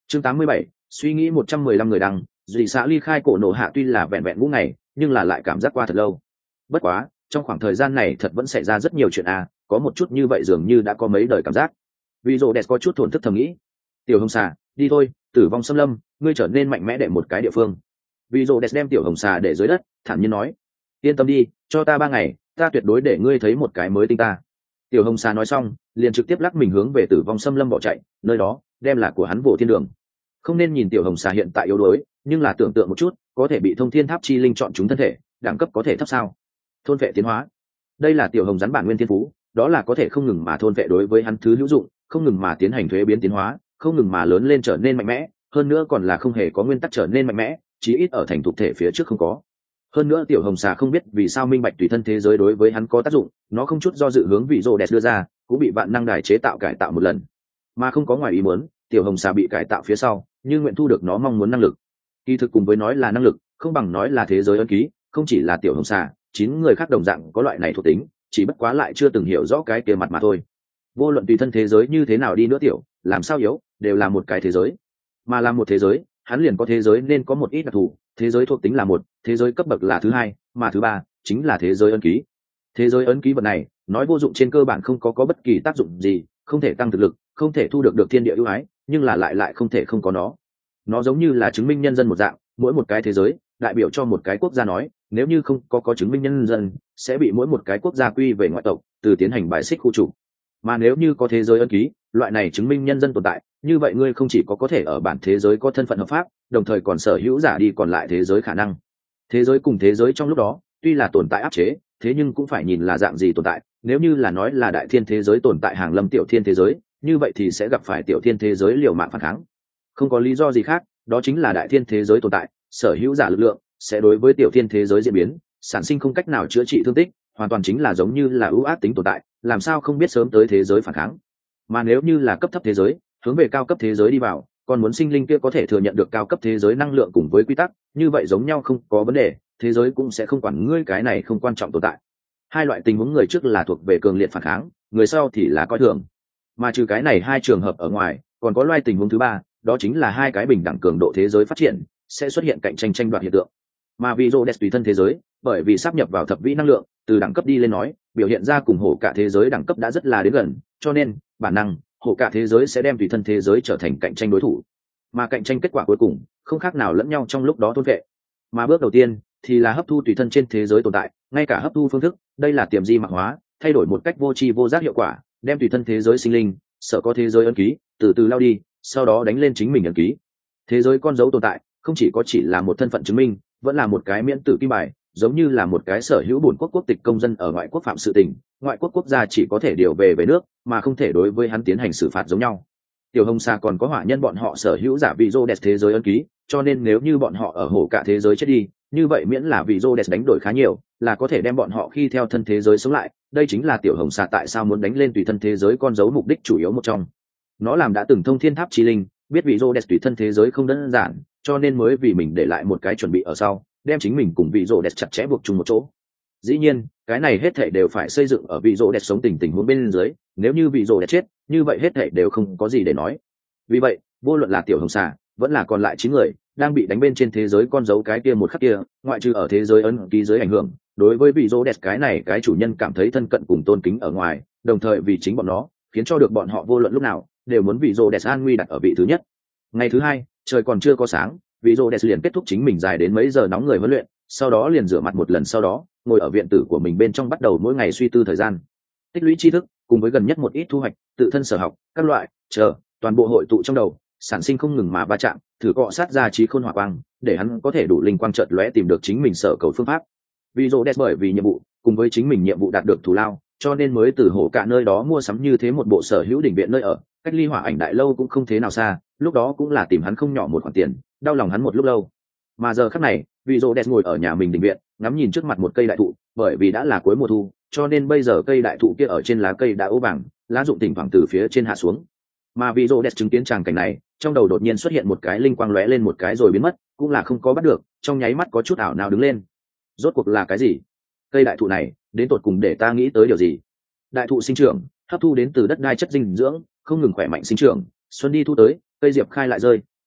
Chương 87, suy nghĩ 115 người đăng, dị xã ly khai cổ nổ hạ tuy là vẹn vẹn ngũ ngày, nhưng là lại cảm giác qua thật lâu. Bất quá, trong khoảng thời gian này thật vẫn xảy ra rất nhiều chuyện có một chút như vậy dường như đã có mấy đời cảm giác. Vì rồ đẹp có chút thổn thức thầm nghĩ. Tiểu hồng xà, đi thôi, tử vong xâm lâm, ngươi trở nên mạnh mẽ để một cái địa phương. Vì rồ đẹp đem tiểu hồng xà để dưới đất, thản nhiên nói. Yên tâm đi, cho ta 3 ngày, ta tuyệt đối để ngươi thấy một cái mới tinh ta. Tiểu hồng xà nói xong, liền trực tiếp lắc mình hướng về tử vong xâm lâm bỏ chạy, nơi đó đem là của hắn Vô Thiên Đường. Không nên nhìn tiểu hồng xà hiện tại yếu đuối, nhưng là tưởng tượng một chút, có thể bị thông thiên tháp chi linh chọn chúng thân thể, đẳng cấp có thể thấp sao? Thôn vệ tiến hóa, đây là tiểu hồng rắn bản nguyên thiên phú, đó là có thể không ngừng mà thôn vệ đối với hắn thứ hữu dụng, không ngừng mà tiến hành thuế biến tiến hóa, không ngừng mà lớn lên trở nên mạnh mẽ, hơn nữa còn là không hề có nguyên tắc trở nên mạnh mẽ, chí ít ở thành thuộc thể phía trước không có. Hơn nữa tiểu hồng xà không biết vì sao minh bạch tùy thân thế giới đối với hắn có tác dụng, nó không chút do dự hướng vị rô đẹp đưa ra, cũng bị vạn năng đài chế tạo cải tạo một lần, mà không có ngoài ý muốn, tiểu hồng xà bị cải tạo phía sau, như nguyện thu được nó mong muốn năng lực. Kỳ thực cùng với nói là năng lực, không bằng nói là thế giới ấn ký, không chỉ là tiểu hồng xà, 9 người khác đồng dạng có loại này thuộc tính, chỉ bất quá lại chưa từng hiểu rõ cái kia mặt mà thôi. Vô luận tùy thân thế giới như thế nào đi nữa tiểu, làm sao yếu, đều là một cái thế giới. Mà là một thế giới, hắn liền có thế giới nên có một ít đặc thù, thế giới thuộc tính là một, thế giới cấp bậc là thứ hai, mà thứ ba chính là thế giới ấn ký. Thế giới ấn ký vật này, nói vô dụng trên cơ bản không có bất kỳ tác dụng gì, không thể tăng thực lực, không thể thu được thiên địa ưu ái, nhưng là lại không thể không có nó. Nó giống như là chứng minh nhân dân một dạng, mỗi một cái thế giới đại biểu cho một cái quốc gia nói, nếu như không có chứng minh nhân dân, sẽ bị mỗi một cái quốc gia quy về ngoại tộc, từ tiến hành bài xích khu trục. Mà nếu như có thế giới ấn ký, loại này chứng minh nhân dân tồn tại, như vậy ngươi không chỉ có thể ở bản thế giới có thân phận hợp pháp, đồng thời còn sở hữu giả đi còn lại thế giới khả năng. Thế giới cùng thế giới trong lúc đó, tuy là tồn tại áp chế, thế nhưng cũng phải nhìn là dạng gì tồn tại. Nếu như là nói là đại thiên thế giới tồn tại hàng lâm tiểu thiên thế giới, như vậy thì sẽ gặp phải tiểu thiên thế giới liều mạng phản kháng. Không có lý do gì khác, đó chính là đại thiên thế giới tồn tại, sở hữu giả lực lượng sẽ đối với tiểu thiên thế giới diễn biến, sản sinh không cách nào chữa trị thương tích, hoàn toàn chính là giống như là ưu ác tính tồn tại, làm sao không biết sớm tới thế giới phản kháng. Mà nếu như là cấp thấp thế giới, hướng về cao cấp thế giới đi vào, còn muốn sinh linh kia có thể thừa nhận được cao cấp thế giới năng lượng cùng với quy tắc, như vậy giống nhau không có vấn đề, thế giới cũng sẽ không quản ngươi cái này không quan trọng tồn tại. Hai loại tình huống, người trước là thuộc về cường liệt phản kháng, người sau thì là coi thường. Mà trừ cái này hai trường hợp ở ngoài, còn có loại tình huống thứ ba, đó chính là hai cái bình đẳng cường độ thế giới phát triển sẽ xuất hiện cạnh tranh tranh đoạt hiện tượng. Mà vì Rhodes tùy thân thế giới, bởi vì sáp nhập vào thập vĩ năng lượng, từ đẳng cấp đi lên nói, biểu hiện ra cùng hổ cả thế giới đẳng cấp đã rất là đến gần, cho nên bản năng hổ cả thế giới sẽ đem tùy thân thế giới trở thành cạnh tranh đối thủ. Mà cạnh tranh kết quả cuối cùng không khác nào lẫn nhau trong lúc đó thôn vệ. Mà bước đầu tiên thì là hấp thu tùy thân trên thế giới tồn tại, ngay cả hấp thu phương thức, đây là tiềm di mạc hóa, thay đổi một cách vô tri vô giác hiệu quả, đem tùy thân thế giới sinh linh, sợ có thế giới ấn ký, từ từ lao đi, sau đó đánh lên chính mình ấn ký. Thế giới con dấu tồn tại không chỉ là một thân phận chứng minh, vẫn là một cái miễn tử kim bài, giống như là một cái sở hữu bổn quốc tịch công dân ở ngoại quốc phạm sự tình, ngoại quốc gia chỉ có thể điều về nước, mà không thể đối với hắn tiến hành xử phạt giống nhau. Tiểu Hồng Sa còn có hỏa nhân bọn họ sở hữu giả vị Rhodes thế giới ấn ký, cho nên nếu như bọn họ ở hổ cả thế giới chết đi, như vậy miễn là vị Rhodes đánh đổi khá nhiều, là có thể đem bọn họ khi theo thân thế giới sống lại. Đây chính là Tiểu Hồng Sa tại sao muốn đánh lên tùy thân thế giới con dấu mục đích chủ yếu một trong. Nó làm đã từng thông thiên tháp chi linh, biết vị Rhodes tùy thân thế giới không đơn giản, cho nên mới vì mình để lại một cái chuẩn bị ở sau, đem chính mình cùng vị Rhodes chặt chẽ buộc chung một chỗ. Dĩ nhiên, cái này hết thảy đều phải xây dựng ở vị Rhodes sống tình huống bên dưới, nếu như vị Rhodes chết, như vậy hết thảy đều không có gì để nói. Vì vậy, vô luận là Tiểu Hồng Sa, vẫn là còn lại 9 người đang bị đánh bên trên thế giới con dấu cái kia một khắc kia, ngoại trừ ở thế giới ấn ký dưới ảnh hưởng, đối với vị Rhodes cái này cái chủ nhân cảm thấy thân cận cùng tôn kính ở ngoài, đồng thời vì chính bọn nó, khiến cho được bọn họ vô luận lúc nào đều muốn vị Rhodes an nguy đặt ở vị thứ nhất. Ngày thứ hai, trời còn chưa có sáng, vị Rhodes liền kết thúc chính mình dài đến mấy giờ nóng người huấn luyện, sau đó liền rửa mặt một lần, sau đó ngồi ở viện tử của mình bên trong bắt đầu mỗi ngày suy tư thời gian, tích lũy tri thức, cùng với gần nhất một ít thu hoạch, tự thân sở học, các loại, toàn bộ hội tụ trong đầu, sản sinh không ngừng mà va chạm, thử cọ sát ra trí khôn hỏa quang, để hắn có thể đủ linh quang chợt lóe tìm được chính mình sở cầu phương pháp. Vì Rhodes bởi vì nhiệm vụ, cùng với chính mình nhiệm vụ đạt được thù lao, cho nên mới từ hổ cả nơi đó mua sắm như thế một bộ sở hữu đỉnh viện nơi ở, cách ly hỏa ảnh đại lâu cũng không thế nào xa, lúc đó cũng là tìm hắn không nhỏ một khoản tiền, đau lòng hắn một lúc lâu. Mà giờ khắc này, vì Rhodes ngồi ở nhà mình đỉnh viện, ngắm nhìn trước mặt một cây đại thụ, bởi vì đã là cuối mùa thu, cho nên bây giờ cây đại thụ kia ở trên lá cây đã ố vàng, lá rụng thỉnh thoảng từ phía trên hạ xuống. Mà vì Rhodes chứng kiến tràng cảnh này, trong đầu đột nhiên xuất hiện một cái linh quang lóe lên một cái rồi biến mất, cũng là không có bắt được, trong nháy mắt có chút ảo não đứng lên. Rốt cuộc là cái gì? Cây đại thụ này, đến tột cùng để ta nghĩ tới điều gì? Đại thụ sinh trưởng, hấp thu đến từ đất đai chất dinh dưỡng, không ngừng khỏe mạnh sinh trưởng, xuân đi thu tới, cây diệp khai lại rơi,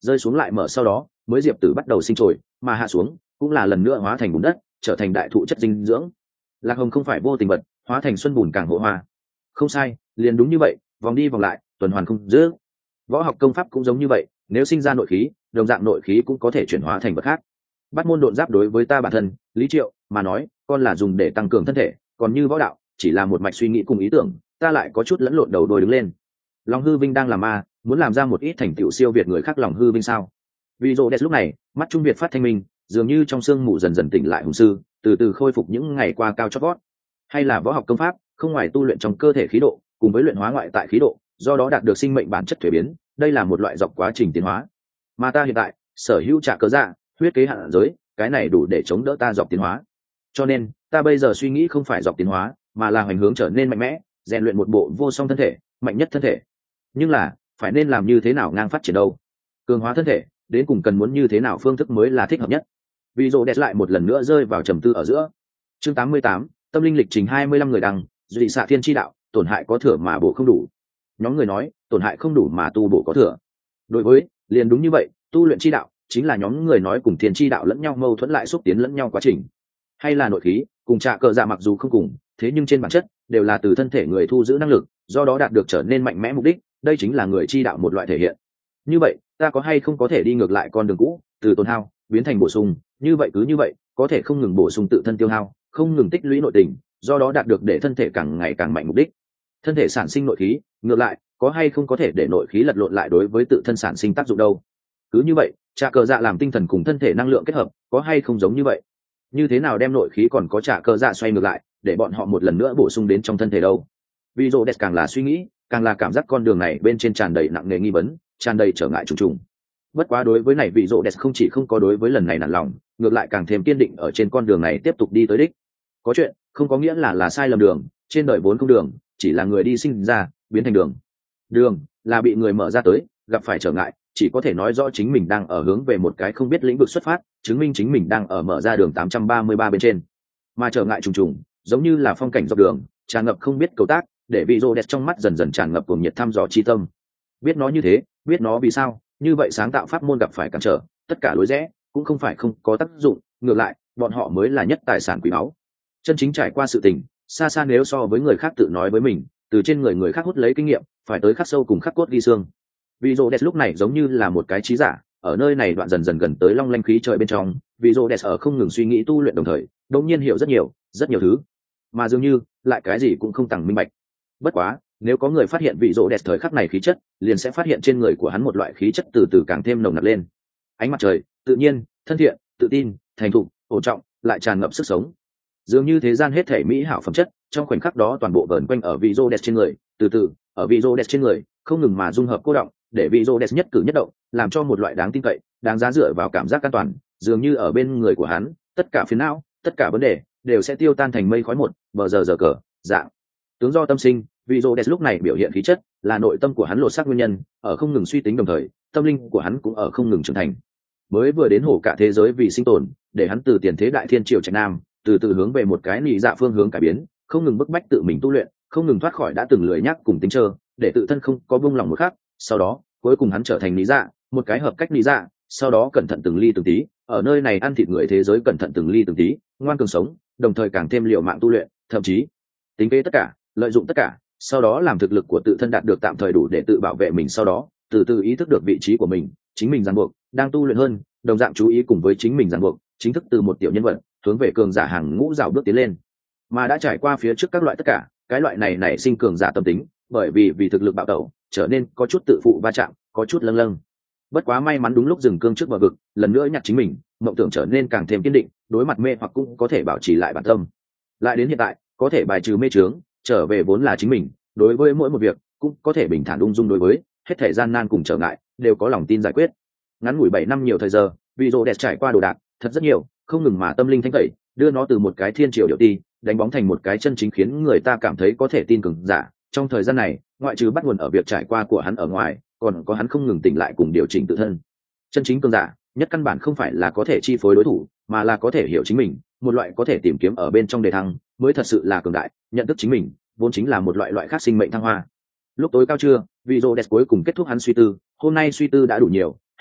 rơi xuống lại mở sau đó mới diệp tử bắt đầu sinh trồi, mà hạ xuống cũng là lần nữa hóa thành bùn đất, trở thành đại thụ chất dinh dưỡng. Lạc hồng không phải vô tình vật, hóa thành xuân bùn càng hộ hoa. Không sai, liền đúng như vậy, vòng đi vòng lại, tuần hoàn không dứt. Võ học công pháp cũng giống như vậy, nếu sinh ra nội khí, đồng dạng nội khí cũng có thể chuyển hóa thành vật khác. Bắt môn độn giáp đối với ta bản thân, Lý Triệu mà nói, con là dùng để tăng cường thân thể, còn như võ đạo, chỉ là một mạch suy nghĩ cùng ý tưởng, ta lại có chút lẫn lộn đầu đuôi đứng lên. Lòng hư vinh đang làm ma, muốn làm ra một ít thành tựu siêu việt người khác lòng hư vinh sao? Vì rồ đẹp lúc này, mắt trung việt phát thanh minh, dường như trong sương mù dần dần tỉnh lại hùng sư, từ từ khôi phục những ngày qua cao chót vót. Hay là võ học công pháp, không ngoài tu luyện trong cơ thể khí độ, cùng với luyện hóa ngoại tại khí độ, do đó đạt được sinh mệnh bản chất thuế biến, đây là một loại dọc quá trình tiến hóa. Mà ta hiện tại, sở hữu trả cớ dạ, huyết kế hạn giới, cái này đủ để chống đỡ ta dọc tiến hóa. Cho nên, ta bây giờ suy nghĩ không phải dọc tiến hóa, mà là hoành hướng trở nên mạnh mẽ, rèn luyện một bộ vô song thân thể, mạnh nhất thân thể. Nhưng là, phải nên làm như thế nào ngang phát triển đâu? Cường hóa thân thể, đến cùng cần muốn như thế nào phương thức mới là thích hợp nhất? Vì rồ đẹp lại một lần nữa rơi vào trầm tư ở giữa. Chương 88, tâm linh lịch trình 25 người đăng, dị xạ thiên chi đạo, tổn hại có thừa mà bổ không đủ. Nhóm người nói, tổn hại không đủ mà tu bổ có thừa. Đối với, liền đúng như vậy, tu luyện chi đạo chính là nhóm người nói cùng thiên chi đạo lẫn nhau mâu thuẫn lại xúc tiến lẫn nhau quá trình. Hay là nội khí, cùng trạ cờ dạ mặc dù không cùng, thế nhưng trên bản chất đều là từ thân thể người thu giữ năng lực, do đó đạt được trở nên mạnh mẽ mục đích, đây chính là người chi đạo một loại thể hiện. Như vậy, ta có hay không có thể đi ngược lại con đường cũ, từ tổn hao biến thành bổ sung, như vậy cứ như vậy, có thể không ngừng bổ sung tự thân tiêu hao, không ngừng tích lũy nội tình, do đó đạt được để thân thể càng ngày càng mạnh mục đích. Thân thể sản sinh nội khí, ngược lại, có hay không có thể để nội khí lật lộn lại đối với tự thân sản sinh tác dụng đâu? Cứ như vậy, trả cờ dạ làm tinh thần cùng thân thể năng lượng kết hợp, có hay không giống như vậy? Như thế nào đem nội khí còn có trả cờ dạ xoay ngược lại, để bọn họ một lần nữa bổ sung đến trong thân thể đâu? Vì rồ đẹp càng là suy nghĩ, càng là cảm giác con đường này bên trên tràn đầy nặng nề nghi vấn, tràn đầy trở ngại trùng trùng. Bất quá đối với này vị rồ đẹp không chỉ không có đối với lần này nản lòng, ngược lại càng thêm kiên định ở trên con đường này tiếp tục đi tới đích. Có chuyện, không có nghĩa là sai lầm đường, trên đời vốn không đường, chỉ là người đi sinh ra, biến thành đường. Đường là bị người mở ra tới, gặp phải trở ngại, chỉ có thể nói rõ chính mình đang ở hướng về một cái không biết lĩnh vực xuất phát, chứng minh chính mình đang ở mở ra đường 833 bên trên. Mà trở ngại trùng trùng, giống như là phong cảnh dọc đường, tràn ngập không biết cầu tác, để vị rô đẹp trong mắt dần dần tràn ngập cuồng nhiệt thăm dò chi tâm. Biết nó như thế, biết nó vì sao, như vậy sáng tạo pháp môn gặp phải cản trở, tất cả lối rẽ cũng không phải không có tác dụng, ngược lại, bọn họ mới là nhất tài sản quý báu. Chân chính trải qua sự tình, xa xa nếu so với người khác tự nói với mình, từ trên người người khác hút lấy kinh nghiệm, phải tới khắc sâu cùng khắc cốt ghi xương. Vì rô đẹp lúc này giống như là một cái trí giả, ở nơi này đoạn dần dần gần tới long lanh khí trời bên trong, vì rô đẹp ở không ngừng suy nghĩ tu luyện đồng thời, đột nhiên hiểu rất nhiều thứ, mà dường như lại cái gì cũng không tàng minh bạch. Bất quá, nếu có người phát hiện vị rô đẹp thời khắc này khí chất, liền sẽ phát hiện trên người của hắn một loại khí chất từ từ càng thêm nồng nặc lên. Ánh mặt trời, tự nhiên, thân thiện, tự tin, thành thục, ổn trọng, lại tràn ngập sức sống. Dường như thế gian hết thể mỹ hảo phẩm chất, trong khoảnh khắc đó toàn bộ vờn quanh ở vị rô đẹp trên người, từ từ, ở vị rô đẹp trên người, không ngừng mà dung hợp cô động, để vị rô đẹp nhất cử nhất động, làm cho một loại đáng tin cậy, đáng giá dựa vào cảm giác an toàn, dường như ở bên người của hắn, tất cả phiền não, tất cả vấn đề đều sẽ tiêu tan thành mây khói một, bờ giờ cờ, dạng. Tướng do tâm sinh, vị rô đẹp lúc này biểu hiện khí chất, là nội tâm của hắn lột xác nguyên nhân, ở không ngừng suy tính đồng thời, tâm linh của hắn cũng ở không ngừng trưởng thành. Mới vừa đến hổ cả thế giới vì sinh tồn, để hắn từ tiền thế đại thiên triều trạch nam, từ từ hướng về một cái nị dạ phương hướng cải biến, không ngừng bức bách tự mình tu luyện, không ngừng thoát khỏi đã từng lười nhác cùng tính trơ, để tự thân không có buông lòng một khắc. Sau đó, cuối cùng hắn trở thành nị dạ, một cái hợp cách nị dạ, sau đó cẩn thận từng ly từng tí, ở nơi này ăn thịt người thế giới cẩn thận từng ly từng tí, ngoan cường sống, đồng thời càng thêm liều mạng tu luyện, thậm chí tính kế tất cả, lợi dụng tất cả, sau đó làm thực lực của tự thân đạt được tạm thời đủ để tự bảo vệ mình, sau đó từ từ ý thức được vị trí của mình, chính mình ràng buộc, đang tu luyện hơn, đồng dạng chú ý cùng với chính mình ràng buộc, chính thức từ một tiểu nhân vật hướng về cường giả hàng ngũ rào bước tiến lên. Mà đã trải qua phía trước các loại tất cả, cái loại này nảy sinh cường giả tâm tính, bởi vì thực lực bạo tẩu, trở nên có chút tự phụ va chạm, có chút lâng lâng. Bất quá may mắn đúng lúc dừng cương trước bờ vực, lần nữa nhặt chính mình, mộng tưởng trở nên càng thêm kiên định, đối mặt mê hoặc cũng có thể bảo trì lại bản tâm. Lại đến hiện tại, có thể bài trừ mê trướng, trở về vốn là chính mình, đối với mỗi một việc cũng có thể bình thản ung dung, đối với hết thể gian nan cùng trở ngại đều có lòng tin giải quyết. Ngắn ngủi 7 năm nhiều thời giờ, vì rô đẹp trải qua đồ đạc thật rất nhiều, không ngừng mà tâm linh thanh tẩy, đưa nó từ một cái thiên triều điệu ti đánh bóng thành một cái chân chính khiến người ta cảm thấy có thể tin cường giả. Trong thời gian này, ngoại trừ bắt nguồn ở việc trải qua của hắn ở ngoài, còn có hắn không ngừng tỉnh lại cùng điều chỉnh tự thân. Chân chính cường giả nhất căn bản không phải là có thể chi phối đối thủ, mà là có thể hiểu chính mình, một loại có thể tìm kiếm ở bên trong đề thăng, mới thật sự là cường đại. Nhận thức chính mình vốn chính là một loại khác sinh mệnh thăng hoa. Lúc tối cao trưa, vì rô đẹp cuối cùng kết thúc hắn suy tư. Hôm nay suy tư đã đủ nhiều,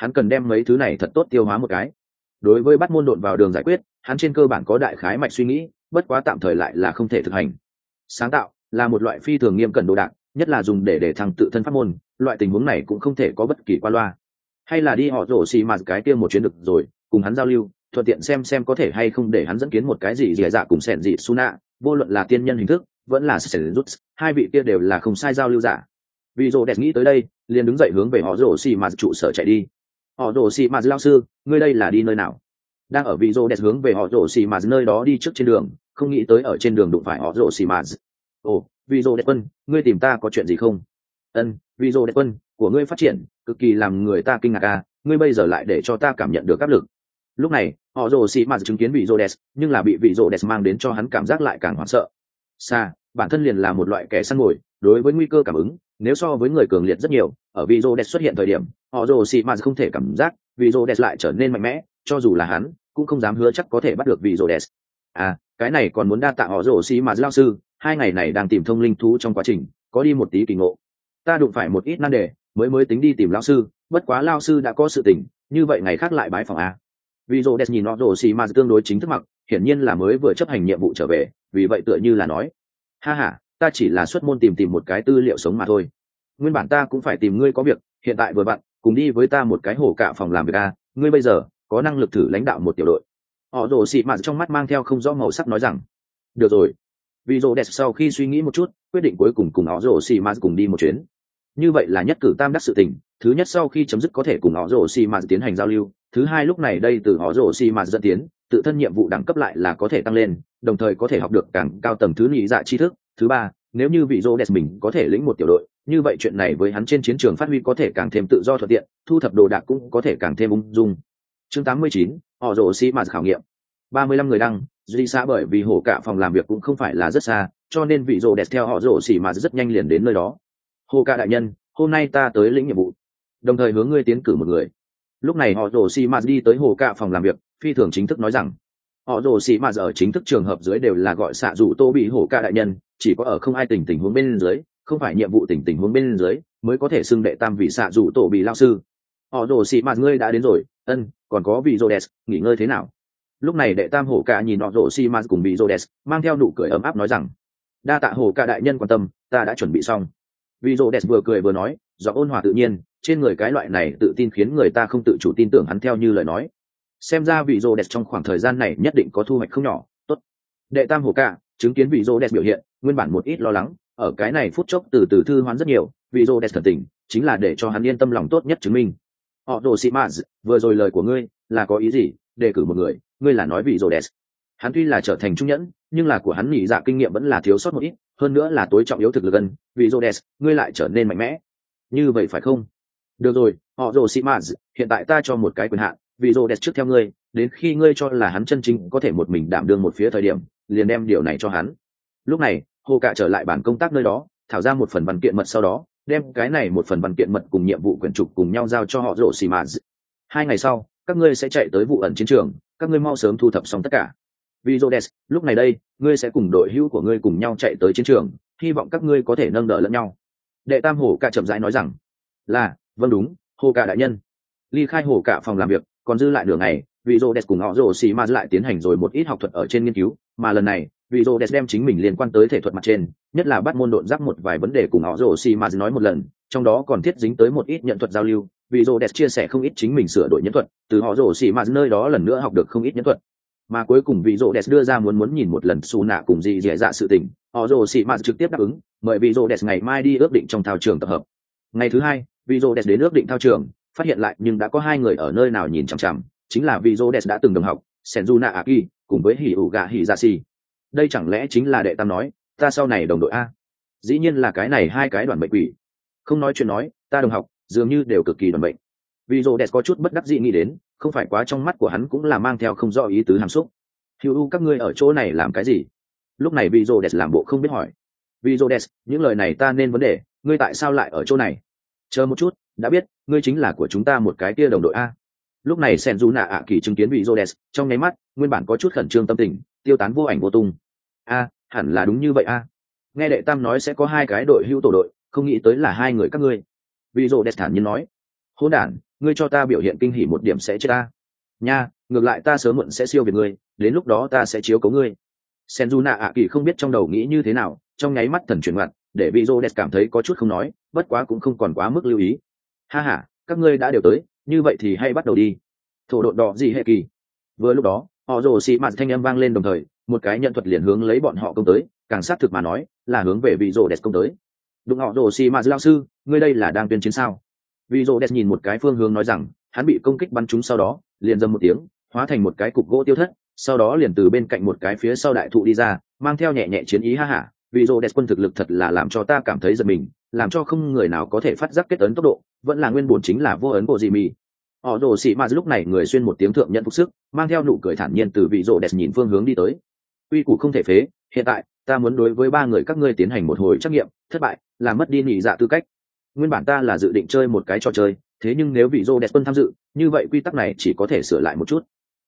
hắn cần đem mấy thứ này thật tốt tiêu hóa một cái. Đối với bắt môn độn vào đường giải quyết, hắn trên cơ bản có đại khái mạch suy nghĩ, bất quá tạm thời lại là không thể thực hành. Sáng tạo là một loại phi thường nghiêm cẩn đồ đạc, nhất là dùng để thăng tự thân pháp môn, loại tình huống này cũng không thể có bất kỳ qua loa. Hay là đi họ rổ xì mà cái kia một chuyến được rồi, cùng hắn giao lưu, thuận tiện xem có thể hay không để hắn dẫn kiến một cái gì dì dạ cùng sẻn dị Suna, vô luận là tiên nhân hình thức, vẫn là sẻn rút, hai vị kia đều là không sai giao lưu giả. Vì rồ đẹp nghĩ tới đây, liền đứng dậy hướng về họ rổ xì mà trụ sở chạy đi. Họ rổ xì mà lao sư, ngươi đây là đi nơi nào? Đang ở vị rồ đẹp hướng về họ rổ xì mà nơi đó đi trước trên đường, không nghĩ tới ở trên đường đụng phải họ rổ xì mà. Ồ, vị rồ đẹp quân, ngươi tìm ta có chuyện gì không? Ân, vị rồ đẹp quân của ngươi phát triển cực kỳ làm người ta kinh ngạc à, ngươi bây giờ lại để cho ta cảm nhận được áp lực. Lúc này họ rồ xì mà chứng kiến vị rồ đẹp, nhưng là bị vị rồ đẹp mang đến cho hắn cảm giác lại càng hoảng sợ. Xa, bản thân liền là một loại kẻ săn mồi, đối với nguy cơ cảm ứng nếu so với người cường liệt rất nhiều. Ở vị rồ đẹp xuất hiện thời điểm, họ rồ xì mà không thể cảm giác vị rồ đẹp lại trở nên mạnh mẽ, cho dù là hắn cũng không dám hứa chắc có thể bắt được vị rồ đẹp. À, cái này còn muốn đa tạ họ rồ xì mà lao sư, hai ngày này đang tìm thông linh thú trong quá trình có đi một tí kỳ ngộ, ta đụng phải một ít nan đề mới tính đi tìm lao sư, bất quá lao sư đã có sự tình, như vậy ngày khác lại bái phòng a. Vì rồ đẹp nhìn họ rồ xì mà tương đối chính thức mặc, hiển nhiên là mới vừa chấp hành nhiệm vụ trở về, vì vậy tựa như là nói, ha ha, ta chỉ là xuất môn tìm một cái tư liệu sống mà thôi, nguyên bản ta cũng phải tìm ngươi có việc, hiện tại vừa vặn cùng đi với ta một cái hổ cạ phòng làm việc a, ngươi bây giờ có năng lực thử lãnh đạo một tiểu đội. Họ rồ xì mà trong mắt mang theo không rõ màu sắc nói rằng, được rồi. Vì rồ đẹp sau khi suy nghĩ một chút, quyết định cuối cùng họ rồ xì mà cùng đi một chuyến. Như vậy là nhất cử tam đắc sự tình, thứ nhất sau khi chấm dứt có thể cùng họ rồ xì mà tiến hành giao lưu, thứ hai lúc này đây từ họ rồ xì mà dẫn tiến, tự thân nhiệm vụ đẳng cấp lại là có thể tăng lên, đồng thời có thể học được càng cao tầng thứ nhị dạ tri thức. Thứ ba, nếu như vị rồ đẹp mình có thể lĩnh một tiểu đội, như vậy chuyện này với hắn trên chiến trường phát huy có thể càng thêm tự do thuận tiện, thu thập đồ đạc cũng có thể càng thêm ung dung. Chương 89, họ rồ xì mà khảo nghiệm. 35 người đăng, duy xã bởi vì hổ cả phòng làm việc cũng không phải là rất xa, cho nên vị rồ đẹp theo họ rồ xì mà rất nhanh liền đến nơi đó. Hồ ca đại nhân, hôm nay ta tới lĩnh nhiệm vụ, đồng thời hướng ngươi tiến cử một người. Lúc này họ rồ xì mà đi tới hồ ca phòng làm việc, phi thường chính thức nói rằng, họ rồ xì mà ở chính thức trường hợp dưới đều là gọi xạ rủ tô bị hồ ca đại nhân, chỉ có ở không ai tình huống bên dưới, không phải nhiệm vụ tình huống bên dưới mới có thể xưng đệ tam vị xạ rủ tổ bị lao sư. Họ rồ xì mà ngươi đã đến rồi, ân, còn có vị rồ đẹp, nghỉ ngơi thế nào? Lúc này đệ tam hổ ca nhìn họ rồ xì mà cùng vị rồ đẹp, mang theo nụ cười ấm áp nói rằng, đa tạ hổ ca đại nhân quan tâm, ta đã chuẩn bị xong. Vì rồ đẹp vừa cười vừa nói, do ôn hòa tự nhiên, trên người cái loại này tự tin khiến người ta không tự chủ tin tưởng hắn theo như lời nói. Xem ra vị rồ đẹp trong khoảng thời gian này nhất định có thu hoạch không nhỏ. Tốt. Đệ tam hổ ca chứng kiến vị rồ đẹp biểu hiện, nguyên bản một ít lo lắng, ở cái này phút chốc từ từ thư hoán rất nhiều. Vị rồ đẹp thần tình chính là để cho hắn yên tâm lòng tốt nhất chứng minh. Họ rồ xì maz, vừa rồi lời của ngươi là có ý gì? Đề cử một người, ngươi là nói vị rồ đẹp. Hắn tuy là trở thành trung nhẫn, nhưng là của hắn nhị dạ kinh nghiệm vẫn là thiếu sót một ít, hơn nữa là tối trọng yếu thực lực gần. Vị Rhodes, ngươi lại trở nên mạnh mẽ, như vậy phải không? Được rồi, họ rồ xì maz, hiện tại ta cho một cái quyền hạn, vị Rhodes trước theo ngươi, đến khi ngươi cho là hắn chân chính có thể một mình đảm đương một phía thời điểm, liền đem điều này cho hắn. Lúc này, hồ cạ trở lại bản công tác nơi đó, thảo ra một phần văn kiện mật, sau đó đem cái này một phần văn kiện mật cùng nhiệm vụ quyển trục cùng nhau giao cho họ rồ xì maz. 2 ngày sau, các ngươi sẽ chạy tới vụ ẩn chiến trường, các ngươi mau sớm thu thập xong tất cả. Vì Rhodes, lúc này đây, ngươi sẽ cùng đội hữu của ngươi cùng nhau chạy tới chiến trường, hy vọng các ngươi có thể nâng đỡ lẫn nhau. Đệ tam hổ cả chậm rãi nói rằng, là, vâng đúng, hồ cả đại nhân. Ly khai hổ cả phòng làm việc, còn dư lại nửa ngày, vì Rhodes cùng họ rồ xì ma lại tiến hành rồi một ít học thuật ở trên nghiên cứu, mà lần này, vì Rhodes đem chính mình liên quan tới thể thuật mặt trên, nhất là bắt môn độn giáp một vài vấn đề cùng họ rồ xì ma nói một lần, trong đó còn thiết dính tới một ít nhận thuật giao lưu. Vì Rhodes chia sẻ không ít chính mình sửa đổi nhân thuật, từ họ rồ xì ma nơi đó lần nữa học được không ít nhân thuật. Mà cuối cùng vị Rhodes đưa ra muốn nhìn một lần Su nạ cùng gì dẻ dạ sự tình, họ rồ xì mạt trực tiếp đáp ứng, mời vị Rhodes ngày mai đi ước định trong thao trường tập hợp. Ngày thứ hai, vị Rhodes đến ước định thao trường, phát hiện lại nhưng đã có 2 người ở nơi nào nhìn chằm chằm, chính là vị Rhodes đã từng đồng học, Senjuna Aki, cùng với Hỉ ủ gạ Hỉ Dạ Xì. Đây chẳng lẽ chính là đệ tam nói, ta sau này đồng đội a? Dĩ nhiên là cái này 2 cái đoàn bệnh quỷ. Không nói chuyện nói, ta đồng học dường như đều cực kỳ đoàn bệnh. Vị Rhodes có chút bất đắc dĩ nghĩ đến, không phải quá trong mắt của hắn cũng là mang theo không rõ ý tứ hàm xúc. Hữu các ngươi ở chỗ này làm cái gì? Lúc này vị Rhodes làm bộ không biết hỏi. Vị Rhodes, những lời này ta nên vấn đề, ngươi tại sao lại ở chỗ này? Chờ một chút, đã biết, ngươi chính là của chúng ta một cái kia đồng đội a. Lúc này Senjuna ạ kỳ chứng kiến vị Rhodes, trong nháy mắt, nguyên bản có chút khẩn trương tâm tình, tiêu tán vô ảnh vô tung. A, hẳn là đúng như vậy a. Nghe đệ tam nói sẽ có 2 cái đội hữu tổ đội, không nghĩ tới là 2 người các ngươi. Vị Rhodes thản nhiên nói. Hỗn đản, ngươi cho ta biểu hiện kinh hỉ một điểm sẽ chết ta nha, ngược lại ta sớm muộn sẽ siêu việt ngươi, đến lúc đó ta sẽ chiếu cố ngươi. Senjuna ạ kỳ không biết trong đầu nghĩ như thế nào, trong nháy mắt thần chuyển mặt, để vị Rhodes cảm thấy có chút không nói, bất quá cũng không còn quá mức lưu ý. Ha ha, các ngươi đã đều tới, như vậy thì hãy bắt đầu đi. Thổ độn đỏ gì hệ kỳ. Vừa lúc đó, họ rồ xì mạt thanh âm vang lên đồng thời, một cái nhận thuật liền hướng lấy bọn họ công tới, càng xác thực mà nói, là hướng về vị Rhodes công tới. Đúng, họ rồ xì mạt lão sư, ngươi đây là đang tuyên chiến sao? Vị Rhodes nhìn một cái phương hướng nói rằng, hắn bị công kích bắn trúng sau đó, liền dầm một tiếng, hóa thành một cái cục gỗ tiêu thất, sau đó liền từ bên cạnh một cái phía sau đại thụ đi ra, mang theo nhẹ nhẹ chiến ý. Ha ha, vị Rhodes quân thực lực thật là làm cho ta cảm thấy giật mình, làm cho không người nào có thể phát giác kết ấn tốc độ, vẫn là nguyên bổn chính là vô ấn của gì mì. Họ rồ xì mà lúc này người xuyên một tiếng thượng nhận phục sức, mang theo nụ cười thản nhiên từ vị Rhodes nhìn phương hướng đi tới. Quy củ không thể phế, hiện tại ta muốn đối với ba người các ngươi tiến hành một hồi trắc nghiệm, thất bại là mất đi nhị dạ tư cách. Nguyên bản ta là dự định chơi một cái trò chơi, thế nhưng nếu vị Rhodes quân tham dự, như vậy quy tắc này chỉ có thể sửa lại một chút.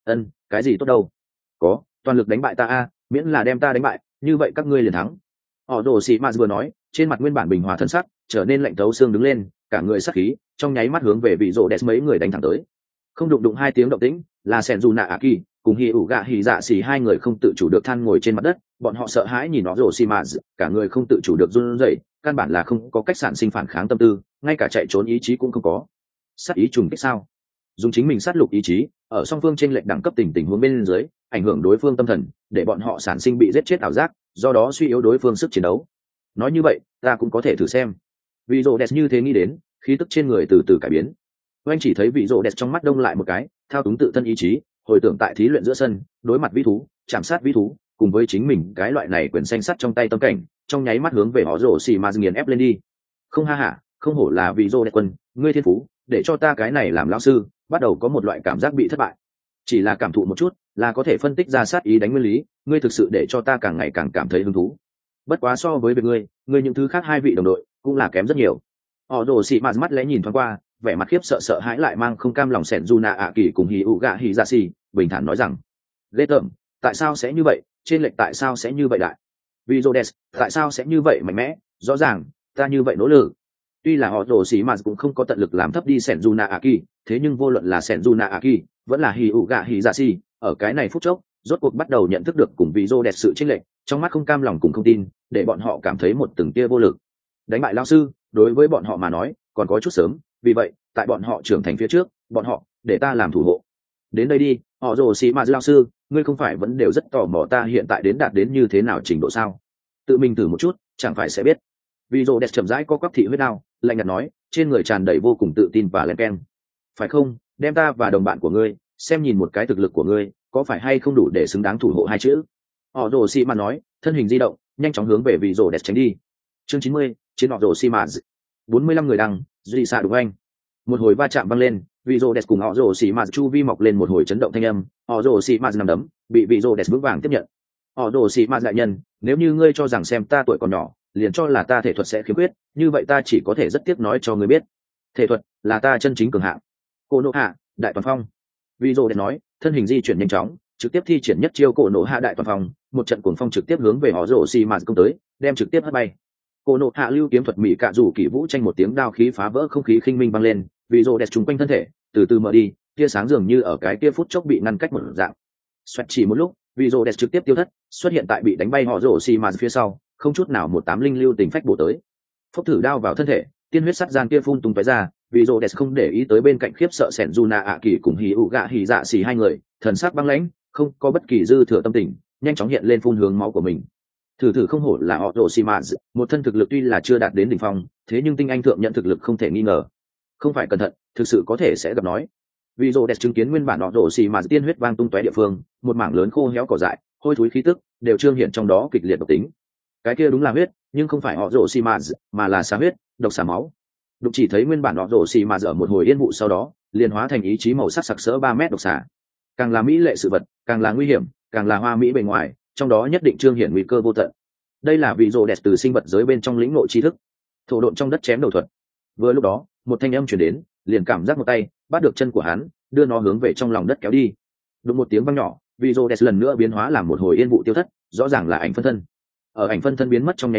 Cái gì tốt đâu? Có, toàn lực đánh bại ta a, miễn là đem ta đánh bại, như vậy các ngươi liền thắng. Họ rồ xì mà vừa nói, trên mặt nguyên bản bình hòa thân sắc trở nên lạnh thấu xương đứng lên, cả người sắc khí trong nháy mắt hướng về vị Rhodes mấy người đánh thẳng tới. Không đụng đụng hai tiếng động tĩnh, là Senjuna Aki cùng Hi ủ gạ Hỉ Dạ Xỉ hai người không tự chủ được than ngồi trên mặt đất, bọn họ sợ hãi nhìn nó rồ xì mà, cả người không tự chủ được run rẩy, căn bản là không có cách sản sinh phản kháng tâm tư, ngay cả chạy trốn ý chí cũng không có. Sát ý trùng kích sao? Dùng chính mình sát lục ý chí, ở song phương trên lệnh đẳng cấp tình huống bên dưới, ảnh hưởng đối phương tâm thần, để bọn họ sản sinh bị giết chết ảo giác, do đó suy yếu đối phương sức chiến đấu. Nói như vậy, ta cũng có thể thử xem. Vị Rhodes như thế nghĩ đến, khí tức trên người từ từ cải biến. Anh chỉ thấy vị Rhodes trong mắt đông lại một cái, thao túng tự thân ý chí, hồi tưởng tại thí luyện giữa sân, đối mặt vĩ thú, chạm sát vĩ thú, cùng với chính mình cái loại này quyền xanh sắt trong tay tâm cảnh, trong nháy mắt hướng về họ rồ xì mà nghiền ép lên đi. Không ha hả, không hổ là vị Rhodes quân, ngươi thiên phú, để cho ta cái này làm lão sư, bắt đầu có một loại cảm giác bị thất bại. Chỉ là cảm thụ một chút, là có thể phân tích ra sát ý đánh nguyên lý, ngươi thực sự để cho ta càng ngày càng cảm thấy hứng thú. Bất quá so với việc ngươi những thứ khác hai vị đồng đội cũng là kém rất nhiều. Họ rồ xì mạt mắt lẽ nhìn thoáng qua, vẻ mặt khiếp sợ sợ hãi lại mang không cam lòng sẻn Juna ạ kỳ cùng Hỉ ủ gạ Hỉ Dạ Xỉ, bình thản nói rằng: ghê tởm, tại sao sẽ như vậy, trên lệch tại sao sẽ như vậy đại? Vì Rhodes, tại sao sẽ như vậy mạnh mẽ, rõ ràng ta như vậy nỗ lực. Tuy là họ rồ xì mạt cũng không có tận lực làm thấp đi sẻn Juna ạ kỳ, thế nhưng vô luận là sẻn Juna ạ kỳ vẫn là Hỉ ủ gạ Hỉ Dạ Xỉ, ở cái này phút chốc rốt cuộc bắt đầu nhận thức được cùng vì Rhodes sự chênh lệch, trong mắt không cam lòng cùng không tin, để bọn họ cảm thấy một từng tia vô lực. Đánh bại lão sư, đối với bọn họ mà nói, còn có chút sớm, vì vậy, tại bọn họ trưởng thành phía trước, bọn họ, để ta làm thủ hộ. Đến đây đi, họ rồ xì mà lão sư, ngươi không phải vẫn đều rất tò mò ta hiện tại đến đạt đến như thế nào trình độ sao? Tự mình thử một chút, chẳng phải sẽ biết. Vì Rhodes chậm rãi co quắp thị huyết đao, lạnh nhạt nói, trên người tràn đầy vô cùng tự tin và len keng. Phải không, đem ta và đồng bạn của ngươi, xem nhìn một cái thực lực của ngươi, có phải hay không đủ để xứng đáng thủ hộ hai chữ? Họ rồ xì mà nói, thân hình di động, nhanh chóng hướng về vị Rhodes tránh đi. Chương 90, chiến họ rồ xì mà. 45 người đăng, duy xạ đúng anh. Một hồi va chạm vang lên, vị Rhodes cùng họ rồ xì mà chu vi mọc lên một hồi chấn động thanh âm, họ rồ xì mà nằm đấm, bị vị Rhodes vững vàng tiếp nhận. Họ rồ xì mà đại nhân, nếu như ngươi cho rằng xem ta tuổi còn nhỏ, liền cho là ta thể thuật sẽ khiếm khuyết, như vậy ta chỉ có thể rất tiếc nói cho ngươi biết, thể thuật là ta chân chính cường hạng. Cô nộ hạ, đại toàn phong. Vị Rhodes nói, thân hình di chuyển nhanh chóng, trực tiếp thi triển nhất chiêu cổ nộ hạ đại toàn phong, một trận cuồng phong trực tiếp hướng về họ rồ xì mà công tới, đem trực tiếp hất bay. Cổ nộ hạ lưu kiếm thuật mỹ cạ rủ kỷ vũ tranh một tiếng đao khí phá vỡ không khí khinh minh vang lên, vì rồ đẹp trúng quanh thân thể từ từ mở đi, tia sáng dường như ở cái kia phút chốc bị ngăn cách một dạng. Xoẹt chỉ một lúc, vì rồ đẹp trực tiếp tiêu thất, xuất hiện tại bị đánh bay họ rồ xì mà phía sau, không chút nào một tám linh lưu tình phách bổ tới. Phốc thử đao vào thân thể, tiên huyết sắt gian kia phun tung tóe ra, vì rồ đẹp không để ý tới bên cạnh khiếp sợ sẻn Juna ạ kỳ cùng Hỉ ủ gạ Hỉ Dạ Xỉ hai người, thần sắc băng lãnh, không có bất kỳ dư thừa tâm tình, nhanh chóng hiện lên phun hướng máu của mình. Thử không hổ là họ rồ xì mà, một thân thực lực tuy là chưa đạt đến đỉnh phong, thế nhưng tinh anh thượng nhận thực lực không thể nghi ngờ. Không phải cẩn thận, thực sự có thể sẽ gặp nói. Vì rồ đẹp chứng kiến nguyên bản họ rồ xì mà tiên huyết vang tung tóe địa phương, một mảng lớn khô héo cỏ dại, hôi thối khí tức, đều trương hiện trong đó kịch liệt độc tính. Cái kia đúng là huyết, nhưng không phải họ rồ xì mà là xà huyết, độc xà máu. Đụng chỉ thấy nguyên bản họ rồ xì mà ở một hồi yên vụ sau đó, liền hóa thành ý chí màu sắc sặc sỡ 3 mét độc xà. Càng là mỹ lệ sự vật, càng là nguy hiểm, càng là hoa mỹ bề ngoài, trong đó nhất định trương hiển nguy cơ vô tận. Đây là vị rồ đẹp từ sinh vật giới bên trong lĩnh ngộ tri thức, thổ độn trong đất chém đầu thuật. Vừa lúc đó, một thanh âm truyền đến, liền cảm giác một tay bắt được chân của hắn, đưa nó hướng về trong lòng đất kéo đi. Đụng một tiếng vang nhỏ, vị rồ đẹp lần nữa biến hóa làm một hồi yên vụ tiêu thất, rõ ràng là ảnh phân thân. Ở ảnh phân thân biến mất trong nháy mắt,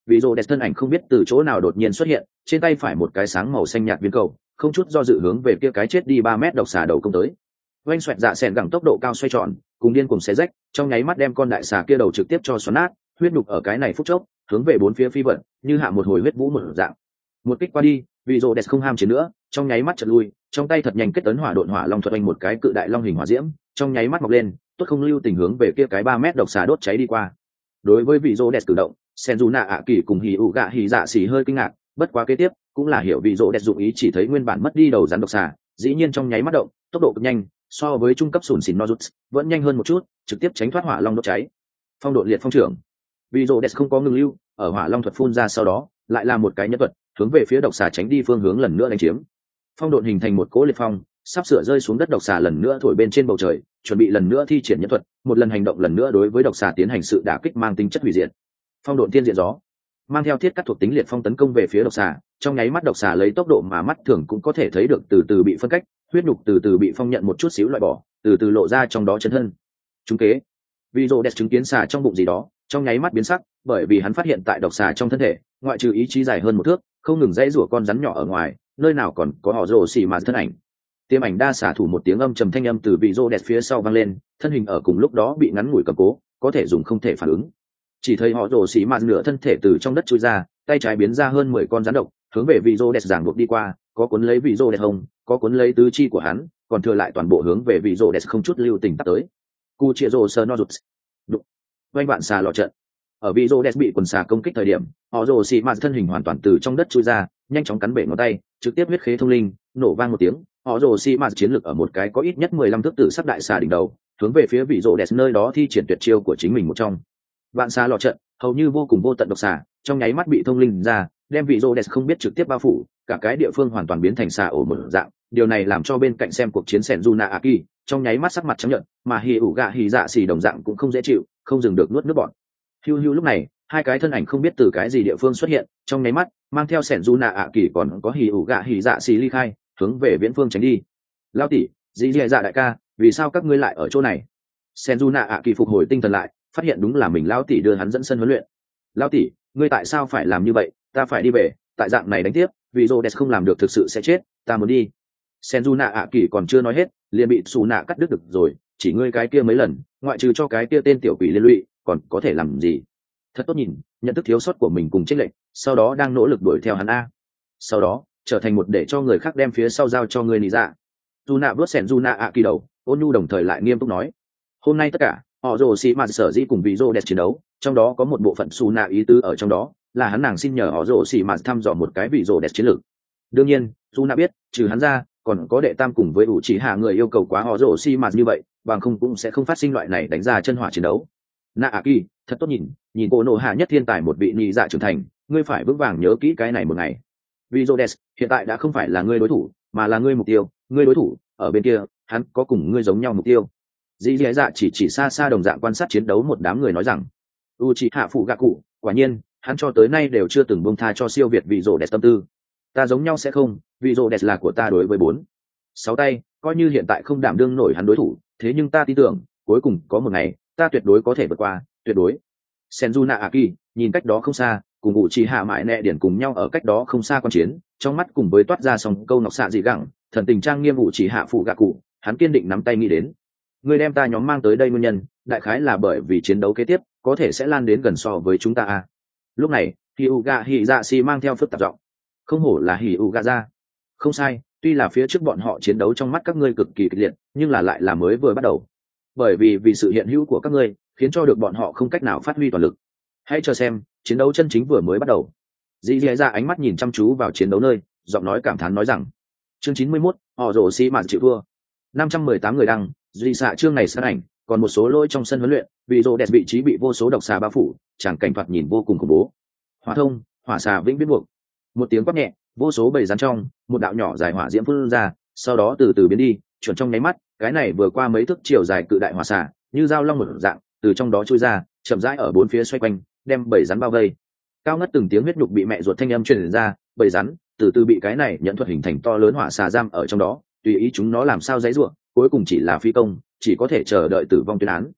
Vị rồ đẹp thân ảnh không biết từ chỗ nào đột nhiên xuất hiện, trên tay phải một cái sáng màu xanh nhạt viên cầu, không chút do dự hướng về kia cái chết đi 3 mét độc xà đầu công tới. Oanh xoẹt dạ sẹn gẳng tốc độ cao xoay tròn, cùng điên cùng xé rách, trong nháy mắt đem con đại xà kia đầu trực tiếp cho xoắn nát, huyết nhục ở cái này phút chốc, hướng về bốn phía phi vận, như hạ một hồi huyết vũ một dạng. Một kích qua đi, vị rồ đẹp không ham chiến nữa, trong nháy mắt chợt lui, trong tay thật nhanh kết tấn hỏa độn hỏa long thuật anh một cái cự đại long hình hỏa diễm, trong nháy mắt mọc lên, tốt không lưu tình hướng về kia cái 3 mét độc xà đốt cháy đi qua. Đối với vị rồ đẹp cử động, Senjuna ạ kỳ cùng hỉ ủ gạ hỉ dạ xỉ hơi kinh ngạc, bất quá kế tiếp cũng là hiểu vị rồ đẹp dụng ý chỉ thấy nguyên bản mất đi đầu rắn độc xà, dĩ nhiên trong nháy mắt động, tốc độ cực nhanh, so với trung cấp sùn xỉn Nozuts vẫn nhanh hơn một chút, trực tiếp tránh thoát hỏa long đốt cháy. Phong độ liệt phong trưởng, vị rồ đẹp không có ngừng lưu, ở hỏa long thuật phun ra sau đó, lại là một cái nhân thuật, hướng về phía độc xà tránh đi phương hướng lần nữa đánh chiếm. Phong độn hình thành một cỗ liệt phong, sắp sửa rơi xuống đất độc xà lần nữa thổi bên trên bầu trời, chuẩn bị lần nữa thi triển nhân thuật, một lần hành động lần nữa đối với độc xà tiến hành sự đả kích mang tính chất hủy diệt. Phong độn tiên diện gió, mang theo thiết cắt thuộc tính liệt phong tấn công về phía độc xà, trong nháy mắt độc xà lấy tốc độ mà mắt thường cũng có thể thấy được từ từ bị phân cách, huyết nhục từ từ bị phong nhận một chút xíu loại bỏ, từ từ lộ ra trong đó chân thân. Trúng kế. Vị rồ đẹp chứng kiến xà trong bụng gì đó, trong nháy mắt biến sắc, bởi vì hắn phát hiện tại độc xà trong thân thể, ngoại trừ ý chí dài hơn một thước, không ngừng dãy rủa con rắn nhỏ ở ngoài, nơi nào còn có họ rồ xì mà thân ảnh. Tiêm ảnh đa xả thủ một tiếng âm trầm thanh âm từ vị rồ đẹp phía sau vang lên, thân hình ở cùng lúc đó bị ngắn ngủi cầm cố, có thể dùng không thể phản ứng. Chỉ thấy họ rồ xì mà nửa thân thể từ trong đất chui ra, tay trái biến ra hơn 10 con rắn độc, hướng về vị rồ đẹp giằng buộc đi qua, có cuốn lấy vị rồ đẹp hông, có cuốn lấy tứ chi của hắn, còn thừa lại toàn bộ hướng về vị rồ đẹp không chút lưu tình tắt tới. Cu chia rồ sơ no rụt. Đụng. Vành bạn xà lọ trận. Ở vị rồ đẹp bị quần xà công kích thời điểm, họ rồ xì mà thân hình hoàn toàn từ trong đất chui ra, nhanh chóng cắn bể ngón tay, trực tiếp huyết khế thông linh, nổ vang một tiếng, họ rồ xì mà chiến lực ở một cái có ít nhất 15 thước tử sắc đại xà đỉnh đầu, hướng về phía vị rồ đẹp nơi đó thi triển tuyệt chiêu của chính mình một trong. Vạn xà lọ trận, hầu như vô cùng vô tận độc xà, trong nháy mắt bị thông linh ra, đem vị rồ đẹp không biết trực tiếp bao phủ, cả cái địa phương hoàn toàn biến thành xà ổ một dạng. Điều này làm cho bên cạnh xem cuộc chiến Senjuna Aki, trong nháy mắt sắc mặt trắng nhợt, mà hỉ ủ gạ hỉ dạ xì đồng dạng cũng không dễ chịu, không dừng được nuốt nước bọt. Hưu hưu lúc này, hai cái thân ảnh không biết từ cái gì địa phương xuất hiện, trong nháy mắt mang theo Senjuna Aki còn có hỉ ủ gạ hỉ dạ xì ly khai, hướng về viễn phương tránh đi. Lao tỷ, dì dì dạ đại ca, vì sao các ngươi lại ở chỗ này? Senjuna Aki phục hồi tinh thần lại, phát hiện đúng là mình Lao tỷ đưa hắn dẫn sân huấn luyện. Lao tỷ, ngươi tại sao phải làm như vậy? Ta phải đi về, tại dạng này đánh tiếp, vì Rhodes không làm được thực sự sẽ chết, ta muốn đi. Senjuna ạ kỳ còn chưa nói hết, liền bị xù nạ cắt đứt được rồi, chỉ ngươi cái kia mấy lần, ngoại trừ cho cái kia tên tiểu quỷ liên lụy, còn có thể làm gì? Thật tốt nhìn, nhận thức thiếu sót của mình cùng chênh lệch, sau đó đang nỗ lực đuổi theo hắn a. Sau đó, trở thành một để cho người khác đem phía sau giao cho ngươi nị dạ. Xù nạ vuốt Senjuna ạ kỳ đầu, ôn nhu đồng thời lại nghiêm túc nói: hôm nay tất cả, họ rồ xì mà sở dĩ cùng vì Rhodes chiến đấu, trong đó có một bộ phận xù nạ ý tứ ở trong đó, là hắn nàng xin nhờ họ rồ xì mà thăm dò một cái vị Rhodes chiến lược. Đương nhiên, xù nạ biết, trừ hắn ra, còn có đệ tam cùng với ủ chỉ hạ người yêu cầu quá họ rồ xì mà như vậy, bằng không cũng sẽ không phát sinh loại này đánh ra chân hỏa chiến đấu. Nạ ạ kỳ, thật tốt nhìn cô nộ hạ nhất thiên tài một vị nhị dạ trưởng thành, ngươi phải vững vàng nhớ kỹ cái này một ngày. Vì Rhodes hiện tại đã không phải là ngươi đối thủ, mà là ngươi mục tiêu, ngươi đối thủ ở bên kia, hắn có cùng ngươi giống nhau mục tiêu. Dĩ dĩ dạ chỉ xa xa đồng dạng quan sát chiến đấu một đám người nói rằng Uchiha phụ gạ cụ, quả nhiên hắn cho tới nay đều chưa từng buông tha cho siêu việt vị rồ đẹp tâm tư. Ta giống nhau sẽ không, vị rồ đẹp là của ta đối với 4-6 tay, coi như hiện tại không đảm đương nổi hắn đối thủ, thế nhưng ta tin tưởng cuối cùng có một ngày ta tuyệt đối có thể vượt qua, tuyệt đối. Senjuna Aki nhìn cách đó không xa, cùng Uchiha mãi nẹ điển cùng nhau ở cách đó không xa quan chiến, trong mắt cùng với toát ra song câu nọc xạ dị gẳng, thần tình trang nghiêm Uchiha phụ gạ cụ, hắn kiên định nắm tay nghĩ đến. Người đem ta nhóm mang tới đây nguyên nhân, đại khái là bởi vì chiến đấu kế tiếp có thể sẽ lan đến gần so với chúng ta a. Lúc này, Hyuga Hizashi mang theo phức tạp giọng. Không hổ là Hyuga ra. Không sai, tuy là phía trước bọn họ chiến đấu trong mắt các ngươi cực kỳ kịch liệt, nhưng là lại là mới vừa bắt đầu. Bởi vì sự hiện hữu của các ngươi, khiến cho được bọn họ không cách nào phát huy toàn lực. Hãy chờ xem, chiến đấu chân chính vừa mới bắt đầu. Dĩ Dĩ ra ánh mắt nhìn chăm chú vào chiến đấu nơi, giọng nói cảm thán nói rằng: chương 91, họ rồ xi mạn chịu thua. 518 người đăng, duy xạ chương này sát ảnh, còn một số lỗi trong sân huấn luyện, vì rồ đẹp vị trí bị vô số độc xà bao phủ, chẳng cảnh thoạt nhìn vô cùng khủng bố. Hỏa thông, hỏa xà vĩnh viễn buộc. Một tiếng quát nhẹ, vô số bầy rắn trong, một đạo nhỏ dài hỏa diễm phun ra, sau đó từ từ biến đi, chuẩn trong nháy mắt, cái này vừa qua mấy thước chiều dài cự đại hỏa xà, như dao long một dạng, từ trong đó chui ra, chậm rãi ở bốn phía xoay quanh, đem bầy rắn bao vây. Cao ngất từng tiếng huyết nhục bị mẹ ruột thanh âm truyền ra, bầy rắn từ từ bị cái này nhận thuật hình thành to lớn hỏa xà giam ở trong đó, tùy ý chúng nó làm sao dãy rủa, cuối cùng chỉ là phi công, chỉ có thể chờ đợi tử vong tuyên án.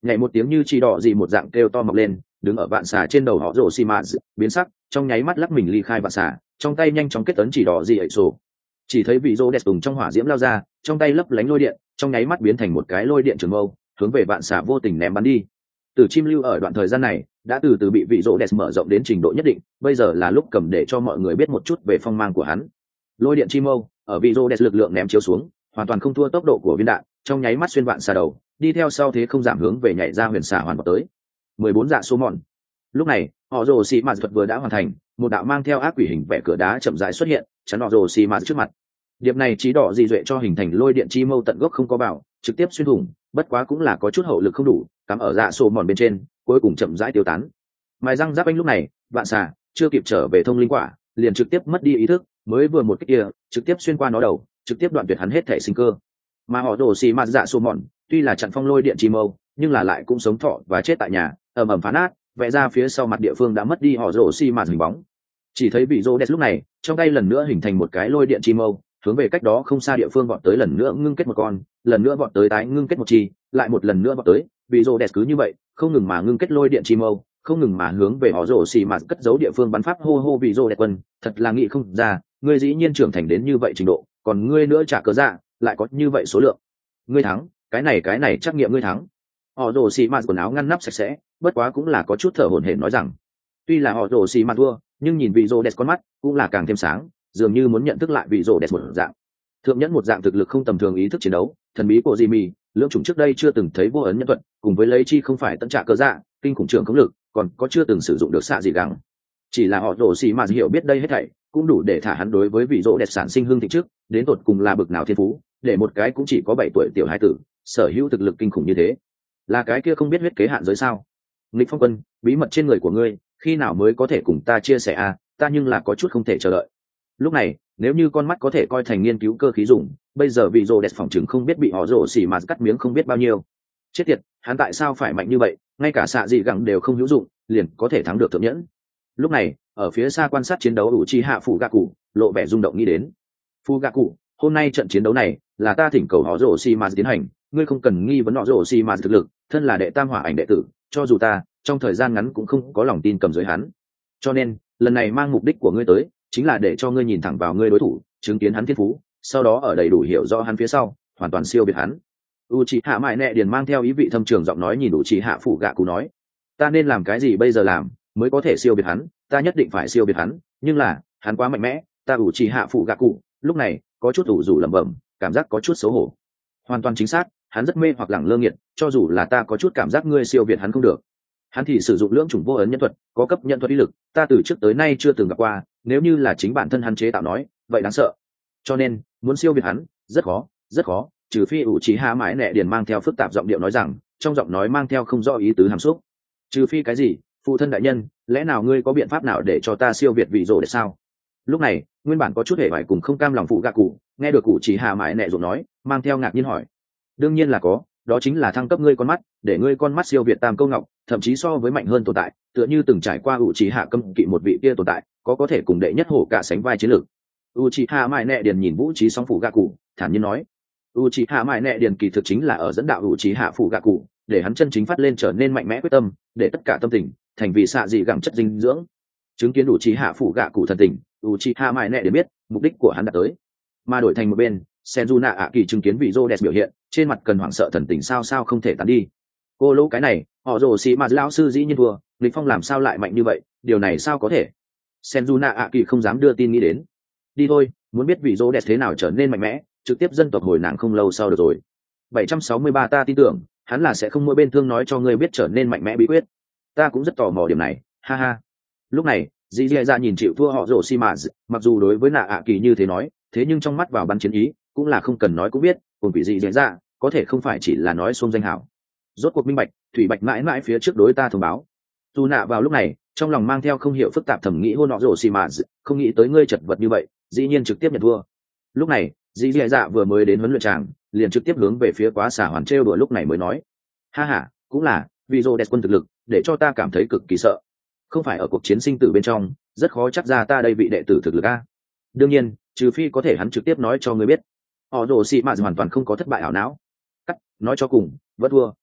nhảy một tiếng như chỉ đỏ gì một dạng kêu to mọc lên, đứng ở vạn xà trên đầu họ rồ xì mạt, biến sắc, trong nháy mắt lắc mình ly khai vạn xà, trong tay nhanh chóng kết ấn chỉ đỏ gì ấy sổ. Chỉ thấy vị rô đẹp tùng trong hỏa diễm lao ra, trong tay lấp lánh lôi điện, trong nháy mắt biến thành một cái lôi điện trường mâu, hướng về vạn xà vô tình ném bắn đi. Tử chim lưu ở đoạn thời gian này đã từ từ bị vị rô đẹp mở rộng đến trình độ nhất định, bây giờ là lúc cầm để cho mọi người biết một chút về phong mang của hắn. Lôi điện chim mâu ở vị rô đẹp lực lượng ném chiếu xuống, hoàn toàn không thua tốc độ của viên đạn, trong nháy mắt xuyên vạn xà đầu, đi theo sau thế không giảm hướng về nhảy ra huyền xà hoàn vào tới. 14 dạ số mòn. Lúc này họ rồ xì mạt thuật vừa đã hoàn thành, một đạo mang theo ác quỷ hình vẽ cửa đá chậm rãi xuất hiện, chắn họ rồ xì mạt trước mặt. Điệp này chỉ đỏ dị duệ cho hình thành lôi điện chi mâu tận gốc không có bảo, trực tiếp xuyên thủng, bất quá cũng là có chút hậu lực không đủ, cắm ở dạ số mòn bên trên, cuối cùng chậm rãi tiêu tán. Mài răng giáp anh lúc này, vạn xà chưa kịp trở về thông linh quả, liền trực tiếp mất đi ý thức, mới vừa một cái kia, trực tiếp xuyên qua nó đầu, trực tiếp đoạn tuyệt hắn hết thể sinh cơ. Mà họ rồ xì mạt dạ số mòn, tuy là chặn phong lôi điện chi mâu, nhưng là lại cũng sống thọ và chết tại nhà, ầm ầm phá nát, vẽ ra phía sau mặt địa phương đã mất đi họ rồ xì mạt hình bóng. Chỉ thấy vị rô đẹp lúc này trong tay lần nữa hình thành một cái lôi điện chi mâu, hướng về cách đó không xa địa phương vọt tới, lần nữa ngưng kết một con, lần nữa vọt tới tái ngưng kết một chi, lại một lần nữa vọt tới. Vị rô đẹp cứ như vậy không ngừng mà ngưng kết lôi điện chi mâu, không ngừng mà hướng về họ rồ xì mạt cất giấu địa phương bắn pháp. Hô hô vị rô đẹp quân, thật là nghĩ không ra, ngươi dĩ nhiên trưởng thành đến như vậy trình độ, còn ngươi nữa trả cớ dạ lại có như vậy số lượng. Ngươi thắng, cái này trắc nghiệm ngươi thắng. Họ rồ xì mạt quần áo ngăn nắp sạch sẽ, bất quá cũng là có chút thở hổn hển nói rằng, tuy là họ rồ xì mạt thua, nhưng nhìn vị rô đẹp con mắt cũng là càng thêm sáng, dường như muốn nhận thức lại vị rô đẹp một dạng. Thượng nhẫn một dạng thực lực không tầm thường, ý thức chiến đấu thần bí của Jimmy, lưỡng chủng trước đây chưa từng thấy vô ấn nhân thuật, cùng với lấy chi không phải tận trả cơ dạ, kinh khủng trưởng công lực, còn có chưa từng sử dụng được xạ gì gắng. Chỉ là họ rồ xì mạt hiểu biết đây hết thảy cũng đủ để thả hắn đối với vị rô đẹp sản sinh hương thịnh trước, đến tột cùng là bực nào thiên phú, để một cái cũng chỉ có 7 tuổi tiểu hải tử sở hữu thực lực kinh khủng như thế. Là cái kia không biết huyết kế hạn giới sao? Nghịch Phong Quân, bí mật trên người của ngươi khi nào mới có thể cùng ta chia sẻ à? Ta nhưng là có chút không thể chờ đợi. Lúc này nếu như con mắt có thể coi thành nghiên cứu cơ khí dùng, bây giờ vị rô đẹp phòng chừng không biết bị họ rồ xì mà cắt miếng không biết bao nhiêu. Chết tiệt, hắn tại sao phải mạnh như vậy, ngay cả xạ dị gẳng đều không hữu dụng liền có thể thắng được thượng nhẫn. Lúc này ở phía xa quan sát chiến đấu ủ chi hạ phụ gạ cụ lộ vẻ rung động nghĩ đến, phụ gạ cụ, hôm nay trận chiến đấu này là ta thỉnh cầu họ rồ xì mà tiến hành, ngươi không cần nghi vấn họ rồ xì mà thực lực, thân là đệ tam hỏa ảnh đệ tử, cho dù ta trong thời gian ngắn cũng không có lòng tin cầm dưới hắn, cho nên lần này mang mục đích của ngươi tới chính là để cho ngươi nhìn thẳng vào ngươi đối thủ, chứng kiến hắn thiên phú, sau đó ở đầy đủ hiểu rõ hắn phía sau hoàn toàn siêu việt hắn. Uchiha Mại Nệ Điền mang theo ý vị thâm trường giọng nói nhìn Uchiha Phụ Gạ Cụ nói, ta nên làm cái gì bây giờ làm mới có thể siêu việt hắn? Ta nhất định phải siêu việt hắn, nhưng là hắn quá mạnh mẽ. Ta Uchiha Phụ Gạ Cụ lúc này có chút ủ rũ lẩm bẩm, cảm giác có chút xấu hổ. Hoàn toàn chính xác, hắn rất mê hoặc lẳng lơ nghiệt, cho dù là ta có chút cảm giác ngươi siêu việt hắn không được. Hắn thì sử dụng lưỡng chủng vô ấn nhân thuật, có cấp nhân thuật uy lực, ta từ trước tới nay chưa từng gặp qua, nếu như là chính bản thân hắn chế tạo nói, vậy đáng sợ. Cho nên muốn siêu việt hắn rất khó, rất khó, trừ phi Uchiha Mãi Nệ Điền mang theo phức tạp giọng điệu nói rằng, trong giọng nói mang theo không rõ ý tứ hàm xúc. Trừ phi cái gì? Phụ thân đại nhân, lẽ nào ngươi có biện pháp nào để cho ta siêu việt vị rồ để sao? Lúc này nguyên bản có chút hề bại cùng không cam lòng Phụ Gạ Cụ nghe được Uchiha Mãi Nệ Điền nói, mang theo ngạc nhiên hỏi, đương nhiên là có, đó chính là thăng cấp ngươi con mắt, để ngươi con mắt siêu việt tam câu ngọc, thậm chí so với mạnh hơn tồn tại, tựa như từng trải qua Uchiha cấm kỵ một vị kia tồn tại, có thể cùng đệ nhất hổ cả sánh vai chiến lược. Uchiha Mãi Nệ Điền nhìn vũ trí song Phụ Gạ Cụ thản nhiên nói, Uchiha Mãi Nệ Điền kỳ thực chính là ở dẫn đạo Uchiha Phụ Gạ Cụ để hắn chân chính phát lên trở nên mạnh mẽ quyết tâm, để tất cả tâm tình thành vì xạ dị gẳng chất dinh dưỡng. Chứng kiến Uchiha Phụ Gạ Cụ thần tình, Uchiha Mãi Nệ Điền biết mục đích của hắn đã tới. Mà đổi thành một bên, Senjuna ạ kỳ chứng kiến vị rô đẹp biểu hiện, trên mặt cần hoảng sợ thần tình sao không thể tán đi. Cô lỗ cái này, họ rồ xì mà lão sư dĩ nhiên thua, Lịch Phong làm sao lại mạnh như vậy, điều này sao có thể? Senjuna ạ kỳ không dám đưa tin nghĩ đến. Đi thôi, muốn biết vị rô đẹp thế nào trở nên mạnh mẽ, trực tiếp dân tộc hồi nàng không lâu sau được rồi. 763 ta tin tưởng hắn là sẽ không mỗi bên thương nói cho ngươi biết trở nên mạnh mẽ bí quyết. Ta cũng rất tò mò điểm này, ha ha. Lúc này dì dì ra nhìn chịu thua họ rồ xì mà, mặc dù đối với nạ ạ kỳ như thế nói, thế nhưng trong mắt vào bắn chiến ý cũng là không cần nói cũng biết, cùng vị dì dì ra có thể không phải chỉ là nói xuông danh hảo. Rốt cuộc minh bạch, thủy bạch mãi mãi phía trước đối ta thông báo. Tu nạ vào lúc này trong lòng mang theo không hiểu phức tạp thẩm nghĩ hôn họ rồ xì mà, không nghĩ tới ngươi chật vật như vậy, dĩ nhiên trực tiếp nhận thua. Lúc này dì dì dạ vừa mới đến huấn luyện tràng, liền trực tiếp hướng về phía quá xả hoàn trêu đùa, lúc này mới nói, ha ha, cũng là vì rô đẹp quân thực lực để cho ta cảm thấy cực kỳ sợ, không phải ở cuộc chiến sinh tử bên trong rất khó chắc ra ta đây vị đệ tử thực lực a. Đương nhiên trừ phi có thể hắn trực tiếp nói cho ngươi biết. Họ rồ xì mà hoàn toàn không có thất bại ảo não. Cắt, nói cho cùng vẫn thua.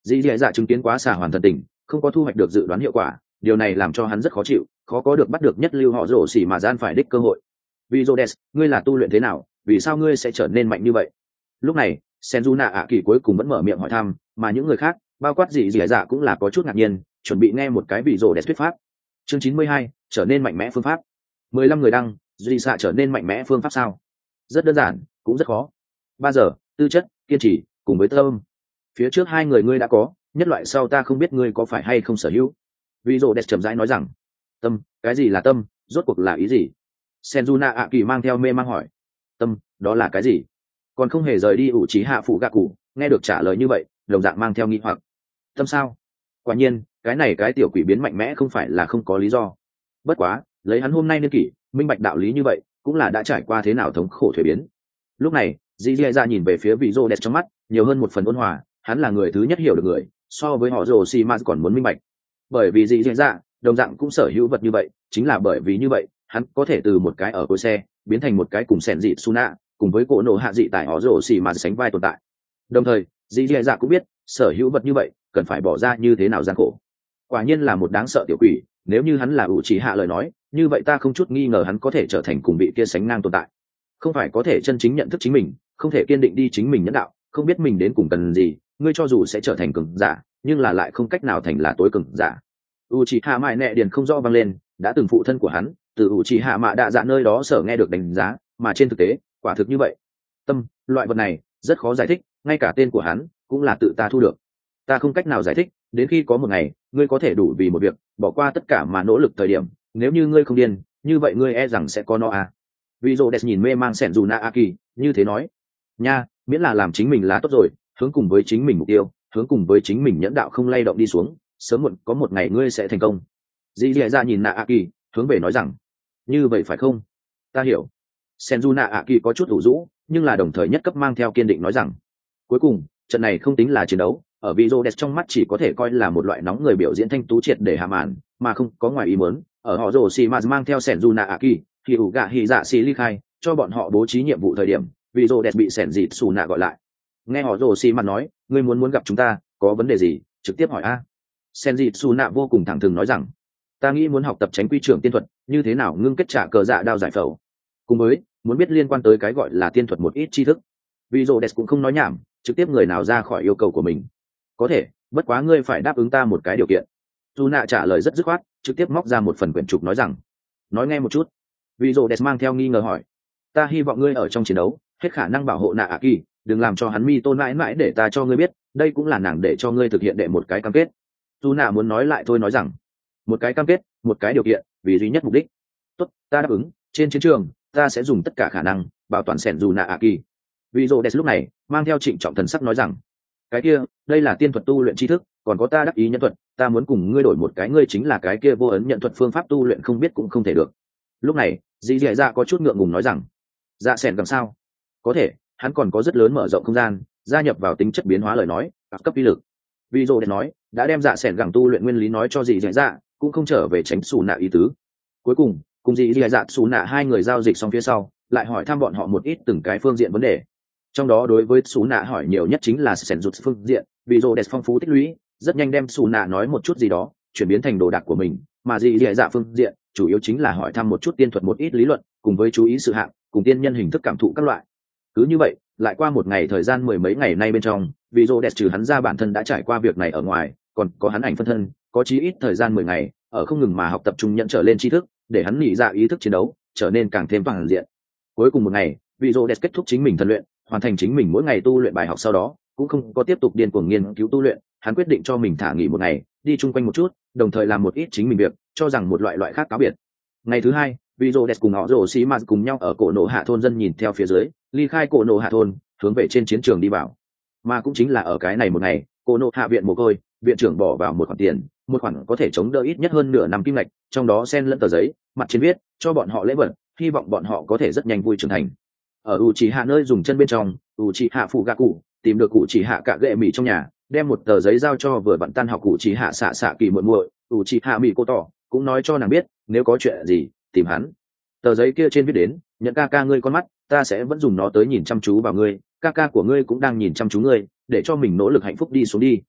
dì dì dạ chứng kiến quá xà hoàn thần tình, không có thu hoạch được dự đoán hiệu quả, điều này làm cho hắn rất khó chịu, khó có được bắt được nhất lưu họ rổ xỉ mà gian phải đích cơ hội. Vì Rhodes, ngươi là tu luyện thế nào, vì sao ngươi sẽ trở nên mạnh như vậy? Lúc này Senjuna ạ kỳ cuối cùng vẫn mở miệng hỏi thăm, mà những người khác bao quát dì dì dạ cũng là có chút ngạc nhiên, chuẩn bị nghe một cái vị Rhodes thuyết pháp. Chương 92, trở nên mạnh mẽ phương pháp. 15 người đăng, dì dạ trở nên mạnh mẽ phương pháp sao? Rất đơn giản, cũng rất khó. 3 giờ, tư chất, kiên trì, cùng với tâm. Phía trước hai người ngươi đã có, nhất loại sau ta không biết ngươi có phải hay không sở hữu. Vị Rhodes chậm rãi nói rằng, tâm, cái gì là tâm, rốt cuộc là ý gì? Senjuna ạ kỳ mang theo mê mang hỏi, tâm, đó là cái gì? Còn không hề rời đi ủ trí hạ phụ gạ cụ, nghe được trả lời như vậy, đồng dạng mang theo nghi hoặc. Tâm sao? Quả nhiên, cái này cái tiểu quỷ biến mạnh mẽ không phải là không có lý do. Bất quá, lấy hắn hôm nay niên kỷ, minh bạch đạo lý như vậy, cũng là đã trải qua thế nào thống khổ thuế biến. Lúc này, dì dì ra nhìn về phía vị Rhodes trong mắt, nhiều hơn một phần ôn hòa, hắn là người thứ nhất hiểu được người, so với họ rồ xì ma còn muốn minh bạch. Bởi vì dì dì ra, đồng dạng cũng sở hữu vật như vậy, chính là bởi vì như vậy, hắn có thể từ một cái ở cuối xe biến thành một cái cùng sẻn dị Suna, cùng với cổ nổ hạ dị tại họ rổ xì mà sánh vai tồn tại. Đồng thời dì dì dạ cũng biết sở hữu vật như vậy cần phải bỏ ra như thế nào gian khổ. Quả nhiên là một đáng sợ tiểu quỷ, nếu như hắn là ủ chỉ hạ lời nói, như vậy ta không chút nghi ngờ hắn có thể trở thành cùng vị kia sánh ngang tồn tại. Không phải có thể chân chính nhận thức chính mình, không thể kiên định đi chính mình nhẫn đạo, không biết mình đến cùng cần gì, ngươi cho dù sẽ trở thành cường giả, nhưng là lại không cách nào thành là tối cường giả. Uchiha Mai Nệ Điền không rõ vang lên, đã từng phụ thân của hắn, từ Uchiha Mạ Đạ Dạ nơi đó sở nghe được đánh giá, mà trên thực tế, quả thực như vậy. Tâm, loại vật này rất khó giải thích, ngay cả tên của hắn cũng là tự ta thu được. Ta không cách nào giải thích, đến khi có một ngày, ngươi có thể đủ vì một việc, bỏ qua tất cả mà nỗ lực thời điểm, nếu như ngươi không điên, như vậy ngươi e rằng sẽ có nó à. Vì Rhodes nhìn mê mang Senjuna Aki, như thế nói. Nha, miễn là làm chính mình là tốt rồi, hướng cùng với chính mình mục tiêu, hướng cùng với chính mình nhẫn đạo không lay động đi xuống, sớm muộn có một ngày ngươi sẽ thành công. Dì dì ra nhìn nạ a kỳ, hướng về nói rằng, như vậy phải không? Ta hiểu. Senju nạ a kỳ có chút ủ rũ, nhưng là đồng thời nhất cấp mang theo kiên định nói rằng, cuối cùng trận này không tính là chiến đấu, ở video đẹp trong mắt chỉ có thể coi là một loại nóng người biểu diễn thanh tú triệt để hạ màn, mà không có ngoài ý muốn. Ở họ rồ xì mà mang theo Senju nạ a kỳ, thì ủ gạ hì dạ xì ly khai, cho bọn họ bố trí nhiệm vụ thời điểm, video đẹp bị sẻn dịt xù nạ gọi lại. Nghe họ rồ xì mà nói, ngươi muốn gặp chúng ta, có vấn đề gì? Trực tiếp hỏi a. Senji Suna vô cùng thẳng thừng nói rằng, ta nghĩ muốn học tập tránh quy trưởng tiên thuật, như thế nào ngưng kết trả cờ dạ đao giải phẫu, cùng với muốn biết liên quan tới cái gọi là tiên thuật một ít tri thức. Vì Rhodes cũng không nói nhảm, trực tiếp người nào ra khỏi yêu cầu của mình. Có thể, bất quá ngươi phải đáp ứng ta một cái điều kiện. Suna trả lời rất dứt khoát, trực tiếp móc ra một phần quyển trục nói rằng, nói nghe một chút. Vì Rhodes mang theo nghi ngờ hỏi, ta hy vọng ngươi ở trong chiến đấu hết khả năng bảo hộ nạ a kỳ, đừng làm cho hắn mi tôn mãi mãi để ta cho ngươi biết, đây cũng là nàng để cho ngươi thực hiện đệ một cái cam kết. Tu nạ muốn nói lại thôi nói rằng, một cái cam kết, một cái điều kiện, vì duy nhất mục đích. Tốt, ta đáp ứng, trên chiến trường ta sẽ dùng tất cả khả năng bảo toàn sẻn dù nạ a kỳ. Vì Rhodes lúc này mang theo trịnh trọng thần sắc nói rằng, cái kia đây là tiên thuật tu luyện tri thức, còn có ta đắc ý nhân thuật, ta muốn cùng ngươi đổi một cái, ngươi chính là cái kia vô ấn nhận thuật phương pháp tu luyện không biết cũng không thể được. Lúc này dì dì dạ có chút ngượng ngùng nói rằng, dạ sẻn làm sao có thể, hắn còn có rất lớn mở rộng không gian, gia nhập vào tính chất biến hóa lời nói cấp uy lực. Vì Rhodes nói đã đem dạ sẻn gẳng tu luyện nguyên lý nói cho dì dì dạ, cũng không trở về tránh xù nạ ý tứ. Cuối cùng cùng dì dì dạ xù nạ hai người giao dịch xong phía sau, lại hỏi thăm bọn họ một ít từng cái phương diện vấn đề. Trong đó đối với xù nạ hỏi nhiều nhất chính là sẻn rụt phương diện, vì Rhodes phong phú tích lũy, rất nhanh đem xù nạ nói một chút gì đó chuyển biến thành đồ đạc của mình, mà dì dì dạ phương diện chủ yếu chính là hỏi thăm một chút tiên thuật một ít lý luận, cùng với chú ý sự hạng cùng tiên nhân hình thức cảm thụ các loại. Cứ như vậy lại qua một ngày, thời gian mười mấy ngày nay bên trong, vì Rhodes trừ hắn ra bản thân đã trải qua việc này ở ngoài, còn có hắn ảnh phân thân, có chí ít thời gian 10 ngày, ở không ngừng mà học tập trung nhận trở lên tri thức, để hắn nghĩ ra ý thức chiến đấu, trở nên càng thêm toàn diện. Cuối cùng một ngày, vì Rhodes kết thúc chính mình thần luyện, hoàn thành chính mình mỗi ngày tu luyện bài học sau đó, cũng không có tiếp tục điên cuồng nghiên cứu tu luyện, hắn quyết định cho mình thả nghỉ một ngày, đi chung quanh một chút, đồng thời làm một ít chính mình việc, cho rằng một loại khác cáo biệt. Ngày thứ hai, vì Rhodes cùng họ rồ xí mà cùng nhau ở cổ nổ hạ thôn dân nhìn theo phía dưới, ly khai cổ nổ hạ thôn, hướng về trên chiến trường đi vào. Mà cũng chính là ở cái này một ngày, cổ nổ hạ viện mồ côi viện trưởng bỏ vào một khoản tiền, một khoản có thể chống đỡ ít nhất hơn nửa năm kim ngạch, trong đó xen lẫn tờ giấy, mặt trên viết cho bọn họ lễ vật, hy vọng bọn họ có thể rất nhanh vui trưởng thành. Ở Uchiha nơi dùng chân bên trong, Uchiha phụ gạ cụ tìm được Uchiha cả gệ mì trong nhà, đem một tờ giấy giao cho vừa bận tan học Uchiha xạ xạ kỳ muội muội. Uchiha mì cô tỏ cũng nói cho nàng biết nếu có chuyện gì tìm hắn. Tờ giấy kia trên viết đến, nhận ca ca ngươi con mắt, ta sẽ vẫn dùng nó tới nhìn chăm chú vào ngươi, ca ca của ngươi cũng đang nhìn chăm chú ngươi, để cho mình nỗ lực hạnh phúc đi xuống đi.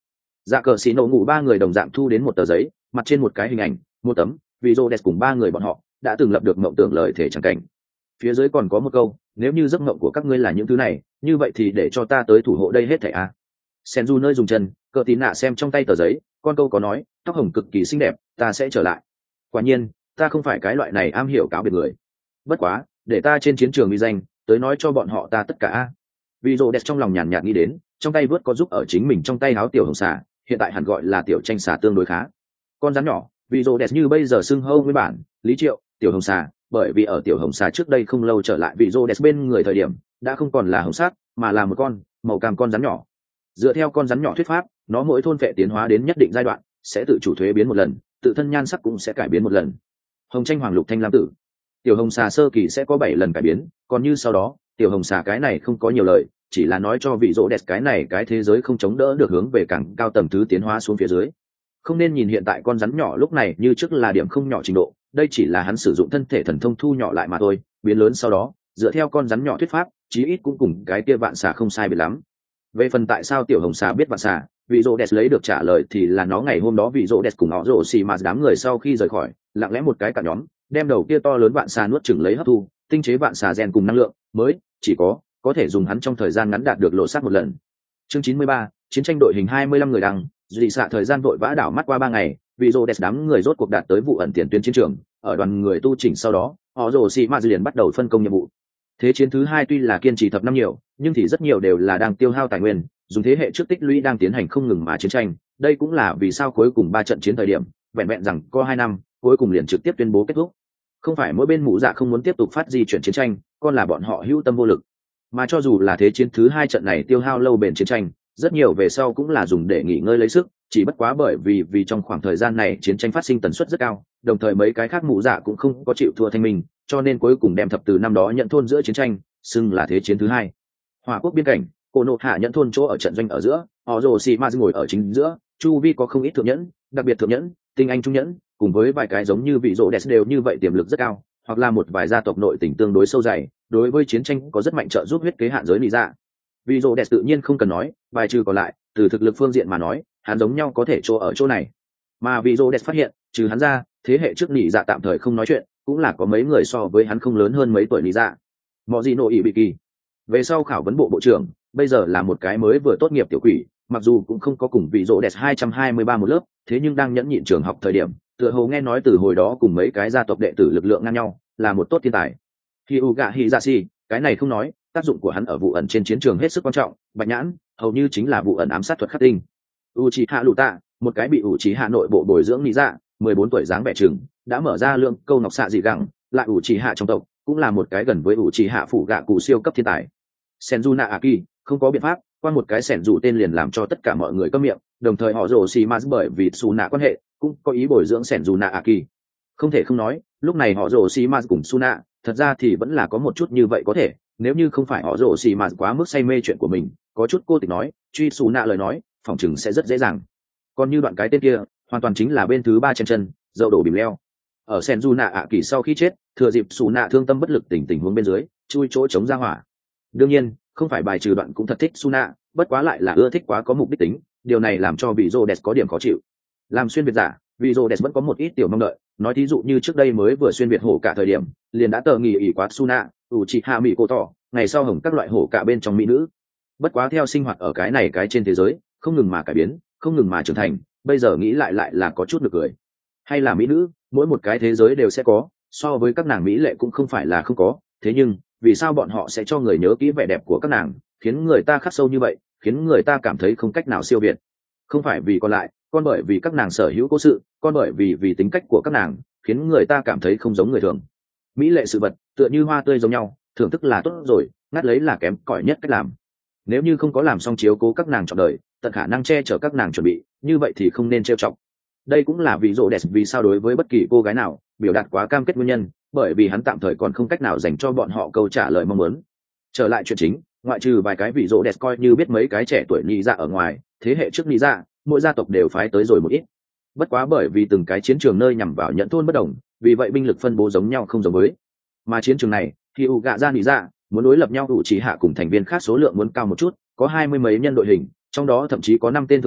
Dạ cờ xì nổ ngủ ba người đồng dạng thu đến một tờ giấy, mặt trên một cái hình ảnh, một tấm, vì Rhodes cùng ba người bọn họ đã từng lập được mộng tưởng lời thể chẳng cảnh. Phía dưới còn có một câu, nếu như giấc mộng của các ngươi là những thứ này, như vậy thì để cho ta tới thủ hộ đây hết thảy a. Senju nơi dùng chân, cờ tín nạ xem trong tay tờ giấy, con câu có nói, tóc hồng cực kỳ xinh đẹp, ta sẽ trở lại. Quả nhiên, ta không phải cái loại này am hiểu cáo biệt người. Bất quá, để ta trên chiến trường uy danh, tới nói cho bọn họ ta tất cả a. Vì Rhodes trong lòng nhàn nhạt nghĩ đến, trong tay vớt có giúp ở chính mình trong tay áo tiểu hồng xà, hiện tại hẳn gọi là tiểu tranh xà tương đối khá. Con rắn nhỏ, vì Rhodes như bây giờ xưng hô nguyên bản, Lý Triệu, tiểu hồng xà, bởi vì ở tiểu hồng xà trước đây không lâu trở lại vị Rhodes bên người thời điểm, đã không còn là hồng sắc, mà là một con màu cam con rắn nhỏ. Dựa theo con rắn nhỏ thuyết pháp, nó mỗi thôn phệ tiến hóa đến nhất định giai đoạn, sẽ tự chủ thuế biến một lần, tự thân nhan sắc cũng sẽ cải biến một lần. Hồng tranh hoàng lục thanh lam tử, tiểu hồng xà sơ kỳ sẽ có 7 lần cải biến, còn như sau đó, tiểu hồng xà cái này không có nhiều lời, chỉ là nói cho vị Rhodes cái này cái thế giới không chống đỡ được hướng về càng cao tầng thứ tiến hóa xuống phía dưới. Không nên nhìn hiện tại con rắn nhỏ lúc này như trước là điểm không nhỏ trình độ, đây chỉ là hắn sử dụng thân thể thần thông thu nhỏ lại mà thôi, biến lớn sau đó, dựa theo con rắn nhỏ thuyết pháp, chí ít cũng cùng cái kia vạn xà không sai biệt lắm. Về phần tại sao tiểu hồng xà biết vạn xà, vị Rhodes lấy được trả lời thì là nó ngày hôm đó vị Rhodes cùng họ rồ xì mà đám người sau khi rời khỏi, lặng lẽ một cái cả nhóm, đem đầu kia to lớn vạn xà nuốt chửng lấy hấp thu, tinh chế vạn xà gen cùng năng lượng mới, chỉ có thể dùng hắn trong thời gian ngắn đạt được lộ sát một lần. Chương 93, chiến tranh đội hình 25 người đăng, dị xạ thời gian vội vã đảo mắt qua 3 ngày, vị Rhodes đám người rốt cuộc đạt tới vụ ẩn tiền tuyến chiến trường, ở đoàn người tu chỉnh sau đó, họ rồ xì mà liền bắt đầu phân công nhiệm vụ. Thế chiến thứ 2 tuy là kiên trì thập năm nhiều, nhưng thì rất nhiều đều là đang tiêu hao tài nguyên, dùng thế hệ trước tích lũy đang tiến hành không ngừng mà chiến tranh, đây cũng là vì sao cuối cùng 3 trận chiến thời điểm, vẹn vẹn rằng có 2 năm, cuối cùng liền trực tiếp tuyên bố kết thúc. Không phải mỗi bên mụ dạ không muốn tiếp tục phát di chuyển chiến tranh, còn là bọn họ hữu tâm vô lực. Mà cho dù là thế chiến thứ 2 trận này tiêu hao lâu bền chiến tranh, rất nhiều về sau cũng là dùng để nghỉ ngơi lấy sức, chỉ bất quá bởi vì trong khoảng thời gian này chiến tranh phát sinh tần suất rất cao, đồng thời mấy cái khác mụ dạ cũng không có chịu thua thanh minh, cho nên cuối cùng đem thập từ năm đó nhận thôn giữa chiến tranh, xưng là thế chiến thứ 2. Hỏa quốc biên cảnh, cô nộ hạ nhận thôn chỗ ở trận doanh ở giữa, họ rồ xì ma ngồi ở chính giữa, chu vi có không ít thượng nhẫn, đặc biệt thượng nhẫn, tinh anh trung nhẫn, cùng với vài cái giống như vị rồ đẹp đều như vậy tiềm lực rất cao, hoặc là một vài gia tộc nội tình tương đối sâu dày, đối với chiến tranh có rất mạnh trợ giúp huyết kế hạn giới lý dạ. Vị rồ đẹp tự nhiên không cần nói, bài trừ còn lại, từ thực lực phương diện mà nói, hắn giống nhau có thể chỗ ở chỗ này. Mà vị rồ đẹp phát hiện, trừ hắn ra, thế hệ trước lý dạ tạm thời không nói chuyện, cũng là có mấy người so với hắn không lớn hơn mấy tuổi lý dạ. Mọi gì nội ý bị kỳ. Về sau khảo vấn bộ bộ trưởng, bây giờ là một cái mới vừa tốt nghiệp tiểu quỷ, mặc dù cũng không có cùng vị rồ đẹp 223 một lớp, thế nhưng đang nhẫn nhịn trường học thời điểm, tựa hồ nghe nói từ hồi đó cùng mấy cái gia tộc đệ tử lực lượng ngang nhau, là một tốt thiên tài. Hyuga Hizashi, cái này không nói, tác dụng của hắn ở vụ ẩn trên chiến trường hết sức quan trọng, bạch nhãn, hầu như chính là vụ ẩn ám sát thuật khắc tinh. Uchiha Luta, một cái bị Uchiha nội bộ bồi dưỡng lý dạ, 14 tuổi dáng vẻ chừng, đã mở ra lượng câu nọc xạ dị gẳng, lại Uchiha trong tộc, cũng là một cái gần với Uchiha phủ gạ cụ siêu cấp thiên tài. Senju Naaki, không có biện pháp, qua một cái Senju tên liền làm cho tất cả mọi người câm miệng, đồng thời họ rồ xì mas bởi vì Suna quan hệ, cũng có ý bồi dưỡng Senju Naaki. Không thể không nói, lúc này họ rồ xì mas cùng Suna, thật ra thì vẫn là có một chút như vậy có thể, nếu như không phải họ rồ xì mas quá mức say mê chuyện của mình, có chút cô tịch nói, truy Suna lời nói, phỏng chừng sẽ rất dễ dàng. Còn như đoạn cái tên kia, hoàn toàn chính là bên thứ 3 chân, dậu đổ bìm leo. Ở Senju Naaki sau khi chết, thừa dịp Suna thương tâm bất lực tình huống bên dưới, chui chỗ chống ra hỏa. Đương nhiên, không phải bài trừ đoạn cũng thật thích Suna, bất quá lại là ưa thích quá có mục đích tính, điều này làm cho vị Rhodes có điểm khó chịu. Làm xuyên việt giả, vị Rhodes vẫn có một ít tiểu mong đợi, nói thí dụ như trước đây mới vừa xuyên việt hổ cả thời điểm, liền đã tờ nghỉ ỷ quá Suna, Uchiha Mikoto, ngày sau hồng các loại hổ cả bên trong mỹ nữ. Bất quá theo sinh hoạt ở cái này cái trên thế giới, không ngừng mà cải biến, không ngừng mà trưởng thành, bây giờ nghĩ lại là có chút nực cười. Hay là mỹ nữ, mỗi một cái thế giới đều sẽ có, so với các nàng mỹ lệ cũng không phải là không có, thế nhưng vì sao bọn họ sẽ cho người nhớ kỹ vẻ đẹp của các nàng, khiến người ta khắc sâu như vậy, khiến người ta cảm thấy không cách nào siêu việt. Không phải vì còn lại, còn bởi vì các nàng sở hữu cố sự, còn bởi vì tính cách của các nàng, khiến người ta cảm thấy không giống người thường. Mỹ lệ sự vật, tựa như hoa tươi giống nhau, thưởng thức là tốt rồi, ngắt lấy là kém cỏi nhất cách làm. Nếu như không có làm xong chiếu cố các nàng trọn đời, tận khả năng che chở các nàng chuẩn bị, như vậy thì không nên trêu chọc. Đây cũng là ví dụ đẹp vì sao đối với bất kỳ cô gái nào, biểu đạt quá cam kết nguyên nhân, bởi vì hắn tạm thời còn không cách nào dành cho bọn họ câu trả lời mong muốn. Trở lại chuyện chính, ngoại trừ vài cái ví dụ đẹp coi như biết mấy cái trẻ tuổi nhị dạ ở ngoài, thế hệ trước nhị dạ, mỗi gia tộc đều phái tới rồi một ít. Bất quá bởi vì từng cái chiến trường nơi nhằm vào nhận thôn bất đồng, vì vậy binh lực phân bố giống nhau không giống với. Mà chiến trường này, khi u gạ ra nhị dạ muốn đối lập nhau đủ chỉ hạ cùng thành viên khác số lượng muốn cao một chút, có 20 mấy nhân đội hình, trong đó thậm chí có 5 tên thượng nhẫn,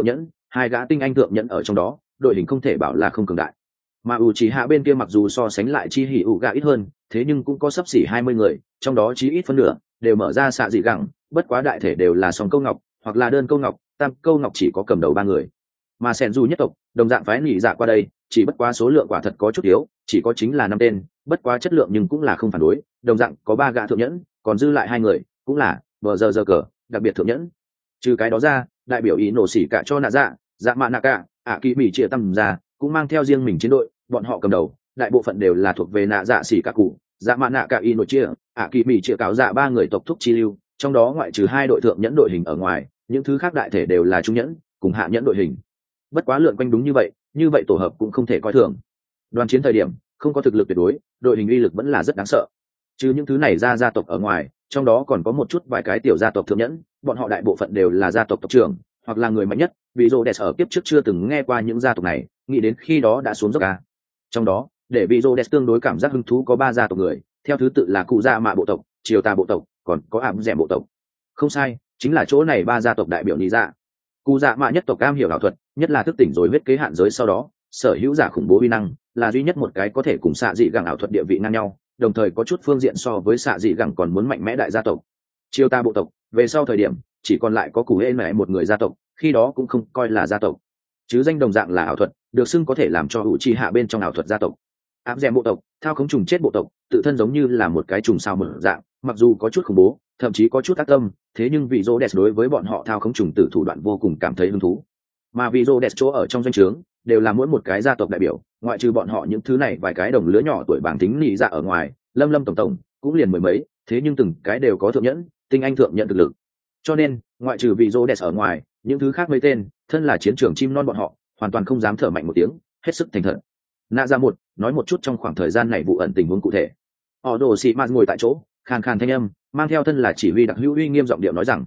hai gã tinh anh thượng nhẫn ở trong đó, đội hình không thể bảo là không cường đại. Mà Uchiha bên kia mặc dù so sánh lại chi hỉ ủ gạ ít hơn, thế nhưng cũng có xấp xỉ 20 người, trong đó chí ít phân nửa đều mở ra xạ dị gẳng, bất quá đại thể đều là song câu ngọc, hoặc là đơn câu ngọc, tam câu ngọc chỉ có cầm đầu 3 người. Mà Sẻn dù nhất tộc, đồng dạng phái nhị dạ qua đây, chỉ bất quá số lượng quả thật có chút yếu, chỉ có chính là 5 tên, bất quá chất lượng nhưng cũng là không phản đối, đồng dạng có 3 gã thượng nhẫn, còn dư lại 2 người, cũng là bờ giờ cờ, đặc biệt thượng nhẫn. Trừ cái đó ra, đại biểu ý nổ xỉ cả cho nạ dạ, dạ mạ nạ cả, kỳ mỹ chia tâm ra, cũng mang theo riêng mình chiến đội, bọn họ cầm đầu, đại bộ phận đều là thuộc về nạ dạ xỉ cả cụ, dạ mạ nạ cả y nội chia, kỳ mỹ chia cáo dạ 3 người tộc thúc chi lưu, trong đó ngoại trừ 2 đội thượng nhẫn đội hình ở ngoài, những thứ khác đại thể đều là trung nhẫn cùng hạ nhẫn đội hình. Bất quá lượn quanh đúng như vậy tổ hợp cũng không thể coi thường. Đoàn chiến thời điểm không có thực lực tuyệt đối, đội hình uy lực vẫn là rất đáng sợ. Trừ những thứ này ra gia tộc ở ngoài, trong đó còn có một chút vài cái tiểu gia tộc thượng nhẫn, bọn họ đại bộ phận đều là gia tộc tộc trưởng hoặc là người mạnh nhất, vì Rhodes ở kiếp trước chưa từng nghe qua những gia tộc này, nghĩ đến khi đó đã xuống dốc ca. Trong đó, để vì Rhodes tương đối cảm giác hứng thú có 3 gia tộc người, theo thứ tự là cụ gia mạ bộ tộc, triều tà bộ tộc, còn có ảm dẻm bộ tộc. Không sai, chính là chỗ này 3 gia tộc đại biểu lý dạ. Cụ dạ mạ nhất tộc am hiểu ảo thuật, nhất là thức tỉnh rồi huyết kế hạn giới sau đó, sở hữu giả khủng bố uy năng, là duy nhất một cái có thể cùng xạ dị gẳng ảo thuật địa vị ngang nhau, đồng thời có chút phương diện so với xạ dị gẳng còn muốn mạnh mẽ đại gia tộc. Triều ta bộ tộc về sau thời điểm chỉ còn lại có cụ hễ mẹ một người gia tộc, khi đó cũng không coi là gia tộc, chứ danh đồng dạng là ảo thuật, được xưng có thể làm cho hữu chi hạ bên trong ảo thuật gia tộc. Áp dèm bộ tộc, thao khống trùng chết bộ tộc, tự thân giống như là một cái trùng sao mở dạng, mặc dù có chút khủng bố, thậm chí có chút ác tâm, thế nhưng vị Rhodes đối với bọn họ thao khống trùng tử thủ đoạn vô cùng cảm thấy hứng thú. Mà vị Rhodes chỗ ở trong doanh trướng đều là mỗi một cái gia tộc đại biểu, ngoại trừ bọn họ những thứ này vài cái đồng lứa nhỏ tuổi bảng tính nhị dạ ở ngoài, lâm tổng cũng liền 10 mấy, thế nhưng từng cái đều có thượng nhẫn, tinh anh thượng nhận thực lực. Cho nên, ngoại trừ vị Rhodes ở ngoài, những thứ khác mấy tên, thân là chiến trường chim non bọn họ, hoàn toàn không dám thở mạnh một tiếng, hết sức thành thật. Nạ ra một, nói một chút trong khoảng thời gian này vụ ẩn tình huống cụ thể. Họ đồ xị mạt ngồi tại chỗ, khàn khàn thanh âm, mang theo thân là chỉ huy đặc hữu uy nghiêm giọng điệu nói rằng,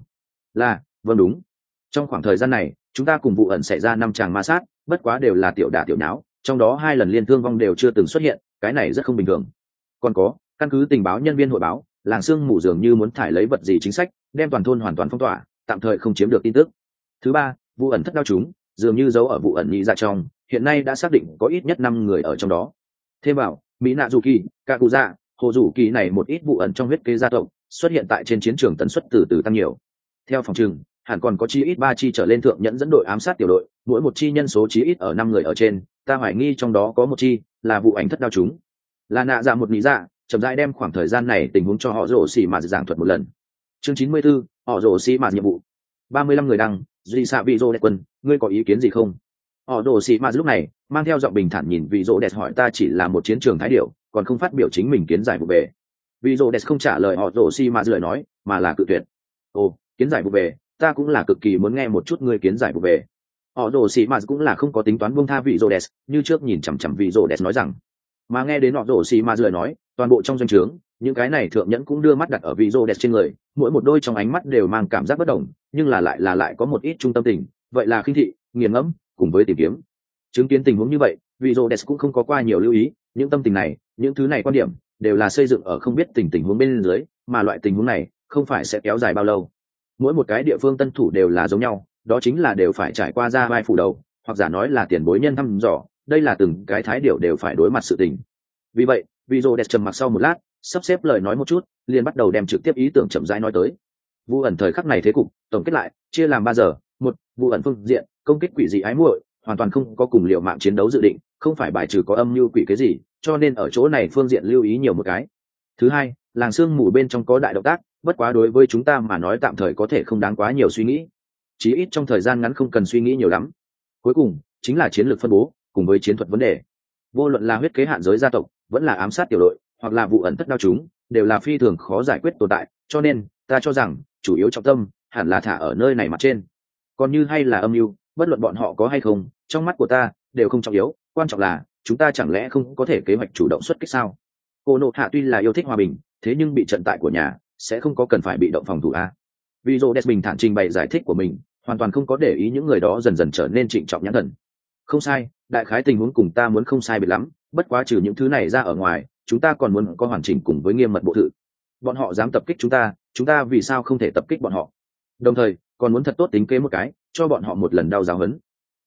vâng đúng. Trong khoảng thời gian này, chúng ta cùng vụ ẩn xảy ra 5 tràng ma sát, bất quá đều là tiểu đả tiểu nháo, trong đó 2 lần liên thương vong đều chưa từng xuất hiện, cái này rất không bình thường. Còn có, căn cứ tình báo nhân viên hội báo, làng sương mù dường như muốn thải lấy vật gì chính sách, đem toàn thôn hoàn toàn phong tỏa, tạm thời không chiếm được tin tức. Thứ 3, vụ ẩn thất đao chúng, dường như giấu ở vụ ẩn nhị dạ trong, hiện nay đã xác định có ít nhất 5 người ở trong đó. Thêm vào, mỹ nạ dù kỳ, cả cụ dạ, hồ dù kỳ này một ít vụ ẩn trong huyết kế gia tộc xuất hiện tại trên chiến trường tần suất từ từ tăng nhiều. Theo phòng trừng, hẳn còn có chi ít 3 chi trở lên thượng nhẫn dẫn đội ám sát tiểu đội, mỗi một chi nhân số chí ít ở 5 người ở trên, ta hoài nghi trong đó có một chi là vụ ảnh thất đao chúng. Là nạ dạ một lý dạ, chậm rãi đem khoảng thời gian này tình huống cho họ rổ xì mà giảng thuật một lần. Chương 94, họ rổ xì mà nhiệm vụ. 35 người đăng, duy xạ vị rô đẹp quân, ngươi có ý kiến gì không? Họ rổ xì mà lúc này mang theo giọng bình thản nhìn vị rô đẹp hỏi, ta chỉ là một chiến trường thái điệu, còn không phát biểu chính mình kiến giải vụ về. Vị rô đẹp không trả lời họ rổ xì mà lời nói, mà là cự tuyệt. Ồ, kiến giải vụ về, ta cũng là cực kỳ muốn nghe một chút ngươi kiến giải vụ về. Họ rổ xì mà cũng là không có tính toán buông tha vị rô đẹp, như trước nhìn chằm chằm vị rô đẹp nói rằng, mà nghe đến họ rổ xì mà lời nói, toàn bộ trong doanh trướng những cái này thượng nhẫn cũng đưa mắt đặt ở vị rô đẹp trên người, mỗi một đôi trong ánh mắt đều mang cảm giác bất đồng, nhưng là lại có một ít trung tâm tình, vậy là khinh thị, nghiền ngẫm cùng với tìm kiếm. Chứng kiến tình huống như vậy, vị rô đẹp cũng không có qua nhiều lưu ý, những tâm tình này, những thứ này quan điểm đều là xây dựng ở không biết tình huống bên dưới, mà loại tình huống này không phải sẽ kéo dài bao lâu. Mỗi một cái địa phương tân thủ đều là giống nhau, đó chính là đều phải trải qua ra vai phủ đầu, hoặc giả nói là tiền bối nhân thăm dò, đây là từng cái thái điệu đều phải đối mặt sự tình. Vì vậy, video đẹp trầm mặc sau một lát, sắp xếp lời nói một chút, liền bắt đầu đem trực tiếp ý tưởng chậm rãi nói tới. Vụ ẩn thời khắc này thế cục tổng kết lại chia làm 3 giờ. 1, vụ ẩn phương diện công kích quỷ dị ái muội, hoàn toàn không có cùng liệu mạng chiến đấu dự định, không phải bài trừ có âm mưu quỷ cái gì, cho nên ở chỗ này phương diện lưu ý nhiều một cái. Thứ 2, làng sương mù bên trong có đại động tác, bất quá đối với chúng ta mà nói tạm thời có thể không đáng quá nhiều suy nghĩ, chí ít trong thời gian ngắn không cần suy nghĩ nhiều lắm. Cuối cùng chính là chiến lược phân bố cùng với chiến thuật vấn đề. Vô luận là huyết kế hạn giới gia tộc, vẫn là ám sát tiểu đội, hoặc là vụ ẩn thất đao chúng, đều là phi thường khó giải quyết tồn tại, cho nên ta cho rằng chủ yếu trọng tâm hẳn là thả ở nơi này mặt trên. Còn như hay là âm mưu, bất luận bọn họ có hay không, trong mắt của ta đều không trọng yếu, quan trọng là chúng ta chẳng lẽ không có thể kế hoạch chủ động xuất kích sao? Cô nộ hạ tuy là yêu thích hòa bình, thế nhưng bị trận tại của nhà sẽ không có cần phải bị động phòng thủ a. Vì Rhodes bình thản trình bày giải thích của mình, hoàn toàn không có để ý những người đó dần dần trở nên trịnh trọng nhãn thần. Không sai, đại khái tình huống cùng ta muốn không sai biệt lắm, bất quá trừ những thứ này ra ở ngoài, chúng ta còn muốn có hoàn chỉnh cùng với nghiêm mật bộ thự. Bọn họ dám tập kích chúng ta vì sao không thể tập kích bọn họ? Đồng thời, còn muốn thật tốt tính kế một cái, cho bọn họ một lần đau giáo huấn.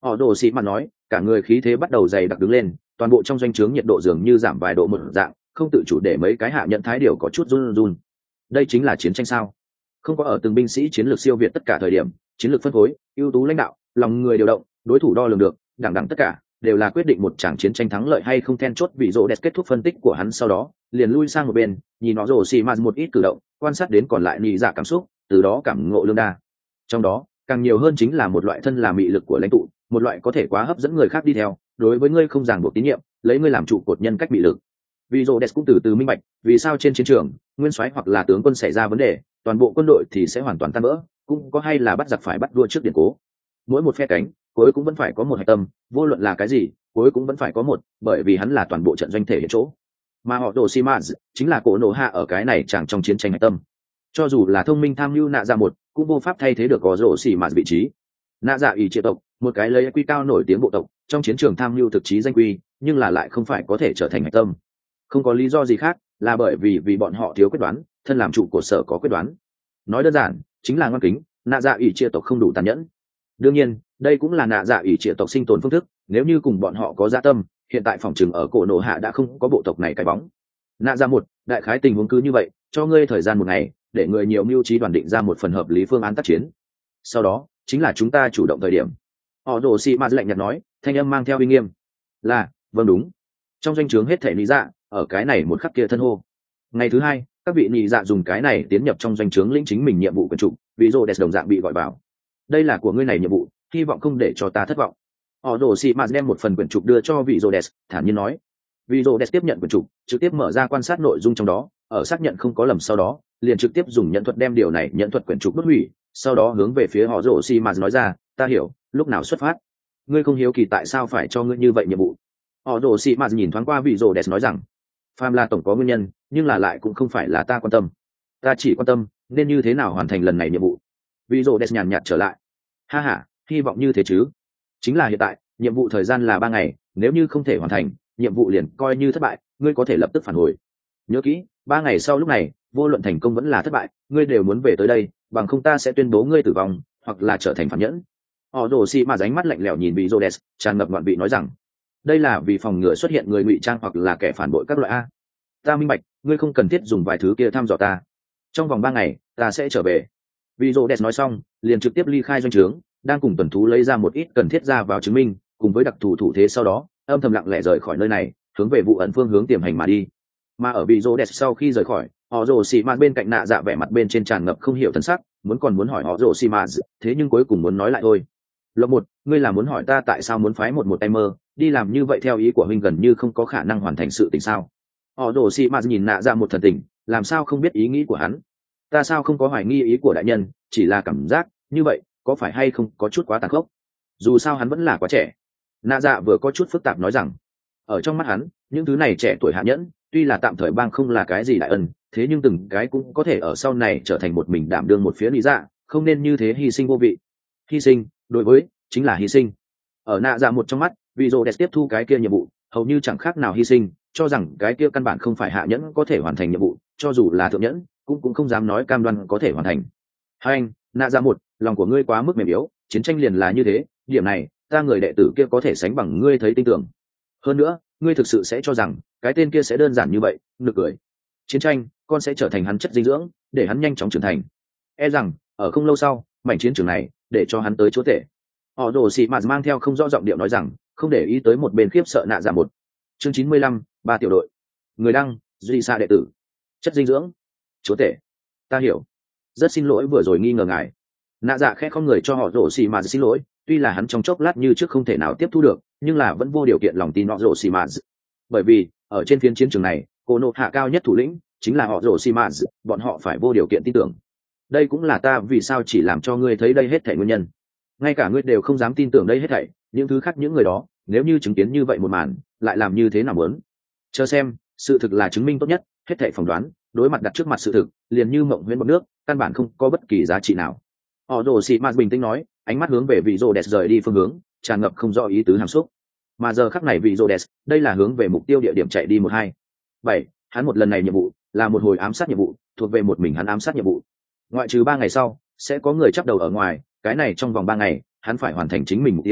Họ đồ xị mà nói, cả người khí thế bắt đầu dày đặc đứng lên, toàn bộ trong doanh trướng nhiệt độ dường như giảm vài độ một dạng, không tự chủ để mấy cái hạ nhận thái điều có chút run run. Đây chính là chiến tranh sao? Không có ở từng binh sĩ chiến lược siêu việt tất cả thời điểm, chiến lược phân phối, ưu tú lãnh đạo, lòng người điều động, đối thủ đo lường được, đẳng đẳng tất cả đều là quyết định một trận chiến tranh thắng lợi hay không then chốt. Vị Rô đẹp kết thúc phân tích của hắn sau đó, liền lui sang một bên, nhìn nó rồ xì mà một ít cử động, quan sát đến còn lại nhị dạ cảm xúc, từ đó cảm ngộ lương đa. Trong đó, càng nhiều hơn chính là một loại thân là mị lực của lãnh tụ, một loại có thể quá hấp dẫn người khác đi theo, đối với ngươi không ràng buộc tín nhiệm, lấy ngươi làm trụ cột nhân cách mị lực. Vì Rô đẹp cũng từ từ minh bạch, vì sao trên chiến trường, nguyên soái hoặc là tướng quân xảy ra vấn đề, toàn bộ quân đội thì sẽ hoàn toàn tan vỡ, cũng có hay là bắt giặc phải bắt đua trước điển cố. Mỗi một phe cánh, cuối cũng vẫn phải có một hạch tâm, vô luận là cái gì, cuối cũng vẫn phải có một, bởi vì hắn là toàn bộ trận doanh thể hiện chỗ. Mà họ Đồ Shimaz chính là cổ nổ hạ ở cái này chẳng trong chiến tranh hạch tâm. Cho dù là thông minh tham mưu nạ dạ một, cũng vô pháp thay thế được có Đồ Shimaz vị trí. Nạ dạ ủy triệt tộc, một cái lấy quy cao nổi tiếng bộ tộc, trong chiến trường tham mưu thực chí danh quy, nhưng là lại không phải có thể trở thành hạch tâm. Không có lý do gì khác, là bởi vì bọn họ thiếu quyết đoán, thân làm trụ cột sở có quyết đoán. Nói đơn giản, chính là ngoan kính, nạ dạ ủy triệt tộc không đủ tàn nhẫn. Đương nhiên, đây cũng là nạ dạ ủy triệt tộc sinh tồn phương thức, nếu như cùng bọn họ có dạ tâm, hiện tại phòng trừng ở cổ nổ hạ đã không có bộ tộc này cái bóng. Nạ dạ một, đại khái tình huống cứ như vậy, cho ngươi thời gian một ngày, để người nhiều mưu trí đoàn định ra một phần hợp lý phương án tác chiến. Sau đó, chính là chúng ta chủ động thời điểm. Họ Đồ Sĩ Mạt lạnh nhạt nói, thanh âm mang theo uy nghiêm. Là, vâng đúng. Trong doanh trướng hết thể lý dạ, ở cái này một khắc kia thân hô. Ngày thứ hai, các vị nhị dạ dùng cái này tiến nhập trong doanh trướng lĩnh chính mình nhiệm vụ quyền trục, vì Rô đẹp đồng dạng bị gọi vào. Đây là của ngươi này nhiệm vụ, hy vọng không để cho ta thất vọng. Họ Đồ Sĩ Mạt đem một phần quyển trục đưa cho vị Rô đẹp, thản nhiên nói. Vị Rô đẹp tiếp nhận quyển trục, trực tiếp mở ra quan sát nội dung trong đó, ở xác nhận không có lầm sau đó, liền trực tiếp dùng nhận thuật đem điều này nhận thuật quyển trục đốt hủy, sau đó hướng về phía họ Đồ Sĩ Mạt nói ra, ta hiểu, lúc nào xuất phát. Ngươi không hiếu kỳ tại sao phải cho ngươi như vậy nhiệm vụ. Họ Đồ Sĩ Mạt nhìn thoáng qua vị Rô đẹp nói rằng, phàm là tổng có nguyên nhân, nhưng là lại cũng không phải là ta quan tâm. Ta chỉ quan tâm nên như thế nào hoàn thành lần này nhiệm vụ. Vị Rô đẹp nhàn nhạt trở lại. Ha ha, hy vọng như thế chứ. Chính là hiện tại, nhiệm vụ thời gian là 3 ngày, nếu như không thể hoàn thành, nhiệm vụ liền coi như thất bại, ngươi có thể lập tức phản hồi. Nhớ kỹ, 3 ngày sau lúc này, vô luận thành công vẫn là thất bại, ngươi đều muốn về tới đây, bằng không ta sẽ tuyên bố ngươi tử vong, hoặc là trở thành phản nhẫn. Họ Đồ Sĩ mà ánh mắt lạnh lẽo nhìn vị Rô đẹp, tràn ngập ngoạn vị nói rằng, đây là vì phòng ngừa xuất hiện người ngụy trang hoặc là kẻ phản bội các loại a. Ta minh bạch, ngươi không cần thiết dùng vài thứ kia thăm dò ta. Trong vòng 3 ngày, ta sẽ trở về. Vị Rô đẹp nói xong, liền trực tiếp ly khai doanh trướng, đang cùng tuần thú lấy ra một ít cần thiết ra vào chứng minh, cùng với đặc thù thủ thế sau đó, âm thầm lặng lẽ rời khỏi nơi này, hướng về vụ ẩn phương hướng tiềm hành mà đi. Mà ở vị Rô đẹp sau khi rời khỏi, họ Rồ Xì Mạt bên cạnh nạ dạ vẻ mặt bên trên tràn ngập không hiểu thần sắc, muốn hỏi họ Rồ Xì Mạt, thế nhưng cuối cùng muốn nói lại thôi. Lộc một, ngươi là muốn hỏi ta tại sao muốn phái một tay mơ đi làm như vậy, theo ý của huynh gần như không có khả năng hoàn thành sự tình sao? Họ Rồ Xì Mạt nhìn nạ dạ một thần tình, làm sao không biết ý nghĩ của hắn? Ta sao không có hoài nghi ý của đại nhân, chỉ là cảm giác như vậy có phải hay không có chút quá tàn khốc? Dù sao hắn vẫn là quá trẻ. Nạ dạ vừa có chút phức tạp nói rằng, ở trong mắt hắn, những thứ này trẻ tuổi hạ nhẫn tuy là tạm thời bang không là cái gì đại ân, thế nhưng từng cái cũng có thể ở sau này trở thành một mình đảm đương một phía lý dạ, không nên như thế hy sinh vô vị. Hy sinh đối với chính là hy sinh. Ở nạ dạ một trong mắt, vì Rô đẹp tiếp thu cái kia nhiệm vụ hầu như chẳng khác nào hy sinh, cho rằng cái kia căn bản không phải hạ nhẫn có thể hoàn thành nhiệm vụ, cho dù là thượng nhẫn cũng không dám nói cam đoan có thể hoàn thành. Hai anh, nạ dạ một, lòng của ngươi quá mức mềm yếu, chiến tranh liền là như thế, điểm này ta người đệ tử kia có thể sánh bằng ngươi thấy tin tưởng. Hơn nữa, ngươi thực sự sẽ cho rằng cái tên kia sẽ đơn giản như vậy? Nực cười. Chiến tranh, con sẽ trở thành hắn chất dinh dưỡng, để hắn nhanh chóng trưởng thành. E rằng ở không lâu sau, mảnh chiến trường này để cho hắn tới chúa tể. Họ Đồ Sĩ Mạt mang theo không rõ giọng điệu nói rằng, không để ý tới một bên khiếp sợ nạ dạ một. Chương 95, 3 tiểu đội. Người đăng, duy xa đệ tử. Chất dinh dưỡng, chúa tể. Ta hiểu. Rất xin lỗi vừa rồi nghi ngờ ngài. Nạ dạ khẽ không người cho họ Đồ Sĩ Mạt xin lỗi, tuy là hắn trong chốc lát như trước không thể nào tiếp thu được, nhưng là vẫn vô điều kiện lòng tin họ Đồ Sĩ Mạt. Bởi vì ở trên phiến chiến trường này, cô nộ hạ cao nhất thủ lĩnh chính là họ Đồ Sĩ Mạt, bọn họ phải vô điều kiện tin tưởng. Đây cũng là ta vì sao chỉ làm cho ngươi thấy đây hết thảy nguyên nhân. Ngay cả ngươi đều không dám tin tưởng đây hết thảy, những thứ khác những người đó, nếu như chứng kiến như vậy một màn, lại làm như thế nào muốn? Chờ xem, sự thực là chứng minh tốt nhất, hết thảy phỏng đoán, đối mặt đặt trước mặt sự thực, liền như mộng huyễn bọt nước, căn bản không có bất kỳ giá trị nào. Họ Đồ Sĩ Mạt bình tĩnh nói, ánh mắt hướng về vị Rô đẹp rời đi phương hướng, tràn ngập không rõ ý tứ hàm xúc. Mà giờ khắc này vị Rô đẹp, đây là hướng về mục tiêu địa điểm chạy đi 127, hắn một lần này nhiệm vụ là một hồi ám sát nhiệm vụ, thuộc về một mình hắn ám sát nhiệm vụ. Ngoại trừ 3 ngày sau, sẽ có người chấp đầu ở ngoài, cái này trong vòng 3 ngày, hắn phải hoàn thành chính mình mục tiêu,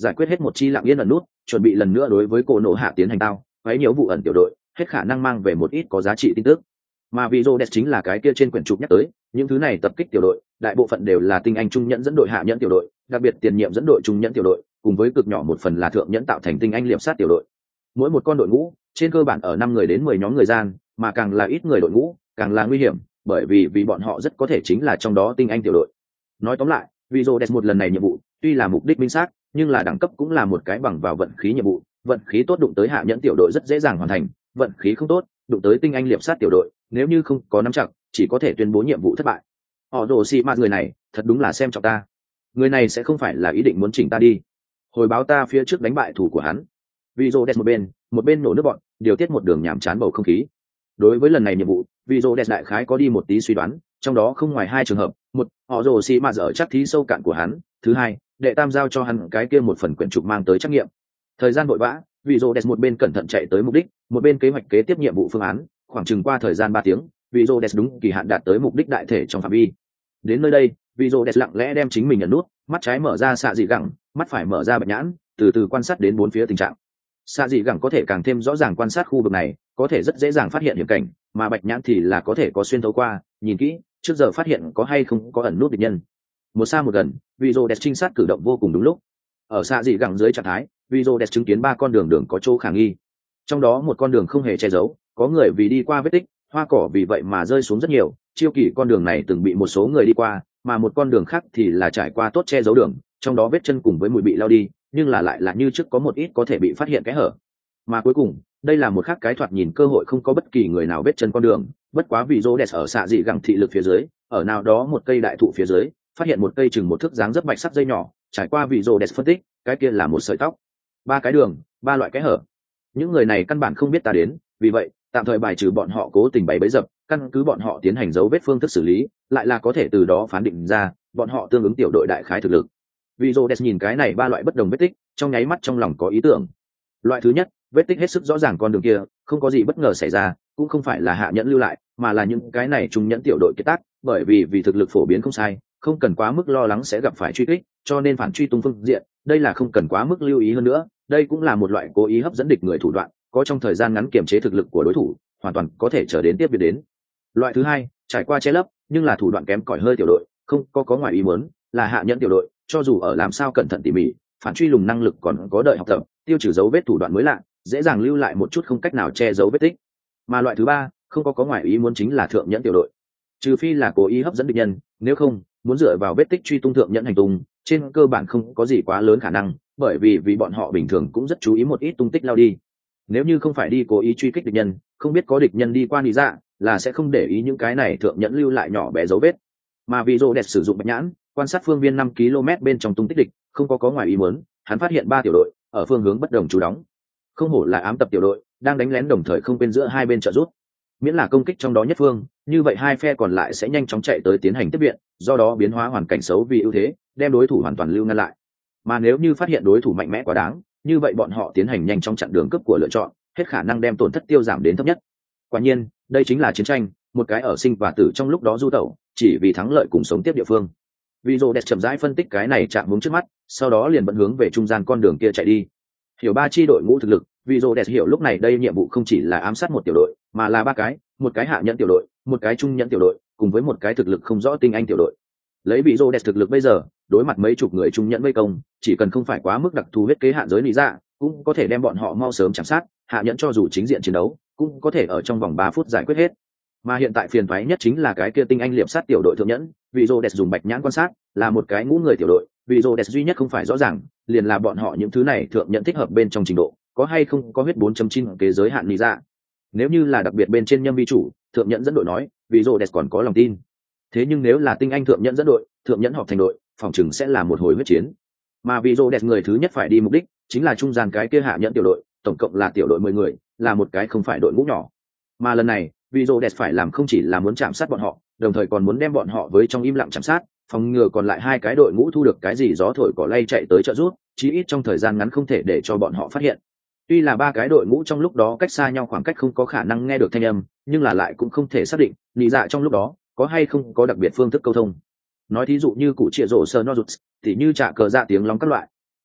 giải quyết hết một chi lặng yên ẩn nút, chuẩn bị lần nữa đối với cổ nổ hạ tiến hành tao quấy nhiều vụ ẩn tiểu đội, hết khả năng mang về một ít có giá trị tin tức. Mà vì Rhodes chính là cái kia trên quyển trục nhắc tới, những thứ này tập kích tiểu đội, đại bộ phận đều là tinh anh trung nhẫn dẫn đội hạ nhẫn tiểu đội, đặc biệt tiền nhiệm dẫn đội trung nhẫn tiểu đội, cùng với cực nhỏ một phần là thượng nhẫn tạo thành tinh anh liệp sát tiểu đội. Mỗi một con đội ngũ, trên cơ bản ở 5 người đến 10 nhóm người gian, mà càng là ít người đội ngũ, càng là nguy hiểm, bởi vì bọn họ rất có thể chính là trong đó tinh anh tiểu đội. Nói tóm lại, vì Rhodes một lần này nhiệm vụ, tuy là mục đích minh xác, nhưng là đẳng cấp cũng là một cái bằng vào vận khí nhiệm vụ, vận khí tốt đụng tới hạ nhẫn tiểu đội rất dễ dàng hoàn thành, vận khí không tốt, đụng tới tinh anh liệp sát tiểu đội, nếu như không có nắm chặt, chỉ có thể tuyên bố nhiệm vụ thất bại. Họ Đồ Xi Mạt người này, thật đúng là xem trọng ta. Người này sẽ không phải là ý định muốn chỉnh ta đi. Hồi báo ta phía trước đánh bại thủ của hắn. Vì Rhodes một bên nổ nước bọn, điều tiết một đường nhảm chán bầu không khí. Đối với lần này nhiệm vụ, vì Rhodes đại khái có đi một tí suy đoán, trong đó không ngoài 2 trường hợp, một, họ Đồ Xi Mạt ở chắc thí sâu cạn của hắn, thứ hai, đệ tam giao cho hắn cái kia một phần quyển trục mang tới trắc nghiệm. Thời gian vội vã, vì Rhodes một bên cẩn thận chạy tới mục đích, một bên kế hoạch kế tiếp nhiệm vụ phương án, khoảng chừng qua thời gian 3 tiếng, vì Rhodes đúng kỳ hạn đạt tới mục đích đại thể trong phạm vi. Đến nơi đây, vì Rhodes lặng lẽ đem chính mình ẩn nút, mắt trái mở ra xạ dị gẳng, mắt phải mở ra bạch nhãn, từ từ quan sát đến bốn phía tình trạng. Xạ dị gẳng có thể càng thêm rõ ràng quan sát khu vực này, có thể rất dễ dàng phát hiện hiểm cảnh, mà bạch nhãn thì là có thể có xuyên thấu qua, nhìn kỹ, trước giờ phát hiện có hay không có ẩn nút địch nhân. Một xa một gần, vì Rhodes trinh sát cử động vô cùng đúng lúc. Ở xạ dị gẳng dưới trạng thái, vì Rhodes chứng kiến 3 con đường có chỗ khả nghi. Trong đó một con đường không hề che giấu, có người vì đi qua vết tích, hoa cỏ vì vậy mà rơi xuống rất nhiều, chiêu kỳ con đường này từng bị một số người đi qua, mà một con đường khác thì là trải qua tốt che giấu đường, trong đó vết chân cùng với mùi bị lao đi, nhưng lại là như trước có một ít có thể bị phát hiện cái hở. Mà cuối cùng, đây là một khác cái thoạt nhìn cơ hội không có bất kỳ người nào vết chân con đường, bất quá vì Rhodes ở xạ dị gẳng thị lực phía dưới, ở nào đó một cây đại thụ phía dưới, phát hiện một cây chừng một thước dáng rất bạch sắc dây nhỏ, trải qua vì Rhodes phân tích, cái kia là một sợi tóc. 3 cái đường, 3 loại cái hở. Những người này căn bản không biết ta đến, vì vậy tạm thời bài trừ bọn họ cố tình bày bẫy dập, căn cứ bọn họ tiến hành dấu vết phương thức xử lý, lại là có thể từ đó phán định ra bọn họ tương ứng tiểu đội đại khái thực lực. Vì Rhodes nhìn cái này 3 loại bất đồng vết tích, trong nháy mắt trong lòng có ý tưởng. Loại thứ nhất, vết tích hết sức rõ ràng con đường kia, không có gì bất ngờ xảy ra, cũng không phải là hạ nhẫn lưu lại, mà là những cái này trung nhẫn tiểu đội kết tác, bởi vì thực lực phổ biến không sai, không cần quá mức lo lắng sẽ gặp phải truy kích, cho nên phản truy tung phương diện, đây là không cần quá mức lưu ý hơn nữa, đây cũng là một loại cố ý hấp dẫn địch người thủ đoạn, có trong thời gian ngắn kiểm chế thực lực của đối thủ, hoàn toàn có thể chờ đến tiếp việc đến. Loại thứ hai, trải qua che lấp, nhưng là thủ đoạn kém cỏi hơi tiểu đội, không có ngoài ý muốn, là hạ nhẫn tiểu đội, cho dù ở làm sao cẩn thận tỉ mỉ, phản truy lùng năng lực còn có đợi học tập, tiêu trừ dấu vết thủ đoạn mới lạ, dễ dàng lưu lại một chút không cách nào che giấu vết tích. Mà loại thứ ba, không có ngoài ý muốn chính là thượng nhẫn tiểu đội, trừ phi là cố ý hấp dẫn địch nhân, nếu không, muốn dựa vào vết tích truy tung thượng nhẫn hành tung, trên cơ bản không có gì quá lớn khả năng, bởi vì bọn họ bình thường cũng rất chú ý một ít tung tích lao đi. Nếu như không phải đi cố ý truy kích địch nhân, không biết có địch nhân đi qua lý dạ, là sẽ không để ý những cái này thượng nhẫn lưu lại nhỏ bé dấu vết. Mà vì Rhodes sử dụng bạch nhãn, quan sát phương viên 5 km bên trong tung tích địch, không có ngoài ý muốn, hắn phát hiện 3 tiểu đội ở phương hướng bất đồng trú đóng. Không hổ là ám tập tiểu đội, đang đánh lén đồng thời không quên giữa hai bên trợ giúp. Miễn là công kích trong đó nhất phương, như vậy hai phe còn lại sẽ nhanh chóng chạy tới tiến hành tiếp viện, do đó biến hóa hoàn cảnh xấu vì ưu thế, đem đối thủ hoàn toàn lưu ngăn lại. Mà nếu như phát hiện đối thủ mạnh mẽ quá đáng, như vậy bọn họ tiến hành nhanh chóng chặn đường cướp của lựa chọn, hết khả năng đem tổn thất tiêu giảm đến thấp nhất. Quả nhiên, đây chính là chiến tranh, một cái ở sinh và tử trong lúc đó du tẩu, chỉ vì thắng lợi cùng sống tiếp địa phương. Vì Rhodes chậm rãi phân tích cái này chạm hướng trước mắt, sau đó liền bận hướng về trung gian con đường kia chạy đi. Hiểu 3 chi đội ngũ thực lực, vì Rhodes hiểu lúc này đây nhiệm vụ không chỉ là ám sát một tiểu đội, mà là 3 cái, một cái hạ nhẫn tiểu đội, một cái trung nhẫn tiểu đội, cùng với một cái thực lực không rõ tinh anh tiểu đội. Lấy vị Rhodes thực lực bây giờ, đối mặt mấy chục người trung nhẫn vây công, chỉ cần không phải quá mức đặc thù huyết kế hạn giới lý dạ, cũng có thể đem bọn họ mau sớm chạm sát, hạ nhẫn cho dù chính diện chiến đấu, cũng có thể ở trong vòng 3 phút giải quyết hết. Mà hiện tại phiền toái nhất chính là cái kia tinh anh liệp sát tiểu đội thượng nhẫn, vị Rhodes dùng bạch nhãn quan sát, là một cái ngũ người tiểu đội, vị Rhodes duy nhất không phải rõ ràng, liền là bọn họ những thứ này thượng nhẫn thích hợp bên trong trình độ, có hay không có huyết 4.9 kế giới hạn lý dạ. Nếu như là đặc biệt bên trên nhâm vi chủ, thượng nhẫn dẫn đội nói, vị Rhodes còn có lòng tin. Thế nhưng nếu là tinh anh thượng nhẫn dẫn đội, thượng nhẫn họp thành đội, phòng chừng sẽ là một hồi huyết chiến. Mà vị Rhodes người thứ nhất phải đi mục đích, chính là trung gian cái kia hạ nhẫn tiểu đội, tổng cộng là tiểu đội 10 người, là một cái không phải đội ngũ nhỏ. Mà lần này, vị Rhodes phải làm không chỉ là muốn chạm sát bọn họ, đồng thời còn muốn đem bọn họ với trong im lặng chạm sát, phòng ngừa còn lại hai cái đội ngũ thu được cái gì gió thổi cỏ lay chạy tới trợ giúp, chí ít trong thời gian ngắn không thể để cho bọn họ phát hiện. Tuy là 3 cái đội ngũ trong lúc đó cách xa nhau khoảng cách không có khả năng nghe được thanh âm, nhưng là lại cũng không thể xác định, lý dạ trong lúc đó có hay không có đặc biệt phương thức câu thông. Nói thí dụ như cụ trịa rổ sơ no rụt, thì như trả cờ dạ tiếng lóng các loại.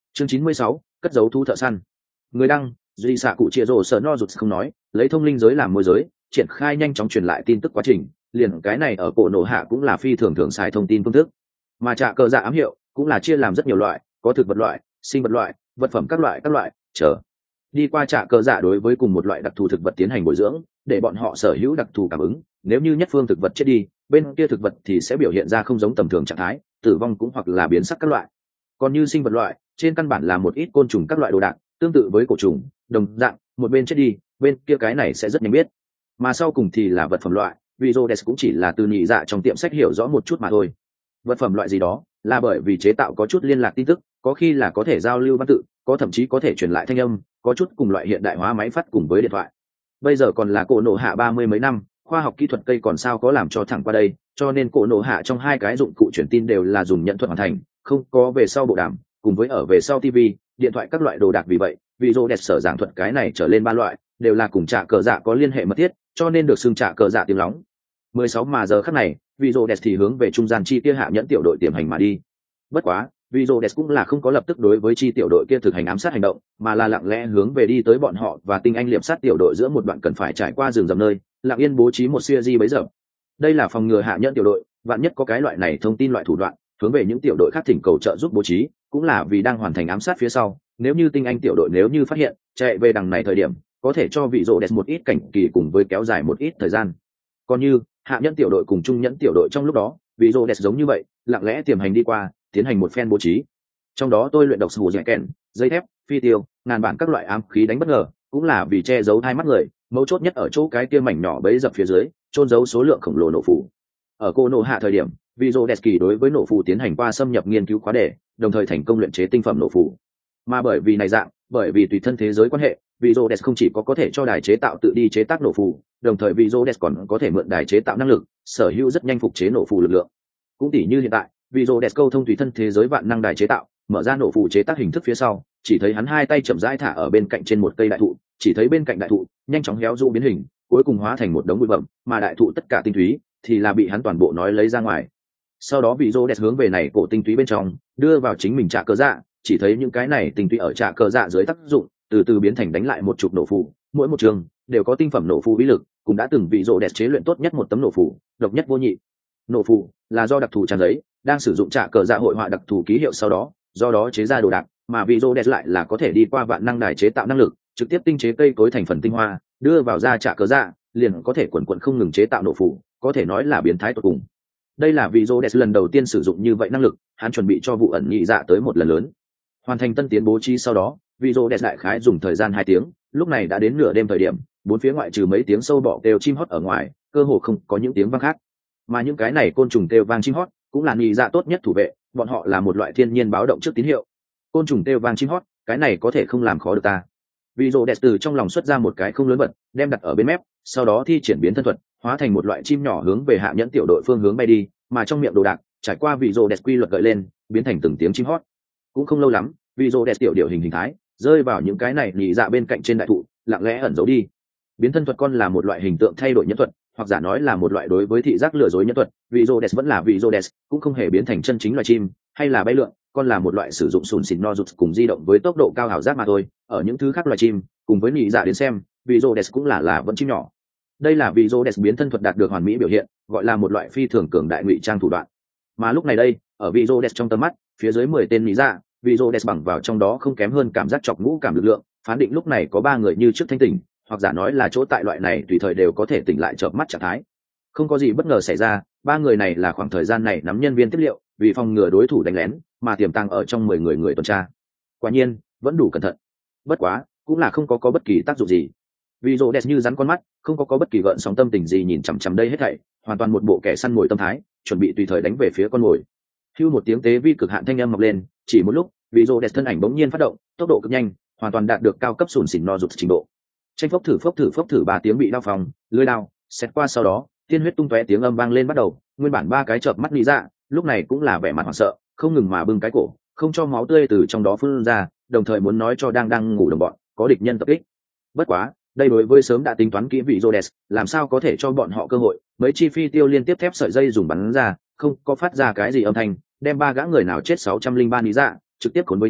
Chương 96, cất giấu thú thợ săn. Người đăng, duy xạ cụ chia rồ sợ no rụt không nói, lấy thông linh giới làm môi giới, triển khai nhanh chóng truyền lại tin tức quá trình, liền cái này ở cổ nổ hạ cũng là phi thường thường xài thông tin phương thức. Mà trạ cờ dạ ám hiệu cũng là chia làm rất nhiều loại, có thực vật loại, sinh vật loại, vật phẩm các loại, chờ. Đi qua trạ cờ dạ đối với cùng một loại đặc thù thực vật tiến hành bồi dưỡng, để bọn họ sở hữu đặc thù cảm ứng, nếu như nhất phương thực vật chết đi, bên kia thực vật thì sẽ biểu hiện ra không giống tầm thường trạng thái, tử vong cũng hoặc là biến sắc các loại. Còn như sinh vật loại, trên căn bản là một ít côn trùng các loại đồ đạc, tương tự với cổ trùng, đồng dạng, một bên chết đi, bên kia cái này sẽ rất nhanh biết. Mà sau cùng thì là vật phẩm loại, vì Rhodes cũng chỉ là từ nhị dạ trong tiệm sách hiểu rõ một chút mà thôi. Vật phẩm loại gì đó, là bởi vì chế tạo có chút liên lạc tin tức, có khi là có thể giao lưu văn tự, có thậm chí có thể truyền lại thanh âm, có chút cùng loại hiện đại hóa máy phát cùng với điện thoại. Bây giờ còn là cổ nổ hạ 30 mấy năm, khoa học kỹ thuật cây còn sao có làm cho thẳng qua đây, cho nên cổ nổ hạ trong hai cái dụng cụ truyền tin đều là dùng nhận thuật hoàn thành, không có về sau bộ đàm, cùng với ở về sau TV, điện thoại các loại đồ đạc. Vì vậy, vì Rhodes sở giảng thuật cái này trở lên ba loại, đều là cùng trạ cờ dạ có liên hệ mật thiết, cho nên được xưng trạ cờ dạ tiếng lóng. 16 mà giờ khắc này, vì Rhodes thì hướng về trung gian chi kia hạ nhẫn tiểu đội tiềm hành mà đi. Bất quá, vì Rhodes cũng là không có lập tức đối với chi tiểu đội kia thực hành ám sát hành động, mà là lặng lẽ hướng về đi tới bọn họ và tinh anh liệp sát tiểu đội giữa một đoạn cần phải trải qua rừng rậm nơi, lặng yên bố trí một series bấy giờ. Đây là phòng ngừa hạ nhẫn tiểu đội, vạn nhất có cái loại này thông tin loại thủ đoạn, hướng về những tiểu đội khác thỉnh cầu trợ giúp bố trí, cũng là vì đang hoàn thành ám sát phía sau, nếu như tinh anh tiểu đội nếu như phát hiện, chạy về đằng này thời điểm, có thể cho vị Rhodes một ít cảnh kỳ cùng với kéo dài một ít thời gian. Còn như hạ nhẫn tiểu đội cùng trung nhẫn tiểu đội trong lúc đó, vị Rhodes giống như vậy, lặng lẽ tiềm hành đi qua, tiến hành một phen bố trí. Trong đó tôi luyện độc sù dẻ kèn, dây thép, phi tiêu, ngàn bản các loại ám khí đánh bất ngờ, cũng là vì che giấu hai mắt người, mấu chốt nhất ở chỗ cái kia mảnh nhỏ bấy dập phía dưới, trôn giấu số lượng khổng lồ nổ phù. Ở cô nổ hạ thời điểm, vì Rhodes kỳ đối với nổ phù tiến hành qua xâm nhập nghiên cứu khóa đề, đồng thời thành công luyện chế tinh phẩm nổ phù. Mà bởi vì này dạng, bởi vì tùy thân thế giới quan hệ, vì Rhodes không chỉ có thể cho đài chế tạo tự đi chế tác nổ phù, đồng thời vì Rhodes còn có thể mượn đài chế tạo năng lực, sở hữu rất nhanh phục chế nổ phù lực lượng. Cũng tỉ như hiện tại, vì Rhodes câu thông tùy thân thế giới vạn năng đài chế tạo, mở ra nổ phù chế tác hình thức phía sau, chỉ thấy hắn hai tay chậm rãi thả ở bên cạnh trên một cây đại thụ, chỉ thấy bên cạnh đại thụ nhanh chóng héo rũ biến hình, cuối cùng hóa thành một đống bụi bặm, mà đại thụ tất cả tinh túy thì là bị hắn toàn bộ nói lấy ra ngoài. Sau đó vị Rhodes hướng về này cổ tinh túy bên trong, đưa vào chính mình trạ cờ dạ, chỉ thấy những cái này tinh túy ở trạ cờ dạ dưới tác dụng, từ từ biến thành đánh lại một chục nổ phù, mỗi một trường đều có tinh phẩm nổ phù uy lực, cũng đã từng vị Rhodes chế luyện tốt nhất một tấm nổ phù, độc nhất vô nhị. Nổ phù là do đặc thù trang giấy, đang sử dụng trạ cờ dạ hội họa đặc thù ký hiệu sau đó, do đó chế ra đồ đạc, mà vị Rhodes lại là có thể đi qua vạn năng đài chế tạo năng lực, trực tiếp tinh chế cây cối thành phần tinh hoa, đưa vào ra trạ cờ dạ, liền có thể quần quần không ngừng chế tạo nổ phù, có thể nói là biến thái tột cùng. Đây là vị Rhodes lần đầu tiên sử dụng như vậy năng lực, hắn chuẩn bị cho vụ ẩn nhị dạ tới một lần lớn. Hoàn thành tân tiến bố trí sau đó, vị Rhodes đại khái dùng thời gian 2 tiếng, lúc này đã đến nửa đêm thời điểm, bốn phía ngoại trừ mấy tiếng sâu bọ kêu chim hót ở ngoài, cơ hồ không có những tiếng vang khác. Mà những cái này côn trùng kêu vang chim hót, cũng là nhị dạ tốt nhất thủ vệ, bọn họ là một loại thiên nhiên báo động trước tín hiệu. Côn trùng kêu vang chim hót, cái này có thể không làm khó được ta. Vị Rhodes từ trong lòng xuất ra một cái không lớn vật, đem đặt ở bên mép, sau đó thi triển biến thân thuật, hóa thành một loại chim nhỏ hướng về hạ nhẫn tiểu đội phương hướng bay đi, mà trong miệng đồ đạc trải qua vị Rhodes quy luật gợi lên, biến thành từng tiếng chim hót. Cũng không lâu lắm, vị Rhodes tiểu điệu hình thái rơi vào những cái này nhị dạ bên cạnh trên đại thụ, lặng lẽ ẩn giấu đi. Biến thân thuật con là một loại hình tượng thay đổi nhân thuật, hoặc giả nói là một loại đối với thị giác lừa dối nhân thuật. Vị Rhodes vẫn là vị Rhodes, cũng không hề biến thành chân chính loài chim hay là bay lượn, con là một loại sử dụng sùn xỉn no rụt cùng di động với tốc độ cao hảo giác mà thôi. Ở những thứ khác loài chim cùng với nhị dạ đến xem, vị Rhodes cũng là vẫn chim nhỏ. Đây là vị Rhodes biến thân thuật đạt được hoàn mỹ biểu hiện, gọi là một loại phi thường cường đại ngụy trang thủ đoạn. Mà lúc này đây, ở vị Rhodes trong tầm mắt, phía dưới 10 tên nhị dạ, vị Rhodes bằng vào trong đó không kém hơn cảm giác chọc ngũ cảm lực lượng, phán định lúc này có 3 người như trước thanh tỉnh, hoặc giả nói là chỗ tại loại này tùy thời đều có thể tỉnh lại chợp mắt trạng thái. Không có gì bất ngờ xảy ra, 3 người này là khoảng thời gian này nắm nhân viên tiếp liệu, vì phòng ngừa đối thủ đánh lén, mà tiềm tàng ở trong 10 người tuần tra. Quả nhiên, vẫn đủ cẩn thận. Bất quá, cũng là không có bất kỳ tác dụng gì. Vì Rhodes như rắn con mắt, không có bất kỳ gợn sóng tâm tình gì nhìn chằm chằm đây hết thảy, hoàn toàn một bộ kẻ săn mồi tâm thái, chuẩn bị tùy thời đánh về phía con mồi. Hưu một tiếng tế vi cực hạn thanh âm mọc lên, chỉ một lúc, vì Rhodes thân ảnh bỗng nhiên phát động, tốc độ cực nhanh, hoàn toàn đạt được cao cấp sùn xỉn no rụt trình độ. Tranh phốc thử 3 tiếng bị đao phòng, lưỡi đao xét qua sau đó, tiên huyết tung tóe tiếng âm vang lên bắt đầu, nguyên bản 3 cái chợp mắt lý dạ, lúc này cũng là vẻ mặt hoảng sợ, không ngừng mà bưng cái cổ, không cho máu tươi từ trong đó phun ra, đồng thời muốn nói cho đang ngủ đồng bọn, có địch nhân tập kích. Bất quá, đây đối với sớm đã tính toán kỹ vị Rhodes, làm sao có thể cho bọn họ cơ hội, mấy chi phi tiêu liên tiếp thép sợi dây dùng bắn ra, không có phát ra cái gì âm thanh, đem 3 gã người nào chết 603 lý dạ, trực tiếp cuốn với nhau,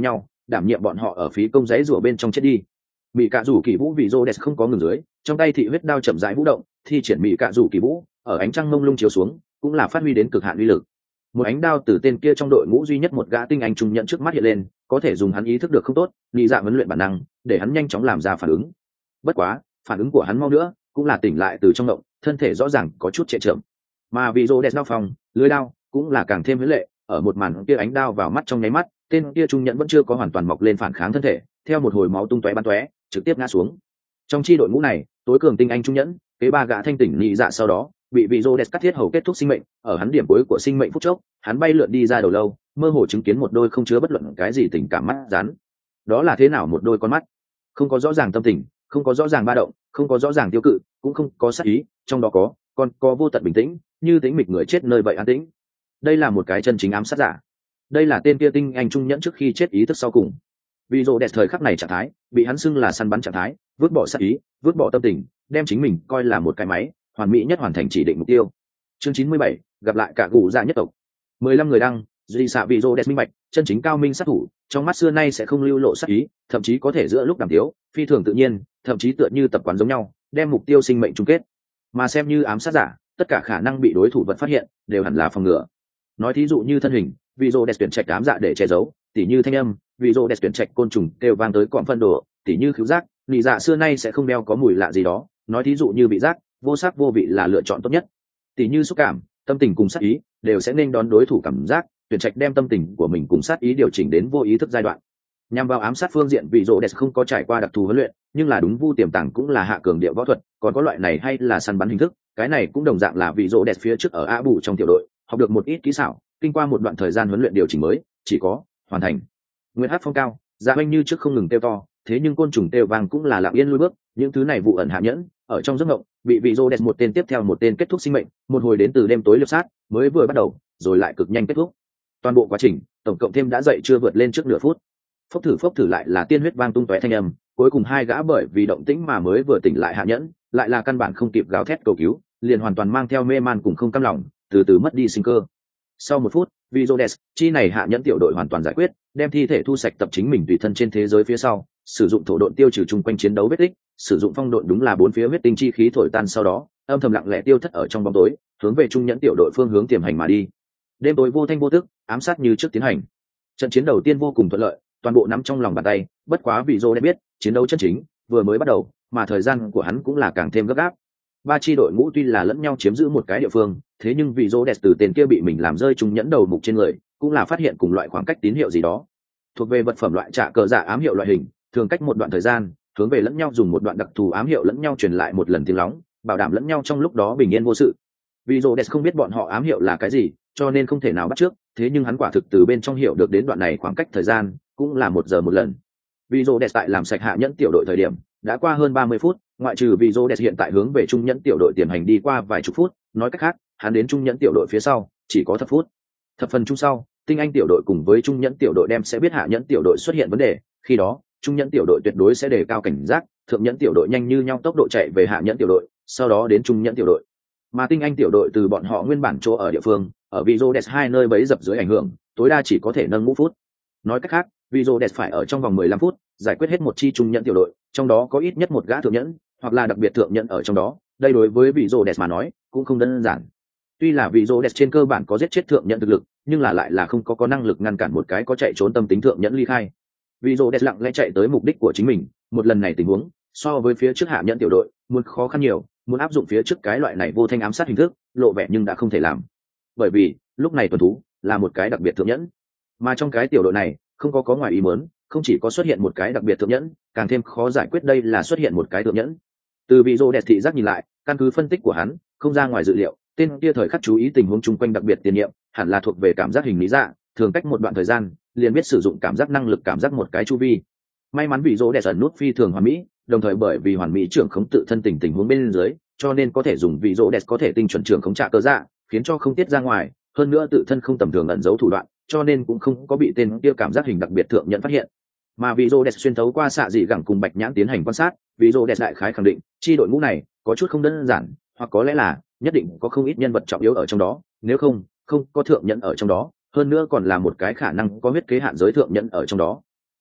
đảm nhiệm bọn họ ở phí công giấy rủa bên trong chết đi. Mỹ cạ rủ kỳ vũ vì Rhodes không có ngừng dưới, trong tay thị huyết đao chậm rãi vũ động, thi triển Mỹ cạ rủ kỳ vũ ở ánh trăng mông lung chiếu xuống cũng là phát huy đến cực hạn uy lực. Một ánh đao từ tên kia trong đội ngũ duy nhất một gã tinh anh trung nhận trước mắt hiện lên, có thể dùng hắn ý thức được không tốt, nhị dạ huấn luyện bản năng để hắn nhanh chóng làm ra phản ứng. Bất quá phản ứng của hắn mau nữa cũng là tỉnh lại từ trong động, thân thể rõ ràng có chút trệ chậm. Mà vì Rhodes đao phòng lưới đao cũng là càng thêm huyễn lệ, ở một màn kia ánh đao vào mắt trong nháy mắt, tên kia trung nhận vẫn chưa có hoàn toàn mọc lên phản kháng thân thể, theo một hồi máu tung tóe bắn tóe trực tiếp ngã xuống. Trong chi đội ngũ này tối cường tinh anh trung nhẫn kế ba gã thanh tỉnh nhị dạ sau đó bị vị Rhodes cắt thiết hầu kết thúc sinh mệnh, ở hắn điểm cuối của sinh mệnh phút chốc hắn bay lượn đi ra đầu lâu, mơ hồ chứng kiến một đôi không chứa bất luận cái gì tình cảm mắt rắn. Đó là thế nào một đôi con mắt? Không có rõ ràng tâm tình, không có rõ ràng ba động, không có rõ ràng tiêu cự, cũng không có sát ý, trong đó có vô tận bình tĩnh, như tĩnh mịch người chết nơi vậy an tĩnh. Đây là một cái chân chính ám sát giả. Đây là tên kia tinh anh trung nhẫn trước khi chết ý thức sau cùng. Vì Rhodes thời khắc này trạng thái bị hắn xưng là săn bắn trạng thái, vứt bỏ sát ý, vứt bỏ tâm tình, đem chính mình coi là một cái máy hoàn mỹ nhất hoàn thành chỉ định mục tiêu. Chương 97, gặp lại cả gù dạ nhất tộc. 15 người đăng, duy xạ vì Rhodes minh bạch, chân chính cao minh sát thủ, trong mắt xưa nay sẽ không lưu lộ sát ý, thậm chí có thể giữa lúc đàm tiếu, phi thường tự nhiên, thậm chí tựa như tập quán giống nhau, đem mục tiêu sinh mệnh chung kết. Mà xem như ám sát giả, tất cả khả năng bị đối thủ vật phát hiện đều hẳn là phòng ngừa. Nói thí dụ như thân hình, vì Rhodes tuyển trạch ám dạ để che giấu, tỉ như thanh âm, vì Rhodes tuyển trạch côn trùng kêu vang tới cọm phân đồ, tỉ như khứu giác, nhị dạ xưa nay sẽ không đeo có mùi lạ gì đó. Nói thí dụ như vị giác, vô sắc vô vị là lựa chọn tốt nhất. Tỉ như xúc cảm, tâm tình cùng sát ý đều sẽ nên đón đối thủ cảm giác, tuyển trạch đem tâm tình của mình cùng sát ý điều chỉnh đến vô ý thức giai đoạn. Nhằm vào ám sát phương diện, vị Rhodes không có trải qua đặc thù huấn luyện, nhưng là đúng vu tiềm tàng cũng là hạ cường địa võ thuật, còn có loại này hay là săn bắn hình thức, cái này cũng đồng dạng là vị Rhodes phía trước ở A Bù trong tiểu đội học được một ít kỹ xảo, kinh qua một đoạn thời gian huấn luyện điều chỉnh mới chỉ có hoàn thành. Nguyên hát phong cao, dạ oanh như trước không ngừng kêu to, thế nhưng côn trùng kêu vang cũng là lặng yên lùi bước, những thứ này vụ ẩn hạ nhẫn ở trong giấc mộng bị vị Rhodes một tên tiếp theo một tên kết thúc sinh mệnh, một hồi đến từ đêm tối liệp sát mới vừa bắt đầu rồi lại cực nhanh kết thúc. Toàn bộ quá trình tổng cộng thêm đã dậy chưa vượt lên trước nửa phút. Phốc thử lại là tiên huyết vang tung tóe thanh âm, cuối cùng hai gã bởi vì động tĩnh mà mới vừa tỉnh lại hạ nhẫn lại là căn bản không kịp gào thét cầu cứu, liền hoàn toàn mang theo mê man cùng không cam lòng, từ từ mất đi sinh cơ. Sau một phút, vì Rhodes chi này hạ nhẫn tiểu đội hoàn toàn giải quyết, đem thi thể thu sạch tập chính mình tùy thân trên thế giới phía sau, sử dụng thổ độn tiêu trừ chung quanh chiến đấu vết tích, sử dụng phong độn đúng là bốn phía huyết tinh chi khí thổi tan, sau đó âm thầm lặng lẽ tiêu thất ở trong bóng tối, hướng về trung nhẫn tiểu đội phương hướng tiềm hành mà đi. Đêm tối vô thanh vô tức, ám sát như trước tiến hành. Trận chiến đầu tiên vô cùng thuận lợi, toàn bộ nắm trong lòng bàn tay, bất quá vì Rhodes biết chiến đấu chân chính vừa mới bắt đầu, mà thời gian của hắn cũng là càng thêm gấp gáp. Ba chi đội ngũ tuy là lẫn nhau chiếm giữ một cái địa phương, thế nhưng vì Rhodes từ tên kia bị mình làm rơi trung nhẫn đầu mục trên người, cũng là phát hiện cùng loại khoảng cách tín hiệu gì đó, thuộc về vật phẩm loại trả cờ dạ ám hiệu loại hình, thường cách một đoạn thời gian hướng về lẫn nhau dùng một đoạn đặc thù ám hiệu lẫn nhau truyền lại một lần tiếng lóng, bảo đảm lẫn nhau trong lúc đó bình yên vô sự. Vì Rhodes không biết bọn họ ám hiệu là cái gì, cho nên không thể nào bắt trước, thế nhưng hắn quả thực từ bên trong hiểu được đến đoạn này khoảng cách thời gian cũng là 1 giờ một lần. Vì Rhodes tại làm sạch hạ nhẫn tiểu đội thời điểm đã qua hơn 30 phút, ngoại trừ vì Rhodes hiện tại hướng về trung nhẫn tiểu đội tiềm hành đi qua vài chục phút, nói cách khác hắn đến trung nhẫn tiểu đội phía sau chỉ có thập phút. Thập phần chung sau, tinh anh tiểu đội cùng với trung nhẫn tiểu đội đem sẽ biết hạ nhẫn tiểu đội xuất hiện vấn đề, khi đó trung nhẫn tiểu đội tuyệt đối sẽ đề cao cảnh giác, thượng nhẫn tiểu đội nhanh như nhau tốc độ chạy về hạ nhẫn tiểu đội, sau đó đến trung nhẫn tiểu đội. Mà tinh anh tiểu đội từ bọn họ nguyên bản chỗ ở địa phương, ở vì Rhodes hai nơi bấy dập dưới ảnh hưởng, tối đa chỉ có thể nâng ngũ phút. Nói cách khác, vì Rhodes phải ở trong vòng 15 phút giải quyết hết một chi trung nhẫn tiểu đội, trong đó có ít nhất một gã thượng nhẫn, hoặc là đặc biệt thượng nhẫn ở trong đó. Đây đối với vị Rhodes mà nói cũng không đơn giản. Tuy là vị Rhodes trên cơ bản có giết chết thượng nhẫn thực lực, nhưng là lại là không có năng lực ngăn cản một cái có chạy trốn tâm tính thượng nhẫn ly khai. Vị Rhodes lặng lẽ chạy tới mục đích của chính mình, một lần này tình huống so với phía trước hạ nhẫn tiểu đội muốn khó khăn nhiều, muốn áp dụng phía trước cái loại này vô thanh ám sát hình thức lộ vẻ nhưng đã không thể làm, bởi vì lúc này tuần thú là một cái đặc biệt thượng nhẫn, mà trong cái tiểu đội này không có ngoài ý muốn, không chỉ có xuất hiện một cái đặc biệt thượng nhẫn, càng thêm khó giải quyết đây là xuất hiện một cái thượng nhẫn. Từ vị Rhodes thị giác nhìn lại, căn cứ phân tích của hắn không ra ngoài dự liệu, tên kia thời khắc chú ý tình huống chung quanh đặc biệt tiền nhiệm hẳn là thuộc về cảm giác hình lý dạ, thường cách một đoạn thời gian liền biết sử dụng cảm giác năng lực cảm giác một cái chu vi. May mắn vị Rhodes ẩn nút phi thường hoàn mỹ, đồng thời bởi vì hoàn mỹ trưởng khống tự thân tình huống bên dưới, cho nên có thể dùng vị Rhodes có thể tinh chuẩn trưởng khống trả cơ dạ, khiến cho không tiết ra ngoài, hơn nữa tự thân không tầm thường ẩn giấu thủ đoạn, cho nên cũng không có bị tên kia cảm giác hình đặc biệt thượng nhận phát hiện. Mà vị Rhodes xuyên thấu qua xạ dị gẳng cùng bạch nhãn tiến hành quan sát, vị Rhodes đại khái khẳng định chi đội ngũ này có chút không đơn giản, hoặc có lẽ là nhất định có không ít nhân vật trọng yếu ở trong đó, nếu không có thượng nhẫn ở trong đó, hơn nữa còn là một cái khả năng có huyết kế hạn giới thượng nhẫn ở trong đó.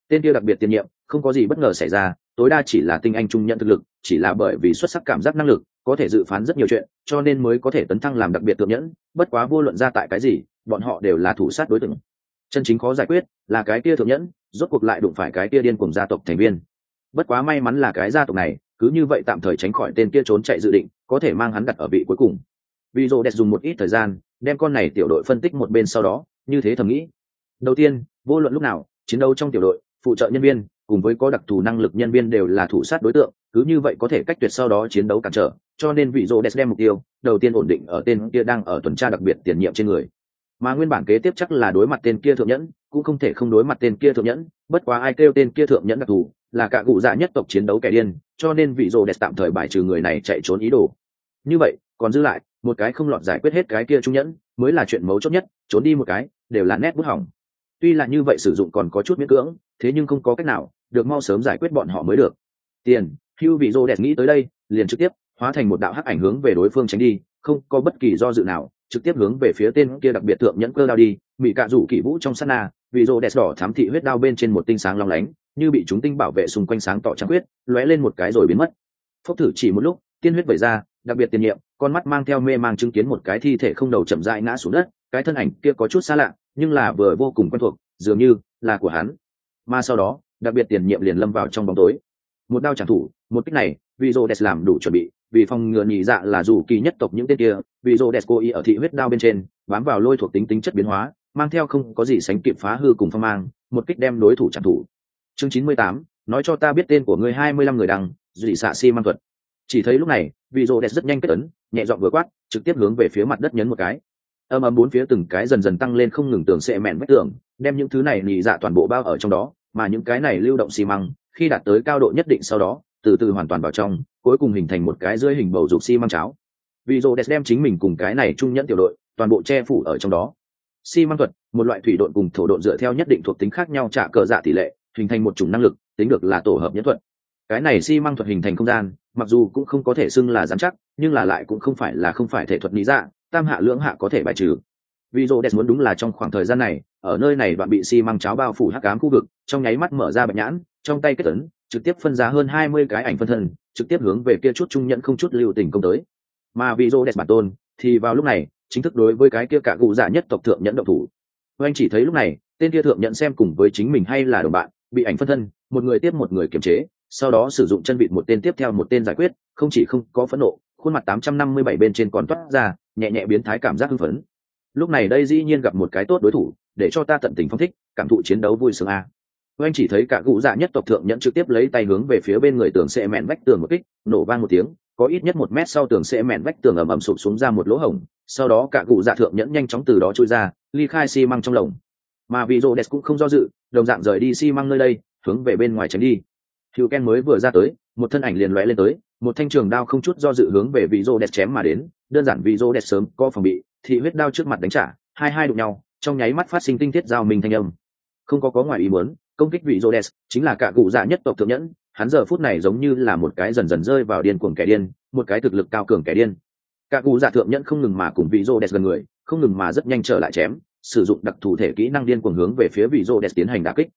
Tên kia đặc biệt tiền nhiệm không có gì bất ngờ xảy ra, tối đa chỉ là tinh anh trung nhận thực lực, chỉ là bởi vì xuất sắc cảm giác năng lực có thể dự phán rất nhiều chuyện, cho nên mới có thể tấn thăng làm đặc biệt thượng nhẫn. Bất quá vô luận ra tại cái gì, bọn họ đều là thủ sát đối tượng. Chân chính khó giải quyết là cái kia thượng nhẫn rốt cuộc lại đụng phải cái kia điên cuồng gia tộc thành viên. Bất quá may mắn là cái gia tộc này cứ như vậy tạm thời tránh khỏi tên kia trốn chạy dự định, có thể mang hắn đặt ở vị cuối cùng. Vì Rhodes dùng một ít thời gian đem con này tiểu đội phân tích một bên, sau đó như thế thầm nghĩ. Đầu tiên, vô luận lúc nào chiến đấu trong tiểu đội, phụ trợ nhân viên cùng với có đặc thù năng lực nhân viên đều là thủ sát đối tượng, cứ như vậy có thể cách tuyệt sau đó chiến đấu cản trở, cho nên vị Rhodes đem mục tiêu đầu tiên ổn định ở tên kia đang ở tuần tra đặc biệt tiền nhiệm trên người. Mà nguyên bản kế tiếp chắc là đối mặt tên kia thượng nhẫn, cũng không thể không đối mặt tên kia thượng nhẫn, bất quá ai kêu tên kia thượng nhẫn đặc thù là cả cụ dạ nhất tộc chiến đấu kẻ điên, cho nên vị Rhodes tạm thời bài trừ người này chạy trốn ý đồ. Như vậy còn giữ lại một cái không lọt giải quyết hết cái kia trung nhẫn mới là chuyện mấu chốt nhất, trốn đi một cái đều là nét bút hỏng. Tuy là như vậy sử dụng còn có chút miễn cưỡng, thế nhưng không có cách nào, được mau sớm giải quyết bọn họ mới được. Tiền, Hugh vị Rhodes nghĩ tới đây, liền trực tiếp hóa thành một đạo hắc ảnh hướng về đối phương tránh đi, không có bất kỳ do dự nào, trực tiếp hướng về phía tên kia đặc biệt thượng nhẫn cơ đao đi. Mỹ cạ rủ kỷ vũ trong sát na, vị Rhodes đỏ thám thị huyết đao bên trên một tinh sáng long lánh, như bị chúng tinh bảo vệ xung quanh sáng tỏ trắng huyết, lóe lên một cái rồi biến mất. Phốc thử chỉ một lúc, tiên huyết vẩy ra, đặc biệt tiền nhiệm, con mắt mang theo mê mang chứng kiến một cái thi thể không đầu chậm rãi ngã xuống đất, cái thân ảnh kia có chút xa lạ, nhưng là vừa vô cùng quen thuộc, dường như là của hắn. Mà sau đó, đặc biệt tiền nhiệm liền lâm vào trong bóng tối. Một đao chẳng thủ, một kích này, vì Rhodes làm đủ chuẩn bị, vì phòng ngừa nhị dạ là dù kỳ nhất tộc những tên kia, vì Rhodes cố ý ở thị huyết đao bên trên bám vào lôi thuộc tính chất biến hóa, mang theo không có gì sánh kịp phá hư cùng phong mang, một kích đem đối thủ chẳng thủ. Chương 98, nói cho ta biết tên của ngươi 25 người đằng, dị xạ si mang thuật. Chỉ thấy lúc này, vì Rhodes rất nhanh kết ấn, nhẹ giọng vừa quát, trực tiếp hướng về phía mặt đất nhấn một cái. Âm ầm bốn phía từng cái dần dần tăng lên không ngừng tường sẽ mẹn vách tường, đem những thứ này nhị dạ toàn bộ bao ở trong đó, mà những cái này lưu động xi măng, khi đạt tới cao độ nhất định sau đó, từ từ hoàn toàn vào trong, cuối cùng hình thành một cái dưới hình bầu dục xi măng cháo. Vì Rhodes đem chính mình cùng cái này trung nhẫn tiểu đội toàn bộ che phủ ở trong đó. Xi măng thuật, một loại thủy độn cùng thổ độn dựa theo nhất định thuộc tính khác nhau trả cờ dạ tỷ lệ, hình thành một chủng năng lực, tính được là tổ hợp nhẫn thuật. Cái này xi măng thuật hình thành không gian, mặc dù cũng không có thể xưng là rắn chắc, nhưng là lại cũng không phải thể thuật lý dạ, tam hạ lưỡng hạ có thể bài trừ. Vì Rhodes muốn đúng là trong khoảng thời gian này, ở nơi này đoạn bị xi măng cháo bao phủ hắc ám khu vực, trong nháy mắt mở ra bạch nhãn, trong tay kết ấn, trực tiếp phân ra hơn 20 cái ảnh phân thân, trực tiếp hướng về kia chút trung nhẫn không chút lưu tình công tới. Mà vì Rhodes bản tôn thì vào lúc này, chính thức đối với cái kia cả cụ dạ nhất tộc thượng nhẫn động thủ. Anh chỉ thấy lúc này, tên kia thượng nhẫn xem cùng với chính mình hay là đồng bạn, bị ảnh phân thân, một người tiếp một người kiềm chế, sau đó sử dụng chân vịt một tên tiếp theo một tên giải quyết, không chỉ không có phẫn nộ, khuôn mặt 857 bên trên còn toát ra nhẹ nhẹ biến thái cảm giác hưng phấn. Lúc này đây dĩ nhiên gặp một cái tốt đối thủ, để cho ta tận tình phong thích, cảm thụ chiến đấu vui sướng a. Anh chỉ thấy cả cụ dạ nhất tộc thượng nhẫn trực tiếp lấy tay hướng về phía bên người tường sẽ mẹn vách tường một kích, nổ vang một tiếng, có ít nhất 1 mét sau tường sẽ mẹn vách tường ầm ầm sụp xuống ra một lỗ hổng, sau đó cả cụ dạ thượng nhẫn nhanh chóng từ đó chui ra, ly khai xi măng trong lồng. Mà vì Rhodes cũng không do dự, đồng dạng rời đi xi măng nơi đây, hướng về bên ngoài tránh đi. Hugh Ken mới vừa ra tới, một thân ảnh liền lóe lên tới, một thanh trường đao không chút do dự hướng về vị Rhodes chém mà đến, đơn giản vì Rhodes sớm có phòng bị, thị huyết đao trước mặt đánh trả, hai đụng nhau, trong nháy mắt phát sinh tinh thiết giao minh thanh âm. Không có ngoài ý muốn, công kích vị Rhodes chính là cả cụ dạ nhất tộc thượng nhẫn, hắn giờ phút này giống như là một cái dần dần rơi vào điên cuồng kẻ điên, một cái thực lực cao cường kẻ điên. Cả cụ dạ thượng nhẫn không ngừng mà cùng vị Rhodes gần người, không ngừng mà rất nhanh trở lại chém, sử dụng đặc thù thể kỹ năng điên cuồng hướng về phía vị Rhodes tiến hành đả kích.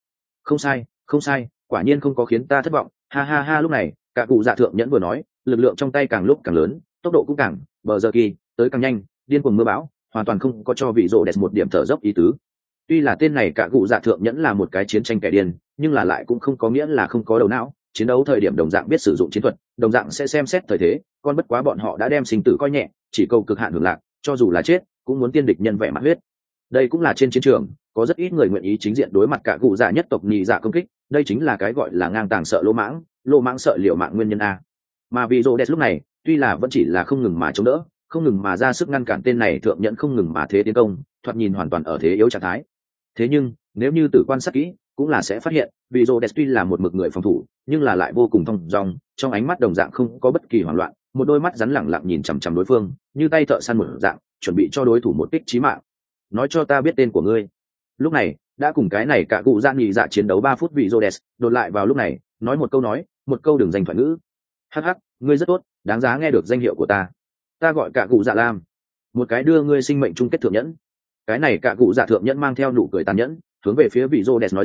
Không sai, quả nhiên không có khiến ta thất vọng, ha ha ha. Lúc này, cả cụ dạ thượng nhẫn vừa nói, lực lượng trong tay càng lúc càng lớn, tốc độ cũng càng bờ giờ kỳ tới càng nhanh, điên cuồng mưa bão, hoàn toàn không có cho vị Rhodes một điểm thở dốc ý tứ. Tuy là tên này cả cụ dạ thượng nhẫn là một cái chiến tranh kẻ điên, nhưng là lại cũng không có nghĩa là không có đầu não, chiến đấu thời điểm đồng dạng biết sử dụng chiến thuật, đồng dạng sẽ xem xét thời thế, con bất quá bọn họ đã đem sinh tử coi nhẹ, chỉ cầu cực hạn hưởng lạc, cho dù là chết cũng muốn tiên địch nhân vẻ mặt huyết. Đây cũng là trên chiến trường có rất ít người nguyện ý chính diện đối mặt cả cụ dạ nhất tộc nhị dạ công kích, đây chính là cái gọi là ngang tàng sợ lỗ mãng sợ liều mạng nguyên nhân a. Mà vì Rhodes lúc này tuy là vẫn chỉ là không ngừng mà chống đỡ, không ngừng mà ra sức ngăn cản tên này thượng nhẫn không ngừng mà thế tiến công, thoạt nhìn hoàn toàn ở thế yếu trạng thái. Thế nhưng nếu như tự quan sát kỹ cũng là sẽ phát hiện, vì Rhodes tuy là một mực người phòng thủ, nhưng là lại vô cùng thong dong, trong ánh mắt đồng dạng không có bất kỳ hoảng loạn, một đôi mắt rắn lẳng lặng nhìn chằm chằm đối phương, như tay thợ săn một dạng, chuẩn bị cho đối thủ một kích chí mạng. Nói cho ta biết tên của ngươi. Lúc này đã cùng cái này cả cụ dạ nhị dạ chiến đấu 3 phút, vị Rhodes đột lại vào lúc này nói một câu đường danh thoại ngữ. Hắc hắc, ngươi rất tốt, đáng giá nghe được danh hiệu của ta. Ta gọi cả cụ dạ lam, một cái đưa ngươi sinh mệnh chung kết thượng nhẫn. Cái này cả cụ dạ thượng nhẫn mang theo nụ cười tàn nhẫn, hướng về phía vị Rhodes nói rằng,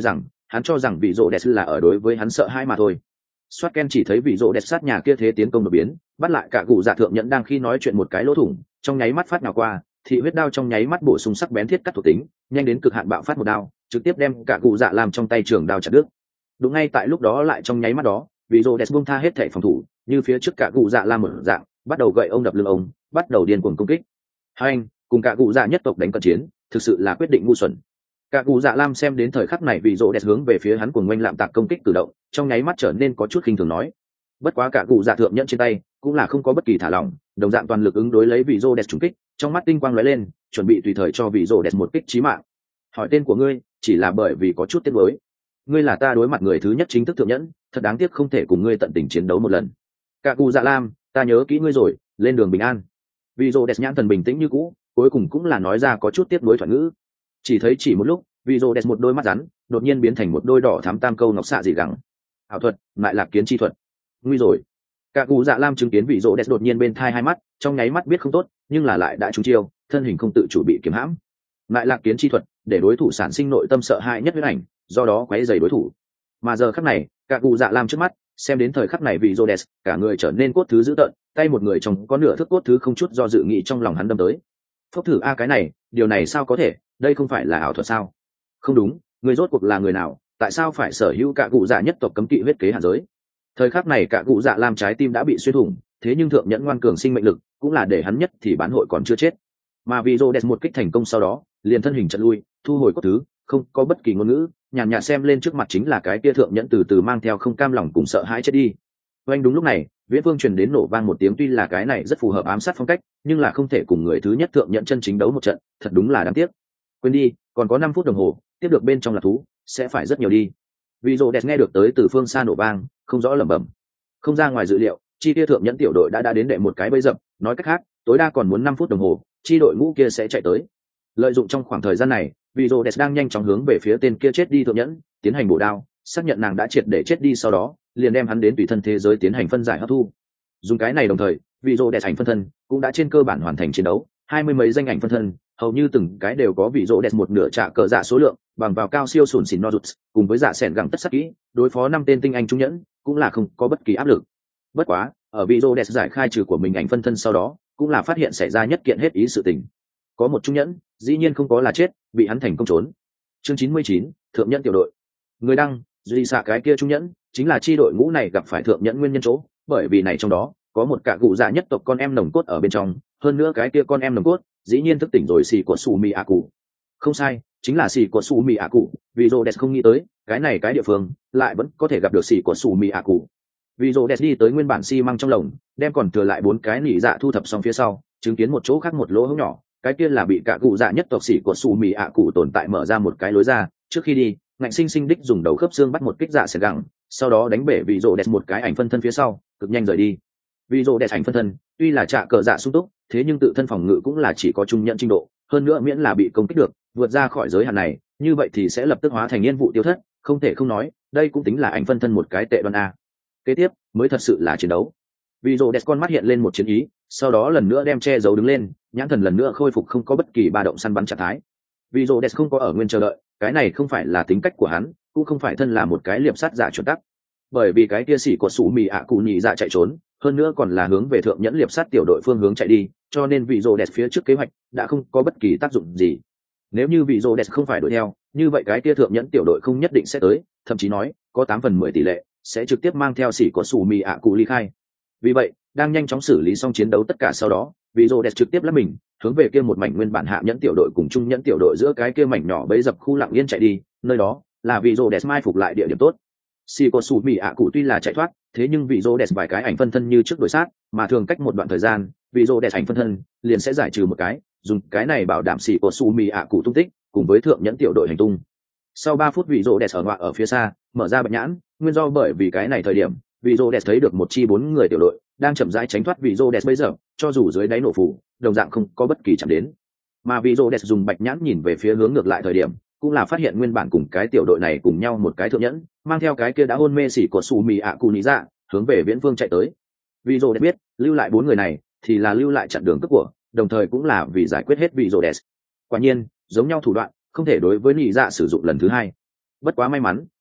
hắn cho rằng vị rộ đẹp là ở đối với hắn sợ hãi mà thôi. Soát Ken chỉ thấy vị rộ đẹp sát nhà kia thế tiến công đột biến, bắt lại cả cụ dạ thượng nhẫn đang khi nói chuyện một cái lỗ thủng, trong nháy mắt phát nào qua, thị huyết đao trong nháy mắt bổ sung sắc bén thiết cắt thuộc tính, nhanh đến cực hạn bạo phát một đao, trực tiếp đem cả cụ dạ làm trong tay trường đao chặt đứt. Đúng ngay tại lúc đó lại trong nháy mắt đó, vị rộ đẹp buông tha hết thảy phòng thủ, như phía trước cả cụ dạ làm một dạng, bắt đầu gậy ông đập lưng ông, bắt đầu điên cuồng công kích. Hai anh cùng cả cụ dạ nhất tộc đánh cận chiến, thực sự là quyết định ngu xuẩn. Cả cụ dạ lam xem đến thời khắc này vị rộ đẹp hướng về phía hắn cuồng ngoanh lạm tạc công kích cử động, trong nháy mắt trở nên có chút khinh thường nói. Bất quá cả cụ dạ thượng nhẫn trên tay cũng là không có bất kỳ thả lỏng, đồng dạng toàn lực ứng đối lấy vị rộ đẹp trúng kích, trong mắt tinh quang lóe lên, chuẩn bị tùy thời cho vị rộ đẹp một kích chí mạng. Hỏi tên của ngươi chỉ là bởi vì có chút tiếc nuối. Ngươi là ta đối mặt người thứ nhất chính thức thượng nhẫn, thật đáng tiếc không thể cùng ngươi tận tình chiến đấu một lần. Cả cụ dạ lam, ta nhớ kỹ ngươi rồi, lên đường bình an. Vị rộ đẹp nhãn thần bình tĩnh như cũ, cuối cùng cũng là nói ra có chút tiếc nuối thoại ngữ. Chỉ thấy chỉ một lúc, vị rộ đẹp một đôi mắt rắn đột nhiên biến thành một đôi đỏ thắm tam câu ngọc xạ dị gắng. Ảo thuật, lại lạc kiến chi thuật. Nguy rồi. Cả cụ dạ lam chứng kiến vị rộ đẹp đột nhiên bên thai hai mắt, trong nháy mắt biết không tốt, nhưng là lại đã trúng chiêu, thân hình không tự chủ bị kiếm hãm. Lại lạc kiến chi thuật, để đối thủ sản sinh nội tâm sợ hãi nhất huyết ảnh, do đó quấy rầy đối thủ. Mà giờ khắc này, cả cụ dạ lam trước mắt, xem đến thời khắc này vị rộ đẹp, cả người trở nên cốt thứ dữ tợn, tay một người trong có nửa thước cốt thứ không chút do dự nghĩ trong lòng hắn đâm tới. Phốc thử a cái này, điều này sao có thể, đây không phải là ảo thuật sao? Không đúng, người rốt cuộc là người nào, tại sao phải sở hữu cả cụ dạ nhất tộc cấm kỵ huyết kế hạn giới? Thời khắc này cả cụ dạ lam trái tim đã bị xuyên thủng, thế nhưng thượng nhẫn ngoan cường sinh mệnh lực cũng là để hắn nhất thì bán hội còn chưa chết. Mà vì rô đẹp một kích thành công sau đó, liền thân hình chợt lui, thu hồi cốt thứ, không có bất kỳ ngôn ngữ, nhàn nhạt xem lên trước mặt chính là cái kia thượng nhẫn từ từ mang theo không cam lòng cùng sợ hãi chết đi. Oanh đúng lúc này, viễn phương truyền đến nổ vang một tiếng, tuy là cái này rất phù hợp ám sát phong cách, nhưng là không thể cùng người thứ nhất thượng nhẫn chân chính đấu một trận, thật đúng là đáng tiếc. Quên đi, còn có 5 phút đồng hồ, tiếp được bên trong là thú, sẽ phải rất nhiều đi. Vì rô đẹp nghe được tới từ phương xa nổ vang, không rõ lẩm bẩm. Không ra ngoài dự liệu, chi tiêu thượng nhẫn tiểu đội đã đến đệ một cái bẫy dập, nói cách khác, tối đa còn muốn 5 phút đồng hồ, chi đội ngũ kia sẽ chạy tới. Lợi dụng trong khoảng thời gian này, vì rô đẹp đang nhanh chóng hướng về phía tên kia chết đi thượng nhẫn, tiến hành bổ đao, xác nhận nàng đã triệt để chết đi, sau đó liền đem hắn đến tùy thân thế giới tiến hành phân giải hấp thu. Dùng cái này đồng thời, vị rô đẹp ảnh phân thân cũng đã trên cơ bản hoàn thành chiến đấu, 20 mấy danh ảnh phân thân, hầu như từng cái đều có vị rô đẹp một nửa trả cờ dạ số lượng, bằng vào cao siêu sủn xỉn nozuts, cùng với dạ sẻn gẳng tất sắc kỹ, đối phó 5 tên tinh anh trung nhẫn, cũng là không có bất kỳ áp lực. Bất quá, ở vị rô đẹp giải khai trừ của mình ảnh phân thân sau đó, cũng là phát hiện xảy ra nhất kiện hết ý sự tình. Có một trung nhẫn, dĩ nhiên không có là chết, bị hắn thành công trốn. Chương 99, thượng nhẫn tiểu đội. Người đăng, duy xạ cái kia trung nhẫn, chính là chi đội ngũ này gặp phải thượng nhẫn nguyên nhân chỗ, bởi vì này trong đó có một cả cụ dạ nhất tộc con em nồng cốt ở bên trong, hơn nữa cái kia con em nồng cốt dĩ nhiên thức tỉnh rồi xì của su mi a cụ. Không sai, chính là xì của su mi a cụ, vì rô đẹp không nghĩ tới cái này cái địa phương lại vẫn có thể gặp được xì của su mi a cụ. Vì rô đẹp đi tới nguyên bản xi măng trong lồng, đem còn thừa lại 4 cái nỉ dạ thu thập xong phía sau, chứng kiến một chỗ khác một lỗ hổng nhỏ, cái kia là bị cả cụ dạ nhất tộc xì của su mi a cụ tồn tại mở ra một cái lối ra. Trước khi đi, ngạnh sinh sinh đích dùng đầu khớp xương bắt một kích dạ sệt gẳng, sau đó đánh bể vị rô đẹp một cái ảnh phân thân phía sau, cực nhanh rời đi. Vị rô đẹp ảnh phân thân tuy là trả cờ dạ sung túc, thế nhưng tự thân phòng ngự cũng là chỉ có trung nhận trình độ, hơn nữa miễn là bị công kích được, vượt ra khỏi giới hạn này, như vậy thì sẽ lập tức hóa thành nhiên vụ tiêu thất, không thể không nói, đây cũng tính là ảnh phân thân một cái tệ đoan a. Kế tiếp mới thật sự là chiến đấu. Vị rô đẹp con mắt hiện lên một chiến ý, sau đó lần nữa đem che giấu đứng lên, nhãn thần lần nữa khôi phục không có bất kỳ ba động săn bắn trạng thái. Vị rô đẹp không có ở nguyên chờ đợi, cái này không phải là tính cách của hắn, cũng không phải thân là một cái liệp sát giả chuẩn tắc. Bởi vì cái kia sĩ của sủ mì ạ cụ nhị dạ chạy trốn, hơn nữa còn là hướng về thượng nhẫn liệp sát tiểu đội phương hướng chạy đi, cho nên vị rô đẹp phía trước kế hoạch đã không có bất kỳ tác dụng gì. Nếu như vị rô đẹp không phải đuổi theo, như vậy cái kia thượng nhẫn tiểu đội không nhất định sẽ tới, thậm chí nói có 8/10 tỷ lệ sẽ trực tiếp mang theo sĩ của sủ mì ạ cụ ly khai. Vì vậy, đang nhanh chóng xử lý xong chiến đấu tất cả sau đó, vị rô đẹp trực tiếp lắp mình hướng về kia một mảnh nguyên bản hạ nhẫn tiểu đội cùng trung nhẫn tiểu đội giữa cái kia mảnh nhỏ bấy dập khu lặng yên chạy đi, nơi đó là vị rô đẹp mai phục lại địa điểm tốt. Xì có sủ mì ạ cụ tuy là chạy thoát, thế nhưng vị rô đẹp vài cái ảnh phân thân như trước đuổi sát, mà thường cách một đoạn thời gian, vị rô đẹp ảnh phân thân liền sẽ giải trừ một cái, dùng cái này bảo đảm xì có sủ mì ạ cụ tung tích cùng với thượng nhẫn tiểu đội hành tung. Sau 3 phút vị rô đẹp ở ngoại ở phía xa mở ra bạch nhãn, nguyên do bởi vì cái này thời điểm vị rô đẹp thấy được một chi 4 người tiểu đội đang chậm rãi tránh thoát vị rô đẹp bây giờ, cho dù dưới đáy nổ phủ đồng dạng không có bất kỳ chạm đến. Mà vị rô đẹp dùng bạch nhãn nhìn về phía hướng ngược lại thời điểm, cũng là phát hiện nguyên bản cùng cái tiểu đội này cùng nhau một cái thượng nhẫn mang theo cái kia đã hôn mê xỉ của sủ mì ạ cụ lý dạ hướng về viễn phương chạy tới. Vị rô đẹp biết lưu lại 4 người này thì là lưu lại chặn đường cướp của, đồng thời cũng là vì giải quyết hết vị rô đẹp. Quả nhiên giống nhau thủ đoạn không thể đối với lý dạ sử dụng lần thứ hai. Bất quá may mắn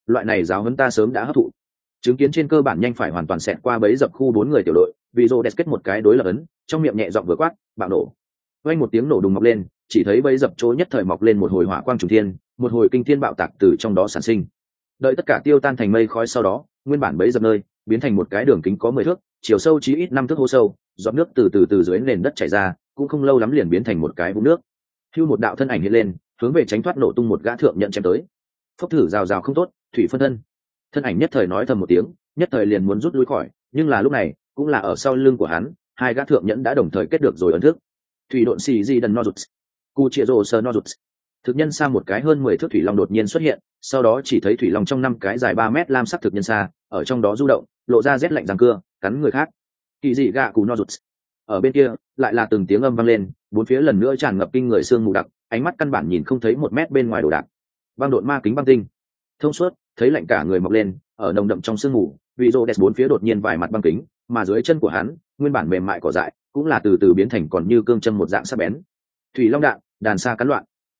loại này giáo huấn ta sớm đã hấp thụ. Chứng kiến trên cơ bản nhanh phải hoàn toàn xẹt qua bẫy dập khu 4 người tiểu đội, vì rô đẹp kết một cái đối lập ấn, trong miệng nhẹ giọng vừa quát, bạo nổ. Vang một tiếng nổ đùng mọc lên, chỉ thấy bẫy dập chỗ nhất thời mọc lên một hồi hỏa quang trùng thiên, một hồi kinh thiên bạo tạc từ trong đó sản sinh. Đợi tất cả tiêu tan thành mây khói sau đó, nguyên bản bẫy dập nơi biến thành một cái đường kính có 10 thước, chiều sâu chí ít 5 thước hố sâu, giọt nước từ dưới nền đất chảy ra, cũng không lâu lắm liền biến thành một cái vũng nước. Hưu một đạo thân ảnh hiện lên, hướng về tránh thoát nổ tung một gã thượng nhận chém tới. Phốc thử rào rào không tốt, thủy phân thân. Thân ảnh nhất thời nói thầm một tiếng, nhất thời liền muốn rút lui khỏi, nhưng là lúc này, cũng là ở sau lưng của hắn, hai gã thượng nhẫn đã đồng thời kết được rồi ấn thức. Thủy độn xì di đần nozuts, cu chia rô sơ nozuts. Thực nhân xa một cái hơn 10 thước thủy long đột nhiên xuất hiện, sau đó chỉ thấy thủy long trong 5 cái dài 3 mét lam sắc thực nhân xa, ở trong đó du động, lộ ra rét lạnh răng cưa, cắn người khác. Kỳ dị gạ cù nozuts. Ở bên kia, lại là từng tiếng âm vang lên, bốn phía lần nữa tràn ngập kinh người sương mù đặc, ánh mắt căn bản nhìn không thấy 1 mét bên ngoài đồ đạc. Băng độn ma kính băng tinh, thông suốt, thấy lạnh cả người mọc lên, ở nồng đậm trong sương mù, vị rô đẹp bốn phía đột nhiên vài mặt băng kính, mà dưới chân của hắn, nguyên bản mềm mại cỏ dại, cũng là từ từ biến thành còn như cương châm một dạng sắc bén. Thủy long đạn, đàn xa cắn loạn,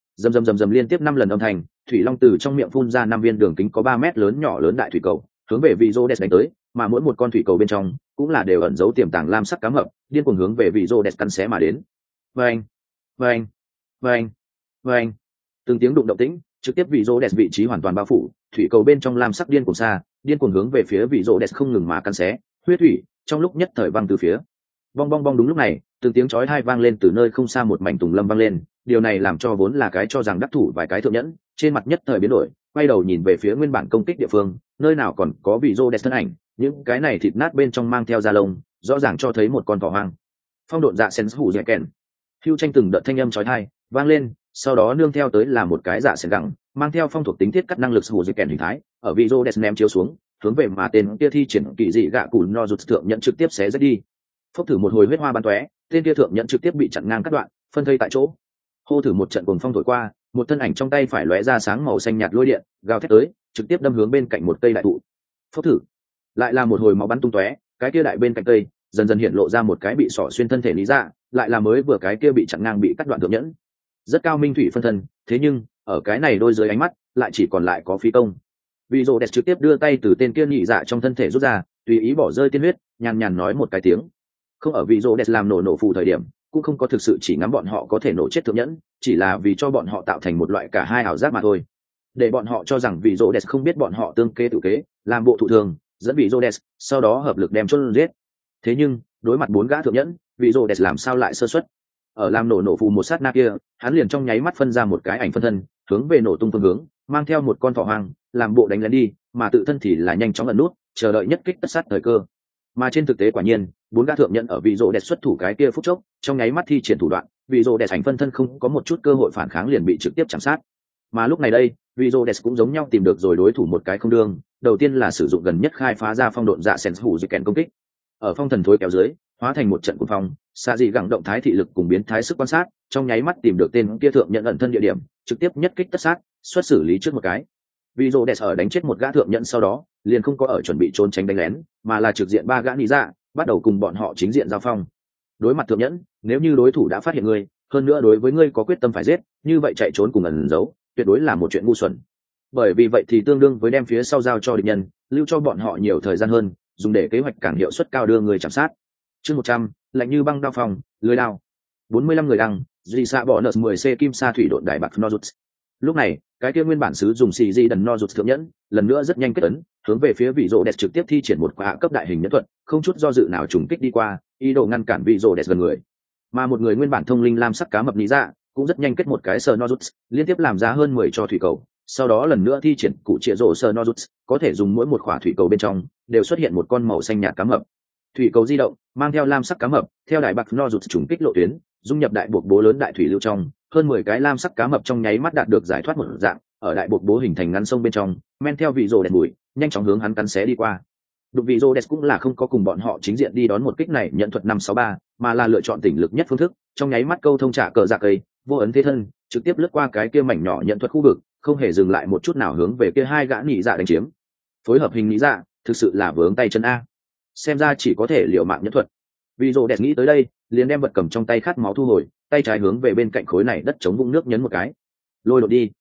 rầm liên tiếp 5 lần âm thanh, thủy long từ trong miệng phun ra 5 viên đường kính có 3 mét lớn nhỏ lớn đại thủy cầu, hướng về vị rô đẹp đánh tới, mà mỗi một con thủy cầu bên trong cũng là đều ẩn giấu tiềm tàng lam sắc cá mập, điên cuồng hướng về vị rô đẹp cắn xé mà đến. Vâng, vâng, vâng, vâng. Từng tiếng đụng động tĩnh, trực tiếp vị rô đẹp vị trí hoàn toàn bao phủ, thủy cầu bên trong lam sắc điên cuồng xa, điên cuồng hướng về phía vị rô đẹp không ngừng mà cắn xé, huyết thủy trong lúc nhất thời văng từ phía. Bong bong bong, đúng lúc này, từng tiếng chói tai vang lên từ nơi không xa, một mảnh tùng lâm vang lên, điều này làm cho vốn là cái cho rằng đắc thủ vài cái thượng nhẫn, trên mặt nhất thời biến đổi, quay đầu nhìn về phía nguyên bản công kích địa phương, nơi nào còn có vị rô đẹp thân ảnh, những cái này thịt nát bên trong mang theo da lông, rõ ràng cho thấy một con thỏ hoang. Phong độn dạ sen hủ dẻ kèn, hưu tranh từng đợt thanh âm chói tai vang lên, sau đó nương theo tới là một cái dạ sen gẳng, mang theo phong thuộc tính thiết cắt năng lực hủ dẻ kèn hình thái, ở vị rô đẹp ném chiếu xuống, hướng về mà tên kia thi triển kỳ dị gạ cùn no rụt thượng nhận trực tiếp xé rách đi. Phốc thử một hồi huyết hoa bắn tóe, tên kia thượng nhận trực tiếp bị chặn ngang cắt đoạn, phân thây tại chỗ. Hô thử một trận cuồng phong thổi qua, một thân ảnh trong tay phải lóe ra sáng màu xanh nhạt lôi điện, gào thét tới, trực tiếp đâm hướng bên cạnh một cây đại thụ. Phốc thử, lại là một hồi máu bắn tung tóe, cái kia đại bên cạnh cây dần dần hiện lộ ra một cái bị sỏ xuyên thân thể lý dạ, lại là mới vừa cái kia bị chặn ngang bị cắt đoạn thượng nhẫn. Rất cao minh thủy phân thân, thế nhưng ở cái này đôi dưới ánh mắt lại chỉ còn lại có phí công. Vị rô đẹp trực tiếp đưa tay từ tên kia nhị dạ trong thân thể rút ra, tùy ý bỏ rơi tiên huyết, nhàn nhàn nói một cái tiếng. Không ở vị rô đẹp làm nổ phù thời điểm, cũng không có thực sự chỉ ngắm bọn họ có thể nổ chết thượng nhẫn, chỉ là vì cho bọn họ tạo thành một loại cả hai ảo giác mà thôi, để bọn họ cho rằng vị rô đẹp không biết bọn họ tương kế tự kế, làm bộ thụ thường, dẫn vị rô đẹp, sau đó hợp lực đem chôn giết. Thế nhưng đối mặt 4 gã thượng nhẫn, vị rô đẹp làm sao lại sơ suất? Ở làm nổ phù một sát na kia, hắn liền trong nháy mắt phân ra một cái ảnh phân thân, hướng về nổ tung phương hướng, mang theo một con thỏ hoang, làm bộ đánh lén đi, mà tự thân thì là nhanh chóng ẩn nút, chờ đợi nhất kích tất sát thời cơ. Mà trên thực tế quả nhiên, 4 gã thượng nhận ở vị rô đẹp xuất thủ cái kia phút chốc, trong nháy mắt thi triển thủ đoạn, vị rô đẹp ảnh phân thân không có một chút cơ hội phản kháng liền bị trực tiếp chạm sát. Mà lúc này đây, vị rô đẹp cũng giống nhau tìm được rồi đối thủ một cái không đương, đầu tiên là sử dụng gần nhất khai phá ra phong độn dạ sen hủ dây kèn công kích, ở phong thần thối kéo dưới, hóa thành một trận cuồng phong, xa dị gẳng động thái thị lực cùng biến thái sức quan sát, trong nháy mắt tìm được tên kia thượng nhận ẩn thân địa điểm, trực tiếp nhất kích tất sát, xuất xử lý trước một cái. Vị rô đẹp ở đánh chết một gã thượng nhận sau đó, liền không có ở chuẩn bị trốn tránh đánh lén, mà là trực diện 3 gã nị dạ, bắt đầu cùng bọn họ chính diện giao phong. Đối mặt thượng nhẫn, nếu như đối thủ đã phát hiện ngươi, hơn nữa đối với ngươi có quyết tâm phải giết, như vậy chạy trốn cùng ẩn giấu, tuyệt đối là một chuyện ngu xuẩn. Bởi vì vậy thì tương đương với đem phía sau giao cho địch nhân, lưu cho bọn họ nhiều thời gian hơn, dùng để kế hoạch càng hiệu suất cao đưa người chạm sát. Chương 100, lạnh như băng đao phòng, lưới đao. 45 người đăng, dị xạ bỏ nợ 10C kim sa thủy độn đại bạc Nozuts. Lúc này, cái kia nguyên bản sứ dùng xì di đần Nozuts thượng nhẫn, lần nữa rất nhanh kết ấn, hướng về phía vị rô đẹp trực tiếp thi triển một quả cấp đại hình nhẫn thuật, không chút do dự nào trùng kích đi qua, ý đồ ngăn cản vị rô đẹp gần người. Mà một người nguyên bản thông linh lam sắc cá mập lý dạ, cũng rất nhanh kết một cái sờ Nozuts, liên tiếp làm ra hơn 10 cho thủy cầu, sau đó lần nữa thi triển cụ trịa rổ sờ Nozuts, có thể dùng mỗi một quả thủy cầu bên trong đều xuất hiện một con màu xanh nhạt cá mập. Thủy cầu di động, mang theo lam sắc cá mập, theo đại bạc Nozuts trùng kích lộ tuyến, dung nhập đại buộc bố lớn đại thủy lưu trong, hơn 10 cái lam sắc cá mập trong nháy mắt đạt được giải thoát một dạng, ở đại buộc bố hình thành ngăn sông bên trong, men theo vị rô đẹp bụi, nhanh chóng hướng hắn cắn xé đi qua. Đụng vị rô đẹp cũng là không có cùng bọn họ chính diện đi đón một kích này nhận thuật 563, mà là lựa chọn tỉnh lực nhất phương thức, trong nháy mắt câu thông trả cờ dạ cây, vô ấn thế thân, trực tiếp lướt qua cái kia mảnh nhỏ nhận thuật khu vực, không hề dừng lại một chút nào hướng về kia 2 gã nhị dạ đánh chiếm. Phối hợp hình nhị dạ, thực sự là vướng tay chân a. Xem ra chỉ có thể liều mạng nhẫn thuật. Vị rô đẹp nghĩ tới đây, liền đem vật cầm trong tay khát máu thu hồi, tay trái hướng về bên cạnh khối này đất chống vũng nước nhấn một cái. Lôi đột đi.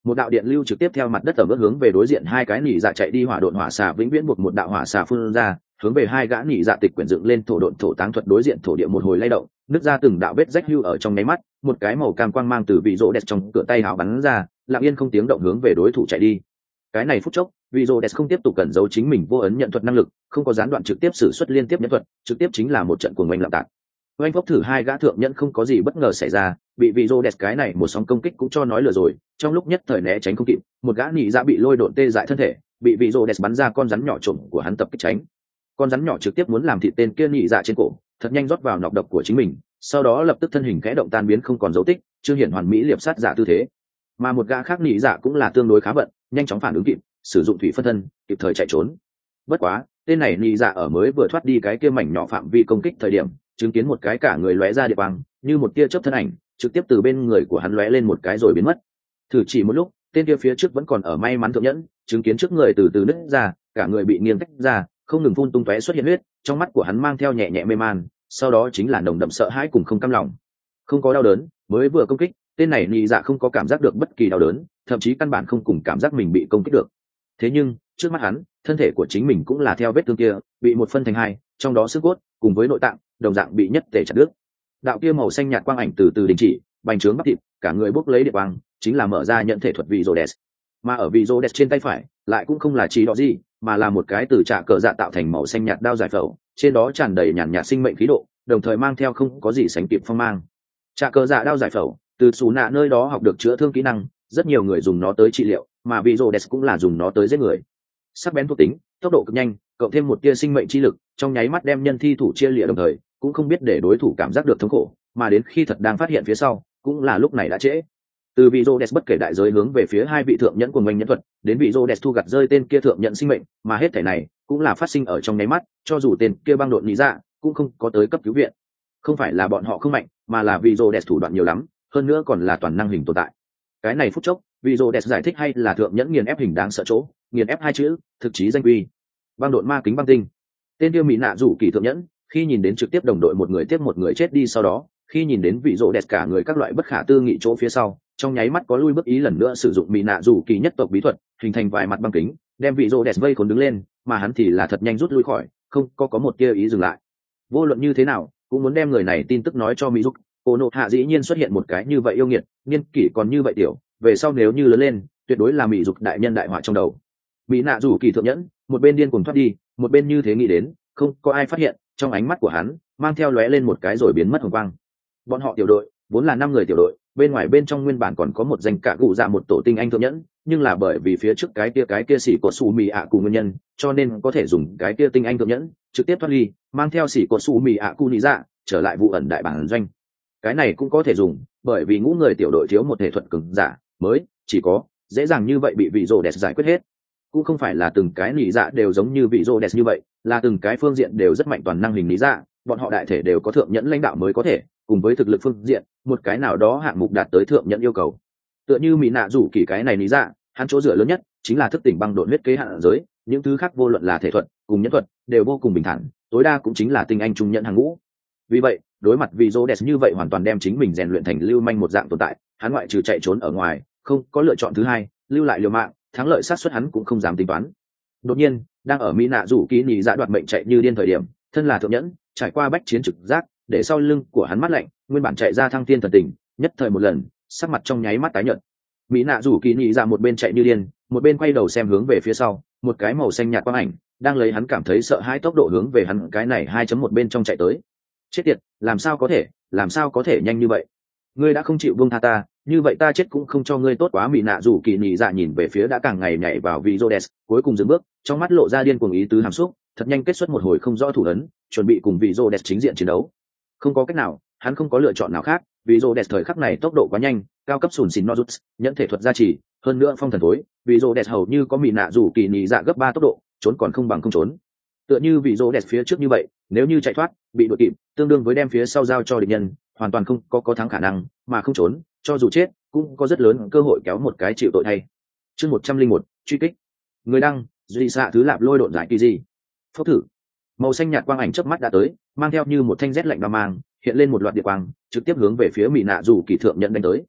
một đạo điện lưu trực tiếp theo mặt đất tầm ướt hướng về đối diện hai cái nỉ dạ chạy đi, hỏa độn hỏa xà vĩnh viễn buộc một đạo hỏa xà phun ra hướng về hai gã nỉ dạ tịch quyển dựng lên thổ độn thổ táng thuật đối diện thổ địa một hồi lay động, nứt ra từng đạo vết rách hưu ở trong nháy mắt, một cái màu cam quang mang từ vị rô đẹp trong cửa tay hào bắn ra, lặng yên không tiếng động hướng về đối thủ chạy đi. Cái này phút chốc, vị rô đẹp không tiếp tục cẩn giấu chính mình vô ấn nhận thuật năng lực, không có gián đoạn trực tiếp sử xuất liên tiếp nhẫn thuật, trực tiếp chính là một trận cuồng oanh lạm tạc. Oanh phốc thử hai gã thượng nhẫn không có gì bất ngờ xảy ra, bị vị rô đẹp cái này một sóng công kích cũng cho nói lừa rồi, trong lúc nhất thời né tránh không kịp, một gã nỉ dạ bị lôi độn tê dại thân thể, bị vị rô đẹp bắn ra con rắn nhỏ trộm của hắn tập kích tránh. Con rắn nhỏ trực tiếp muốn làm thịt tên kia nỉ dạ trên cổ, thật nhanh rót vào nọc độc của chính mình, sau đó lập tức thân hình khẽ động tan biến không còn dấu tích, chưa hiện hoàn mỹ liệp sát giả tư thế. Mà một gã khác nỉ dạ cũng là tương đối khá vận, nhanh chóng phản ứng kịp, sử dụng thủy phân thân, kịp thời chạy trốn. Bất quá, tên này nỉ dạ ở mới vừa thoát đi cái kia mảnh nhỏ phạm vi công kích thời điểm, chứng kiến một cái cả người lóe ra địa quang, như một tia chớp thân ảnh, trực tiếp từ bên người của hắn lóe lên một cái rồi biến mất. Thử chỉ một lúc, tên kia phía trước vẫn còn ở may mắn thượng nhẫn, chứng kiến trước người từ từ nứt ra, cả người bị nghiêng tách ra, không ngừng phun tung tóe xuất hiện huyết, trong mắt của hắn mang theo nhẹ nhẹ mê man, sau đó chính là nồng đậm sợ hãi cùng không cam lòng. Không có đau đớn, mới vừa công kích, tên này nị dạ không có cảm giác được bất kỳ đau đớn, thậm chí căn bản không cùng cảm giác mình bị công kích được. Thế nhưng, trước mắt hắn, thân thể của chính mình cũng là theo vết thương kia, bị một phân thành hai, trong đó xương cốt cùng với nội tạng, đồng dạng bị nhất tề chặt đứt. Đạo kia màu xanh nhạt quang ảnh từ từ đình chỉ, bành trướng bắp thịt, cả người bốc lấy địa quang, chính là mở ra nhận thể thuật vị Rhodes. Mà ở vị Rhodes trên tay phải, lại cũng không là chỉ đỏ gì, mà là một cái từ trạ cờ dạ tạo thành màu xanh nhạt đao giải phẫu, trên đó tràn đầy nhàn nhạt sinh mệnh khí độ, đồng thời mang theo không có gì sánh kịp phong mang. Trạ cờ dạ đao giải phẫu, từ Sú Nạ nơi đó học được chữa thương kỹ năng, rất nhiều người dùng nó tới trị liệu, mà vị Rhodes cũng là dùng nó tới giết người. Sắc bén thuộc tính, tốc độ cực nhanh, cộng thêm một tia sinh mệnh chi lực, trong nháy mắt đem nhân thi thủ chia lìa đồng thời, cũng không biết để đối thủ cảm giác được thống khổ, mà đến khi thật đang phát hiện phía sau, cũng là lúc này đã trễ. Từ vị Rhodes bất kể đại giới hướng về phía hai vị thượng nhẫn của mình nhẫn thuật, đến vị Rhodes thu gặt rơi tên kia thượng nhẫn sinh mệnh, mà hết thảy này cũng là phát sinh ở trong nháy mắt, cho dù tên kia băng độn lý ra, cũng không có tới cấp cứu viện. Không phải là bọn họ không mạnh, mà là vị Rhodes thủ đoạn nhiều lắm, hơn nữa còn là toàn năng hình tồn tại. Cái này phút chốc, vị Rhodes giải thích hay là thượng nhẫn nghiền ép hình đáng sợ chỗ, nghiền ép hai chữ, thực chí danh quy. Băng độn ma kính băng tinh. Tên kia mỹ nạ rủ kỳ thượng nhẫn, khi nhìn đến trực tiếp đồng đội một người tiếp một người chết đi sau đó, khi nhìn đến vị Rhodes cả người các loại bất khả tư nghị chỗ phía sau, trong nháy mắt có lui bước ý lần nữa sử dụng mỹ nạ rủ kỳ nhất tộc bí thuật, hình thành vài mặt băng kính, đem vị Rhodes vây khốn đứng lên, mà hắn thì là thật nhanh rút lui khỏi, không có một tia ý dừng lại. Vô luận như thế nào, cũng muốn đem người này tin tức nói cho mỹ dục. Cô nộ hạ dĩ nhiên xuất hiện một cái như vậy yêu nghiệt, niên kỷ còn như vậy tiểu, về sau nếu như lớn lên, tuyệt đối là mỹ dục đại nhân đại họa trong đầu. Mỹ nạ rủ kỳ thượng nhẫn, một bên điên cuồng thoát đi, một bên như thế nghĩ đến, không có ai phát hiện, trong ánh mắt của hắn mang theo lóe lên một cái rồi biến mất hồng quang. Bọn họ tiểu đội vốn là 5 người tiểu đội, bên ngoài bên trong nguyên bản còn có một danh cả gù dạ một tổ tinh anh thượng nhẫn, nhưng là bởi vì phía trước cái kia xỉ cột su mì ạ cùng nguyên nhân, cho nên có thể dùng cái kia tinh anh thượng nhẫn trực tiếp thoát ly, mang theo xỉ cột su mì ạ cu nị dạ trở lại vụ ẩn đại bản doanh. Cái này cũng có thể dùng, bởi vì ngũ người tiểu đội thiếu một thể thuật cường giả mới, chỉ có dễ dàng như vậy bị vị Rhodes giải quyết hết. Cũng không phải là từng cái nị dạ đều giống như vị Rhodes như vậy, là từng cái phương diện đều rất mạnh toàn năng hình nị dạ, bọn họ đại thể đều có thượng nhẫn lãnh đạo mới có thể, cùng với thực lực phương diện, một cái nào đó hạng mục đạt tới thượng nhẫn yêu cầu. Tựa như mỹ nạ rủ kỳ cái này nị dạ, hắn chỗ dựa lớn nhất chính là thức tỉnh băng độn huyết kế hạn giới, những thứ khác vô luận là thể thuật cùng nhẫn thuật đều vô cùng bình thản, tối đa cũng chính là tinh anh trung nhẫn hàng ngũ. Vì vậy, đối mặt vị Rhodes như vậy hoàn toàn đem chính mình rèn luyện thành lưu manh một dạng tồn tại, hắn ngoại trừ chạy trốn ở ngoài, không có lựa chọn thứ hai, lưu lại liều mạng, thắng lợi sát suất hắn cũng không dám tính toán. Đột nhiên, đang ở mỹ nạ rủ kỳ nị dạ đoạt mệnh chạy như điên thời điểm, thân là thượng nhẫn, trải qua bách chiến trực giác, để sau lưng của hắn mắt lạnh, nguyên bản chạy ra thăng thiên thần tình, nhất thời một lần, sắc mặt trong nháy mắt tái nhợt. Mỹ nạ rủ kỳ nị dạ một bên chạy như điên, một bên quay đầu xem hướng về phía sau, một cái màu xanh nhạt quang ảnh đang lấy hắn cảm thấy sợ hãi tốc độ hướng về hắn cái này 2.1 bên trong chạy tới. Chết tiệt, làm sao có thể nhanh như vậy? Ngươi đã không chịu buông tha ta, như vậy ta chết cũng không cho ngươi tốt quá. Mỹ nạ rủ kỳ nị dạ nhìn về phía đã càng ngày nhảy vào vị Rhodes, cuối cùng dừng bước, trong mắt lộ ra điên cuồng ý tứ hàm xúc, thật nhanh kết xuất một hồi không rõ thủ ấn, chuẩn bị cùng vị Rhodes chính diện chiến đấu. Không có cách nào, hắn không có lựa chọn nào khác, vì Rhodes thời khắc này tốc độ quá nhanh, cao cấp sùn xìn nozuts, nhận thể thuật gia trì, hơn nữa phong thần thối, vì Rhodes hầu như có mỹ nạ rủ kỳ nị dạ gấp 3 tốc độ, trốn còn không bằng không trốn. Tựa như vị Rhodes phía trước như vậy, nếu như chạy thoát, bị đuổi kịp, tương đương với đem phía sau giao cho địch nhân, hoàn toàn không có thắng khả năng, mà không trốn, cho dù chết, cũng có rất lớn cơ hội kéo một cái chịu tội thay. Chương 101, truy kích. Người đăng, duy xạ thứ lạp lôi độn giải kỳ gì? Phốc thử. Màu xanh nhạt quang ảnh chớp mắt đã tới, mang theo như một thanh rét lạnh đao mang, hiện lên một loạt điện quang, trực tiếp hướng về phía mỹ nạ rủ kỳ thượng nhận đánh tới.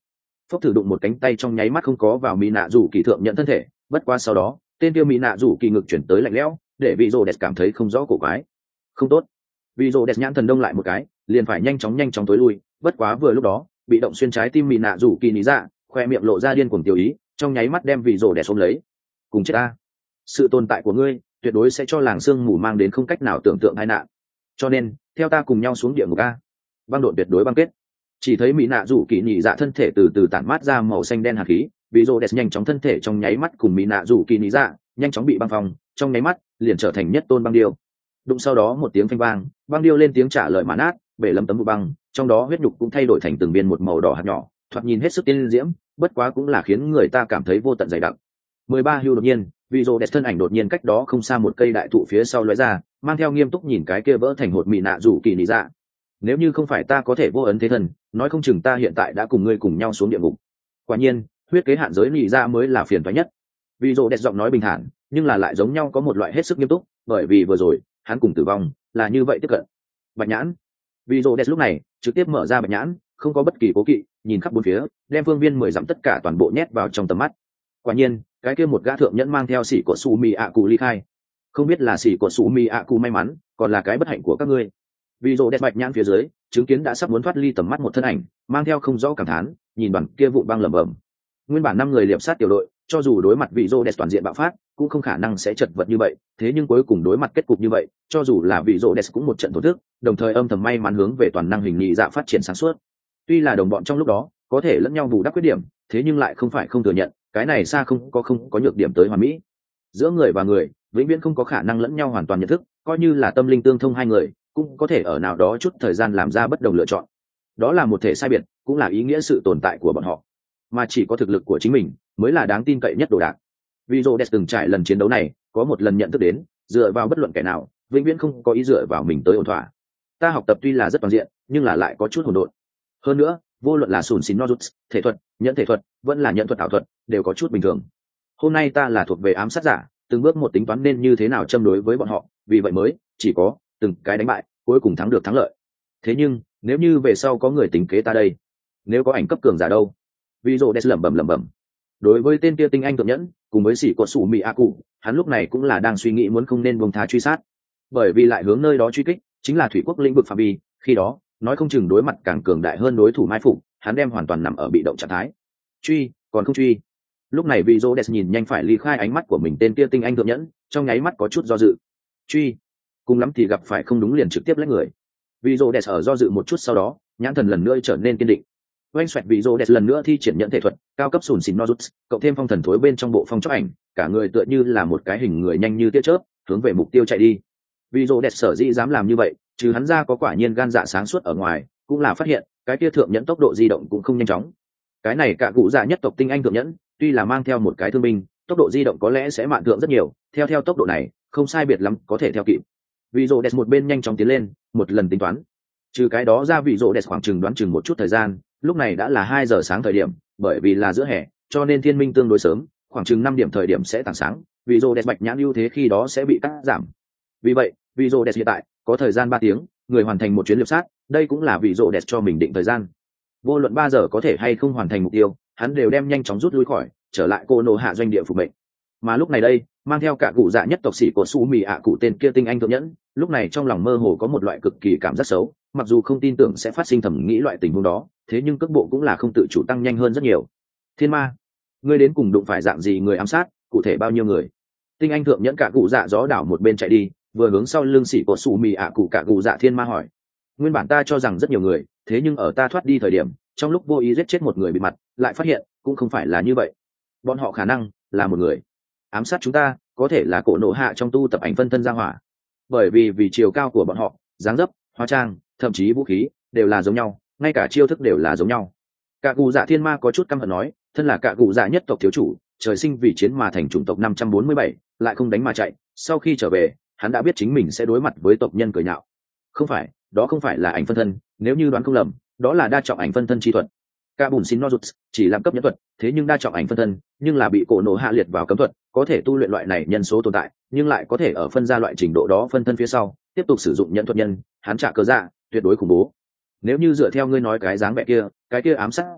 phốc thử đụng một cánh tay trong nháy mắt không có vào mỹ nạ rủ kỳ thượng nhận thân thể, bất qua sau đó tên kia mỹ nạ rủ kỳ ngực chuyển tới lạnh lẽo, để vị rồ đẹp cảm thấy không rõ cổ quái. Không tốt. Vị rồ đẹp nhãn thần đông lại một cái, liền phải nhanh chóng tối lui, bất quá vừa lúc đó bị động xuyên trái tim mỹ nạ rủ kỳ ní dạ, khoe miệng lộ ra điên cuồng tiêu ý, trong nháy mắt đem vị rồ đẹp ôm lấy. Cùng chết ta. Sự tồn tại của ngươi tuyệt đối sẽ cho làng sương mù mang đến không cách nào tưởng tượng tai nạn, cho nên theo ta cùng nhau xuống địa ngục a. Băng độn tuyệt đối băng kết. Chỉ thấy mỹ nạ rủ kỳ nhị dạ thân thể từ từ tản mát ra màu xanh đen hạt khí, vị rồ đẹp nhanh chóng thân thể trong nháy mắt cùng mỹ nạ rủ kỳ nhị dạ nhanh chóng bị băng phong, trong nháy mắt liền trở thành nhất tôn băng điêu. Đụng sau đó một tiếng phanh vang, băng điêu lên tiếng trả lời mà nát, bể lấm tấm vụ băng, trong đó huyết nhục cũng thay đổi thành từng viên một màu đỏ hạt nhỏ, thoạt nhìn hết sức tiên diễm, bất quá cũng là khiến người ta cảm thấy vô tận dày đặc. 13 hưu đột nhiên, vị rồ đẹp thân ảnh đột nhiên cách đó không xa một cây đại thụ phía sau lóe ra, mang theo nghiêm túc nhìn cái kia vỡ thành hột mỹ nạ rủ kỳ nhị dạ. Nếu như không phải ta có thể vô ấn thế thần, nói không chừng ta hiện tại đã cùng ngươi cùng nhau xuống địa ngục. Quả nhiên huyết kế hạn giới nhị dạ mới là phiền toái nhất. Vị rồ đẹp giọng nói bình thản, nhưng là lại giống nhau có một loại hết sức nghiêm túc, bởi vì vừa rồi hắn cùng tử vong là như vậy tiếp cận. Bạch nhãn. Vị rồ đẹp lúc này trực tiếp mở ra bạch nhãn, không có bất kỳ cố kỵ, nhìn khắp bốn phía, đem phương viên 10 dặm tất cả toàn bộ nhét vào trong tầm mắt. Quả nhiên cái kia một gã thượng nhẫn mang theo sĩ của su mi ạ cụ ly khai. Không biết là sĩ của su mi ạ cụ may mắn, còn là cái bất hạnh của các ngươi. Vị rồ đẹp bạch nhãn phía dưới chứng kiến đã sắp muốn thoát ly tầm mắt một thân ảnh, mang theo không rõ cảm thán, nhìn đoàn kia vụ băng lẩm bẩm. Nguyên bản 5 người liệp sát tiểu đội, cho dù đối mặt vị rồ đẹp toàn diện bạo phát, cũng không khả năng sẽ chật vật như vậy, thế nhưng cuối cùng đối mặt kết cục như vậy, cho dù là vị rồ đẹp cũng một trận thổ thức, đồng thời âm thầm may mắn hướng về toàn năng hình nhị dạ phát triển sáng suốt. Tuy là đồng bọn trong lúc đó có thể lẫn nhau bù đắp khuyết điểm, thế nhưng lại không phải không thừa nhận, cái này xa không có nhược điểm tới hoàn mỹ. Giữa người và người vĩnh viễn không có khả năng lẫn nhau hoàn toàn nhận thức, coi như là tâm linh tương thông hai người cũng có thể ở nào đó chút thời gian làm ra bất đồng lựa chọn. Đó là một thể sai biệt, cũng là ý nghĩa sự tồn tại của bọn họ, mà chỉ có thực lực của chính mình mới là đáng tin cậy nhất đồ đạc. Vì Rhodes từng trải lần chiến đấu này, có một lần nhận thức đến, dựa vào bất luận kẻ nào vĩnh viễn không có ý dựa vào mình tới ổn thỏa. Ta học tập tuy là rất toàn diện, nhưng là lại có chút hỗn độn. Hơn nữa, vô luận là sùn xín nozuts, thể thuật, nhận thể thuật, vẫn là nhận thuật ảo thuật, đều có chút bình thường. Hôm nay ta là thuộc về ám sát giả, từng bước một tính toán nên như thế nào châm đối với bọn họ, vì vậy mới chỉ có từng cái đánh bại, cuối cùng thắng được thắng lợi. Thế nhưng nếu như về sau có người tính kế ta đây, nếu có ảnh cấp cường giả đâu? Vì Rhodes lẩm bẩm. Đối với tên kia tinh anh thượng nhẫn, cùng với sĩ cột sủ mì a cụ, hắn lúc này cũng là đang suy nghĩ muốn không nên buông tha truy sát, bởi vì lại hướng nơi đó truy kích chính là thủy quốc lĩnh vực phạm vi, khi đó nói không chừng đối mặt càng cường đại hơn đối thủ mai phục, hắn đem hoàn toàn nằm ở bị động trạng thái. Truy còn không truy? Lúc này vị Rhodes nhìn nhanh phải ly khai ánh mắt của mình tên kia tinh anh thượng nhẫn, trong nháy mắt có chút do dự. Truy, cùng lắm thì gặp phải không đúng liền trực tiếp lấy người. Vị Rhodes ở do dự một chút sau đó, nhãn thần lần nữa trở nên kiên định. Oanh xoẹt vị Rhodes lần nữa thi triển nhận thể thuật, cao cấp sùn xỉn nozuts, cộng thêm phong thần thối bên trong bộ phong chóc ảnh, cả người tựa như là một cái hình người nhanh như tia chớp, hướng về mục tiêu chạy đi. Vị Rhodes sở dĩ dám làm như vậy, trừ hắn ra có quả nhiên gan dạ sáng suốt ở ngoài, cũng là phát hiện cái kia thượng nhẫn tốc độ di động cũng không nhanh chóng. Cái này cả cụ dạ nhất tộc tinh anh thượng nhẫn, tuy là mang theo một cái thương binh, tốc độ di động có lẽ sẽ mạn thượng rất nhiều, theo tốc độ này không sai biệt lắm có thể theo kịp. Vị Rhodes một bên nhanh chóng tiến lên, một lần tính toán. Trừ cái đó ra vị Rhodes khoảng chừng đoán chừng một chút thời gian, lúc này đã là 2 giờ sáng thời điểm, bởi vì là giữa hè, cho nên thiên minh tương đối sớm, khoảng chừng 5 điểm thời điểm sẽ tảng sáng, vị Rhodes bạch nhãn ưu thế khi đó sẽ bị cắt giảm. Vì vậy, vị Rhodes hiện tại có thời gian 3 tiếng, người hoàn thành một chuyến liệp sát, đây cũng là vị Rhodes cho mình định thời gian. Vô luận 3 giờ có thể hay không hoàn thành mục tiêu, hắn đều đem nhanh chóng rút lui khỏi, trở lại cô nô hạ doanh địa phục mệnh. Mà lúc này đây, mang theo cả cụ dạ nhất tộc sĩ của su mì ạ cụ tên kia tinh anh thượng nhẫn, lúc này trong lòng mơ hồ có một loại cực kỳ cảm giác xấu, mặc dù không tin tưởng sẽ phát sinh thẩm nghĩ loại tình huống đó, thế nhưng cước bộ cũng là không tự chủ tăng nhanh hơn rất nhiều. Thiên ma, ngươi đến cùng đụng phải dạng gì người ám sát, cụ thể bao nhiêu người? Tinh anh thượng nhẫn cả cụ dạ gió đảo một bên chạy đi, vừa hướng sau lưng sĩ của su mì ạ cụ cả cụ dạ thiên ma hỏi. Nguyên bản ta cho rằng rất nhiều người, thế nhưng ở ta thoát đi thời điểm, trong lúc vô ý giết chết một người bị mặt, lại phát hiện cũng không phải là như vậy. Bọn họ khả năng là một người ám sát chúng ta, có thể là cổ nộ hạ trong tu tập ảnh phân thân ra hỏa, bởi vì chiều cao của bọn họ, dáng dấp, hóa trang, thậm chí vũ khí đều là giống nhau, ngay cả chiêu thức đều là giống nhau. Cả cụ dạ thiên ma có chút căm hận nói, thân là cả cụ dạ nhất tộc thiếu chủ, trời sinh vì chiến mà thành chủng tộc 547, lại không đánh mà chạy, sau khi trở về hắn đã biết chính mình sẽ đối mặt với tộc nhân cười nhạo. Không phải, đó không phải là ảnh phân thân, nếu như đoán không lầm, đó là đa trọng ảnh phân thân chi thuật. Cả bùn xin nozuts chỉ làm cấp nhân thuật, thế nhưng đa trọng ảnh phân thân nhưng là bị cổ nổ hạ liệt vào cấm thuật, có thể tu luyện loại này nhân số tồn tại, nhưng lại có thể ở phân ra loại trình độ đó phân thân phía sau tiếp tục sử dụng nhân thuật nhân, hắn trả cớ dạ tuyệt đối khủng bố. Nếu như dựa theo ngươi nói cái dáng vẻ kia, cái kia ám sát giả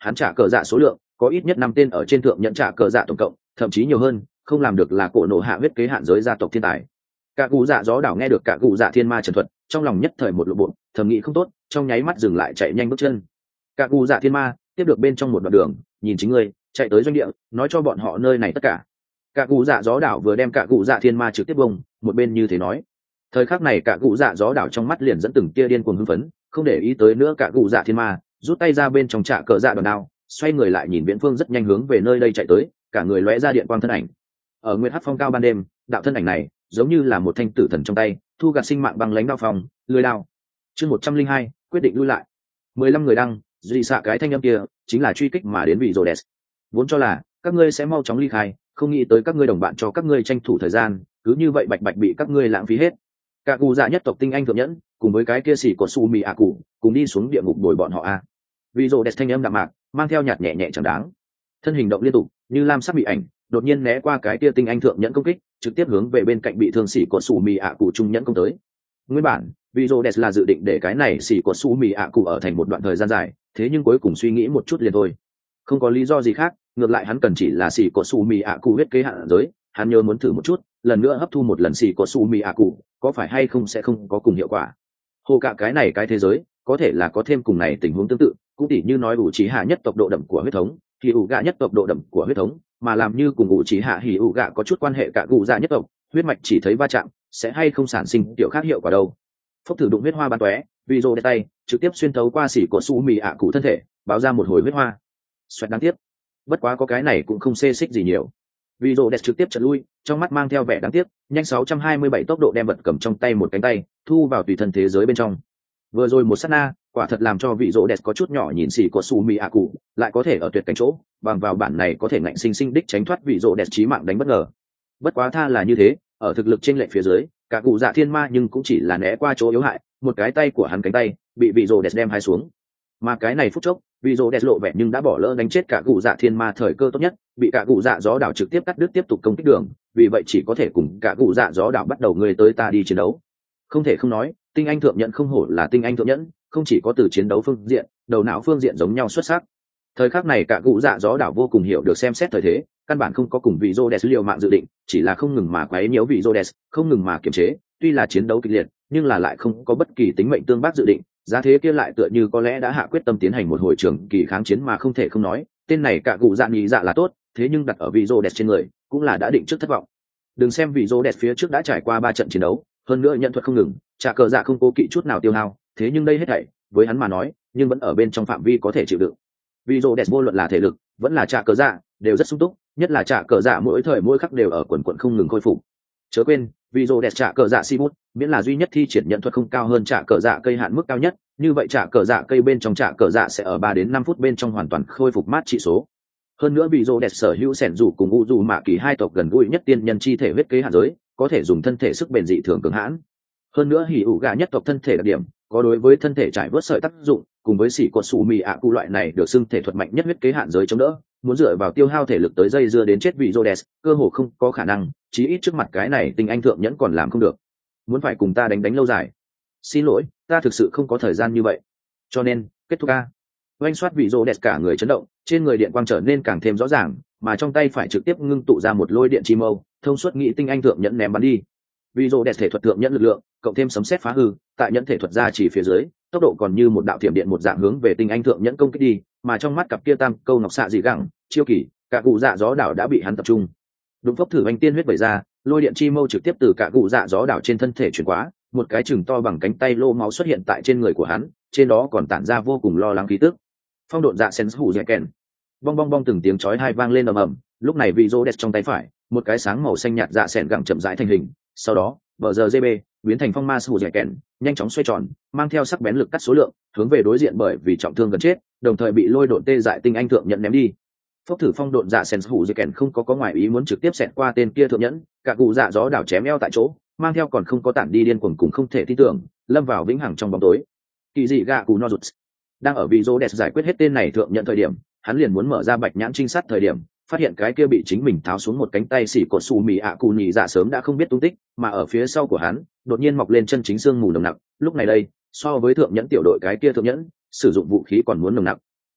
hắn trả cờ dạ số lượng có ít nhất 5 tên ở trên thượng nhẫn trả cờ dạ tổng cộng, thậm chí nhiều hơn, không làm được là cổ nổ hạ huyết kế hạn giới gia tộc thiên tài. Cả cụ dạ gió đảo nghe được cả cụ dạ thiên ma trần thuật, trong lòng nhất thời một lộ bộ, thầm nghĩ không tốt, trong nháy mắt dừng lại chạy nhanh bước chân. Cả cụ dạ thiên ma tiếp được bên trong một đoạn đường, nhìn chính ngươi, chạy tới doanh địa, nói cho bọn họ nơi này tất cả. Cả cụ dạ gió đảo vừa đem cả cụ dạ thiên ma trực tiếp bông, một bên như thế nói. Thời khắc này cả cụ dạ gió đảo trong mắt liền dẫn từng tia điên cuồng hưng phấn, không để ý tới nữa cả cụ dạ thiên ma, rút tay ra bên trong trả cờ dạ đòn đao, xoay người lại nhìn viễn phương rất nhanh hướng về nơi đây chạy tới, cả người lóe ra điện quang thân ảnh. Ở nguyệt hắc phong cao ban đêm, đạo thân ảnh này giống như là một thanh tử thần trong tay, thu gặt sinh mạng bằng lánh đao phòng, lưỡi đao. Chương 102, quyết định lui lại. 15 người đăng, duy xạ cái thanh âm kia chính là truy kích mà đến vị Rhodes. Vốn cho là các ngươi sẽ mau chóng ly khai, không nghĩ tới các ngươi đồng bạn cho các ngươi tranh thủ thời gian, cứ như vậy bạch bạch bị các ngươi lãng phí hết. Cả cụ dạ nhất tộc tinh anh thượng nhẫn, cùng với cái kia xỉ của su mì ạ cụ, cùng đi xuống địa ngục đuổi bọn họ a. Vị Rhodes thanh âm đạm mạc, mang theo nhạt nhẹ nhẹ chẳng đáng. Thân hình động liên tục, như lam sắc bị ảnh, đột nhiên né qua cái kia tinh anh thượng nhẫn công kích, trực tiếp hướng về bên cạnh bị thương xỉ của su mì ạ cụ trung nhẫn công tới. Nguyên bản vì Rhodes là dự định để cái này xỉ của su mì ạ cụ ở thành một đoạn thời gian dài, thế nhưng cuối cùng suy nghĩ một chút liền thôi, không có lý do gì khác, ngược lại hắn cần chỉ là xỉ của su mì ạ cụ huyết kế hạn giới, hắn nhớ muốn thử một chút, lần nữa hấp thu một lần xỉ của su mì ạ cụ, có phải hay không sẽ không có cùng hiệu quả. Hồ cả cái này cái thế giới có thể là có thêm cùng này tình huống tương tự, cũng tỉ như nói ủ trí hạ nhất tộc độ đậm của huyết thống thì ủ gạ nhất tộc độ đậm của huyết thống, mà làm như cùng ủ trí hạ hỉ ủ gạ có chút quan hệ cả cụ dạ nhất tộc, huyết mạch chỉ thấy va chạm sẽ hay không sản sinh tiểu khác hiệu quả đâu. Phốc thử đụng huyết hoa bắn tóe, vì rồ tay trực tiếp xuyên thấu qua xỉ của su mì ạ cụ thân thể, báo ra một hồi huyết hoa. Xoẹt đáng tiếc, bất quá có cái này cũng không xê xích gì nhiều. Vì rồ trực tiếp chợt lui, trong mắt mang theo vẻ đáng tiếc, nhanh 627 tốc độ đem vật cầm trong tay một cánh tay thu vào tùy thân thế giới bên trong. Vừa rồi một sát na, quả thật làm cho vị rồ có chút nhỏ nhìn xỉ của su mì ạ cụ, lại có thể ở tuyệt cảnh chỗ, bằng vào bản này có thể ngạnh sinh sinh đích tránh thoát vị rồ chí mạng đánh bất ngờ. Bất quá tha là như thế, ở thực lực trên lệch phía dưới, cả cụ dạ thiên ma nhưng cũng chỉ là né qua chỗ yếu hại, một cái tay của hắn cánh tay bị vị rồ đem hai xuống, mà cái này phút chốc vị rồ lộ vẻ nhưng đã bỏ lỡ đánh chết cả cụ dạ thiên ma thời cơ tốt nhất, bị cả cụ dạ gió đảo trực tiếp cắt đứt tiếp tục công kích đường, vì vậy chỉ có thể cùng cả cụ dạ gió đảo bắt đầu người tới ta đi chiến đấu. Không thể không nói, tinh anh thượng nhẫn không hổ là tinh anh thượng nhẫn, không chỉ có từ chiến đấu phương diện, đầu não phương diện giống nhau xuất sắc. Thời khắc này cả cụ dạ gió đảo vô cùng hiểu được xem xét thời thế, căn bản không có cùng vị Rhodes liều mạng dự định, chỉ là không ngừng mà quấy nhiễu vị Rhodes, không ngừng mà kiềm chế, tuy là chiến đấu kịch liệt, nhưng là lại không có bất kỳ tính mệnh tương bác dự định, giá thế kia lại tựa như có lẽ đã hạ quyết tâm tiến hành một hồi trường kỳ kháng chiến mà không thể không nói, tên này cả cụ dạ nghĩ dạ là tốt, thế nhưng đặt ở vị Rhodes trên người, cũng là đã định trước thất vọng. Đừng xem vị Rhodes phía trước đã trải qua 3 trận chiến đấu, hơn nữa nhận thuật không ngừng, trả cờ dạ không cố kỵ chút nào tiêu hao, thế nhưng đây hết thảy, với hắn mà nói, nhưng vẫn ở bên trong phạm vi có thể chịu đựng. Vị Rhodes vô luận là thể lực, vẫn là trả cờ dạ, đều rất sung túc, nhất là trả cờ dạ mỗi thời mỗi khắc đều ở quần quần không ngừng khôi phục. Chớ quên, vì Rhodes trả cờ dạ si bút, miễn là duy nhất thi triển nhận thuật không cao hơn trả cờ dạ cây hạn mức cao nhất, như vậy trả cờ dạ cây bên trong trả cờ dạ sẽ ở 3 đến 5 phút bên trong hoàn toàn khôi phục mát trị số. Hơn nữa vì Rhodes sở hữu sẻn rủ cùng u dù mạ kỳ hai tộc gần gũi nhất tiên nhân chi thể huyết kế hạn giới, có thể dùng thân thể sức bền dị thường cường hãn. Hơn nữa hỉ ủ gà nhất tộc thân thể đặc điểm, có đối với thân thể trải vớt sợi tác dụng, cùng với xỉ cột sủ mì ạ cụ loại này được xưng thể thuật mạnh nhất huyết kế hạn giới chống đỡ, muốn dựa vào tiêu hao thể lực tới dây dưa đến chết vị Rhodes, cơ hồ không có khả năng, chí ít trước mặt cái này tinh anh thượng nhẫn còn làm không được. Muốn phải cùng ta đánh lâu dài. Xin lỗi, ta thực sự không có thời gian như vậy. Cho nên, kết thúc a. Oanh soát vị Rhodes cả người chấn động, trên người điện quang trở nên càng thêm rõ ràng, mà trong tay phải trực tiếp ngưng tụ ra một lôi điện chi mâu, thông suốt nghĩ tinh anh thượng nhẫn ném bắn đi. Vị Rhodes thể thuật thượng nhẫn lực lượng, cộng thêm sấm sét phá hư, tại nhẫn thể thuật ra chỉ phía dưới, tốc độ còn như một đạo thiểm điện một dạng hướng về tinh anh thượng nhẫn công kích đi, mà trong mắt cặp kia tam câu ngọc xạ dị gẳng chiêu kỳ, cả cụ dạ gió đảo đã bị hắn tập trung. Đúng phốc thử anh tiên huyết vẩy ra, lôi điện chi mâu trực tiếp từ cả cụ dạ gió đảo trên thân thể chuyển qua, một cái chừng to bằng cánh tay lô máu xuất hiện tại trên người của hắn, trên đó còn tản ra vô cùng lo lắng khí tức. Phong độn dạ sen hủ dẻ kèn, bong bong bong từng tiếng chói tai vang lên ầm ầm, lúc này vị Rhodes trong tay phải, một cái sáng màu xanh nhạt dạ sen gẳng chậm rãi thành hình, sau đó bờ giờ GB biến thành phong ma hủ dẻ kèn, nhanh chóng xoay tròn, mang theo sắc bén lực cắt số lượng, hướng về đối diện bởi vì trọng thương gần chết, đồng thời bị lôi độn tê dại tinh anh thượng nhận ném đi. Phốc thử phong độn dạ sen hủ dẻ kèn không có ngoại ý muốn trực tiếp xẹt qua tên kia thượng nhẫn, cả cụ dạ gió đảo chém eo tại chỗ, mang theo còn không có tản đi điên cuồng cùng không thể tin tưởng, lâm vào vĩnh hằng trong bóng tối. Kỳ dị gạ cụ no rụt đang ở vị Rhodes giải quyết hết tên này thượng nhận thời điểm, hắn liền muốn mở ra bạch nhãn trinh sát thời điểm, phát hiện cái kia bị chính mình tháo xuống một cánh tay xỉ cột xù mì ạ cù nhì dạ sớm đã không biết tung tích, mà ở phía sau của hắn đột nhiên mọc lên chân chính xương mù nồng nặc. Lúc này đây, so với thượng nhẫn tiểu đội cái kia thượng nhẫn sử dụng vũ khí còn muốn nồng nặc.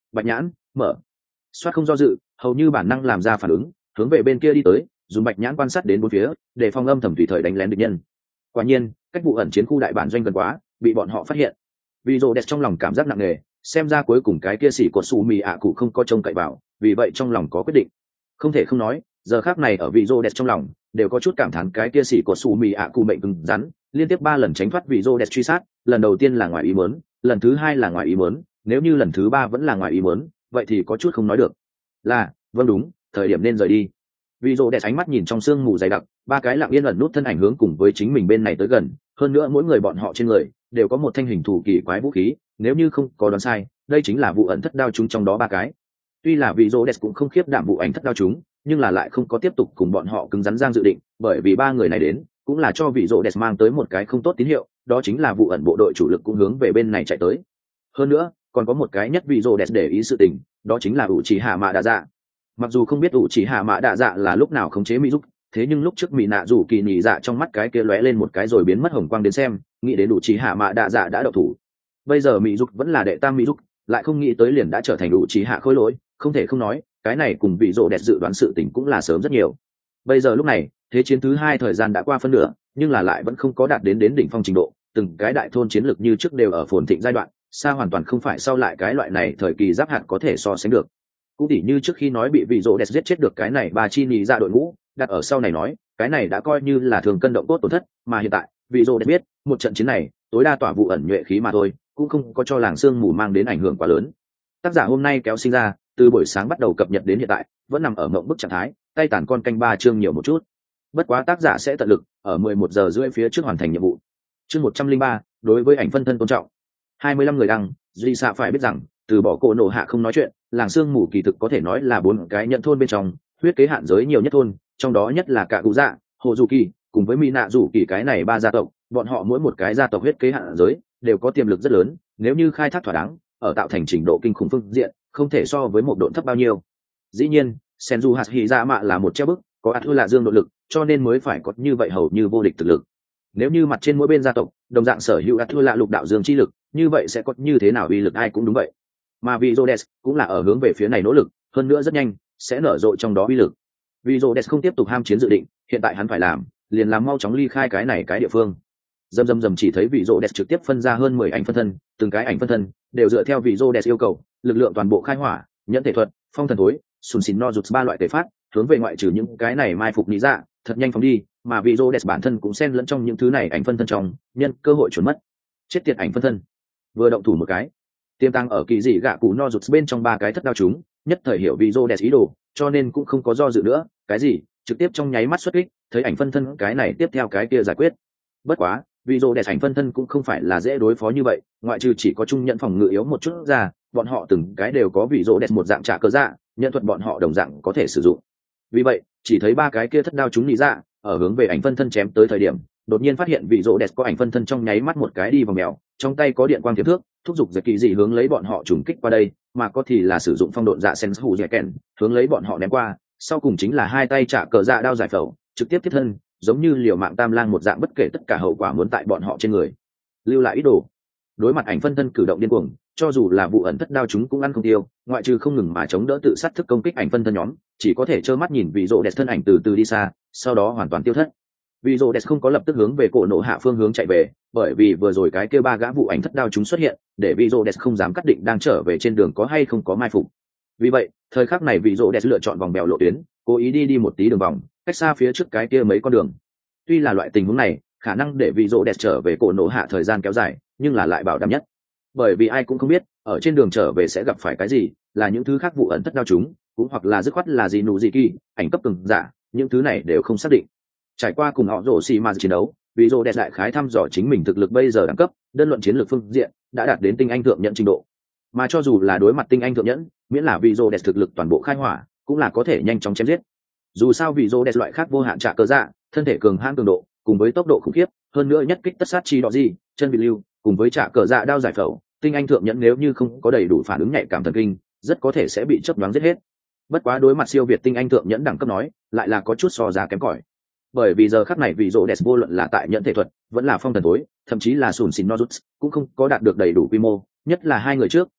Bạch nhãn mở, soát không do dự, hầu như bản năng làm ra phản ứng, hướng về bên kia đi tới, dùng bạch nhãn quan sát đến bốn phía, để phòng âm thầm tùy thời đánh lén địch nhân. Quả nhiên, cách vụ ẩn chiến khu đại bản doanh gần quá, bị bọn họ phát hiện. Vì rồ đẹp trong lòng cảm giác nặng nề, xem ra cuối cùng cái kia xỉ cột xù mì ạ cụ không có trông cậy vào, vì vậy trong lòng có quyết định. Không thể không nói, giờ khác này ở vị rồ đẹp trong lòng đều có chút cảm thán cái kia xỉ cột xù mì ạ cụ mệnh cứng rắn, liên tiếp 3 lần tránh thoát vị rồ đẹp truy sát, lần đầu tiên là ngoài ý muốn, lần thứ 2 là ngoài ý muốn, nếu như lần thứ 3 vẫn là ngoài ý muốn, vậy thì có chút không nói được. Là, vâng đúng, thời điểm nên rời đi. Vị rồ đẹp ánh mắt nhìn trong sương mù dày đặc, 3 cái lặng yên ẩn nút thân ảnh hướng cùng với chính mình bên này tới gần, hơn nữa mỗi người bọn họ trên người đều có một thanh hình thủ kỳ quái vũ khí, nếu như không có đoán sai, đây chính là vụ ẩn thất đao chúng trong đó 3 cái. Tuy là vị rồ đẹp cũng không khiếp đảm vụ ảnh thất đao chúng, nhưng là lại không có tiếp tục cùng bọn họ cứng rắn giang dự định, bởi vì 3 người này đến cũng là cho vị rồ đẹp mang tới một cái không tốt tín hiệu, đó chính là vụ ẩn bộ đội chủ lực cũng hướng về bên này chạy tới. Hơn nữa, còn có một cái nhất vị rồ đẹp để ý sự tình, đó chính là Uchiha Mạ Đạ Dạ. Mặc dù không biết Uchiha Mạ Đạ Dạ là lúc nào khống chế mỹ dục, thế nhưng lúc trước mỹ nạ rủ kỳ nhị dạ trong mắt cái kia lóe lên một cái rồi biến mất hồng quang đến xem, nghĩ đến Uchiha Mạ Đạ Dạ đã động thủ. Bây giờ mỹ dục vẫn là đệ tam mỹ dục, lại không nghĩ tới liền đã trở thành Uchiha khôi lỗi, không thể không nói, cái này cùng vị rồ đẹp dự đoán sự tình cũng là sớm rất nhiều. Bây giờ lúc này, thế chiến thứ 2 thời gian đã qua phân nửa, nhưng là lại vẫn không có đạt đến đỉnh phong trình độ, từng cái đại thôn chiến lược như trước đều ở phồn thịnh giai đoạn, xa hoàn toàn không phải sau lại cái loại này thời kỳ giáp hạt có thể so sánh được. Cũng tỉ như trước khi nói bị vị rồ đẹp giết chết được cái này bà chi nhị ra đội ngũ, đặt ở sau này nói, cái này đã coi như là thường cân động tốt tổn thất, mà hiện tại, vị rồ đẹp biết, một trận chiến này, tối đa tỏa vụ ẩn nhuệ khí mà thôi, cũng không có cho làng sương mù mang đến ảnh hưởng quá lớn. Tác giả hôm nay kéo sinh ra, từ buổi sáng bắt đầu cập nhật đến hiện tại, vẫn nằm ở mộng bức trạng thái, tay tàn con canh 3 chương nhiều một chút. Bất quá tác giả sẽ tận lực ở 11 giờ rưỡi phía trước hoàn thành nhiệm vụ. Chương 103, đối với ảnh phân thân tôn trọng. 25 người đăng, duy xạ phải biết rằng, từ bỏ cổ nổ hạ không nói chuyện, làng sương mù kỳ thực có thể nói là 4 cái nhận thôn bên trong, huyết kế hạn giới nhiều nhất thôn, trong đó nhất là cả cụ dạ, hồ dù kỳ, cùng với mỹ nạ dù kỳ cái này 3 gia tộc, bọn họ mỗi một cái gia tộc huyết kế hạn giới đều có tiềm lực rất lớn, nếu như khai thác thỏa đáng, ở tạo thành trình độ kinh khủng phương diện, không thể so với một độ thấp bao nhiêu. Dĩ nhiên, Senju Hashirama là một treo bức, có ắt là dương độ lực, cho nên mới phải có như vậy hầu như vô địch thực lực. Nếu như mặt trên mỗi bên gia tộc đồng dạng sở hữu ắt là lục đạo dương chi lực, như vậy sẽ có như thế nào uy lực ai cũng đúng vậy. Mà vì Rhodes cũng là ở hướng về phía này nỗ lực, hơn nữa rất nhanh sẽ nở rộ trong đó uy lực. Vì Rhodes không tiếp tục ham chiến dự định, hiện tại hắn phải làm, liền làm mau chóng ly khai cái này cái địa phương. Dầm chỉ thấy vị Rhodes trực tiếp phân ra hơn 10 ảnh phân thân, từng cái ảnh phân thân đều dựa theo vị Rhodes yêu cầu, lực lượng toàn bộ khai hỏa, nhẫn thể thuật, phong thần thối, sùn xìn no rụt 3 loại thể phát, hướng về ngoại trừ những cái này mai phục lý dạ, thật nhanh phóng đi, mà vị Rhodes bản thân cũng xen lẫn trong những thứ này ảnh phân thân trong, nhân cơ hội chuẩn mất. Chết tiệt ảnh phân thân. Vừa động thủ một cái, tiềm tàng ở kỳ dị gạ cụ no rụt bên trong 3 cái thất đao chúng, nhất thời hiểu vị Rhodes ý đồ, cho nên cũng không có do dự nữa, cái gì, trực tiếp trong nháy mắt xuất kích, thấy ảnh phân thân cái này tiếp theo cái kia giải quyết. Bất quá, vì Rhodes ảnh phân thân cũng không phải là dễ đối phó như vậy, ngoại trừ chỉ có trung nhận phòng ngự yếu một chút ra, bọn họ từng cái đều có vị Rhodes một dạng trả cơ dạ, nhận thuật bọn họ đồng dạng có thể sử dụng. Vì vậy, chỉ thấy 3 cái kia thất đao chúng lý ra, ở hướng về ảnh phân thân chém tới thời điểm, đột nhiên phát hiện vị Rhodes có ảnh phân thân trong nháy mắt một cái đi vào mèo, trong tay có điện quang tiềm thước, thúc giục giật kỳ dị hướng lấy bọn họ trùng kích qua đây, mà có thì là sử dụng phong độn dạ sen hủ dẻ kèn, hướng lấy bọn họ ném qua, sau cùng chính là hai tay trả cờ dạ đao giải phẫu, trực tiếp tiếp thân, giống như liều mạng tam lang một dạng, bất kể tất cả hậu quả muốn tại bọn họ trên người lưu lại ý đồ. Đối mặt ảnh phân thân cử động điên cuồng, cho dù là vụ ẩn thất đao chúng cũng ăn không tiêu, ngoại trừ không ngừng mà chống đỡ tự sát thức công kích ảnh phân thân nhóm, chỉ có thể trơ mắt nhìn vị Rhodes thân ảnh từ từ đi xa, sau đó hoàn toàn tiêu thất. Vị Rhodes không có lập tức hướng về cổ nổ hạ phương hướng chạy về, bởi vì vừa rồi cái kia 3 gã vụ ảnh thất đao chúng xuất hiện, để vị Rhodes không dám cắt định đang trở về trên đường có hay không có mai phục. Vì vậy, thời khắc này vị Rhodes lựa chọn vòng bèo lộ tuyến, cố ý đi một tí đường vòng, cách xa phía trước cái kia mấy con đường. Tuy là loại tình huống này, khả năng để vị Rhodes trở về cổ nổ hạ thời gian kéo dài, nhưng là lại bảo đảm nhất. Bởi vì ai cũng không biết, ở trên đường trở về sẽ gặp phải cái gì, là những thứ khác vụ ẩn thất đao chúng, cũng hoặc là dứt khoát là gì nụ gì kỳ, ảnh cấp cường giả, những thứ này đều không xác định. Trải qua cùng họ rổ xì mà chiến đấu, vị Rhodes đại khái thăm dò chính mình thực lực bây giờ đẳng cấp, đơn luận chiến lược phương diện đã đạt đến tinh anh thượng nhẫn trình độ. Mà cho dù là đối mặt tinh anh thượng nhẫn, miễn là vị Rhodes thực lực toàn bộ khai hỏa, cũng là có thể nhanh chóng chém giết. Dù sao vị Rhodes loại khác vô hạn trả cơ dạ, thân thể cường hãn cường độ, cùng với tốc độ khủng khiếp, hơn nữa nhất kích tất sát chi đỏ gì, chân bị lưu, cùng với trả cờ dạ đao giải phẫu, tinh anh thượng nhẫn nếu như không có đầy đủ phản ứng nhạy cảm thần kinh, rất có thể sẽ bị chớp nhoáng giết hết. Bất quá đối mặt siêu việt tinh anh thượng nhẫn đẳng cấp nói, lại là có chút so ra kém cỏi. Bởi vì giờ khắc này vị Rhodes vô luận là tại nhẫn thể thuật, vẫn là phong thần tối, thậm chí là sùn xìn nozuts, cũng không có đạt được đầy đủ quy mô, nhất là 2 người trước,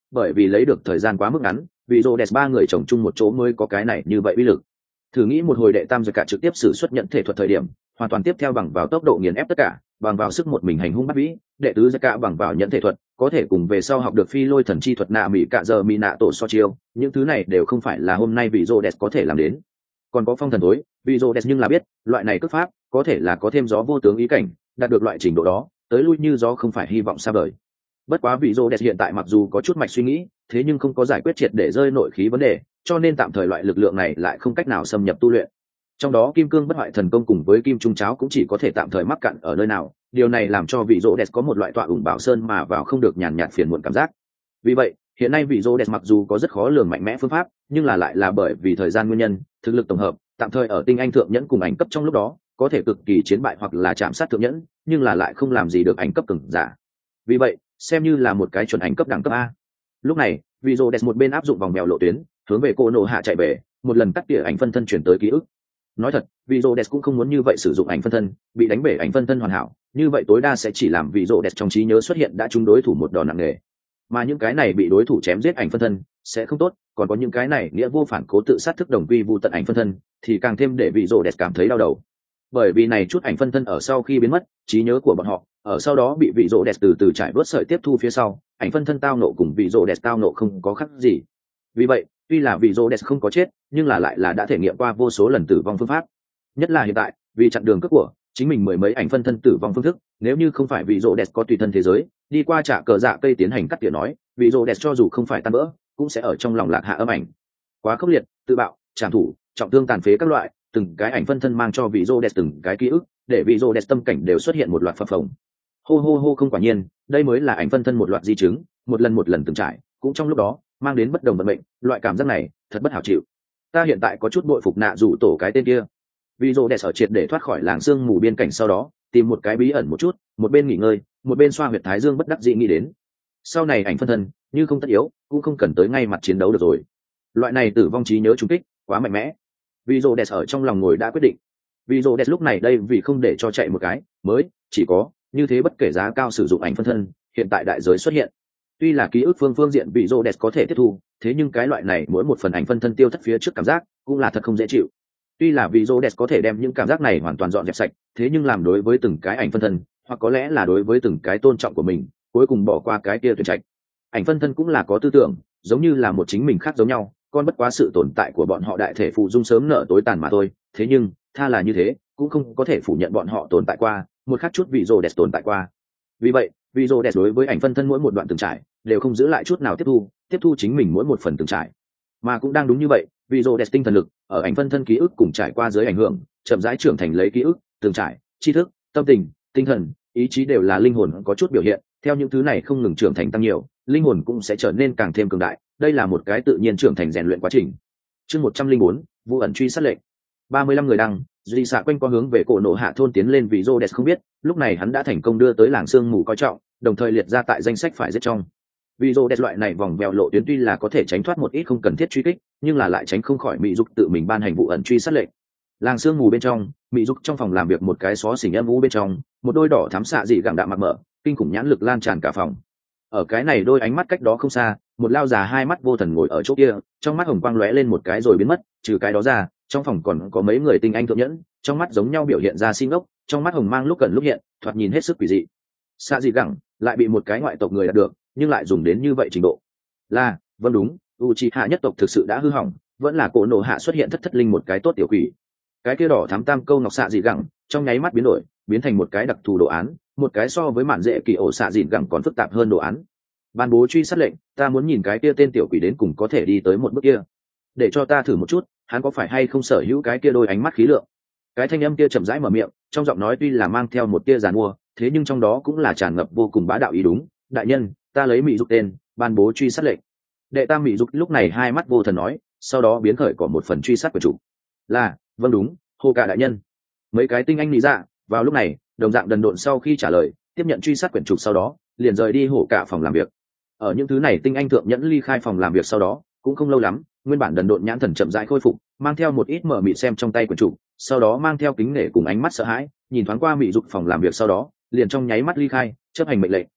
bởi vì lấy được thời gian quá mức ngắn, vì rô đẹp ba người chồng chung một chỗ mới có cái này như vậy uy lực. Thử nghĩ một hồi đệ tam giật cả trực tiếp sử xuất nhận thể thuật thời điểm, hoàn toàn tiếp theo bằng vào tốc độ nghiền ép tất cả, bằng vào sức một mình hành hung bắt vĩ, đệ tứ giật cả bằng vào nhận thể thuật, có thể cùng về sau học được phi lôi thần chi thuật nạ mỹ cả giờ mỹ nạ tổ so chiêu, những thứ này đều không phải là hôm nay vị rô đẹp có thể làm đến. Còn có phong thần thối, vị rô đẹp nhưng là biết, loại này cước pháp có thể là có thêm gió vô tướng ý cảnh, đạt được loại trình độ đó, tới lui như gió không phải hy vọng xa vời. Bất quá vị rô đẹp hiện tại mặc dù có chút mạch suy nghĩ, thế nhưng không có giải quyết triệt để rơi nội khí vấn đề, cho nên tạm thời loại lực lượng này lại không cách nào xâm nhập tu luyện. Trong đó kim cương bất hoại thần công cùng với kim trung cháo cũng chỉ có thể tạm thời mắc cạn ở nơi nào, điều này làm cho vị rô đẹp có một loại tọa ủng bảo sơn mà vào không được nhàn nhạt phiền muộn cảm giác. Vì vậy hiện nay vị rô đẹp mặc dù có rất khó lường mạnh mẽ phương pháp, nhưng là lại là bởi vì thời gian nguyên nhân, thực lực tổng hợp tạm thời ở tinh anh thượng nhẫn cùng ảnh cấp trong lúc đó có thể cực kỳ chiến bại hoặc là chạm sát thượng nhẫn, nhưng là lại không làm gì được ảnh cấp cường giả. Vì vậy xem như là một cái chuẩn ảnh cấp đẳng cấp A. Lúc này vị rô đẹp một bên áp dụng vòng mèo lộ tuyến hướng về cô nộ hạ chạy về, một lần tắt tỉa ảnh phân thân chuyển tới ký ức. Nói thật vị rô đẹp cũng không muốn như vậy sử dụng ảnh phân thân, bị đánh bể ảnh phân thân hoàn hảo như vậy tối đa sẽ chỉ làm vị rô đẹp trong trí nhớ xuất hiện đã trúng đối thủ một đòn nặng nề, mà những cái này bị đối thủ chém giết ảnh phân thân sẽ không tốt, còn có những cái này nghĩa vô phản cố tự sát thức đồng quy vu tận ảnh phân thân thì càng thêm để vị rô đẹp cảm thấy đau đầu. Bởi vì này chút ảnh phân thân ở sau khi biến mất trí nhớ của bọn họ ở sau đó bị vị rô đẹp từ từ trải vớt sợi tiếp thu phía sau, ảnh phân thân tao nộ cùng vị rô đẹp tao nộ không có khác gì. Vì vậy tuy là vị rô đẹp không có chết, nhưng là lại là đã thể nghiệm qua vô số lần tử vong phương pháp, nhất là hiện tại vì chặn đường cướp của chính mình mười mấy ảnh phân thân tử vong phương thức, nếu như không phải vị rô đẹp có tùy thân thế giới đi qua trả cờ dạ cây tiến hành cắt tỉa nói, vị rô đẹp cho dù không phải tan vỡ cũng sẽ ở trong lòng lạc hạ âm ảnh quá khốc liệt, tự bạo, trảm thủ, trọng thương, tàn phế các loại, từng cái ảnh phân thân mang cho vị rô đẹp từng cái ký ức, để vị rô đẹp tâm cảnh đều xuất hiện một loạt phập phồng. Hô hô hô, không, quả nhiên đây mới là ảnh phân thân một loạt di chứng, một lần từng trải, cũng trong lúc đó mang đến bất đồng vận mệnh, loại cảm giác này thật bất hảo chịu. Ta hiện tại có chút bội phục nạ rủ tổ cái tên kia. Vị rô đẹp sở triệt để thoát khỏi làng sương mù biên cảnh sau đó tìm một cái bí ẩn một chút, một bên nghỉ ngơi một bên xoa huyệt thái dương, bất đắc dĩ nghĩ đến sau này ảnh phân thân như không tất yếu cũng không cần tới ngay mặt chiến đấu được rồi, loại này tử vong trí nhớ trung kích quá mạnh mẽ. Vị rô đẹp ở trong lòng ngồi đã quyết định. Vị rô đẹp lúc này đây vì không để cho chạy một cái mới chỉ có như thế bất kể giá cao sử dụng ảnh phân thân, hiện tại đại giới xuất hiện. Tuy là ký ức phương diện vị rô đẹp có thể tiếp thu, thế nhưng cái loại này mỗi một phần ảnh phân thân tiêu thất phía trước cảm giác cũng là thật không dễ chịu. Tuy là vị rô đẹp có thể đem những cảm giác này hoàn toàn dọn dẹp sạch, thế nhưng làm đối với từng cái ảnh phân thân, hoặc có lẽ là đối với từng cái tôn trọng của mình, cuối cùng bỏ qua cái kia tuyệt trạch. Ảnh phân thân cũng là có tư tưởng, giống như là một chính mình khác giống nhau, con bất quá sự tồn tại của bọn họ đại thể phụ dung sớm nở tối tàn mà thôi. Thế nhưng tha là như thế cũng không có thể phủ nhận bọn họ tồn tại qua, một khác chút vị rô đẹp tồn tại qua. Vì vậy vị rô đẹp đối với ảnh phân thân mỗi một đoạn từng trải đều không giữ lại chút nào tiếp thu chính mình mỗi một phần từng trải. Mà cũng đang đúng như vậy, vị rô đẹp tinh thần lực ở ảnh phân thân ký ức cùng trải qua dưới ảnh hưởng chậm rãi trưởng thành, lấy ký ức, từng trải, tri thức, tâm tình, tinh thần, ý chí đều là linh hồn có chút biểu hiện. Theo những thứ này không ngừng trưởng thành tăng nhiều, linh hồn cũng sẽ trở nên càng thêm cường đại, đây là một cái tự nhiên trưởng thành rèn luyện quá trình. Chương 104, vụ ẩn truy sát lệnh. 35 người đăng duy xạ quanh qua hướng về cổ nộ hạ thôn tiến lên, vì rô đẹp không biết lúc này hắn đã thành công đưa tới làng sương mù coi trọng, đồng thời liệt ra tại danh sách phải giết trong. Vì rô đẹp loại này vòng vèo lộ tuyến tuy là có thể tránh thoát một ít không cần thiết truy kích, nhưng là lại tránh không khỏi mỹ dục tự mình ban hành vụ ẩn truy sát lệnh. Làng sương mù bên trong, mỹ dục trong phòng làm việc một cái xó xỉnh âm u bên trong, một đôi đỏ thắm xạ dị gẳng đạm mặc mở, kinh khủng nhãn lực lan tràn cả phòng. Ở cái này đôi ánh mắt cách đó không xa, một lao già hai mắt vô thần ngồi ở chỗ kia, trong mắt hồng quang lóe lên một cái rồi biến mất. Trừ cái đó ra, trong phòng còn có mấy người tinh anh thượng nhẫn, trong mắt giống nhau biểu hiện ra si ngốc, trong mắt hồng mang lúc gần lúc hiện, thoạt nhìn hết sức quỷ dị. Xạ dị gẳng lại bị một cái ngoại tộc người đạt được, nhưng lại dùng đến như vậy trình độ. Vâng đúng, Uchiha nhất tộc thực sự đã hư hỏng, vẫn là cổ nổ hạ xuất hiện thất linh một cái tốt tiểu quỷ. Cái kia đỏ thắm tam câu ngọc xạ dị gẳng trong nháy mắt biến đổi, biến thành một cái đặc thù đồ án, một cái so với mạn dễ kỳ ổ xạ dị gẳng còn phức tạp hơn đồ án. Ban bố truy sát lệnh, ta muốn nhìn cái kia tên tiểu quỷ đến cùng có thể đi tới một bước kia, để cho ta thử một chút hắn có phải hay không sở hữu cái kia đôi ánh mắt khí lượng. Cái thanh âm kia chậm rãi mở miệng, trong giọng nói tuy là mang theo một tia giàn mua, thế nhưng trong đó cũng là tràn ngập vô cùng bá đạo ý. Đúng, đại nhân, ta lấy mỹ dục tên ban bố truy sát lệnh. Đệ tam mỹ dục lúc này hai mắt vô thần nói, sau đó biến khởi có một phần truy sát của chủ. Vâng đúng, hô cả đại nhân. Mấy cái tinh anh nghĩ ra vào lúc này đồng dạng đần độn sau khi trả lời, tiếp nhận truy sát quyển trục sau đó liền rời đi hổ cả phòng làm việc. Ở những thứ này tinh anh thượng nhẫn ly khai phòng làm việc sau đó cũng không lâu lắm, nguyên bản đần độn nhãn thần chậm rãi khôi phục, mang theo một ít mở mịt xem trong tay quyển trục, sau đó mang theo kính nể cùng ánh mắt sợ hãi nhìn thoáng qua mỹ dục phòng làm việc, sau đó liền trong nháy mắt ly khai, chấp hành mệnh lệnh.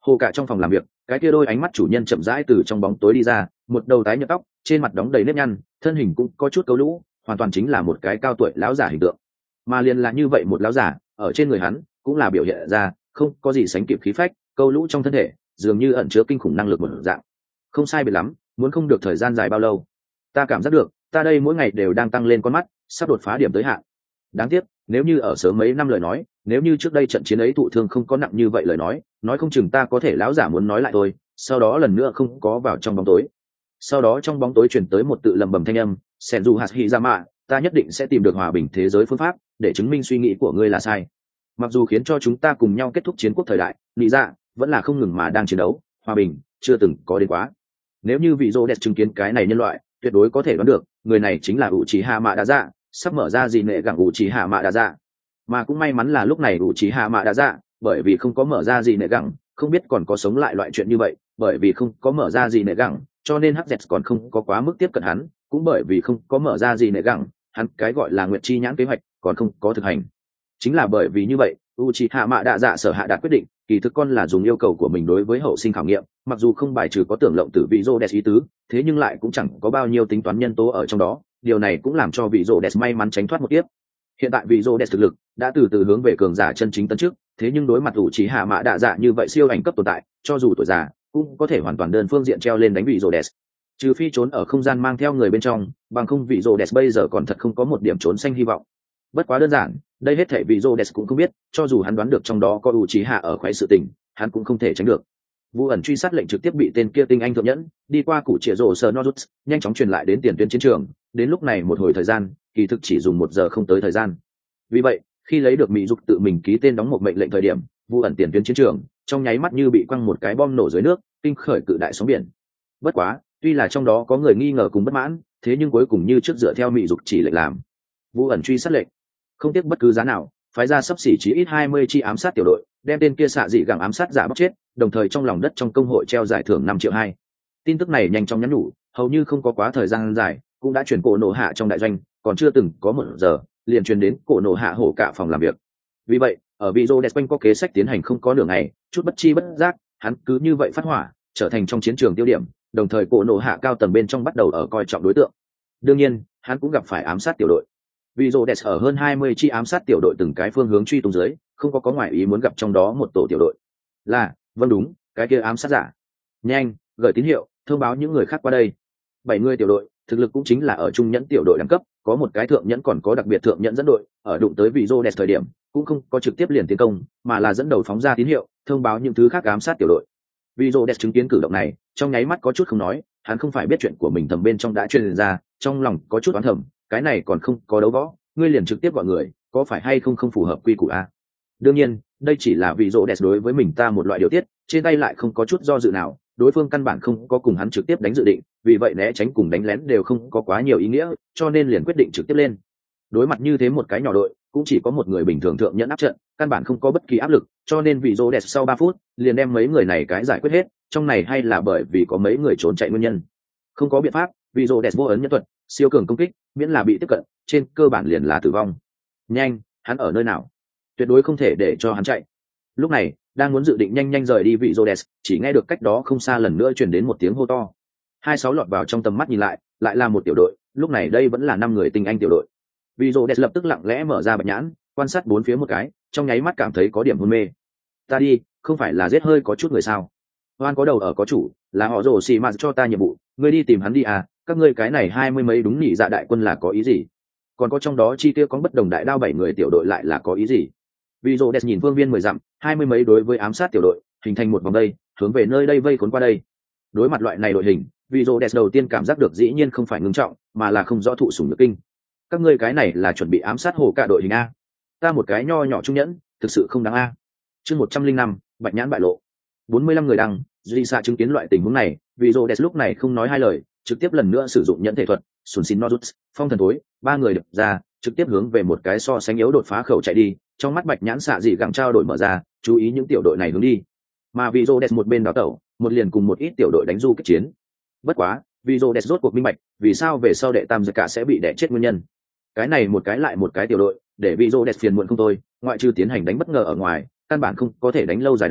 Hồ cả trong phòng làm việc, cái kia đôi ánh mắt chủ nhân chậm rãi từ trong bóng tối đi ra, một đầu tái nhợt tóc, trên mặt đóng đầy nếp nhăn, thân hình cũng có chút cấu lũ, hoàn toàn chính là một cái cao tuổi lão giả hình tượng. Mà liền là như vậy một lão giả, ở trên người hắn cũng là biểu hiện ra không có gì sánh kịp khí phách, câu lũ trong thân thể dường như ẩn chứa kinh khủng năng lực một dạng. Không sai biệt lắm, muốn không được thời gian dài bao lâu. Ta cảm giác được, ta đây mỗi ngày đều đang tăng lên con mắt, sắp đột phá điểm tới hạn. Đáng tiếc, nếu như ở sớm mấy năm lời nói, nếu như trước đây trận chiến ấy thụ thương không có nặng như vậy lời nói không chừng ta có thể lão giả muốn nói lại tôi, sau đó lần nữa không có vào trong bóng tối. Sau đó trong bóng tối truyền tới một tự lầm bầm thanh âm, "Sen dù hạt hy ra mạ, ta nhất định sẽ tìm được hòa bình thế giới phương pháp, để chứng minh suy nghĩ của ngươi là sai. Mặc dù khiến cho chúng ta cùng nhau kết thúc chiến quốc thời đại, lý dạ vẫn là không ngừng mà đang chiến đấu, hòa bình chưa từng có đến quá. Nếu như vị Rô đẹp chứng kiến cái này nhân loại, tuyệt đối có thể đoán được, người này chính là Uchiha Mạ Đa Dạ, sắp mở ra gì nệ gặng Uchiha Mạ Đa Dạ. Mà cũng may mắn là lúc này Uchiha Mạ Đa Dạ, bởi vì không có mở ra gì nệ gặng, không biết còn có sống lại loại chuyện như vậy, bởi vì không có mở ra gì nệ gặng, cho nên HZ còn không có quá mức tiếp cận hắn, cũng bởi vì không có mở ra gì nệ gặng, hắn cái gọi là Nguyệt Chi nhãn kế hoạch còn không có thực hành. Chính là bởi vì như vậy, Uchiha Mạ Đa Dạ sở hạ đạt quyết định, kỳ thực con là dùng yêu cầu của mình đối với hậu sinh khảo nghiệm, mặc dù không bài trừ có tưởng lộng tử vị Rhodes ý tứ, thế nhưng lại cũng chẳng có bao nhiêu tính toán nhân tố ở trong đó, điều này cũng làm cho vị Rhodes may mắn tránh thoát một kiếp. Hiện tại vị Rhodes thực lực đã từ từ hướng về cường giả chân chính tấn trước, thế nhưng đối mặt Uchiha Mạ Đa Dạ như vậy siêu ảnh cấp tồn tại, cho dù tuổi già, cũng có thể hoàn toàn đơn phương diện treo lên đánh vị Rhodes. Trừ phi trốn ở không gian mang theo người bên trong, bằng không vị Rhodes bây giờ còn thật không có một điểm trốn xanh hy vọng. Bất quá đơn giản, đây hết thảy vị Rhodes cũng không biết, cho dù hắn đoán được trong đó có Uchiha ở khoái sự tình, hắn cũng không thể tránh được. Vu ẩn truy sát lệnh trực tiếp bị tên kia tinh anh thượng nhẫn đi qua củ chĩa rồ sờ Nozuts, nhanh chóng truyền lại đến tiền tuyến chiến trường, đến lúc này một hồi thời gian, kỳ thực chỉ dùng 1 giờ không tới thời gian. Vì vậy, khi lấy được mỹ dục tự mình ký tên đóng một mệnh lệnh thời điểm, Vu ẩn tiền tuyến chiến trường, trong nháy mắt như bị quăng một cái bom nổ dưới nước, kinh khởi cự đại sóng biển. Bất quá, tuy là trong đó có người nghi ngờ cùng bất mãn, thế nhưng cuối cùng như trước dựa theo mỹ dục chỉ lệnh làm. Vu ẩn truy sát lệnh, không tiếc bất cứ giá nào, phái ra sắp xỉ chí ít 20 chi ám sát tiểu đội, đem tên kia xạ dị gẳng ám sát giả bóc chết, đồng thời trong lòng đất trong công hội treo giải thưởng 5 triệu 2. Tin tức này nhanh chóng nhắn nhủ, hầu như không có quá thời gian dài, cũng đã truyền cổ nổ hạ trong đại doanh, còn chưa từng có 1 giờ, liền truyền đến cổ nổ hạ hổ cả phòng làm việc. Vì vậy, ở video đẹp quanh có kế sách tiến hành không có nửa ngày, chút bất chi bất giác, hắn cứ như vậy phát hỏa, trở thành trong chiến trường tiêu điểm, đồng thời cổ nổ hạ cao tầng bên trong bắt đầu ở coi trọng đối tượng. Đương nhiên, hắn cũng gặp phải ám sát tiểu đội. Vì Rhodes ở hơn 20 chi ám sát tiểu đội từng cái phương hướng truy tung dưới, không có ngoại ý muốn gặp trong đó một tổ tiểu đội. Là, vâng đúng, cái kia ám sát giả. Nhanh, gửi tín hiệu, thông báo những người khác qua đây. 7 người tiểu đội, thực lực cũng chính là ở trung nhẫn tiểu đội đẳng cấp, có một cái thượng nhẫn còn có đặc biệt thượng nhẫn dẫn đội, ở đụng tới vị Rhodes thời điểm, cũng không có trực tiếp liền tiến công, mà là dẫn đầu phóng ra tín hiệu, thông báo những thứ khác ám sát tiểu đội. Vị Rhodes chứng kiến cử động này, trong nháy mắt có chút không nói, hắn không phải biết chuyện của mình thầm bên trong đã truyền ra, trong lòng có chút oán thầm, cái này còn không có đấu võ, ngươi liền trực tiếp gọi người, có phải hay không phù hợp quy củ a? Đương nhiên, đây chỉ là vị Rhodes đối với mình ta một loại điều tiết, trên tay lại không có chút do dự nào, đối phương căn bản không có cùng hắn trực tiếp đánh dự định, vì vậy né tránh cùng đánh lén đều không có quá nhiều ý nghĩa, cho nên liền quyết định trực tiếp lên. Đối mặt như thế một cái nhỏ đội, cũng chỉ có một người bình thường thượng nhẫn áp trận, căn bản không có bất kỳ áp lực, cho nên vị Rhodes sau 3 phút liền đem mấy người này cái giải quyết hết, trong này hay là bởi vì có mấy người trốn chạy nguyên nhân. Không có biện pháp, vị Rhodes vô ấn nhân thuật, siêu cường công kích, miễn là bị tiếp cận, trên cơ bản liền là tử vong. Nhanh, hắn ở nơi nào? Tuyệt đối không thể để cho hắn chạy. Lúc này, đang muốn dự định nhanh nhanh rời đi vị Rhodes, chỉ nghe được cách đó không xa lần nữa truyền đến một tiếng hô to. 26 lọt vào trong tầm mắt nhìn lại, lại là một tiểu đội, lúc này đây vẫn là 5 người tinh anh tiểu đội. Vị Rhodes lập tức lặng lẽ mở ra bạch nhãn, quan sát bốn phía một cái, trong nháy mắt cảm thấy có điểm hôn mê. Ta đi, không phải là giết hơi có chút người sao? Hoan có đầu ở có chủ, là họ rồ xì mà cho ta nhiệm vụ, ngươi đi tìm hắn đi à, các ngươi cái này 20 mấy đúng nhị dạ đại quân là có ý gì? Còn có trong đó chi tiêu có bất đồng đại đao 7 người tiểu đội lại là có ý gì? Vì Rhodes nhìn phương viên 10 dặm, 20 mấy đối với ám sát tiểu đội, hình thành một vòng đây, hướng về nơi đây vây khốn qua đây. Đối mặt loại này đội hình, vì Rhodes đầu tiên cảm giác được dĩ nhiên không phải ngưng trọng, mà là không rõ thụ sủng nhược kinh. Các ngươi cái này là chuẩn bị ám sát hồ cả đội hình a? Ta một cái nho nhỏ trung nhẫn, thực sự không đáng a. Chương 105, Bạch nhãn bại lộ. 45 người đăng, Duy Sa chứng kiến loại tình huống này, vì Rhodes lúc này không nói hai lời, trực tiếp lần nữa sử dụng nhẫn thể thuật, Sùn Xin Nozuts, phong thần tối, 3 người đập ra, trực tiếp hướng về một cái so sánh yếu đột phá khẩu chạy đi, trong mắt Bạch nhãn xạ dị gặng trao đổi mở ra, chú ý những tiểu đội này hướng đi. Mà vì Rhodes một bên đào tẩu, một liền cùng một ít tiểu đội đánh du kích chiến. Bất quá, vì Rhodes rốt cuộc minh bạch, vì sao về sau đệ tam giật cả sẽ bị đẻ chết nguyên nhân. Cái này một cái lại một cái tiểu đội, để vì Rhodes phiền muộn không thôi, ngoại trừ tiến hành đánh bất ngờ ở ngoài, căn bản không có thể đánh lâu dài đấu,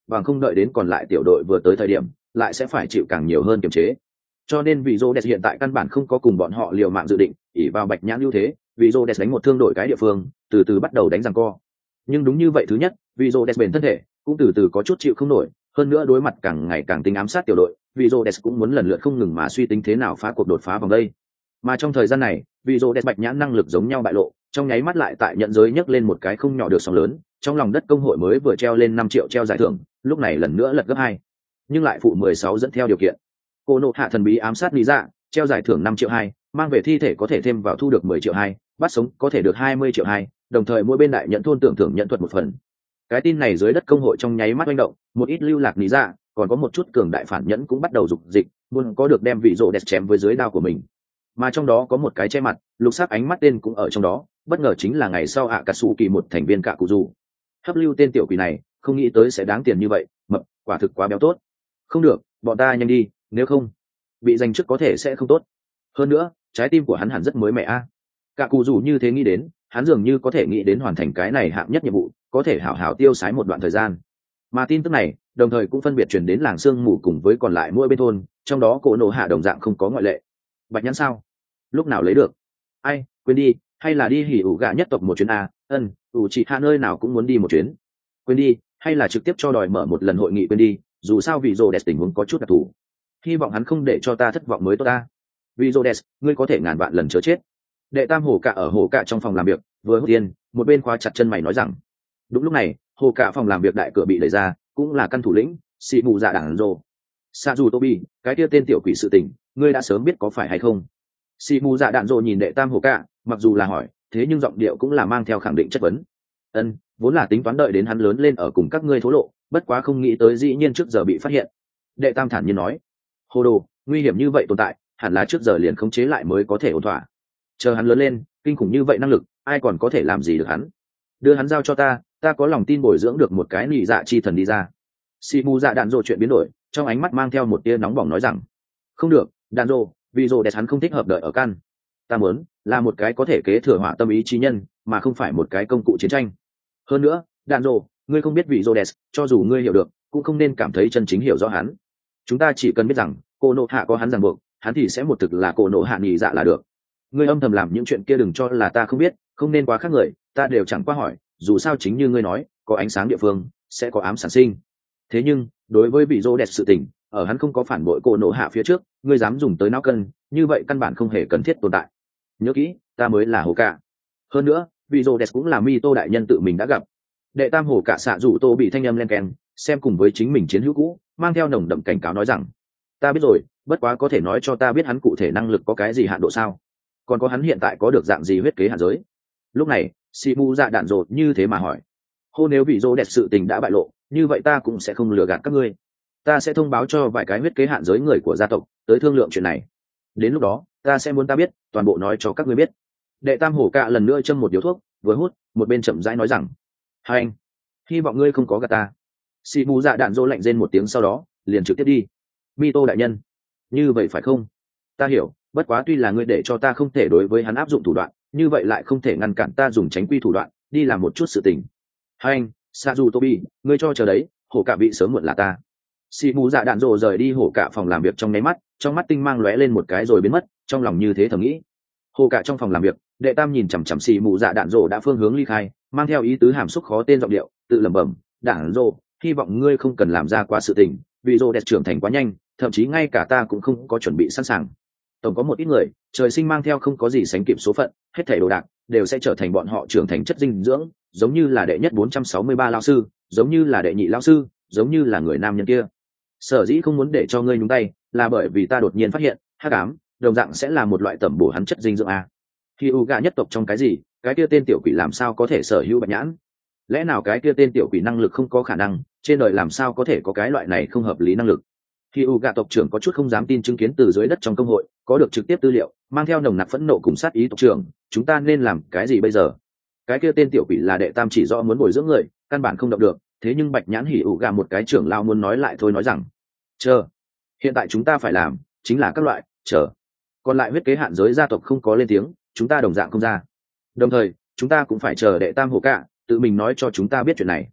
bằng không đợi đến còn lại tiểu đội vừa tới thời điểm lại sẽ phải chịu càng nhiều hơn kiềm chế. Cho nên vị Rhodes hiện tại căn bản không có cùng bọn họ liều mạng dự định, ỷ vào bạch nhãn ưu thế, vị Rhodes đánh một thương đổi cái địa phương, từ từ bắt đầu đánh giằng co. Nhưng đúng như vậy, thứ nhất, vị Rhodes bền thân thể, cũng từ từ có chút chịu không nổi, hơn nữa đối mặt càng ngày càng tính ám sát tiểu đội, vị Rhodes cũng muốn lần lượt không ngừng mà suy tính thế nào phá cuộc đột phá vòng đây. Mà trong thời gian này, vị Rhodes bạch nhãn năng lực giống nhau bại lộ, trong nháy mắt lại tại nhận giới nhấc lên một cái không nhỏ được sóng lớn, trong lòng đất công hội mới vừa treo lên 5 triệu treo giải thưởng, lúc này lần nữa lật gấp 2, nhưng lại phụ 16 dẫn theo điều kiện. Cô nộ hạ thần bí ám sát lý dạ, treo giải thưởng 5 triệu 2, mang về thi thể có thể thêm vào thu được 10 triệu 2, bắt sống có thể được 20 triệu 2, đồng thời mỗi bên đại nhận thôn tưởng thưởng nhận thuật một phần. Cái tin này dưới đất công hội trong nháy mắt oanh động, một ít lưu lạc lý dạ, còn có một chút cường đại phản nhẫn cũng bắt đầu dục dịch, muốn có được đem vị rộ đẹp chém với dưới đao của mình. Mà trong đó có một cái che mặt, lục sắc ánh mắt tên cũng ở trong đó, bất ngờ chính là ngày sau Akatsuki một thành viên cả cụ dù. Hấp lưu tên tiểu quỷ này, không nghĩ tới sẽ đáng tiền như vậy, mập, quả thực quá béo tốt. Không được, bọn ta nhanh đi, nếu không bị giành chức có thể sẽ không tốt. Hơn nữa, trái tim của hắn hẳn rất mới mẻ a. Cả cụ dù như thế nghĩ đến, hắn dường như có thể nghĩ đến hoàn thành cái này hạng nhất nhiệm vụ, có thể hảo hảo tiêu sái một đoạn thời gian. Mà tin tức này, đồng thời cũng phân biệt truyền đến làng sương mù cùng với còn lại mỗi bên thôn, trong đó cổ nổ hạ đồng dạng không có ngoại lệ. Bạch nhãn sao? Lúc nào lấy được? Ai, quên đi, hay là đi hỉ ủ gạ nhất tộc một chuyến a? ủ chị hạ nơi nào cũng muốn đi một chuyến. Quên đi, hay là trực tiếp cho đòi mở một lần hội nghị quên đi, dù sao vì rồ đẹp tình huống có chút đặc thù. Hy vọng hắn không để cho ta thất vọng mới tốt ta. Vì rồ đẹp, ngươi có thể ngàn vạn lần chớ chết. Đệ tam hồ cạ ở hồ cạ trong phòng làm việc, vừa hốt tiền, một bên khóa chặt chân mày nói rằng. Đúng lúc này, hồ cạ phòng làm việc đại cửa bị đẩy ra, cũng là căn thủ lĩnh, xị mù dạ đảng rồ. Sa dù Tobi, cái kia tên tiểu quỷ sự tình, ngươi đã sớm biết có phải hay không? Xị mù dạ đạn rồ nhìn đệ tam hồ cạ, mặc dù là hỏi, thế nhưng giọng điệu cũng là mang theo khẳng định chất vấn. Vốn là tính toán đợi đến hắn lớn lên ở cùng các ngươi thố lộ, bất quá không nghĩ tới dĩ nhiên trước giờ bị phát hiện. Đệ tam thản nhiên nói, hồ đồ, nguy hiểm như vậy tồn tại, hẳn là trước giờ liền khống chế lại mới có thể ổn thỏa. Chờ hắn lớn lên, kinh khủng như vậy năng lực, ai còn có thể làm gì được hắn? Đưa hắn giao cho ta, ta có lòng tin bồi dưỡng được một cái nị dạ chi thần đi ra. Xì mù dạ đạn rồ chuyện biến đổi, trong ánh mắt mang theo một tia nóng bỏng nói rằng, không được, đạn rồ, vì rồ đẹp hắn không thích hợp đợi ở căn. Ta muốn là một cái có thể kế thừa hỏa tâm ý chí nhân, mà không phải một cái công cụ chiến tranh. Hơn nữa, đạn rồ, ngươi không biết vị rồ đẹp, cho dù ngươi hiểu được, cũng không nên cảm thấy chân chính hiểu rõ hắn. Chúng ta chỉ cần biết rằng cô nộ hạ có hắn ràng buộc, hắn thì sẽ một thực là cô nộ hạ nhị dạ là được. Ngươi âm thầm làm những chuyện kia đừng cho là ta không biết, không nên quá khác người, ta đều chẳng qua hỏi, dù sao chính như ngươi nói, có ánh sáng địa phương sẽ có ám sản sinh. Thế nhưng đối với vị rô đẹp sự tình, ở hắn không có phản bội cô nộ hạ phía trước, ngươi dám dùng tới não cân, như vậy căn bản không hề cần thiết tồn tại. Nhớ kỹ, ta mới là hồ cả. Hơn nữa, vị rô đẹp cũng là mi tô đại nhân tự mình đã gặp. Đệ tam hồ cả xạ rủ tô bị thanh âm len keng, xem cùng với chính mình chiến hữu cũ, mang theo nồng đậm cảnh cáo nói rằng, ta biết rồi, bất quá có thể nói cho ta biết hắn cụ thể năng lực có cái gì hạn độ sao? Còn có hắn hiện tại có được dạng gì huyết kế hạn giới? Lúc này, Shimu dạ đạn rột như thế mà hỏi. Hô, nếu bị rô đẹp sự tình đã bại lộ, như vậy ta cũng sẽ không lừa gạt các ngươi. Ta sẽ thông báo cho vài cái huyết kế hạn giới người của gia tộc tới thương lượng chuyện này. Đến lúc đó, ta sẽ muốn ta biết, toàn bộ nói cho các ngươi biết. Đệ tam hổ cạ lần nữa châm một điếu thuốc, vừa hút, một bên chậm rãi nói rằng, hai anh, hy vọng ngươi không có gạt ta. Shimu dạ đạn rô lạnh rên một tiếng sau đó, liền trực tiếp đi. Mito đại nhân, như vậy phải không? Ta hiểu, bất quá tuy là ngươi để cho ta không thể đối với hắn áp dụng thủ đoạn, như vậy lại không thể ngăn cản ta dùng tránh quy thủ đoạn đi làm một chút sự tình. Hai anh, Sazu Tobi, ngươi cho chờ đấy, hổ cả bị sớm muộn là ta. Shimu dạ đạn rồ rời đi hổ cả phòng làm việc trong nháy mắt, trong mắt tinh mang lóe lên một cái rồi biến mất, trong lòng như thế thầm nghĩ. Hổ cả trong phòng làm việc, đệ tam nhìn chằm chằm Shimu dạ đạn rồ đã phương hướng ly khai, mang theo ý tứ hàm xúc khó tên giọng điệu, tự lẩm bẩm, đạn rồ, hy vọng ngươi không cần làm ra quá sự tình, vì rồ đẹp trưởng thành quá nhanh, thậm chí ngay cả ta cũng không có chuẩn bị sẵn sàng. Tổng có một ít người trời sinh mang theo không có gì sánh kịp số phận, hết thảy đồ đạc đều sẽ trở thành bọn họ trưởng thành chất dinh dưỡng, giống như là đệ nhất 463 lao sư, giống như là đệ nhị lao sư, giống như là người nam nhân kia. Sở dĩ không muốn để cho ngươi nhúng tay, là bởi vì ta đột nhiên phát hiện, hắc ám đồng dạng sẽ là một loại tẩm bổ hắn chất dinh dưỡng a. Khi u gà nhất tộc trong cái gì, cái kia tên tiểu quỷ làm sao có thể sở hữu bạch nhãn? Lẽ nào cái kia tên tiểu quỷ năng lực không có khả năng, trên đời làm sao có thể có cái loại này không hợp lý năng lực? Khi u gà tộc trưởng có chút không dám tin chứng kiến từ dưới đất trong công hội có được trực tiếp tư liệu, mang theo nồng nặc phẫn nộ cùng sát ý tộc trưởng, chúng ta nên làm cái gì bây giờ? Cái kia tên tiểu quỷ là đệ tam chỉ rõ muốn bồi dưỡng người, căn bản không động được, thế nhưng bạch nhãn hỉ ủ gà một cái trưởng lao muốn nói lại thôi nói rằng, chờ, hiện tại chúng ta phải làm chính là các loại chờ. Còn lại huyết kế hạn giới gia tộc không có lên tiếng, chúng ta đồng dạng không ra. Đồng thời chúng ta cũng phải chờ đệ tam hồ cạ tự mình nói cho chúng ta biết chuyện này.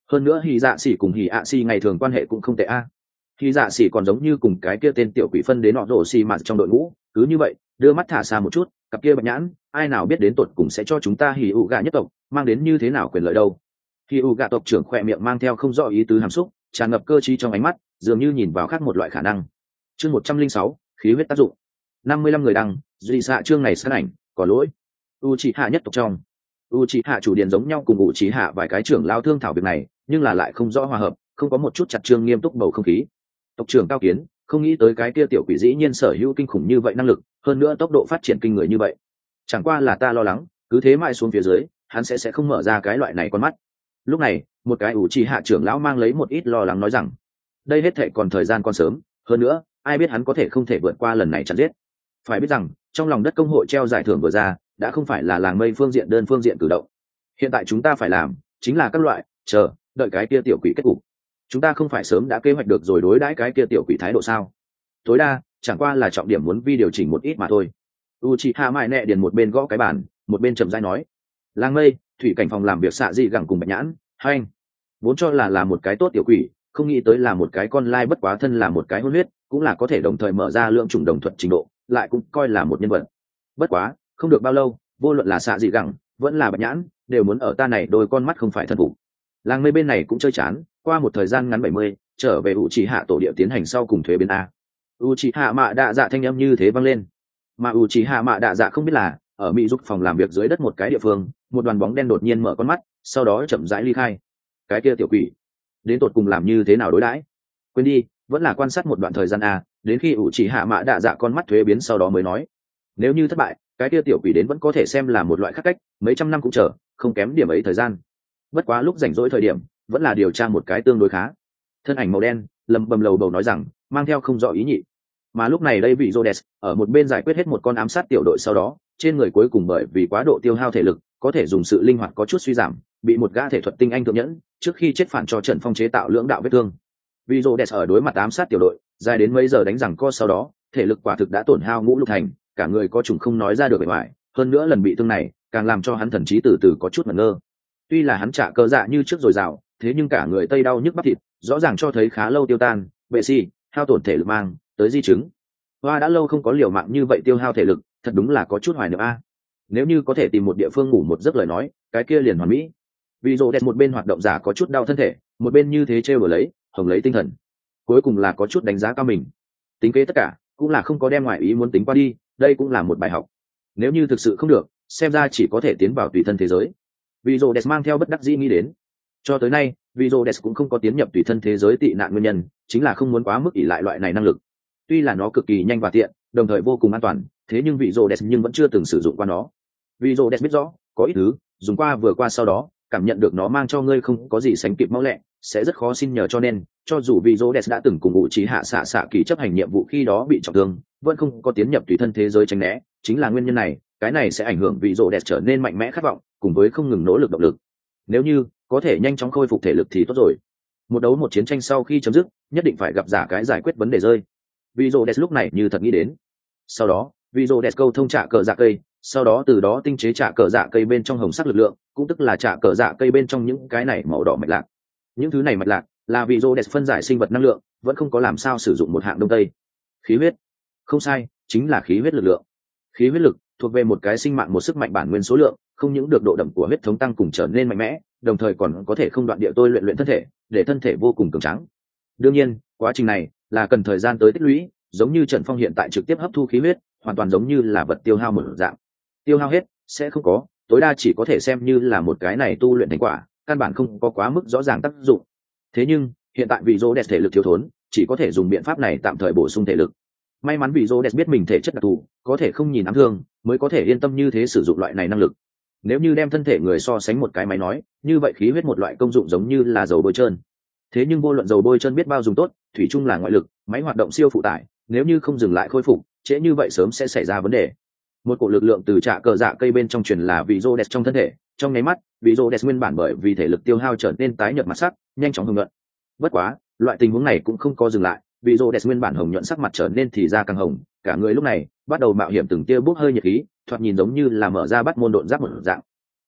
Hơn nữa hỉ dạ xỉ cùng hỉ ạ xỉ ngày thường quan hệ cũng không tệ a. Hỉ dạ xỉ còn giống như cùng cái kia tên tiểu quỷ phân đến nọ rổ xỉ mà trong đội ngũ, cứ như vậy đưa mắt thả xa một chút, cặp kia bạch nhãn ai nào biết đến tột cùng sẽ cho chúng ta hỉ ụ gạ nhất tộc mang đến như thế nào quyền lợi đâu. Hỉ ụ gạ tộc trưởng khỏe miệng mang theo không rõ ý tứ hàm xúc, tràn ngập cơ trí trong ánh mắt, dường như nhìn vào khác một loại khả năng. Chương 106, khí huyết tác dụng. 55 người đăng, duy xạ chương này sát ảnh, có lỗi. Uchiha nhất tộc trong. Uchiha chủ điện giống nhau cùng Uchiha vài cái trưởng lao thương thảo việc này, nhưng là lại không rõ hòa hợp, không có một chút chặt chương nghiêm túc bầu không khí. Tộc trưởng Cao Kiến, không nghĩ tới cái kia tiểu quỷ dĩ nhiên sở hữu kinh khủng như vậy năng lực, hơn nữa tốc độ phát triển kinh người như vậy. Chẳng qua là ta lo lắng, cứ thế mãi xuống phía dưới, hắn sẽ không mở ra cái loại này con mắt. Lúc này, một cái Uchiha trưởng lão mang lấy một ít lo lắng nói rằng, đây hết thệ còn thời gian còn sớm, hơn nữa, ai biết hắn có thể không thể vượt qua lần này chặn giết. Phải biết rằng, trong lòng đất công hội treo giải thưởng vừa ra, đã không phải là làng mây phương diện đơn phương diện cử động. Hiện tại chúng ta phải làm, chính là các loại, đợi cái kia tiểu quỷ kết cục. Chúng ta không phải sớm đã kế hoạch được rồi đối đãi cái kia tiểu quỷ thái độ sao? Tối đa, chẳng qua là trọng điểm muốn vi điều chỉnh một ít mà thôi. Uchiha Mai Nệ điền một bên gõ cái bàn, một bên chậm rãi nói: "Làng mây, thủy cảnh phòng làm việc xạ dị gẳng cùng Bạch Nhãn, hai anh, vốn cho là một cái tốt tiểu quỷ, không nghĩ tới là một cái con lai bất quá thân là một cái hôn huyết, cũng là có thể đồng thời mở ra lượng chủng đồng thuận trình độ, lại cũng coi là một nhân vật. Bất quá, không được bao lâu, vô luận là xạ dị gẳng, vẫn là Bạch Nhãn, đều muốn ở ta này đôi con mắt không phải thân phục. Làng mây bên này cũng chơi chán, qua một thời gian ngắn 70, trở về Uchiha tổ địa tiến hành sau cùng thuế biến a." Uchiha Mạ Đạ Dạ thanh âm như thế vang lên. Mà Uchiha Mạ Đạ Dạ không biết là, ở mỹ giúp phòng làm việc dưới đất một cái địa phương, một đoàn bóng đen đột nhiên mở con mắt, sau đó chậm rãi ly khai. Cái kia tiểu quỷ, đến tột cùng làm như thế nào đối đãi? Quên đi, vẫn là quan sát một đoạn thời gian a, đến khi Uchiha Mạ Đạ Dạ con mắt thuế biến sau đó mới nói. Nếu như thất bại, cái kia tiểu quỷ đến vẫn có thể xem là một loại khắc cách, mấy trăm năm cũng chờ, không kém điểm ấy thời gian. Bất quá lúc rảnh rỗi thời điểm, vẫn là điều tra một cái tương đối khá. Thân ảnh màu đen lầm bầm lầu bầu nói rằng, mang theo không rõ ý nhị. Mà lúc này đây vị Rhodes ở một bên giải quyết hết một con ám sát tiểu đội sau đó, trên người cuối cùng bởi vì quá độ tiêu hao thể lực, có thể dùng sự linh hoạt có chút suy giảm, bị một gã thể thuật tinh anh thượng nhẫn trước khi chết phản cho Trần Phong chế tạo lưỡng đạo vết thương. Vị Rhodes ở đối mặt ám sát tiểu đội, dài đến mấy giờ đánh rằng co sau đó, thể lực quả thực đã tổn hao ngũ lục thành, cả người có trùng không nói ra được bề ngoài, hơn nữa lần bị thương này, càng làm cho hắn thần trí từ từ có chút ngẩn ngơ. Tuy là hắn trả cơ dạ như trước rồi rào, thế nhưng cả người tây đau nhức bắp thịt, rõ ràng cho thấy khá lâu tiêu tan, vệ si, hao tổn thể lực mang tới di chứng. Hoa đã lâu không có liều mạng như vậy tiêu hao thể lực, thật đúng là có chút hoài niệm a. Nếu như có thể tìm một địa phương ngủ một giấc lời nói, cái kia liền hoàn mỹ. Vì rồ đẹp một bên hoạt động giả có chút đau thân thể, một bên như thế trêu đùa lấy, hồng lấy tinh thần. Cuối cùng là có chút đánh giá cao mình. Tính kế tất cả, cũng là không có đem ngoại ý muốn tính qua đi, đây cũng là một bài học. Nếu như thực sự không được, xem ra chỉ có thể tiến vào tùy thân thế giới. Vì rồ đẹp mang theo bất đắc dĩ nghĩ đến. Cho tới nay, vì rồ đẹp cũng không có tiến nhập tùy thân thế giới tị nạn nguyên nhân, chính là không muốn quá mức ỷ lại loại này năng lực. Tuy là nó cực kỳ nhanh và tiện, đồng thời vô cùng an toàn, thế nhưng vị rồ đẹp nhưng vẫn chưa từng sử dụng qua nó. Vị rồ đẹp biết rõ, có ít thứ dùng qua vừa qua sau đó, cảm nhận được nó mang cho ngươi không có gì sánh kịp mau lẹ, sẽ rất khó xin nhờ, cho nên cho dù vị rồ đẹp đã từng cùng ngụ trí hạ xạ xạ kỳ chấp hành nhiệm vụ khi đó bị trọng thương, vẫn không có tiến nhập tùy thân thế giới tránh né, chính là nguyên nhân này, cái này sẽ ảnh hưởng vị rồ đẹp trở nên mạnh mẽ khát vọng, cùng với không ngừng nỗ lực động lực. Nếu như có thể nhanh chóng khôi phục thể lực thì tốt rồi. Một đấu một chiến tranh sau khi chấm dứt, nhất định phải gặp giả cái giải quyết vấn đề rơi. Vị rồ đẹp lúc này như thật nghĩ đến. Sau đó, vị rồ đẹp câu thông trả cờ dạ cây, sau đó từ đó tinh chế trả cờ dạ cây bên trong hồng sắc lực lượng, cũng tức là trả cờ dạ cây bên trong những cái này màu đỏ mạch lạc. Những thứ này mạch lạc là vị rồ đẹp phân giải sinh vật năng lượng, vẫn không có làm sao sử dụng một hạng đông tây. Khí huyết, không sai, chính là khí huyết lực lượng. Khí huyết lực thuộc về một cái sinh mạng một sức mạnh bản nguyên số lượng, không những được độ đậm của huyết thống tăng cùng trở nên mạnh mẽ, đồng thời còn có thể không đoạn địa tôi luyện thân thể, để thân thể vô cùng cường tráng. Đương nhiên, quá trình này là cần thời gian tới tích lũy, giống như Trần Phong hiện tại trực tiếp hấp thu khí huyết, hoàn toàn giống như là vật tiêu hao một dạng. Tiêu hao hết sẽ không có, tối đa chỉ có thể xem như là một cái này tu luyện thành quả, căn bản không có quá mức rõ ràng tác dụng. Thế nhưng, hiện tại vị Rhodes thể lực thiếu thốn, chỉ có thể dùng biện pháp này tạm thời bổ sung thể lực. May mắn vị Rhodes biết mình thể chất đặc thù, có thể không nhìn ám thương, mới có thể yên tâm như thế sử dụng loại này năng lực. Nếu như đem thân thể người so sánh một cái máy nói, như vậy khí huyết một loại công dụng giống như là dầu bôi trơn. Thế nhưng vô luận dầu bôi trơn biết bao dùng tốt, thủy chung là ngoại lực, máy hoạt động siêu phụ tải, nếu như không dừng lại khôi phục, trễ như vậy sớm sẽ xảy ra vấn đề. Một cổ lực lượng từ trạ cờ dạ cây bên trong truyền là vị Rhodes trong thân thể, trong nháy mắt, vị Rhodes nguyên bản bởi vì thể lực tiêu hao trở nên tái nhợt mặt sắc, nhanh chóng hưng nhuận. Bất quá, loại tình huống này cũng không có dừng lại, vị Rhodes nguyên bản hồng nhuận sắc mặt trở nên thì ra càng hồng, cả người lúc này bắt đầu mạo hiểm từng tia bốc hơi nhiệt khí, thoạt nhìn giống như là mở ra bắt môn độn giáp một dạng.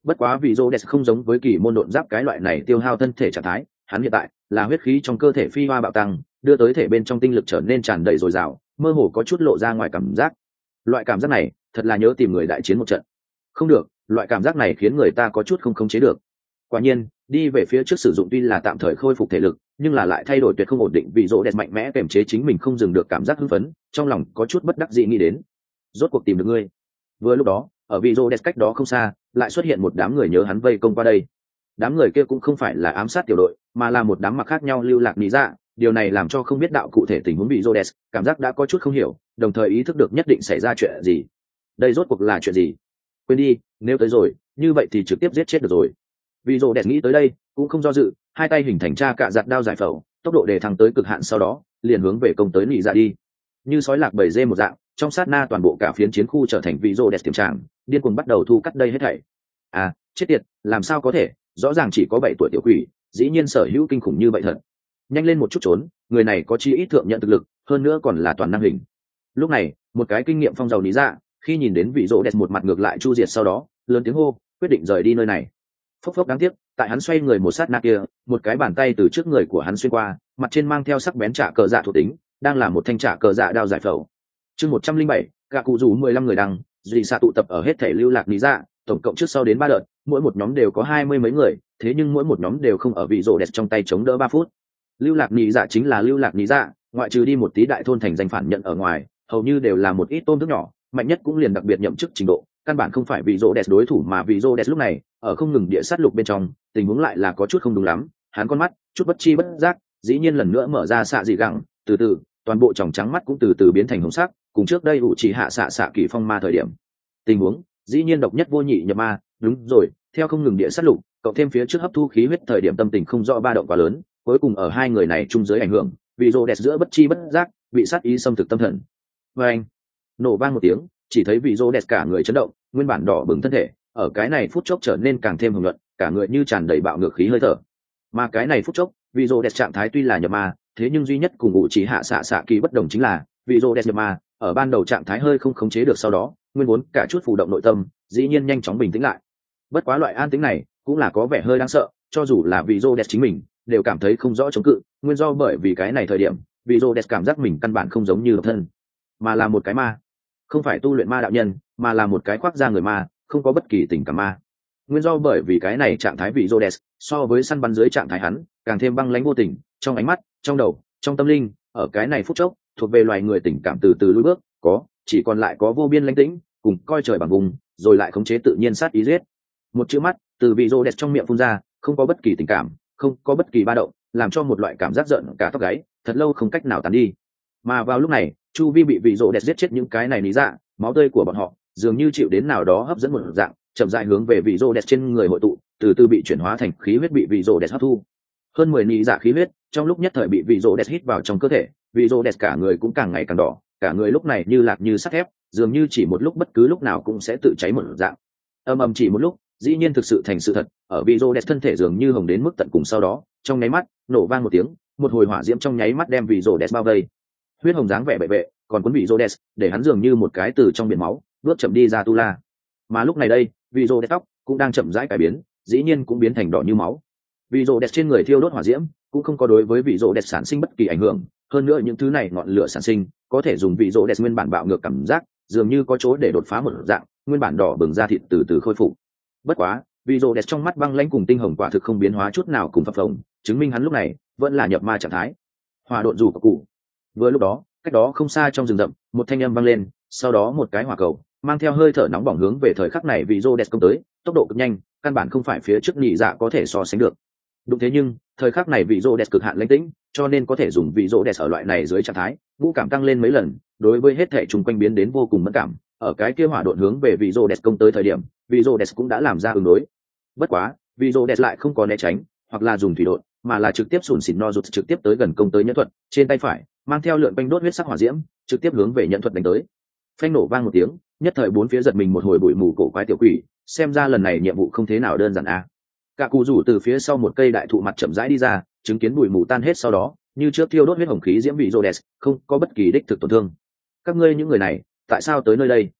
Bất quá vì Rhodes không giống với kỳ môn độn giáp cái loại này tiêu hao thân thể trạng thái, hắn hiện tại là huyết khí trong cơ thể phi hoa bạo tăng, đưa tới thể bên trong tinh lực trở nên tràn đầy dồi dào, mơ hồ có chút lộ ra ngoài cảm giác. Loại cảm giác này thật là nhớ tìm người đại chiến một trận. Không được, loại cảm giác này khiến người ta có chút không khống chế được. Quả nhiên, đi về phía trước sử dụng tuy là tạm thời khôi phục thể lực, nhưng là lại thay đổi tuyệt không ổn định, vì Rhodes mạnh mẽ kềm chế chính mình không dừng được cảm giác hưng phấn, trong lòng có chút bất đắc dĩ nghĩ đến. Rốt cuộc tìm được ngươi. Vừa lúc đó, ở vị Rhodes cách đó không xa, lại xuất hiện một đám người nhớ hắn vây công qua đây. Đám người kia cũng không phải là ám sát tiểu đội, mà là một đám mặc khác nhau lưu lạc lý dạ, điều này làm cho không biết đạo cụ thể tình huống bị Rhodes cảm giác đã có chút không hiểu, đồng thời ý thức được nhất định xảy ra chuyện gì. Đây rốt cuộc là chuyện gì? Quên đi, nếu tới rồi, như vậy thì trực tiếp giết chết được rồi. Vì Rhodes nghĩ tới đây, cũng không do dự, hai tay hình thành tra cạ giặt đao giải phẫu, tốc độ đề thăng tới cực hạn, sau đó liền hướng về công tới nỉ dạ đi. Như sói lạc bầy dê một dạng, trong sát na toàn bộ cả phiến chiến khu trở thành vị Rhodes tiềm tràng, điên cuồng bắt đầu thu cắt đây hết thảy. À, chết tiệt, làm sao có thể, rõ ràng chỉ có 7 tuổi tiểu quỷ, dĩ nhiên sở hữu kinh khủng như vậy thật. Nhanh lên một chút trốn, người này có chi ít thượng nhận thực lực, hơn nữa còn là toàn năng hình. Lúc này, một cái kinh nghiệm phong giàu lý dạ, khi nhìn đến vị Rhodes một mặt ngược lại chu diệt, sau đó lớn tiếng hô, quyết định rời đi nơi này. Phốc phốc, đáng tiếc, tại hắn xoay người một sát na kia, một cái bàn tay từ trước người của hắn xuyên qua, mặt trên mang theo sắc bén trả cờ dạ thuộc tính, đang là một thanh trả cờ dạ đao giải phẫu. Chương 107, gạ cụ rủ 15 người đăng, dị xạ tụ tập ở hết thể lưu lạc lý dạ, tổng cộng trước sau đến 3 đợt, mỗi một nhóm đều có 20 mấy người, thế nhưng mỗi một nhóm đều không ở vị Rhodes trong tay chống đỡ 3 phút. Lưu lạc lý dạ chính là lưu lạc lý dạ, ngoại trừ đi một tí đại thôn thành danh phản nhận ở ngoài, hầu như đều là một ít tôm nước nhỏ, mạnh nhất cũng liền đặc biệt nhậm chức trình độ, căn bản không phải vị Rhodes đối thủ, mà vị Rhodes lúc này ở không ngừng địa sát lục bên trong, tình huống lại là có chút không đúng lắm. Hắn con mắt chút bất chi bất giác, dĩ nhiên lần nữa mở ra xạ dị gẳng, từ từ toàn bộ tròng trắng mắt cũng từ từ biến thành hồng sắc, cùng trước đây ủ chỉ hạ xạ kỳ phong ma thời điểm tình huống dĩ nhiên độc nhất vô nhị nhập ma. Đúng rồi, theo không ngừng địa sát lục cộng thêm phía trước hấp thu khí huyết thời điểm tâm tình không rõ ba động quá lớn, cuối cùng ở hai người này chung dưới ảnh hưởng, vị Rhodes giữa bất chi bất giác bị sát ý xâm thực tâm thần. Và anh nổ vang một tiếng, chỉ thấy vị Rhodes cả người chấn động, nguyên bản đỏ bừng thân thể ở cái này phút chốc trở nên càng thêm hùng luận, cả người như tràn đầy bạo ngược khí hơi thở. Mà cái này phút chốc, vị Rhodes trạng thái tuy là nhập ma, thế nhưng duy nhất cùng ủ chỉ hạ xạ kỳ bất đồng chính là vị Rhodes nhập ma ở ban đầu trạng thái hơi không khống chế được, sau đó nguyên vốn cả chút phù động nội tâm dĩ nhiên nhanh chóng bình tĩnh lại. Bất quá loại an tĩnh này cũng là có vẻ hơi đáng sợ, cho dù là vị Rhodes chính mình đều cảm thấy không rõ chống cự, nguyên do bởi vì cái này thời điểm vị Rhodes cảm giác mình căn bản không giống như độc thân, mà là một cái ma, không phải tu luyện ma đạo nhân, mà là một cái khoác da người ma, không có bất kỳ tình cảm ma. Nguyên do bởi vì cái này trạng thái vị Rhodes so với săn bắn dưới trạng thái hắn càng thêm băng lãnh vô tình, trong ánh mắt, trong đầu, trong tâm linh, ở cái này phút chốc thuộc về loài người tình cảm từ từ lùi bước, chỉ còn lại có vô biên lãnh tĩnh cùng coi trời bằng vùng, rồi lại khống chế tự nhiên sát ý giết. Một chữ mắt từ vị Rhodes trong miệng phun ra, không có bất kỳ tình cảm, không có bất kỳ ba động, làm cho một loại cảm giác giận cả tóc gáy, thật lâu không cách nào tán đi. Mà vào lúc này, chu vi bị vị Rhodes giết chết những cái này lý dạ, máu tươi của bọn họ dường như chịu đến nào đó hấp dẫn một dạng, chậm rãi hướng về vị Rhodes trên người hội tụ, từ từ bị chuyển hóa thành khí huyết bị vị Rhodes hấp thu. Hơn 10 lý dạ khí huyết trong lúc nhất thời bị vị Rhodes hít vào trong cơ thể, vị Rhodes cả người cũng càng ngày càng đỏ, cả người lúc này như lạc như sắt thép, dường như chỉ một lúc bất cứ lúc nào cũng sẽ tự cháy một dạng. Ầm chỉ một lúc, dĩ nhiên thực sự thành sự thật, ở vị Rhodes thân thể dường như hồng đến mức tận cùng, sau đó trong nháy mắt nổ vang một tiếng, một hồi hỏa diễm trong nháy mắt đem vị Rhodes bao vây. Huyết hồng dáng vẻ bệ vệ còn cuốn vị Rhodes, để hắn dường như một cái từ trong biển máu bước chậm đi ra tu la. Mà lúc này đây, vị Rhodes tóc cũng đang chậm rãi cải biến, dĩ nhiên cũng biến thành đỏ như máu. Vị Rhodes trên người thiêu đốt hỏa diễm cũng không có đối với vị Rhodes sản sinh bất kỳ ảnh hưởng, hơn nữa những thứ này ngọn lửa sản sinh có thể dùng vị Rhodes nguyên bản bạo ngược cảm giác, dường như có chỗ để đột phá một dạng, nguyên bản đỏ bừng da thịt từ từ khôi phục. Bất quá, vị Rhodes trong mắt băng lãnh cùng tinh hồng quả thực không biến hóa chút nào cùng phập phồng, chứng minh hắn lúc này vẫn là nhập ma trạng thái. Hỏa độn rủ cụ. Vừa lúc đó, cách đó không xa trong rừng rậm, một thanh âm vang lên, sau đó một cái hỏa cầu mang theo hơi thở nóng bỏng hướng về thời khắc này vị Rhodes công tới, tốc độ cực nhanh, căn bản không phải phía trước nhị dạ có thể so sánh được. Đúng thế, nhưng thời khắc này vị Rhodes cực hạn lãnh tĩnh, cho nên có thể dùng vị Rhodes ở loại này dưới trạng thái, ngũ cảm tăng lên mấy lần, đối với hết thể trùng quanh biến đến vô cùng mẫn cảm. Ở cái kia hỏa độn hướng về vị Rhodes công tới thời điểm, vị Rhodes cũng đã làm ra ứng đối. Bất quá, vị Rhodes lại không có né tránh, hoặc là dùng thủy độn, mà là trực tiếp sùn xỉn no rụt trực tiếp tới gần công tới nhẫn thuật, trên tay phải mang theo lượn quanh đốt huyết sắc hỏa diễm, trực tiếp hướng về nhẫn thuật đánh tới. Phanh nổ vang một tiếng, nhất thời bốn phía giật mình một hồi bụi mù cổ quái tiểu quỷ, xem ra lần này nhiệm vụ không thế nào đơn giản a. Cả cụ rủ từ phía sau một cây đại thụ mặt chậm rãi đi ra, chứng kiến bụi mù tan hết, sau đó như trước thiêu đốt huyết hồng khí diễm vị Rhodes không có bất kỳ đích thực tổn thương. Các ngươi những người này tại sao tới nơi đây?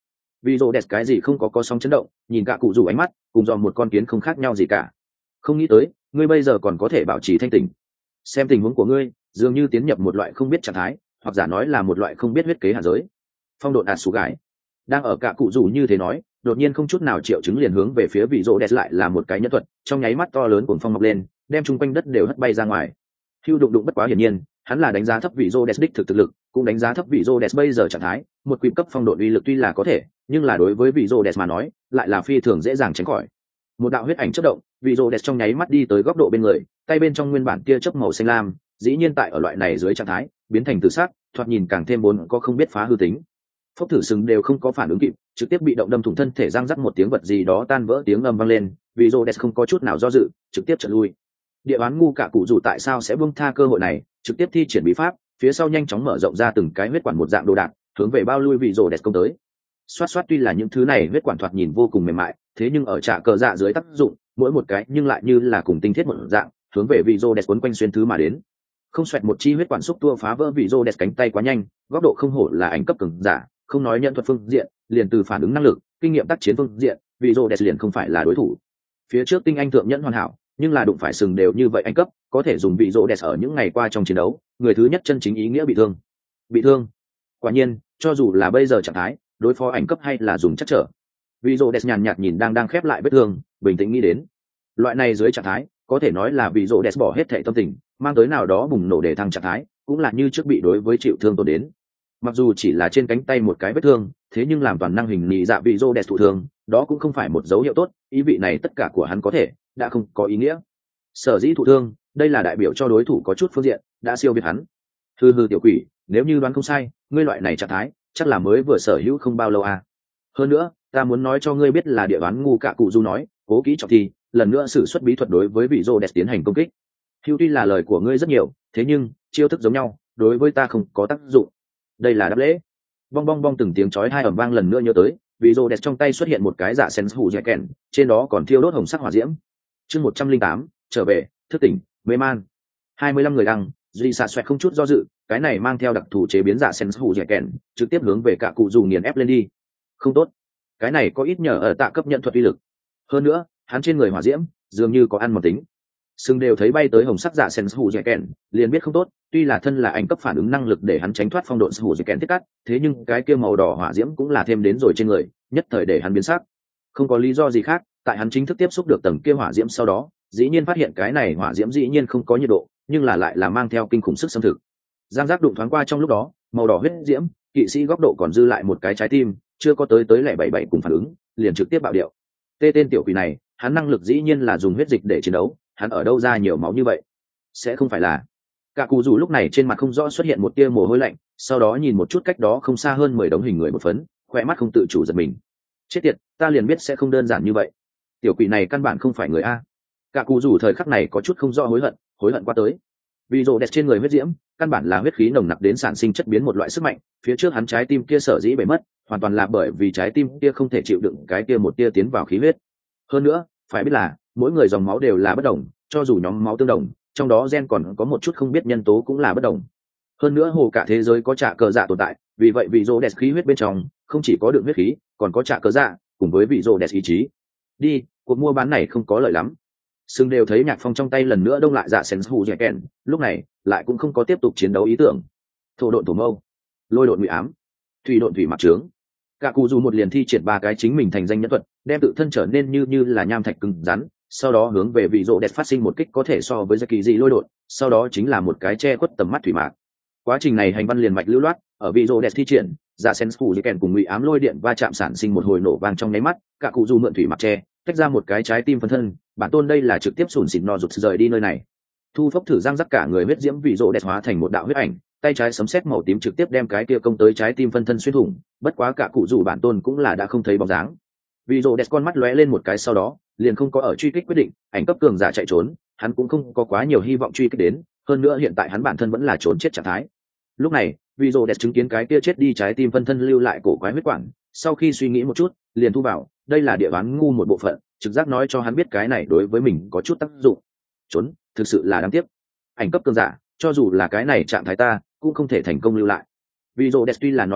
vì rô đẹp cái gì không có sóng chấn động, nhìn cả cụ rủ ánh mắt cùng dòm một con kiến không khác nhau gì cả. Không nghĩ tới ngươi bây giờ còn có thể bảo trì thanh tỉnh. Xem tình huống của ngươi dường như tiến nhập một loại không biết trạng thái, hoặc giả nói là một loại không biết huyết kế hạ giới. Phong độn ạt xù gái đang ở cả cụ rủ như thế nói, đột nhiên không chút nào triệu chứng liền hướng về phía vị rô đẹp lại là một cái nhân thuật, trong nháy mắt to lớn cuồng phong mọc lên, đem chung quanh đất đều hất bay ra ngoài. Hưu đụng đụng bất quá hiển nhiên, hắn là đánh giá thấp vị rô đẹp đích thực lực, cũng đánh giá thấp vị rô đẹp bây giờ trạng thái. Một quỷ cấp phong độn uy lực tuy là có thể, nhưng là đối với vị rô đẹp mà nói lại là phi thường dễ dàng tránh khỏi. Một đạo huyết ảnh chớp động, vị rô đẹp trong nháy mắt đi tới góc độ bên người, tay bên trong nguyên bản tia chớp màu xanh lam dĩ nhiên tại ở loại này dưới trạng thái biến thành tự sát, thoạt nhìn càng thêm bốn có không biết phá hư tính. Phốc thử sừng đều không có phản ứng kịp, trực tiếp bị động đâm thủng thân thể, răng rắc một tiếng vật gì đó tan vỡ tiếng âm vang lên, vị rô đẹp không có chút nào do dự, trực tiếp trượt lui. Địa bán ngu cả cụ dù tại sao sẽ buông tha cơ hội này, trực tiếp thi triển bí pháp, phía sau nhanh chóng mở rộng ra từng cái huyết quản một dạng đồ đạc, hướng về bao lui vị rô đẹp công tới. Xoát xoát, tuy là những thứ này huyết quản thoạt nhìn vô cùng mềm mại, thế nhưng ở trạ cờ dạ dưới tác dụng, mỗi một cái nhưng lại như là cùng tinh thiết một dạng, hướng về vị rô đẹp quấn quanh xuyên thứ mà đến. Không xoẹt một chi huyết quản xúc tua phá vỡ vị rô đẹp cánh tay quá nhanh, góc độ không hổ là ảnh cấp cường giả, không nói nhận thuật phương diện, liền từ phản ứng năng lực, kinh nghiệm tác chiến phương diện, vị rô đẹp liền không phải là đối thủ. Phía trước tinh anh thượng nhẫn hoàn hảo, nhưng là đụng phải sừng đều như vậy anh cấp, có thể dùng vị rô đẹp ở những ngày qua trong chiến đấu, người thứ nhất chân chính ý nghĩa bị thương. Bị thương. Quả nhiên, cho dù là bây giờ trạng thái, đối phó ảnh cấp hay là dùng chắc trở. Vị rô đẹp nhàn nhạt nhìn đang khép lại vết thương, bình tĩnh nghĩ đến, loại này dưới trạng thái, có thể nói là vị rô đẹp bỏ hết thảy tâm tình, mang tới nào đó bùng nổ để thăng trạng thái, cũng là như trước bị đối với chịu thương tổn đến. Mặc dù chỉ là trên cánh tay một cái vết thương, thế nhưng làm toàn năng hình nhị dạ vị rô đẹp thụ thương, đó cũng không phải một dấu hiệu tốt, ý vị này tất cả của hắn có thể đã không có ý nghĩa. Sở dĩ thụ thương, đây là đại biểu cho đối thủ có chút phương diện đã siêu việt hắn. Hư tiểu quỷ, nếu như đoán không sai, ngươi loại này trạng thái chắc là mới vừa sở hữu không bao lâu à. Hơn nữa, ta muốn nói cho ngươi biết là địa đoán ngu cả cụ du nói, cố kỹ trọng thi, lần nữa sử xuất bí thuật đối với vị rô đẹp tiến hành công kích. Hưu, tuy là lời của ngươi rất nhiều, thế nhưng chiêu thức giống nhau, đối với ta không có tác dụng. Đây là đáp lễ. Bong bong bong, từng tiếng chói tai ầm vang lần nữa nhớ tới, vị rô đẹp trong tay xuất hiện một cái dạ sen hủ dẻ kèn, trên đó còn thiêu đốt hồng sắc hỏa diễm. Chương 108, trở về, thức tỉnh, mê man. 25 người đăng, duy xạ xoẹt không chút do dự, cái này mang theo đặc thù chế biến dạ sen hủ dẻ kèn, trực tiếp hướng về cả cụ dù nghiền ép lên đi. Không tốt, cái này có ít nhờ ở tạ cấp nhận thuật uy lực. Hơn nữa, hắn trên người hỏa diễm dường như có ăn một tính. Sừng đều thấy bay tới hồng sắc dạ sen hủ dẻ kèn, liền biết không tốt. Tuy là thân là ảnh cấp phản ứng năng lực để hắn tránh thoát phong độn hủ dẻ kèn thiết cắt, thế nhưng cái kia màu đỏ hỏa diễm cũng là thêm đến rồi trên người, nhất thời để hắn biến sắc. Không có lý do gì khác, tại hắn chính thức tiếp xúc được tầng kia hỏa diễm sau đó, dĩ nhiên phát hiện cái này hỏa diễm dĩ nhiên không có nhiệt độ, nhưng là lại là mang theo kinh khủng sức xâm thực. Giang giác đụng thoáng qua trong lúc đó, màu đỏ huyết diễm, kỵ sĩ góc độ còn dư lại một cái trái tim, chưa có tới lẻ 77 cùng phản ứng, liền trực tiếp bạo điệu. Tên tiểu quỷ này, hắn năng lực dĩ nhiên là dùng huyết dịch để chiến đấu, hắn ở đâu ra nhiều máu như vậy? Sẽ không phải là... Cả cụ dù lúc này trên mặt không rõ xuất hiện một tia mồ hôi lạnh, sau đó nhìn một chút cách đó không xa hơn 10 đống hình người một phấn, khỏe mắt không tự chủ giật mình. Chết tiệt, ta liền biết sẽ không đơn giản như vậy. Tiểu quỷ này căn bản không phải người a. Cả cụ dù thời khắc này có chút không rõ hối hận qua tới. Vì rồ đẹp trên người huyết diễm, căn bản là huyết khí nồng nặc đến sản sinh chất biến một loại sức mạnh, phía trước hắn trái tim kia sở dĩ bể mất, hoàn toàn là bởi vì trái tim kia không thể chịu đựng cái kia một tia tiến vào khí huyết. Hơn nữa, phải biết là mỗi người dòng máu đều là bất đồng, cho dù nhóm máu tương đồng, trong đó gen còn có một chút không biết nhân tố cũng là bất đồng. Hơn nữa hồ cả thế giới có trả cờ dạ tồn tại, vì vậy vị rồ đẹp khí huyết bên trong không chỉ có đựng huyết khí, còn có trả cờ dạ cùng với vị rồ đẹp ý chí. Đi, cuộc mua bán này không có lợi lắm. Sưng đều thấy Nhạc Phong trong tay lần nữa đông lại dạ sen hù dẻ kèn, lúc này lại cũng không có tiếp tục chiến đấu ý tưởng. Thổ độn thổ mâu, lôi độn ngụy ám, thủy độn thủy mặc trướng. Cả cụ dù một liền thi triển ba cái chính mình thành danh nhân thuật, đem tự thân trở nên như là nham thạch cứng rắn, sau đó hướng về vị rồ đẹp phát sinh một kích có thể so với kỳ dị lôi độn, sau đó chính là một cái che khuất tầm mắt thủy mạc. Quá trình này hành văn liền mạch lưu loát, ở vị rồ đẹp thi triển, dạ sen hù dẻ kèn cùng ngụy ám lôi điện va chạm sản sinh một hồi nổ vang trong nháy mắt, cả cụ dù mượn thủy mặc che, tách ra một cái trái tim phân thân, bản tôn đây là trực tiếp sủn xịt no rụt rời đi nơi này. Thu phốc thử răng rắc cả người huyết diễm vị rồ đẹp hóa thành một đạo huyết ảnh, tay trái sấm sét màu tím trực tiếp đem cái kia công tới trái tim phân thân xuyên thủng, bất quá cả cụ dù bản tôn cũng là đã không thấy bóng dáng. Vị rồ đẹp con mắt lóe lên một cái sau đó, liền không có ở truy kích quyết định, ảnh cấp cường giả chạy trốn, hắn cũng không có quá nhiều hy vọng truy kích đến, hơn nữa hiện tại hắn bản thân vẫn là trốn chết trạng thái. Lúc này, vị rồ đẹp chứng kiến cái kia chết đi trái tim phân thân lưu lại cổ quái huyết quản, sau khi suy nghĩ một chút, liền thu vào, đây là địa bán ngu một bộ phận, trực giác nói cho hắn biết cái này đối với mình có chút tác dụng. Trốn, thực sự là đáng tiếc. Ảnh cấp cường giả, cho dù là cái này trạng thái ta cũng không thể thành công lưu lại. Vì rồ đẹp tuy là nói như vậy,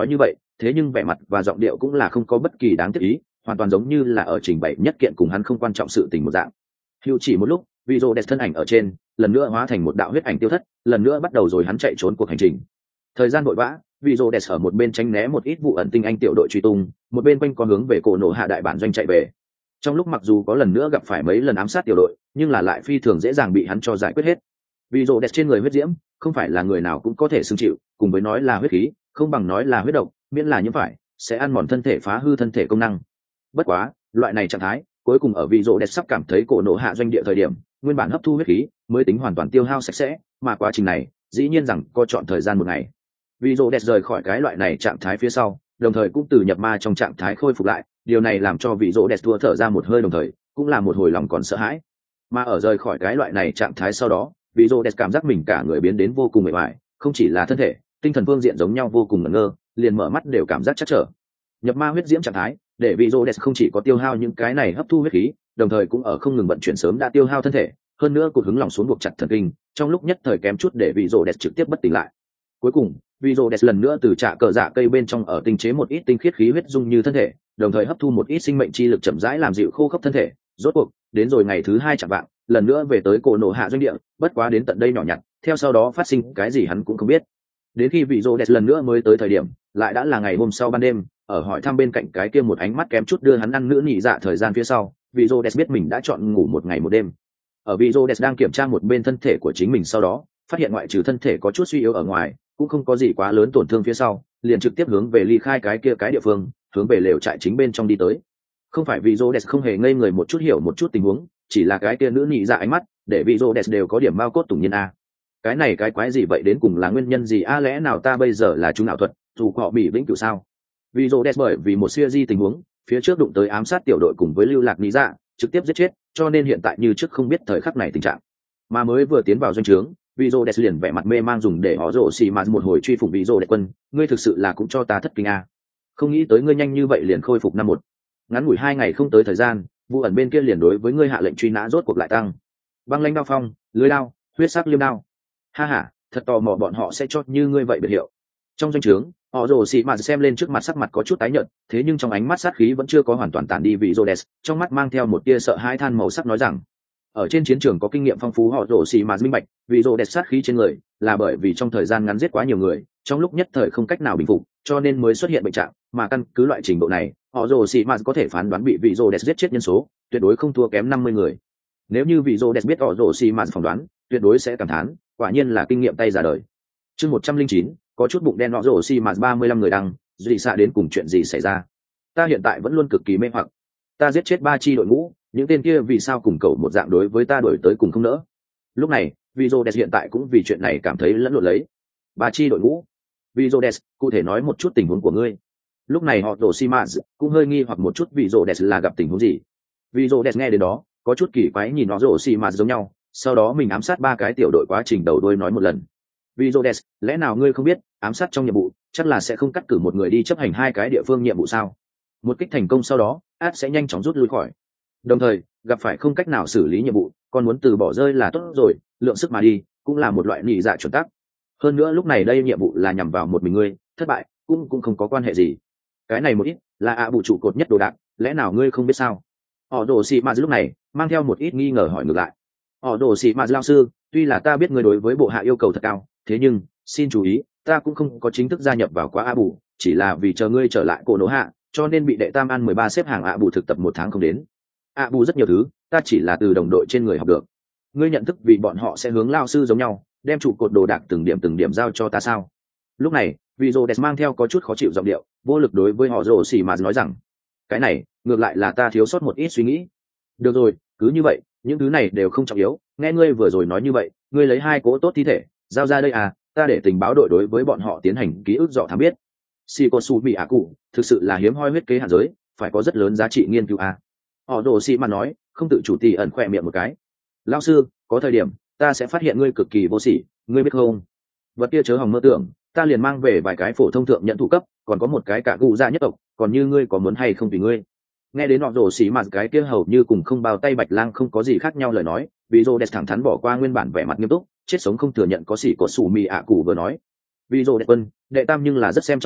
thế nhưng vẻ mặt và giọng điệu cũng là không có bất kỳ đáng tiếc ý, hoàn toàn giống như là ở trình bày nhất kiện cùng hắn không quan trọng sự tình một dạng. Hữu chỉ một lúc, vị rồ đẹp thân ảnh ở trên lần nữa hóa thành một đạo huyết ảnh tiêu thất, lần nữa bắt đầu rồi hắn chạy trốn cuộc hành trình. Thời gian vội vã, vị rồ đẹp ở một bên tránh né một ít vụ ẩn tinh anh tiểu đội truy tung, một bên quanh co hướng về cổ nổ hạ đại bản doanh chạy về. Trong lúc mặc dù có lần nữa gặp phải mấy lần ám sát tiểu đội, nhưng là lại phi thường dễ dàng bị hắn cho giải quyết hết. Vị rồ đẹp trên người huyết diễm, không phải là người nào cũng có thể xưng chịu, cùng với nói là huyết khí, không bằng nói là huyết độc, miễn là nhiễm phải, sẽ ăn mòn thân thể, phá hư thân thể công năng. Bất quá, loại này trạng thái, cuối cùng ở vị rồ đẹp sắp cảm thấy cổ nổ hạ doanh địa thời điểm, nguyên bản hấp thu huyết khí mới tính hoàn toàn tiêu hao sạch sẽ, mà quá trình này, dĩ nhiên rằng có chọn thời gian một ngày. Vị rồ đẹp rời khỏi cái loại này trạng thái phía sau, đồng thời cũng từ nhập ma trong trạng thái khôi phục lại, điều này làm cho vị rồ đẹp thua thở ra một hơi, đồng thời cũng là một hồi lòng còn sợ hãi. Mà ở rời khỏi cái loại này trạng thái sau đó, vị rồ đẹp cảm giác mình cả người biến đến vô cùng mệt mỏi, không chỉ là thân thể, tinh thần phương diện giống nhau vô cùng ngẩn ngơ, liền mở mắt đều cảm giác chắc trở. Nhập ma huyết diễm trạng thái, để vị rồ đẹp không chỉ có tiêu hao những cái này hấp thu huyết khí, đồng thời cũng ở không ngừng vận chuyển sớm đã tiêu hao thân thể, hơn nữa cột hứng lòng xuống buộc chặt thần kinh, trong lúc nhất thời kém chút để vị rồ đẹp trực tiếp bất tỉnh lại. Cuối cùng, vị rồ đẹp lần nữa từ trạ cờ dạ cây bên trong ở tinh chế một ít tinh khiết khí huyết dung như thân thể, đồng thời hấp thu một ít sinh mệnh chi lực chậm rãi làm dịu khô khốc thân thể. Rốt cuộc đến rồi ngày thứ 2 chẳng vạng, lần nữa về tới cổ nổ hạ doanh địa, bất quá đến tận đây nhỏ nhặt, theo sau đó phát sinh cái gì hắn cũng không biết. Đến khi vị rồ đẹp lần nữa mới tới thời điểm, lại đã là ngày hôm sau ban đêm, ở hỏi thăm bên cạnh cái kia một ánh mắt kém chút đưa hắn ăn nữ nhị dạ thời gian phía sau, vị rồ đẹp biết mình đã chọn ngủ một ngày một đêm. Ở vị rồ đẹp đang kiểm tra một bên thân thể của chính mình sau đó, phát hiện ngoại trừ thân thể có chút suy yếu ở ngoài, cũng không có gì quá lớn tổn thương phía sau, liền trực tiếp hướng về ly khai cái kia cái địa phương, hướng về lều trại chính bên trong đi tới. Không phải vị rồ đẹp không hề ngây người một chút hiểu một chút tình huống, chỉ là cái kia nữ nhị dạ ánh mắt, để vị rồ đẹp đều có điểm bao cốt tủng nhiên a. Cái này cái quái gì vậy, đến cùng là nguyên nhân gì a? Lẽ nào ta bây giờ là chúng ảo thuật, dù họ bị vĩnh cửu sao? Vị rồ đẹp bởi vì một siêu di tình huống, phía trước đụng tới ám sát tiểu đội cùng với lưu lạc nhị dạ, trực tiếp giết chết, cho nên hiện tại như trước không biết thời khắc này tình trạng. Mà mới vừa tiến vào doanh trướng, vị rồ đẹp liền vẻ mặt mê mang dùng để họ rồ xì mà một hồi truy phủng vị rồ đẹp quân, ngươi thực sự là cũng cho ta thất kinh a. Không nghĩ tới ngươi nhanh như vậy liền khôi phục năm một. Ngắn ngủi 2 ngày không tới thời gian, vụ ẩn bên kia liền đối với ngươi hạ lệnh truy nã rốt cuộc lại tăng. Băng lãnh đao phong, lưới đao, huyết sắc liêm đao. Ha ha, thật tò mò bọn họ sẽ cho như ngươi vậy biệt hiệu. Trong doanh trướng, họ rồ xì mà xem lên trước mặt sắc mặt có chút tái nhợt, thế nhưng trong ánh mắt sát khí vẫn chưa có hoàn toàn tản đi. Vị Rhodes trong mắt mang theo một tia sợ hãi than màu sắc nói rằng, ở trên chiến trường có kinh nghiệm phong phú họ rồ xì mà minh bạch, vị Rhodes sát khí trên người là bởi vì trong thời gian ngắn giết quá nhiều người, trong lúc nhất thời không cách nào bình phục, cho nên mới xuất hiện bệnh trạng. Mà căn cứ loại trình độ này, họ rồ xì mà có thể phán đoán bị vị Rhodes giết chết nhân số tuyệt đối không thua kém 50 người. Nếu như vị Rhodes biết họ rồ xì mà phỏng đoán, tuyệt đối sẽ cảm thán, quả nhiên là kinh nghiệm tay già đời. Chương 109, có chút bụng đen họ rồ xì mà 35 người đăng, dị xạ đến cùng chuyện gì xảy ra? Ta hiện tại vẫn luôn cực kỳ mê hoặc. Ta giết chết 3 chi đội ngũ, những tên kia vì sao cùng cậu một dạng đối với ta đổi tới cùng không nỡ? Lúc này, vị Rhodes hiện tại cũng vì chuyện này cảm thấy lẫn lộn lấy. 3 chi đội ngũ? Vị Rhodes, cụ thể nói một chút tình huống của ngươi. Lúc này họ rồ xì mà cũng hơi nghi hoặc một chút vị Rhodes là gặp tình huống gì. Vị Rhodes nghe đến đó, có chút kỳ quái nhìn họ rồ xì mà giống nhau, sau đó mình ám sát 3 cái tiểu đội quá trình đầu đuôi nói một lần. Vị Rhodes, lẽ nào ngươi không biết, ám sát trong nhiệm vụ, chắc là sẽ không cắt cử một người đi chấp hành 2 cái địa phương nhiệm vụ sao? Một kích thành công sau đó, át sẽ nhanh chóng rút lui khỏi. Đồng thời, gặp phải không cách nào xử lý nhiệm vụ, còn muốn từ bỏ rơi là tốt rồi, lượng sức mà đi, cũng là một loại nhị dạ chuẩn tắc. Hơn nữa lúc này đây nhiệm vụ là nhằm vào một mình ngươi, thất bại, cũng không có quan hệ gì. Cái này một ít, là ạ bụ trụ cột nhất đồ đạc, lẽ nào ngươi không biết sao? Họ đồ xì mà lúc này, mang theo một ít nghi ngờ hỏi ngược lại. Họ đồ xì mà lao sư, tuy là ta biết ngươi đối với bộ hạ yêu cầu thật cao, thế nhưng, xin chú ý, ta cũng không có chính thức gia nhập vào quá ạ bụ, chỉ là vì chờ ngươi trở lại cổ nổ hạ, cho nên bị đệ tam ăn 13 xếp hàng ạ bụ thực tập 1 tháng không đến. ạ bụ rất nhiều thứ, ta chỉ là từ đồng đội trên người học được. Ngươi nhận thức vì bọn họ sẽ hướng lao sư giống nhau, đem trụ cột đồ đạc từng điểm giao cho ta sao? Lúc này, vị Rhodes mang theo có chút khó chịu giọng điệu, vô lực đối với họ rồ xì mà nói rằng, cái này ngược lại là ta thiếu sót một ít suy nghĩ. Được rồi, cứ như vậy, những thứ này đều không trọng yếu. Nghe ngươi vừa rồi nói như vậy, ngươi lấy 2 cỗ tốt thi thể giao ra đây à? Ta để tình báo đội đối với bọn họ tiến hành ký ức dò thám biết. Shikosu bị ả cụ thực sự là hiếm hoi huyết kế hạ giới, phải có rất lớn giá trị nghiên cứu à? Họ rồ xì mà nói, không tự chủ tì ẩn khỏe miệng một cái. Lão sư, có thời điểm ta sẽ phát hiện ngươi cực kỳ vô sỉ, ngươi biết không? Vật kia chớ hòng mơ tưởng, ta liền mang về vài cái phổ thông thượng nhận thủ cấp, còn có một cái cả gù dạ nhất tộc, còn như ngươi có muốn hay không tùy ngươi. Nghe đến họ rồ xì mà cái kia hầu như cùng không bao tay bạch lang không có gì khác nhau lời nói, vị Rhodes thẳng thắn bỏ qua nguyên bản vẻ mặt nghiêm túc, chết sống không thừa nhận có xỉ của sủ mì ạ cụ vừa nói. Vị Rhodes quân, đệ tam nhưng là rất xem trọng ngươi,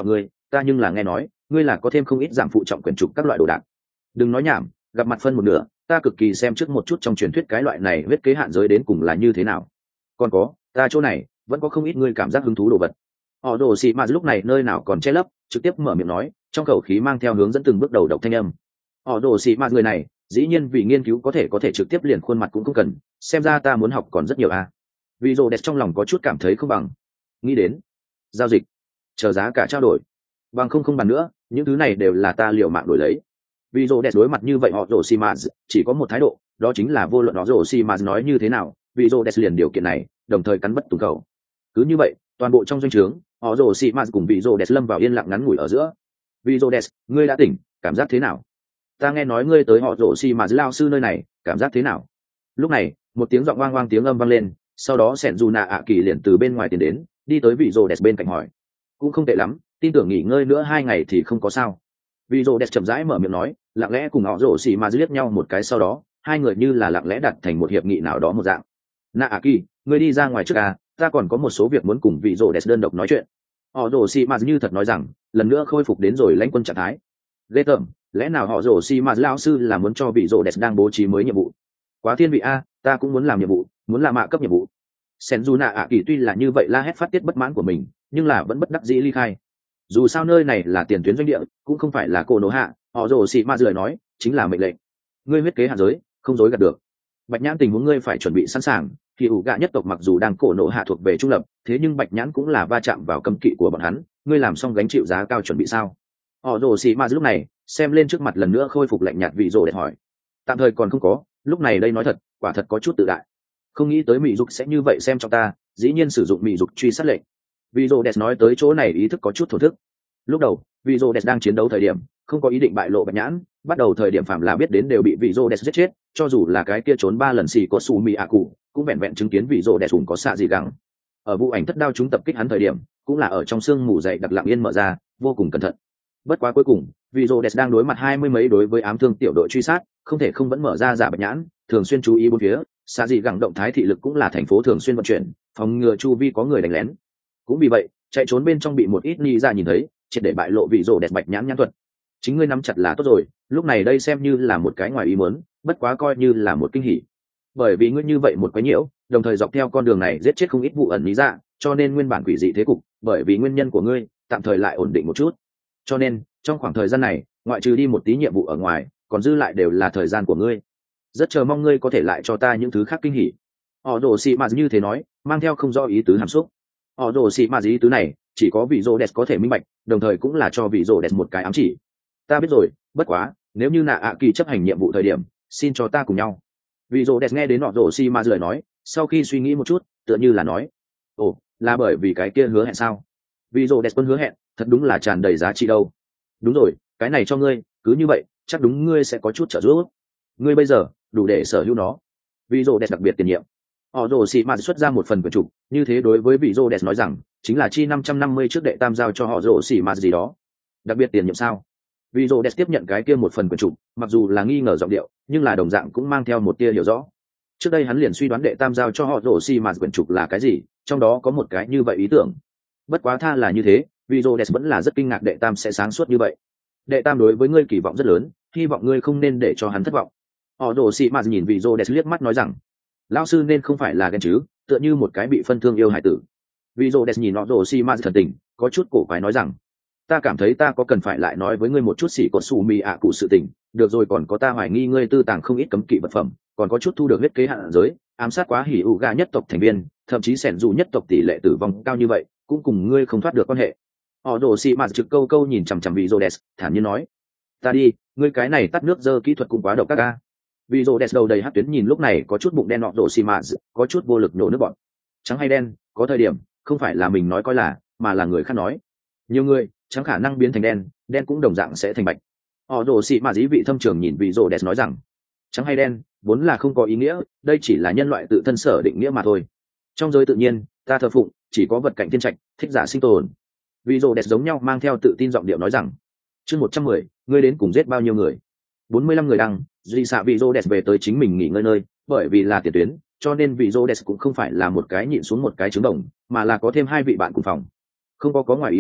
ta nhưng là nghe nói ngươi là có thêm không ít giảm phụ trọng quyển trục các loại đồ đạc. Đừng nói nhảm, gặp mặt phân một nửa, ta cực kỳ xem trước một chút trong truyền thuyết cái loại này huyết kế hạn giới đến cùng là như thế nào. Còn có, ta chỗ này vẫn có không ít ngươi cảm giác hứng thú đồ vật. Họ Đồ Xì mà lúc này nơi nào còn che lấp, trực tiếp mở miệng nói, trong khẩu khí mang theo hướng dẫn từng bước đầu độc thanh âm. Họ Đồ Xì mà người này, dĩ nhiên vì nghiên cứu có thể trực tiếp liền khuôn mặt cũng không cần, xem ra ta muốn học còn rất nhiều a. Vì rồ đẹp trong lòng có chút cảm thấy không bằng. Nghĩ đến giao dịch, chờ giá cả trao đổi, bằng không bàn nữa, những thứ này đều là ta liều mạng đổi lấy. Vì rồ đẹp đối mặt như vậy họ Đồ Xì mà chỉ có một thái độ, đó chính là vô luận họ Đồ Xì mà nói như thế nào, vì rồ đẹp liền điều kiện này, đồng thời cắn bất tùng cầu. Cứ như vậy, toàn bộ trong doanh trướng, họ Đồ Xì mà cùng vị rồ đẹp lâm vào yên lặng ngắn ngủi ở giữa. Vì rồ đẹp, ngươi đã tỉnh, cảm giác thế nào? Ta nghe nói ngươi tới họ rổ xì mà lao sư nơi này, cảm giác thế nào? Lúc này một tiếng giọng oang tiếng âm vang lên, sau đó sẹn dù nạ ạ kỳ liền từ bên ngoài tiến đến, đi tới vị rồ đẹp bên cạnh hỏi. Cũng không tệ lắm, tin tưởng nghỉ ngơi nữa 2 ngày thì không có sao. Vị rồ đẹp chậm rãi mở miệng nói, lặng lẽ cùng họ rổ xì mà liếc nhau một cái, sau đó hai người như là lặng lẽ đặt thành một hiệp nghị nào đó một dạng. Nạ ạ kỳ, ngươi đi ra ngoài trước à, ta còn có một số việc muốn cùng vị rồ đẹp đơn độc nói chuyện. Họ rổ xì mà như thật nói rằng, lần nữa khôi phục đến rồi lãnh quân trạng thái. Ghê tởm, lẽ nào họ rổ xì mà lao sư là muốn cho vị rồ đẹp đang bố trí mới nhiệm vụ? Quá thiên vị a, ta cũng muốn làm nhiệm vụ, muốn làm mạ cấp nhiệm vụ. Senju ạ kỳ tuy là như vậy la hét phát tiết bất mãn của mình, nhưng là vẫn bất đắc dĩ ly khai. Dù sao nơi này là tiền tuyến doanh địa, cũng không phải là cô nô hạ, họ rồ xì mà lời nói chính là mệnh lệnh. Ngươi huyết kế hạ giới, không dối gạt được. Bạch nhãn tình huống ngươi phải chuẩn bị sẵn sàng. Thì ủ gạ nhất tộc mặc dù đang cổ nộ hạ thuộc về trung lập, thế nhưng bạch nhãn cũng là va chạm vào cấm kỵ của bọn hắn, ngươi làm xong gánh chịu giá cao chuẩn bị sao? Họ rồ xì mà lúc này xem lên trước mặt lần nữa khôi phục lạnh nhạt vị rồ để hỏi. Tạm thời còn không có, lúc này đây nói thật, quả thật có chút tự đại. Không nghĩ tới mỹ dục sẽ như vậy xem trong ta, dĩ nhiên sử dụng mỹ dục truy sát lệnh. Vị rồ đẹp nói tới chỗ này ý thức có chút thổ thức. Lúc đầu vị rồ đẹp đang chiến đấu thời điểm không có ý định bại lộ bạch nhãn, bắt đầu thời điểm phạm là biết đến đều bị vị rồ đẹp giết chết, cho dù là cái kia trốn 3 lần xì có xù mì ạ cụ cũng vẹn vẹn chứng kiến vị rồ đẹp cũng có xạ gì gắng. Ở vụ ảnh thất đao chúng tập kích hắn thời điểm cũng là ở trong sương mù dày đặc lặng yên mở ra, vô cùng cẩn thận. Bất quá cuối cùng vì Rhodes đang đối mặt 20 mấy đối với ám thương tiểu đội truy sát, không thể không vẫn mở ra giả bạch nhãn, thường xuyên chú ý bốn phía, xa dị gẳng động thái thị lực cũng là thành phố thường xuyên vận chuyển, phòng ngừa chu vi có người đánh lén. Cũng vì vậy, chạy trốn bên trong bị một ít ni ra nhìn thấy, triệt để bại lộ vị Rhodes bạch nhãn nhãn thuật. Chính ngươi nắm chặt là tốt rồi, lúc này đây xem như là một cái ngoài ý muốn, bất quá coi như là một kinh hỉ. Bởi vì ngươi như vậy một quái nhiễu, đồng thời dọc theo con đường này giết chết không ít vụ ẩn lý ra, cho nên nguyên bản quỷ dị thế cục, bởi vì nguyên nhân của ngươi, tạm thời lại ổn định một chút. Cho nên trong khoảng thời gian này ngoại trừ đi một tí nhiệm vụ ở ngoài, còn dư lại đều là thời gian của ngươi. Rất chờ mong ngươi có thể lại cho ta những thứ khác kinh hỉ. Họ đồ xì mà như thế nói, mang theo không rõ ý tứ hàm xúc. Họ đồ xì mà ý tứ này chỉ có vị rô đẹp có thể minh bạch, đồng thời cũng là cho vị rô đẹp một cái ám chỉ. Ta biết rồi, bất quá nếu như nạ ạ kỳ chấp hành nhiệm vụ thời điểm, xin cho ta cùng nhau. Vị rô đẹp nghe đến họ đồ xì mà lời nói, sau khi suy nghĩ một chút, tựa như là nói, ồ, là bởi vì cái kia hứa hẹn sao? Vị rô đẹp quân hứa hẹn thật đúng là tràn đầy giá trị đâu. Đúng rồi, cái này cho ngươi, cứ như vậy chắc đúng ngươi sẽ có chút trợ giúp. Ngươi bây giờ đủ để sở hữu nó. Vị rô đẹp đặc biệt tiền nhiệm. Họ rồ xì mạt xuất ra một phần quyển trục, như thế đối với vị rô đẹp nói rằng chính là chi 550 trước đệ tam giao cho họ rồ xì mạt gì đó. Đặc biệt tiền nhiệm sao? Vị rô đẹp tiếp nhận cái kia một phần quyển trục, mặc dù là nghi ngờ giọng điệu, nhưng là đồng dạng cũng mang theo một tia hiểu rõ. Trước đây hắn liền suy đoán đệ tam giao cho họ rồ xì mạt quyển trục là cái gì, trong đó có một cái như vậy ý tưởng. Bất quá tha là như thế, vì Rhodes vẫn là rất kinh ngạc đệ tam sẽ sáng suốt như vậy. Đệ tam đối với ngươi kỳ vọng rất lớn, hy vọng ngươi không nên để cho hắn thất vọng. Họ đổ xị mà nhìn vì Rhodes liếc mắt nói rằng, lão sư nên không phải là ghen chứ, tựa như một cái bị phân thương yêu hải tử. Vì Rhodes nhìn họ đổ xị mà thần tình, có chút cổ quái nói rằng, ta cảm thấy ta có cần phải lại nói với ngươi một chút xỉ cột xù mì ạ cụ sự tình. Được rồi, còn có ta hoài nghi ngươi tư tàng không ít cấm kỵ vật phẩm, còn có chút thu được huyết kế hạn giới, ám sát quá hỉ ủ gà nhất tộc thành viên, thậm chí sẻn dù nhất tộc tỷ lệ tử vong cao như vậy, cũng cùng ngươi không thoát được quan hệ. Họ đổ xị mạt trực câu câu nhìn chằm chằm vị Rhodes, thản nhiên nói, ta đi, ngươi cái này tắt nước dơ kỹ thuật cũng quá độc các ca. Vị Rhodes đầu đầy hắc tuyến nhìn lúc này có chút bụng đen, họ đổ xị mạt có chút vô lực nổ nước bọn. Trắng hay đen, có thời điểm không phải là mình nói coi là, mà là người khác nói. Nhiều người trắng khả năng biến thành đen, đen cũng đồng dạng sẽ thành bạch. Họ đổ xị mạt dí vị thâm trường nhìn vị Rhodes nói rằng, trắng hay đen vốn là không có ý nghĩa, đây chỉ là nhân loại tự thân sở định nghĩa mà thôi. Trong giới tự nhiên, ta thờ phụng chỉ có vật cạnh thiên trạch, thích giả sinh tồn. Vị Rhodes giống nhau mang theo tự tin giọng điệu nói rằng, chương 110, ngươi đến cùng giết bao nhiêu người? 45 người đăng, duy xạ vị Rhodes về tới chính mình nghỉ ngơi nơi, bởi vì là tiền tuyến, cho nên vị Rhodes cũng không phải là một cái nhịn xuống một cái trứng đồng, mà là có thêm 2 vị bạn cùng phòng. Không có ngoài ý muốn,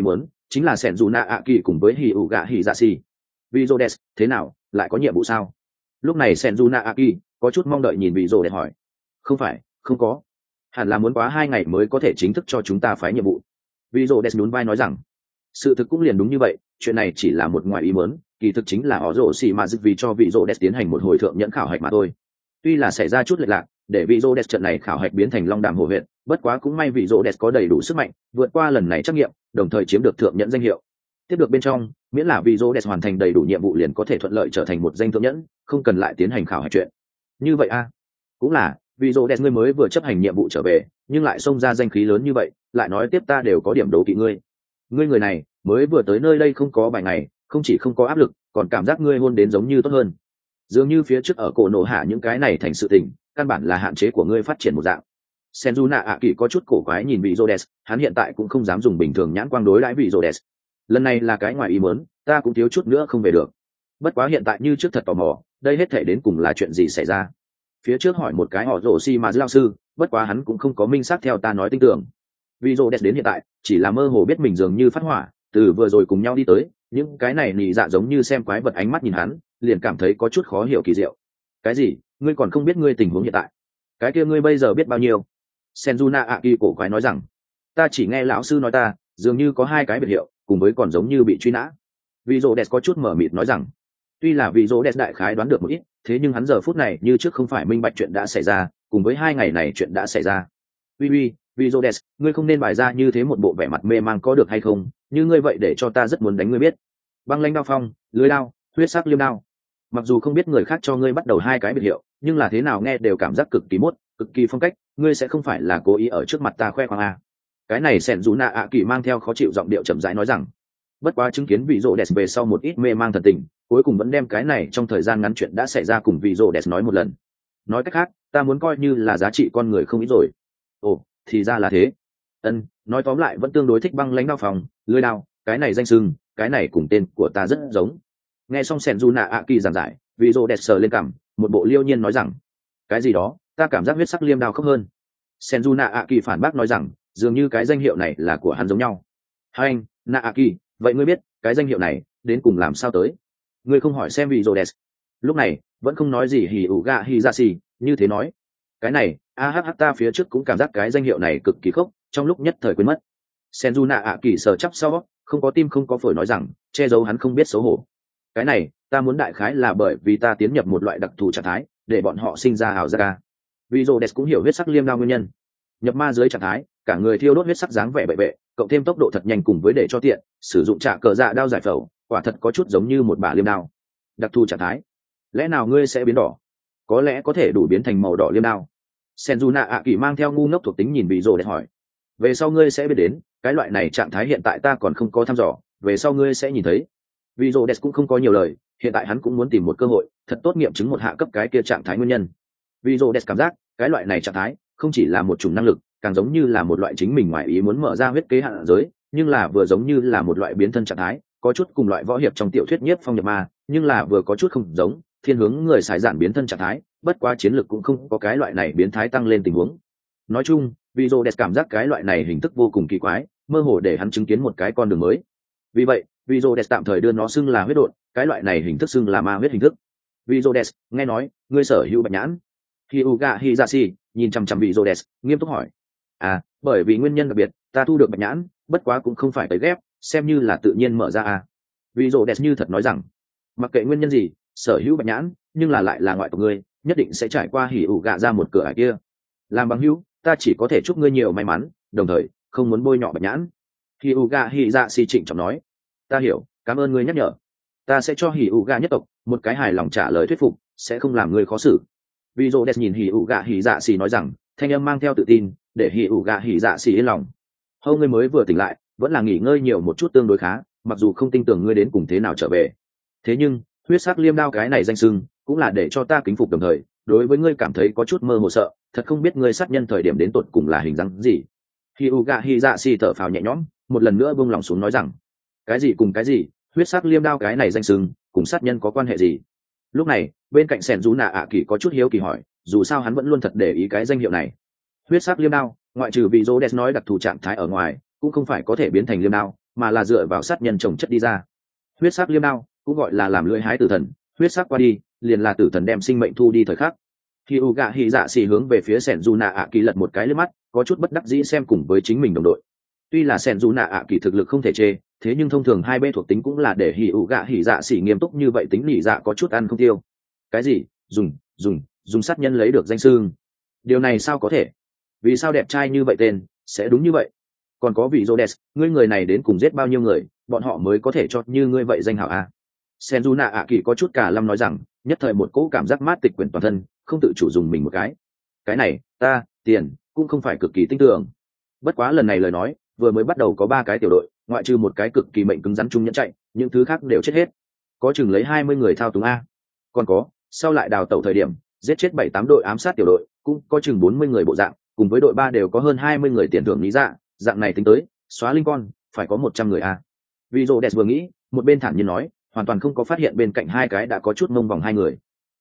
chính là sẻn dù nạ ạ kỳ cùng với hì ủ gạ hì dạ xì. Vị rô đẹp, thế nào, lại có nhiệm vụ sao? Lúc này sẻn dù nạ ạ kỳ có chút mong đợi nhìn vị rô đẹp hỏi. Không phải, không có, hẳn là muốn quá 2 ngày mới có thể chính thức cho chúng ta phái nhiệm vụ. Vị rô đẹp nhún vai nói rằng, sự thực cũng liền đúng như vậy, chuyện này chỉ là một ngoài ý muốn, kỳ thực chính là họ rổ xì mà dứt vì cho vị rô đẹp tiến hành một hồi thượng nhẫn khảo hạch mà thôi. Tuy là xảy ra chút lệch lạc, để vị rô đẹp trận này khảo hạch biến thành long đàm hồ huyện, bất quá cũng may vị rô đẹp có đầy đủ sức mạnh vượt qua lần này trắc nghiệm, đồng thời chiếm được thượng nhẫn danh hiệu. Tiếp được bên trong, miễn là vị rô đẹp hoàn thành đầy đủ nhiệm vụ liền có thể thuận lợi trở thành một danh thượng nhẫn, không cần lại tiến hành khảo hạch chuyện. Như vậy a, cũng là vị rô đẹp ngươi mới vừa chấp hành nhiệm vụ trở về, nhưng lại xông ra danh khí lớn như vậy, lại nói tiếp ta đều có điểm đố kỵ ngươi. Ngươi người này mới vừa tới nơi đây không có vài ngày, không chỉ không có áp lực, còn cảm giác ngươi hôn đến giống như tốt hơn. Dường như phía trước ở cổ nổ hạ những cái này thành sự tình, căn bản là hạn chế của ngươi phát triển một dạng. Senju ạ kỳ có chút cổ quái nhìn vị Rhodes, hắn hiện tại cũng không dám dùng bình thường nhãn quang đối đãi vị Rhodes. Lần này là cái ngoài ý muốn, ta cũng thiếu chút nữa không về được. Bất quá hiện tại như trước thật tò mò, đây hết thể đến cùng là chuyện gì xảy ra. Phía trước hỏi một cái họ rổ xi mà lao sư, bất quá hắn cũng không có minh xác theo ta nói tin tưởng. Vị Rhodes đến hiện tại, chỉ là mơ hồ biết mình dường như phát hỏa, từ vừa rồi cùng nhau đi tới, những cái này nỉ dạ giống như xem quái vật ánh mắt nhìn hắn, liền cảm thấy có chút khó hiểu kỳ diệu. Cái gì? Ngươi còn không biết ngươi tình huống hiện tại? Cái kia ngươi bây giờ biết bao nhiêu? Senjuna Aki cổ quái nói rằng, ta chỉ nghe lão sư nói ta, dường như có 2 cái biệt hiệu, cùng với còn giống như bị truy nã. Vị Rhodes có chút mở mịt nói rằng, tuy là vị Rhodes đại khái đoán được một ít, thế nhưng hắn giờ phút này như trước không phải minh bạch chuyện đã xảy ra, cùng với 2 ngày này chuyện đã xảy ra. Vị Rhodes, ngươi không nên bày ra như thế một bộ vẻ mặt mê mang có được hay không? Như ngươi vậy để cho ta rất muốn đánh ngươi biết. Băng lãnh đao phong, lưới đao, huyết sắc liêm đao. Mặc dù không biết người khác cho ngươi bắt đầu 2 cái biệt hiệu, nhưng là thế nào nghe đều cảm giác cực kỳ mốt, cực kỳ phong cách, ngươi sẽ không phải là cố ý ở trước mặt ta khoe khoang à? Cái này sẻn dù nạ ạ kỳ mang theo khó chịu giọng điệu chậm rãi nói rằng, bất quá chứng kiến vị Rhodes về sau một ít mê mang thần tình, cuối cùng vẫn đem cái này trong thời gian ngắn chuyện đã xảy ra cùng vị Rhodes nói một lần. Nói cách khác, ta muốn coi như là giá trị con người không ít rồi. Ồ, thì ra là thế. Nói tóm lại vẫn tương đối thích băng lãnh đao phòng, lưỡi đao, cái này danh xưng, cái này cùng tên của ta rất giống. Nghe xong sẻn dù nạ ạ kỳ giảng giải, vị Rhodes sờ lên cằm, một bộ liêu nhiên nói rằng, cái gì đó, ta cảm giác huyết sắc liêm đao khốc hơn. Senju Naaki phản bác nói rằng, dường như cái danh hiệu này là của hắn giống nhau. Hai anh, Naaki, vậy ngươi biết cái danh hiệu này đến cùng làm sao tới? Ngươi không hỏi xem vị Rhodes. Lúc này vẫn không nói gì hỉ ủ gạ Hizashi, như thế nói. Cái này, ta phía trước cũng cảm giác cái danh hiệu này cực kỳ khốc, trong lúc nhất thời quên mất. Senju Naaki sờ chắp sau, không có tim không có phổi nói rằng, che giấu hắn không biết xấu hổ. Cái này, ta muốn đại khái là bởi vì ta tiến nhập một loại đặc thù trạng thái, để bọn họ sinh ra ảo giác. Vị Rhodes cũng hiểu huyết sắc liêm đao nguyên nhân. Nhập ma dưới trạng thái, cả người thiêu đốt huyết sắc dáng vẻ bệ bệ, cộng thêm tốc độ thật nhanh cùng với để cho tiện, sử dụng trả cờ dạ đao giải phẫu, quả thật có chút giống như một bả liêm đao. Đặc thù trạng thái, lẽ nào ngươi sẽ biến đỏ? Có lẽ có thể đủ biến thành màu đỏ liêm đao. Senjuna Aki mang theo ngu ngốc thuộc tính nhìn Vị Rhodes hỏi, về sau ngươi sẽ biết đến, cái loại này trạng thái hiện tại ta còn không có thăm dò, về sau ngươi sẽ nhìn thấy. Vị Rhodes cũng không có nhiều lời, hiện tại hắn cũng muốn tìm một cơ hội, thật tốt nghiệm chứng một hạ cấp cái kia trạng thái nguyên nhân. Vị Rhodes cảm giác, cái loại này trạng thái không chỉ là một chủng năng lực, càng giống như là một loại chính mình ngoài ý muốn mở ra huyết kế hạn giới, nhưng là vừa giống như là một loại biến thân trạng thái, có chút cùng loại võ hiệp trong tiểu thuyết nhiếp phong nhập ma, nhưng là vừa có chút không giống, thiên hướng người xài giản biến thân trạng thái, bất quá chiến lược cũng không có cái loại này biến thái tăng lên tình huống. Nói chung, Vị Rhodes cảm giác cái loại này hình thức vô cùng kỳ quái, mơ hồ để hắn chứng kiến một cái con đường mới. Vì vậy, Vị Rhodes tạm thời đưa nó xưng là huyết độn, cái loại này hình thức xưng là ma huyết hình thức. Vị Rhodes, nghe nói ngươi sở hữu bạch nhãn. Hyuga Hizashi nhìn chăm chăm Vị Rhodes, nghiêm túc hỏi, bởi vì nguyên nhân đặc biệt, ta thu được bạch nhãn, bất quá cũng không phải tấy ghép, xem như là tự nhiên mở ra Vị Rhodes như thật nói rằng, mặc kệ nguyên nhân gì, sở hữu bạch nhãn, nhưng là lại là ngoại tộc ngươi, nhất định sẽ trải qua Hyuga ra một cửa ải kia. Làm bằng hữu, ta chỉ có thể chúc ngươi nhiều may mắn, đồng thời không muốn bôi nhọ bạch nhãn. Hyuga Hizashi trịnh trọng nói, ta hiểu, cảm ơn ngươi nhắc nhở. Ta sẽ cho Hyuga nhất tộc một cái hài lòng trả lời thuyết phục, sẽ không làm ngươi khó xử. Vị Rhodes nhìn Hyuga Hizashi nói rằng, thanh âm mang theo tự tin, để Hyuga Hizashi yên lòng. Hôm ngươi mới vừa tỉnh lại, vẫn là nghỉ ngơi nhiều một chút tương đối khá, mặc dù không tin tưởng ngươi đến cùng thế nào trở về. Thế nhưng, huyết sắc liêm đao cái này danh xưng, cũng là để cho ta kính phục đồng thời, đối với ngươi cảm thấy có chút mơ hồ sợ, thật không biết ngươi sát nhân thời điểm đến tột cùng là hình dáng gì. Hyuga Hizashi thở phào nhẹ nhõm, một lần nữa buông lòng xuống nói rằng, cái gì cùng cái gì, huyết sắc liêm đao cái này danh xưng, cùng sát nhân có quan hệ gì? Lúc này, bên cạnh Sẻn Dú Nạ ạ kỳ có chút hiếu kỳ hỏi, dù sao hắn vẫn luôn thật để ý cái danh hiệu này. Huyết sắc liêm đao, ngoại trừ Vị Rhodes nói đặc thù trạng thái ở ngoài, cũng không phải có thể biến thành liêm đao, mà là dựa vào sát nhân trồng chất đi ra. Huyết sắc liêm đao cũng gọi là làm lưỡi hái tử thần, huyết sắc qua đi liền là tử thần đem sinh mệnh thu đi thời khắc. Khi u gạ hỉ dạ xỉ hướng về phía sẻn dù nạ ạ kỳ lật một cái liếc mắt, có chút bất đắc dĩ xem cùng với chính mình đồng đội. Tuy là sẻn dù nạ ạ kỳ thực lực không thể chê, thế nhưng thông thường hai bên thuộc tính cũng là để hỉ u gạ hỉ dạ xỉ nghiêm túc như vậy, tính nỉ dạ có chút ăn không tiêu. Cái gì dùng sát nhân lấy được danh xưng? Điều này sao có thể? Vì sao đẹp trai như vậy tên sẽ đúng như vậy? Còn có vị Rhodes, ngươi người này đến cùng giết bao nhiêu người, bọn họ mới có thể cho như ngươi vậy danh hảo a? Senjuna ạ kỳ có chút cả lâm nói rằng, nhất thời một cỗ cảm giác mát tịch quyển toàn thân, không tự chủ dùng mình một cái. Cái này, tiền cũng không phải cực kỳ tin tưởng. Bất quá lần này lời nói, vừa mới bắt đầu có 3 cái tiểu đội, ngoại trừ một cái cực kỳ mệnh cứng rắn chung nhẫn chạy, những thứ khác đều chết hết. Có chừng lấy 20 người thao túng a. Còn có, sau lại đào tẩu thời điểm, giết chết 7-8 đội ám sát tiểu đội, cũng có chừng 40 người bộ dạng, cùng với đội 3 đều có hơn 20 người tiền thưởng lý dạ, dạng này tính tới, xóa linh con, phải có 100 người a. Vì Rhodes vừa nghĩ, một bên thản nhiên nói, hoàn toàn không có phát hiện bên cạnh hai cái đã có chút mông vòng hai người.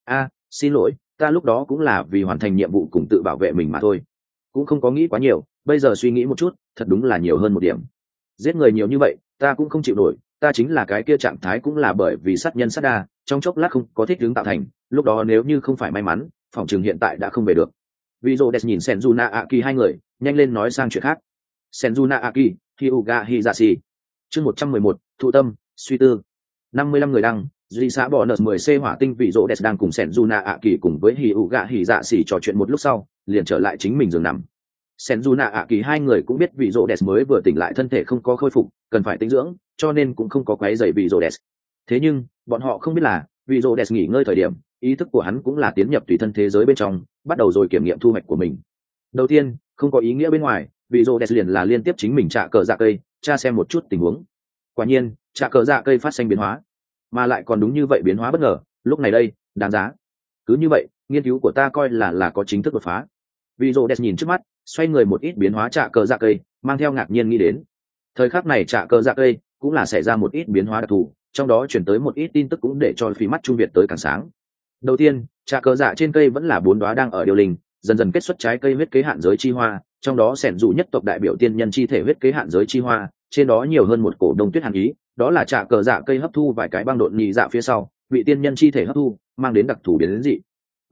Xin lỗi, ta lúc đó cũng là vì hoàn thành nhiệm vụ cùng tự bảo vệ mình mà thôi, cũng không có nghĩ quá nhiều, bây giờ suy nghĩ một chút, thật đúng là nhiều hơn một điểm. Giết người nhiều như vậy, ta cũng không chịu nổi, ta chính là cái kia trạng thái cũng là bởi vì sát nhân sát đa, trong chốc lát không có thích ứng tạo thành, lúc đó nếu như không phải may mắn, phòng trường hiện tại đã không về được. Vì Rhodes nhìn Senjuna Aki hai người, nhanh lên nói sang chuyện khác. Senjuna Aki, Hyuga Hizashi. Chương 111, thụ tâm, suy tư. 55 người đăng, duy xã bỏ nợ 10C hỏa tinh. Vị Rhodes đang cùng Senjuna Aki cùng với Hyuga Hizashi trò chuyện một lúc sau, liền trở lại chính mình giường nằm. Senjuna Aki hai người cũng biết vị Rhodes mới vừa tỉnh lại, thân thể không có khôi phục, cần phải tĩnh dưỡng, cho nên cũng không có quấy rầy vị Rhodes. Thế nhưng, bọn họ không biết là, vị Rhodes nghỉ ngơi thời điểm, ý thức của hắn cũng là tiến nhập tùy thân thế giới bên trong, bắt đầu rồi kiểm nghiệm thu hoạch của mình. Đầu tiên, không có ý nghĩa bên ngoài, vị Rhodes liền là liên tiếp chính mình trạ cờ dạ cây, tra xem một chút tình huống. Quả nhiên, trạ cờ dạ cây phát sinh biến hóa, mà lại còn đúng như vậy, biến hóa bất ngờ, lúc này đây, đáng giá. Cứ như vậy, nghiên cứu của ta coi là có chính thức đột phá. Vị Rhodes nhìn trước mắt, xoay người một ít biến hóa trạ cờ dạ cây, mang theo ngạc nhiên nghĩ đến. Thời khắc này trạ cờ dạ cây cũng là xảy ra một ít biến hóa đặc thù, trong đó chuyển tới một ít tin tức cũng để cho phí mắt Trung Việt tới càng sáng. Đầu tiên, trà cờ dạ trên cây vẫn là 4 đóa đang ở điều linh, dần dần kết xuất trái cây huyết kế hạn giới chi hoa, trong đó sẻn dụ nhất tộc đại biểu tiên nhân chi thể huyết kế hạn giới chi hoa, trên đó nhiều hơn một cổ đông tuyết hàn ý, đó là trà cờ dạ cây hấp thu vài cái băng độn nhị dạ phía sau, bị tiên nhân chi thể hấp thu, mang đến đặc thù biến đến dị.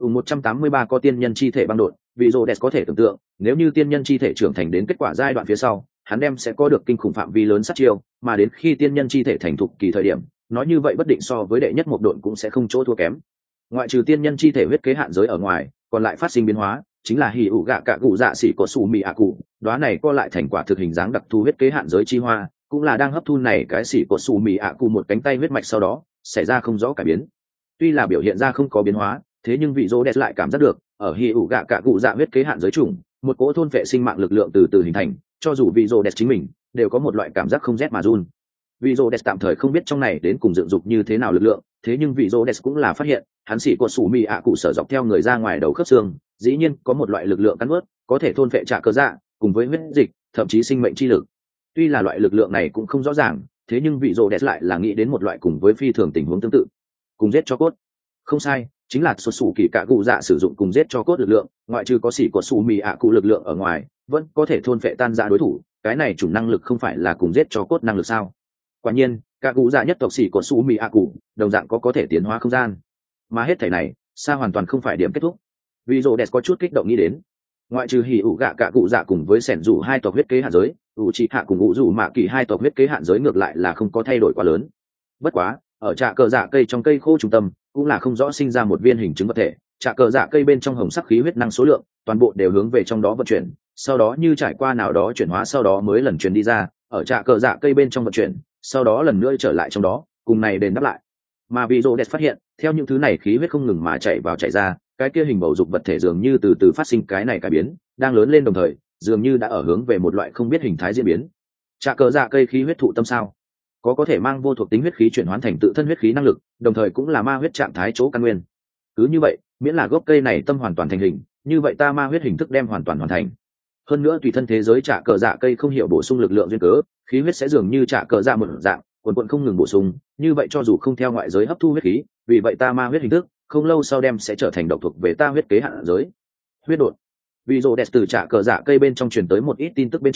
183 có tiên nhân chi thể băng độn, vị Rhodes có thể tưởng tượng, nếu như tiên nhân chi thể trưởng thành đến kết quả giai đoạn phía sau, hắn đem sẽ có được kinh khủng phạm vi lớn sát chiêu, mà đến khi tiên nhân chi thể thành thục kỳ thời điểm, nói như vậy bất định so với đệ nhất một độn cũng sẽ không chỗ thua kém. Ngoại trừ tiên nhân chi thể huyết kế hạn giới ở ngoài, còn lại phát sinh biến hóa chính là hỉ ủ gạ cạ cụ dạ xỉ có sủ mì ạ cụ, đóa này co lại thành quả thực hình dáng đặc thù huyết kế hạn giới chi hoa, cũng là đang hấp thu này cái xỉ có sủ mì ạ cụ một cánh tay huyết mạch, sau đó xảy ra không rõ cải biến. Tuy là biểu hiện ra không có biến hóa, thế nhưng vị Rhodes lại cảm giác được, ở hỉ ủ gạ cạ cụ dạ huyết kế hạn giới chủng, một cỗ thôn vệ sinh mạng lực lượng từ từ hình thành, cho dù vị Rhodes chính mình đều có một loại cảm giác không rét mà run. Vị Rhodes tạm thời không biết trong này đến cùng dựng dục như thế nào lực lượng, thế nhưng vị Rhodes cũng là phát hiện, hắn xỉ của sủ mì ạ cụ sở dọc theo người ra ngoài đầu khớp xương, dĩ nhiên có một loại lực lượng cắn nuốt, có thể thôn vệ trạ cơ dạ, cùng với huyết dịch, thậm chí sinh mệnh chi lực. Tuy là loại lực lượng này cũng không rõ ràng, thế nhưng vị Rhodes lại là nghĩ đến một loại cùng với phi thường tình huống tương tự, cùng giết cho cốt. Không sai, chính là xuất xù kỳ cạ cụ dạ sử dụng cùng giết cho cốt lực lượng, ngoại trừ có xỉ của sủ mì ạ cụ lực lượng ở ngoài, vẫn có thể thôn vệ tan ra đối thủ. Cái này chủng năng lực không phải là cùng giết cho cốt năng lực sao? Quả nhiên, cạ cụ dạ nhất tộc xỉ của sủ mì ạ cụ đồng dạng có thể tiến hóa không gian, mà hết thảy này xa hoàn toàn không phải điểm kết thúc. Vì Rhodes có chút kích động nghĩ đến, ngoại trừ hỉ ủ gạ cạ cụ dạ cùng với sẻn rủ hai tộc huyết kế hạn giới, ủ trị hạ cùng ủ rủ mạ kỳ hai tộc huyết kế hạn giới ngược lại là không có thay đổi quá lớn. Bất quá, ở trạ cờ dạ cây trong cây khô trung tâm cũng là không rõ sinh ra một viên hình chứng vật thể, trạ cờ dạ cây bên trong hồng sắc khí huyết năng số lượng toàn bộ đều hướng về trong đó vận chuyển, sau đó như trải qua nào đó chuyển hóa, sau đó mới lần truyền đi ra, ở trạ cờ dạ cây bên trong vận chuyển, sau đó lần nữa trở lại trong đó, cùng này đền đáp lại. Mà vị Rhodes phát hiện, theo những thứ này khí huyết không ngừng mà chạy vào chạy ra, cái kia hình bầu dục vật thể dường như từ từ phát sinh cái này cải biến, đang lớn lên đồng thời, dường như đã ở hướng về một loại không biết hình thái diễn biến. Trạ cờ dạ cây khí huyết thụ tâm sao? Có thể mang vô thuộc tính huyết khí chuyển hóa thành tự thân huyết khí năng lực, đồng thời cũng là ma huyết trạng thái chỗ căn nguyên. Cứ như vậy, miễn là gốc cây này tâm hoàn toàn thành hình, như vậy ta ma huyết hình thức đem hoàn toàn hoàn thành. Hơn nữa tùy thân thế giới trạ cờ dạ cây không hiểu bổ sung lực lượng duyên cớ, khí huyết sẽ dường như trạ cờ dạ một dạng, quần quần không ngừng bổ sung, như vậy cho dù không theo ngoại giới hấp thu huyết khí, vì vậy ta ma huyết hình thức không lâu sau đem sẽ trở thành độc thuộc về ta huyết kế hạn giới. Huyết đột. Vì Rhodes từ trạ cờ dạ cây bên trong truyền tới một ít tin tức bên trong,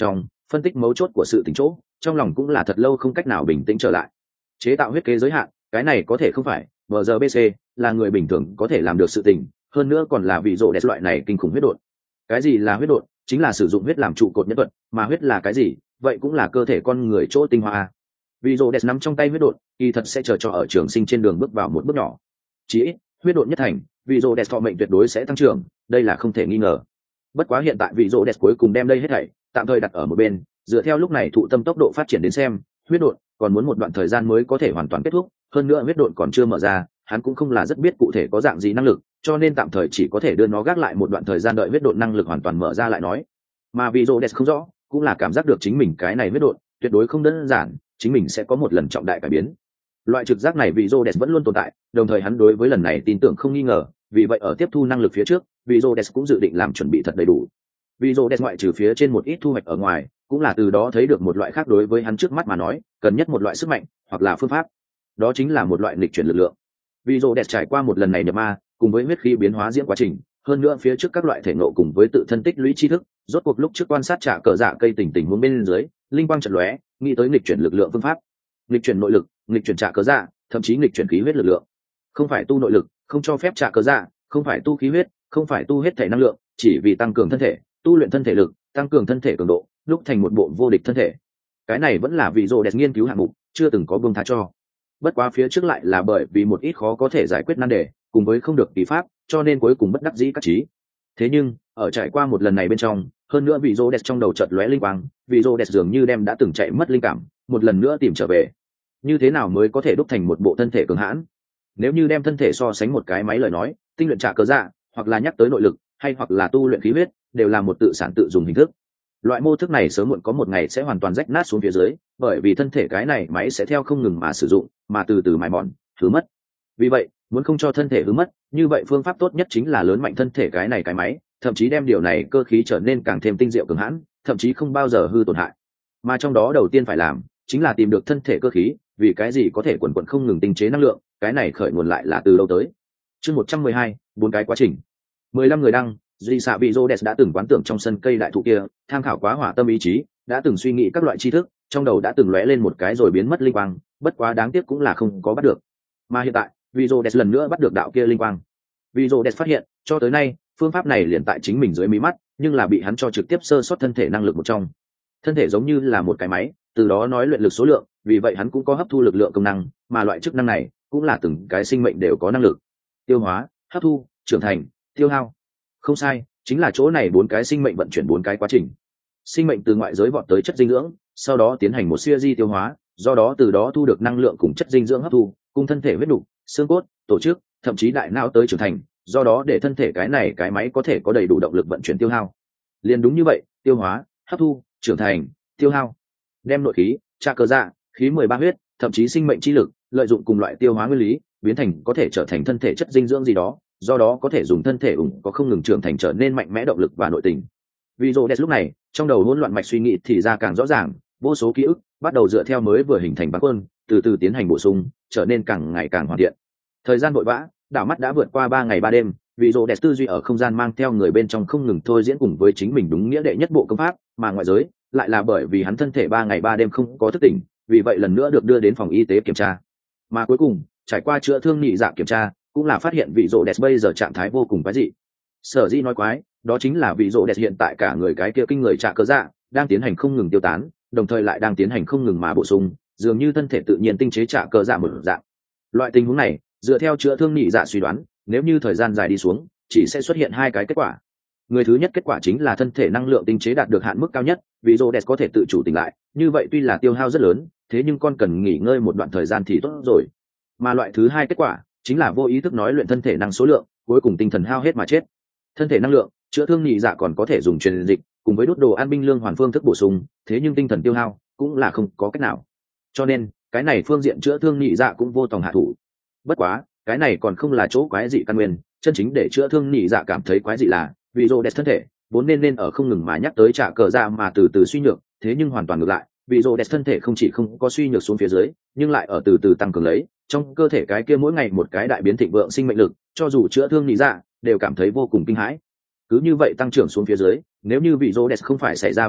phân tích mấu chốt của sự tỉnh chỗ, trong lòng cũng là thật lâu không cách nào bình tĩnh trở lại. Chế tạo huyết kế giới hạn, cái này có thể không phải MRBC là người bình thường có thể làm được sự tình, hơn nữa còn là vị rộ đẹp loại này kinh khủng huyết độn. Cái gì là huyết độn? Chính là sử dụng huyết làm trụ cột nhân thuật, mà huyết là cái gì? Vậy cũng là cơ thể con người chỗ tinh hoa. Vị rộ đẹp nắm trong tay huyết độn, kỳ thật sẽ chờ cho ở trường sinh trên đường bước vào một bước nhỏ. Chỉ ít, huyết độn nhất thành, vị rộ đẹp thọ mệnh tuyệt đối sẽ tăng trưởng, đây là không thể nghi ngờ. Bất quá hiện tại vị rộ đẹp cuối cùng đem đây hết thảy tạm thời đặt ở một bên, dựa theo lúc này thụ tâm tốc độ phát triển đến xem, huyết độn còn muốn một đoạn thời gian mới có thể hoàn toàn kết thúc, hơn nữa huyết độn còn chưa mở ra, hắn cũng không là rất biết cụ thể có dạng gì năng lực, cho nên tạm thời chỉ có thể đưa nó gác lại một đoạn thời gian đợi huyết độn năng lực hoàn toàn mở ra lại nói. Mà vì Rhodes không rõ, cũng là cảm giác được chính mình cái này huyết độn tuyệt đối không đơn giản, chính mình sẽ có một lần trọng đại cải biến. Loại trực giác này vì Rhodes vẫn luôn tồn tại, đồng thời hắn đối với lần này tin tưởng không nghi ngờ, vì vậy ở tiếp thu năng lực phía trước, vì Rhodes cũng dự định làm chuẩn bị thật đầy đủ. Vì Rhodes ngoại trừ phía trên một ít thu hoạch ở ngoài, cũng là từ đó thấy được một loại khác đối với hắn trước mắt mà nói, cần nhất một loại sức mạnh hoặc là phương pháp. Đó chính là một loại nghịch chuyển lực lượng. Vì Rhodes trải qua một lần này nhập ma, cùng với huyết khí biến hóa diễn quá trình, hơn nữa phía trước các loại thể ngộ cùng với tự thân tích lũy tri thức, rốt cuộc lúc trước quan sát trả cờ dạ cây tình huống bên dưới, linh quang chợt lóe, nghĩ tới nghịch chuyển lực lượng phương pháp. Nghịch chuyển nội lực, nghịch chuyển trả cờ dạ, thậm chí nghịch chuyển khí huyết lực lượng. Không phải tu nội lực, không cho phép trả cờ dạ, không phải tu khí huyết, không phải tu hết thể năng lượng, chỉ vì tăng cường thân thể, tu luyện thân thể lực, tăng cường thân thể cường độ, lúc thành một bộ vô địch thân thể. Cái này vẫn là vì Rhodes nghiên cứu hạng mục, chưa từng có buông tha cho. Bất quá phía trước lại là bởi vì một ít khó có thể giải quyết nan đề, cùng với không được kỳ pháp, cho nên cuối cùng bất đắc dĩ các trí. Thế nhưng ở trải qua một lần này bên trong, hơn nữa vị Rhodes trong đầu chợt lóe linh quang, vị Rhodes dường như đem đã từng chạy mất linh cảm một lần nữa tìm trở về. Như thế nào mới có thể đúc thành một bộ thân thể cường hãn? Nếu như đem thân thể so sánh một cái máy lời nói, tinh luyện trả cờ dạ, hoặc là nhắc tới nội lực, hay hoặc là tu luyện khí huyết, đều là một tự sản tự dùng hình thức. Loại mô thức này sớm muộn có một ngày sẽ hoàn toàn rách nát xuống phía dưới, bởi vì thân thể cái này máy sẽ theo không ngừng mà sử dụng, mà từ từ mài mòn, hư mất. Vì vậy, muốn không cho thân thể hư mất, như vậy phương pháp tốt nhất chính là lớn mạnh thân thể cái này cái máy, thậm chí đem điều này cơ khí trở nên càng thêm tinh diệu cường hãn, thậm chí không bao giờ hư tổn hại. Mà trong đó đầu tiên phải làm, chính là tìm được thân thể cơ khí, vì cái gì có thể quần quần không ngừng tinh chế năng lượng, cái này khởi nguồn lại là từ lâu tới. Chương 112, 4 cái quá trình. 15 người đăng, Duy xạ vị Rhodes đã từng quán tưởng trong sân cây đại thụ kia, tham khảo quá hỏa tâm ý chí, đã từng suy nghĩ các loại tri thức, trong đầu đã từng lóe lên một cái rồi biến mất linh quang, bất quá đáng tiếc cũng là không có bắt được. Mà hiện tại, vị Rhodes lần nữa bắt được đạo kia linh quang. Vị Rhodes phát hiện, cho tới nay, phương pháp này liền tại chính mình dưới mí mắt, nhưng là bị hắn cho trực tiếp sơ sót thân thể năng lực một trong. Thân thể giống như là một cái máy, từ đó nói luyện lực số lượng, vì vậy hắn cũng có hấp thu lực lượng công năng, mà loại chức năng này cũng là từng cái sinh mệnh đều có năng lực. Tiêu hóa, hấp thu, trưởng thành, tiêu hao. Không sai, chính là chỗ này 4 cái sinh mệnh vận chuyển 4 cái quá trình. Sinh mệnh từ ngoại giới vọt tới chất dinh dưỡng, sau đó tiến hành một siêu di tiêu hóa, do đó từ đó thu được năng lượng cùng chất dinh dưỡng hấp thu, cùng thân thể huyết đủ, xương cốt, tổ chức, thậm chí đại não tới trưởng thành, do đó để thân thể cái này cái máy có thể có đầy đủ động lực vận chuyển tiêu hao. Liên đúng như vậy, tiêu hóa, hấp thu, trưởng thành, tiêu hao. Đem nội khí, tra cơ dạ, khí 13 huyết, thậm chí sinh mệnh chi lực, lợi dụng cùng loại tiêu hóa nguyên lý, biến thành có thể trở thành thân thể chất dinh dưỡng gì đó, do đó có thể dùng thân thể có không ngừng trưởng thành trở nên mạnh mẽ động lực và nội tình. Vì Rhodes lúc này, trong đầu hỗn loạn mạch suy nghĩ thì ra càng rõ ràng, vô số ký ức bắt đầu dựa theo mới vừa hình thành bắn quân, từ từ tiến hành bổ sung, trở nên càng ngày càng hoàn thiện. Thời gian vội vã, đảo mắt đã vượt qua 3 ngày 3 đêm, vì Rhodes tư duy ở không gian mang theo người bên trong không ngừng thôi diễn cùng với chính mình đúng nghĩa đệ nhất bộ công pháp, mà ngoại giới lại là bởi vì hắn thân thể 3 ngày 3 đêm không có thức tỉnh, vì vậy lần nữa được đưa đến phòng y tế kiểm tra. Mà cuối cùng, trải qua chữa thương nhị dạ kiểm tra, cũng là phát hiện vị Rhodes bây giờ trạng thái vô cùng quái dị. Sở dĩ nói quái, đó chính là vị Rhodes hiện tại cả người cái kia kinh người trả cơ dạ đang tiến hành không ngừng tiêu tán, đồng thời lại đang tiến hành không ngừng mà bổ sung, dường như thân thể tự nhiên tinh chế trả cơ dạ một dạng. Loại tình huống này, dựa theo chữa thương nhị dạ suy đoán, nếu như thời gian dài đi xuống, chỉ sẽ xuất hiện 2 cái kết quả. Người thứ nhất kết quả chính là thân thể năng lượng tinh chế đạt được hạn mức cao nhất, vị Rhodes có thể tự chủ tỉnh lại, như vậy tuy là tiêu hao rất lớn, thế nhưng con cần nghỉ ngơi một đoạn thời gian thì tốt rồi. Mà loại thứ 2 kết quả chính là vô ý thức nói luyện thân thể năng số lượng, cuối cùng tinh thần hao hết mà chết. Thân thể năng lượng, chữa thương nhị dạ còn có thể dùng truyền dịch, cùng với đốt đồ an binh lương hoàn phương thức bổ sung, thế nhưng tinh thần tiêu hao cũng là không có cách nào. Cho nên, cái này phương diện chữa thương nhị dạ cũng vô tòng hạ thủ. Bất quá, cái này còn không là chỗ quái dị căn nguyên, chân chính để chữa thương nhị dạ cảm thấy quái dị là, vì Rhodes thân thể vốn nên ở không ngừng mà nhắc tới trả cờ dạ mà từ từ suy nhược, thế nhưng hoàn toàn ngược lại, vì Rhodes thân thể không chỉ không có suy nhược xuống phía dưới, nhưng lại ở từ từ tăng cường lấy, trong cơ thể cái kia mỗi ngày một cái đại biến thịnh vượng sinh mệnh lực, cho dù chữa thương nhị dạ đều cảm thấy vô cùng kinh hãi. Cứ như vậy tăng trưởng xuống phía dưới, nếu như vị Rhodes không phải xảy ra vấn đề,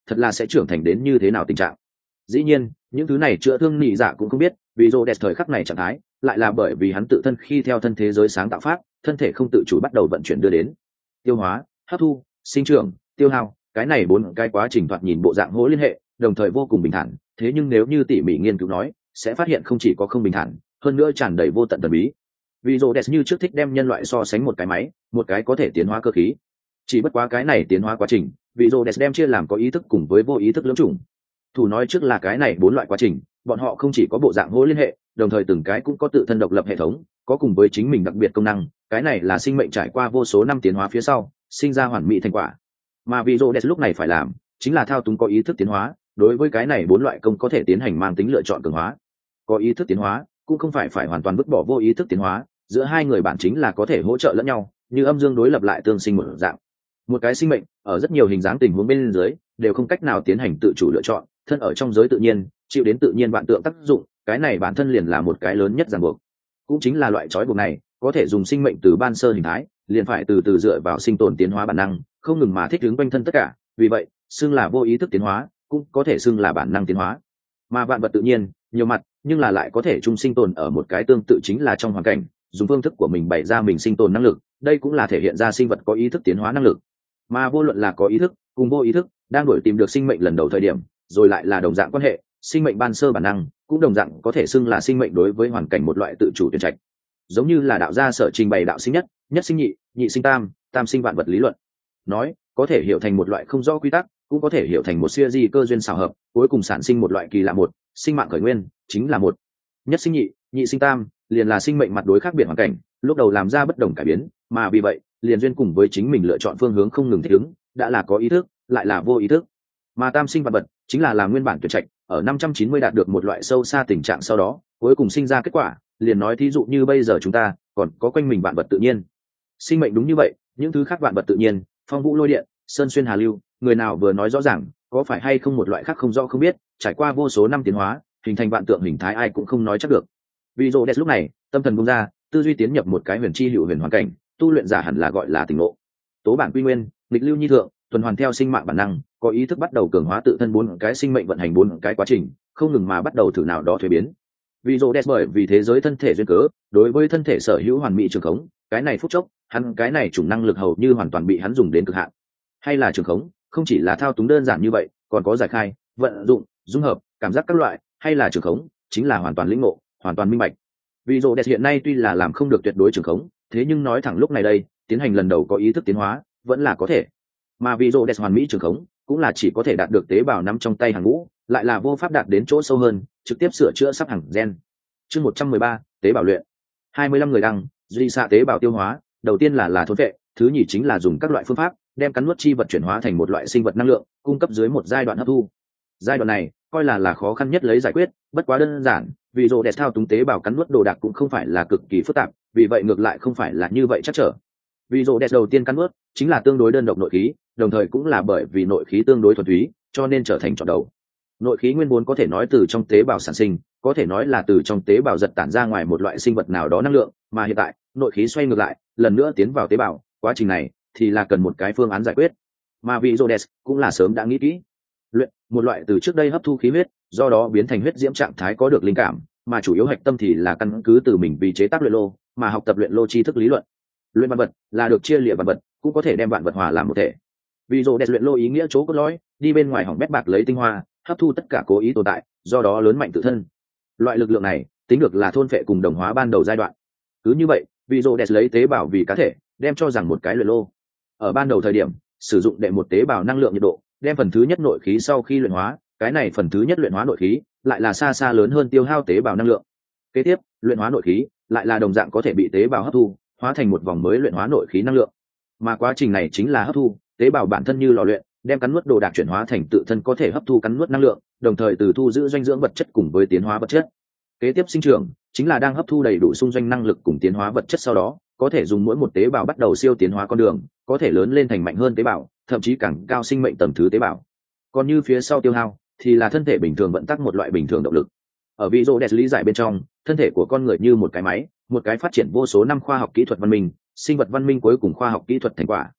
thật là sẽ trưởng thành đến như thế nào tình trạng. Dĩ nhiên những thứ này chữa thương nhị dạ cũng không biết, vì rô đẹp thời khắc này trạng thái lại là bởi vì hắn tự thân khi theo thân thế giới sáng tạo pháp, thân thể không tự chủ bắt đầu vận chuyển đưa đến tiêu hóa, hấp thu, sinh trưởng, tiêu hao, cái này 4 cái quá trình thoạt nhìn bộ dạng hỗ liên hệ, đồng thời vô cùng bình thản, thế nhưng nếu như tỉ mỉ nghiên cứu nói sẽ phát hiện không chỉ có không bình thản, hơn nữa tràn đầy vô tận thần bí. Vì rô đẹp như trước thích đem nhân loại so sánh một cái máy, một cái có thể tiến hóa cơ khí. Chỉ bất quá cái này tiến hóa quá trình, vì rô đẹp đem chia làm có ý thức cùng với vô ý thức lưỡng chủng. Thủ nói trước là cái này 4 loại quá trình, bọn họ không chỉ có bộ dạng hỗ liên hệ, đồng thời từng cái cũng có tự thân độc lập hệ thống, có cùng với chính mình đặc biệt công năng, cái này là sinh mệnh trải qua vô số năm tiến hóa phía sau sinh ra hoàn mỹ thành quả. Mà vì rô đẹp lúc này phải làm chính là thao túng có ý thức tiến hóa, đối với cái này 4 loại công có thể tiến hành mang tính lựa chọn cường hóa. Có ý thức tiến hóa cũng không phải hoàn toàn vứt bỏ vô ý thức tiến hóa, giữa hai người bản chính là có thể hỗ trợ lẫn nhau, như âm dương đối lập lại tương sinh một dạng. Một cái sinh mệnh ở rất nhiều hình dáng tình huống bên dưới đều không cách nào tiến hành tự chủ lựa chọn, thân ở trong giới tự nhiên chịu đến tự nhiên vạn tượng tác dụng, cái này bản thân liền là một cái lớn nhất ràng buộc. Cũng chính là loại trói buộc này có thể dùng sinh mệnh từ ban sơ hình thái liền phải từ từ dựa vào sinh tồn tiến hóa bản năng, không ngừng mà thích ứng quanh thân tất cả, vì vậy xưng là vô ý thức tiến hóa, cũng có thể xưng là bản năng tiến hóa. Mà vạn vật tự nhiên nhiều mặt nhưng là lại có thể chung sinh tồn ở một cái tương tự, chính là trong hoàn cảnh dùng phương thức của mình bày ra mình sinh tồn năng lực, đây cũng là thể hiện ra sinh vật có ý thức tiến hóa năng lực. Mà vô luận là có ý thức cùng vô ý thức đang đổi tìm được sinh mệnh lần đầu thời điểm, rồi lại là đồng dạng quan hệ, sinh mệnh ban sơ bản năng cũng đồng dạng có thể xưng là sinh mệnh đối với hoàn cảnh một loại tự chủ tuyển trạch. Giống như là đạo gia sở trình bày đạo sinh nhất, nhất sinh nhị, nhị sinh tam, tam sinh vạn vật lý luận, nói có thể hiểu thành một loại không rõ quy tắc, cũng có thể hiểu thành một siêu di cơ duyên xảo hợp, cuối cùng sản sinh một loại kỳ lạ một, sinh mạng khởi nguyên chính là một. Nhất sinh nhị, nhị sinh tam liền là sinh mệnh mặt đối khác biệt hoàn cảnh lúc đầu làm ra bất đồng cải biến, mà vì vậy liền duyên cùng với chính mình lựa chọn phương hướng không ngừng thích ứng, đã là có ý thức lại là vô ý thức. Mà tam sinh vạn vật chính là nguyên bản tuyệt trạch ở 590 đạt được một loại sâu xa tình trạng sau đó cuối cùng sinh ra kết quả, liền nói thí dụ như bây giờ chúng ta còn có quanh mình vạn vật tự nhiên. Sinh mệnh đúng như vậy, những thứ khác vạn vật tự nhiên, phong vũ lôi điện, sơn xuyên hà lưu, người nào vừa nói rõ ràng có phải hay không một loại khác không rõ không biết, trải qua vô số năm tiến hóa hình thành vạn tượng hình thái ai cũng không nói chắc được. Vì rô đẹp lúc này tâm thần bung ra, tư duy tiến nhập một cái huyền chi hữu huyền hoàn cảnh, tu luyện giả hẳn là gọi là tỉnh ngộ. Tố bản quy nguyên, nghịch lưu nhi thượng, tuần hoàn theo sinh mạng bản năng, có ý thức bắt đầu cường hóa tự thân 4 cái sinh mệnh vận hành 4 cái quá trình, không ngừng mà bắt đầu thử nào đó thuế biến. Vì rô đẹp bởi vì thế giới thân thể duyên cớ, đối với thân thể sở hữu hoàn mỹ trường khống, cái này phút chốc hắn cái này chủng năng lực hầu như hoàn toàn bị hắn dùng đến cực hạn. Hay là trường khống không chỉ là thao túng đơn giản như vậy, còn có giải khai, vận dụng, dung hợp, cảm giác các loại, hay là trường khống chính là hoàn toàn lĩnh ngộ, hoàn toàn minh bạch. Vì rô đẹp hiện nay tuy là làm không được tuyệt đối trường khống, thế nhưng nói thẳng lúc này đây tiến hành lần đầu có ý thức tiến hóa vẫn là có thể. Mà vì rô đẹp hoàn mỹ trường khống cũng là chỉ có thể đạt được tế bào nắm trong tay hàng ngũ, lại là vô pháp đạt đến chỗ sâu hơn, trực tiếp sửa chữa sắp hàng gen. Chương 113, tế bào luyện. 25 người đăng, duy xạ tế bào tiêu hóa, đầu tiên là thôn vệ, thứ nhì chính là dùng các loại phương pháp đem cắn nuốt chi vật chuyển hóa thành một loại sinh vật năng lượng, cung cấp dưới một giai đoạn hấp thu. Giai đoạn này coi là khó khăn nhất lấy giải quyết, bất quá đơn giản, vì rô đẹp thao túng tế bào cắn nuốt đồ đạc cũng không phải là cực kỳ phức tạp, vì vậy ngược lại không phải là như vậy chắc trở. Vì rô đẹp đầu tiên cắn nuốt chính là tương đối đơn độc nội khí, đồng thời cũng là bởi vì nội khí tương đối thuần túy cho nên trở thành chọn đầu. Nội khí nguyên vốn có thể nói từ trong tế bào sản sinh, có thể nói là từ trong tế bào giật tản ra ngoài một loại sinh vật nào đó năng lượng, mà hiện tại nội khí xoay ngược lại lần nữa tiến vào tế bào, quá trình này thì là cần một cái phương án giải quyết, mà vị Rhodes cũng là sớm đã nghĩ kỹ. Luyện một loại từ trước đây hấp thu khí huyết, do đó biến thành huyết diễm trạng thái có được linh cảm, mà chủ yếu hạch tâm thì là căn cứ từ mình vì chế tác luyện lô, mà học tập luyện lô tri thức lý luận. Luyện vạn vật là được chia liệt vạn vật, cũng có thể đem vạn vật hòa làm một thể. Vì Rhodes luyện lô ý nghĩa chỗ cốt lõi, đi bên ngoài hỏng bét bạc lấy tinh hoa, hấp thu tất cả cố ý tồn tại, do đó lớn mạnh tự thân. Loại lực lượng này tính được là thôn phệ cùng đồng hóa ban đầu giai đoạn. Cứ như vậy, vì Rhodes lấy tế bào vì cá thể, đem cho rằng một cái luyện lô. Ở ban đầu thời điểm, sử dụng đệ một tế bào năng lượng nhiệt độ, đem phần thứ nhất nội khí sau khi luyện hóa, cái này phần thứ nhất luyện hóa nội khí lại là xa xa lớn hơn tiêu hao tế bào năng lượng. Kế tiếp, luyện hóa nội khí lại là đồng dạng có thể bị tế bào hấp thu, hóa thành một vòng mới luyện hóa nội khí năng lượng. Mà quá trình này chính là hấp thu, tế bào bản thân như lò luyện, đem cắn nuốt đồ đạc chuyển hóa thành tự thân có thể hấp thu cắn nuốt năng lượng, đồng thời từ thu giữ dinh dưỡng vật chất cùng với tiến hóa vật chất. Kế tiếp sinh trưởng chính là đang hấp thu đầy đủ xung doanh năng lực cùng tiến hóa vật chất, sau đó có thể dùng mỗi một tế bào bắt đầu siêu tiến hóa con đường, có thể lớn lên thành mạnh hơn tế bào, thậm chí càng cao sinh mệnh tầng thứ tế bào. Còn như phía sau tiêu hao thì là thân thể bình thường vận tắc một loại bình thường động lực. Ở ví dụ đẹp lý giải bên trong, thân thể của con người như một cái máy, một cái phát triển vô số năm khoa học kỹ thuật văn minh, sinh vật văn minh cuối cùng khoa học kỹ thuật thành quả.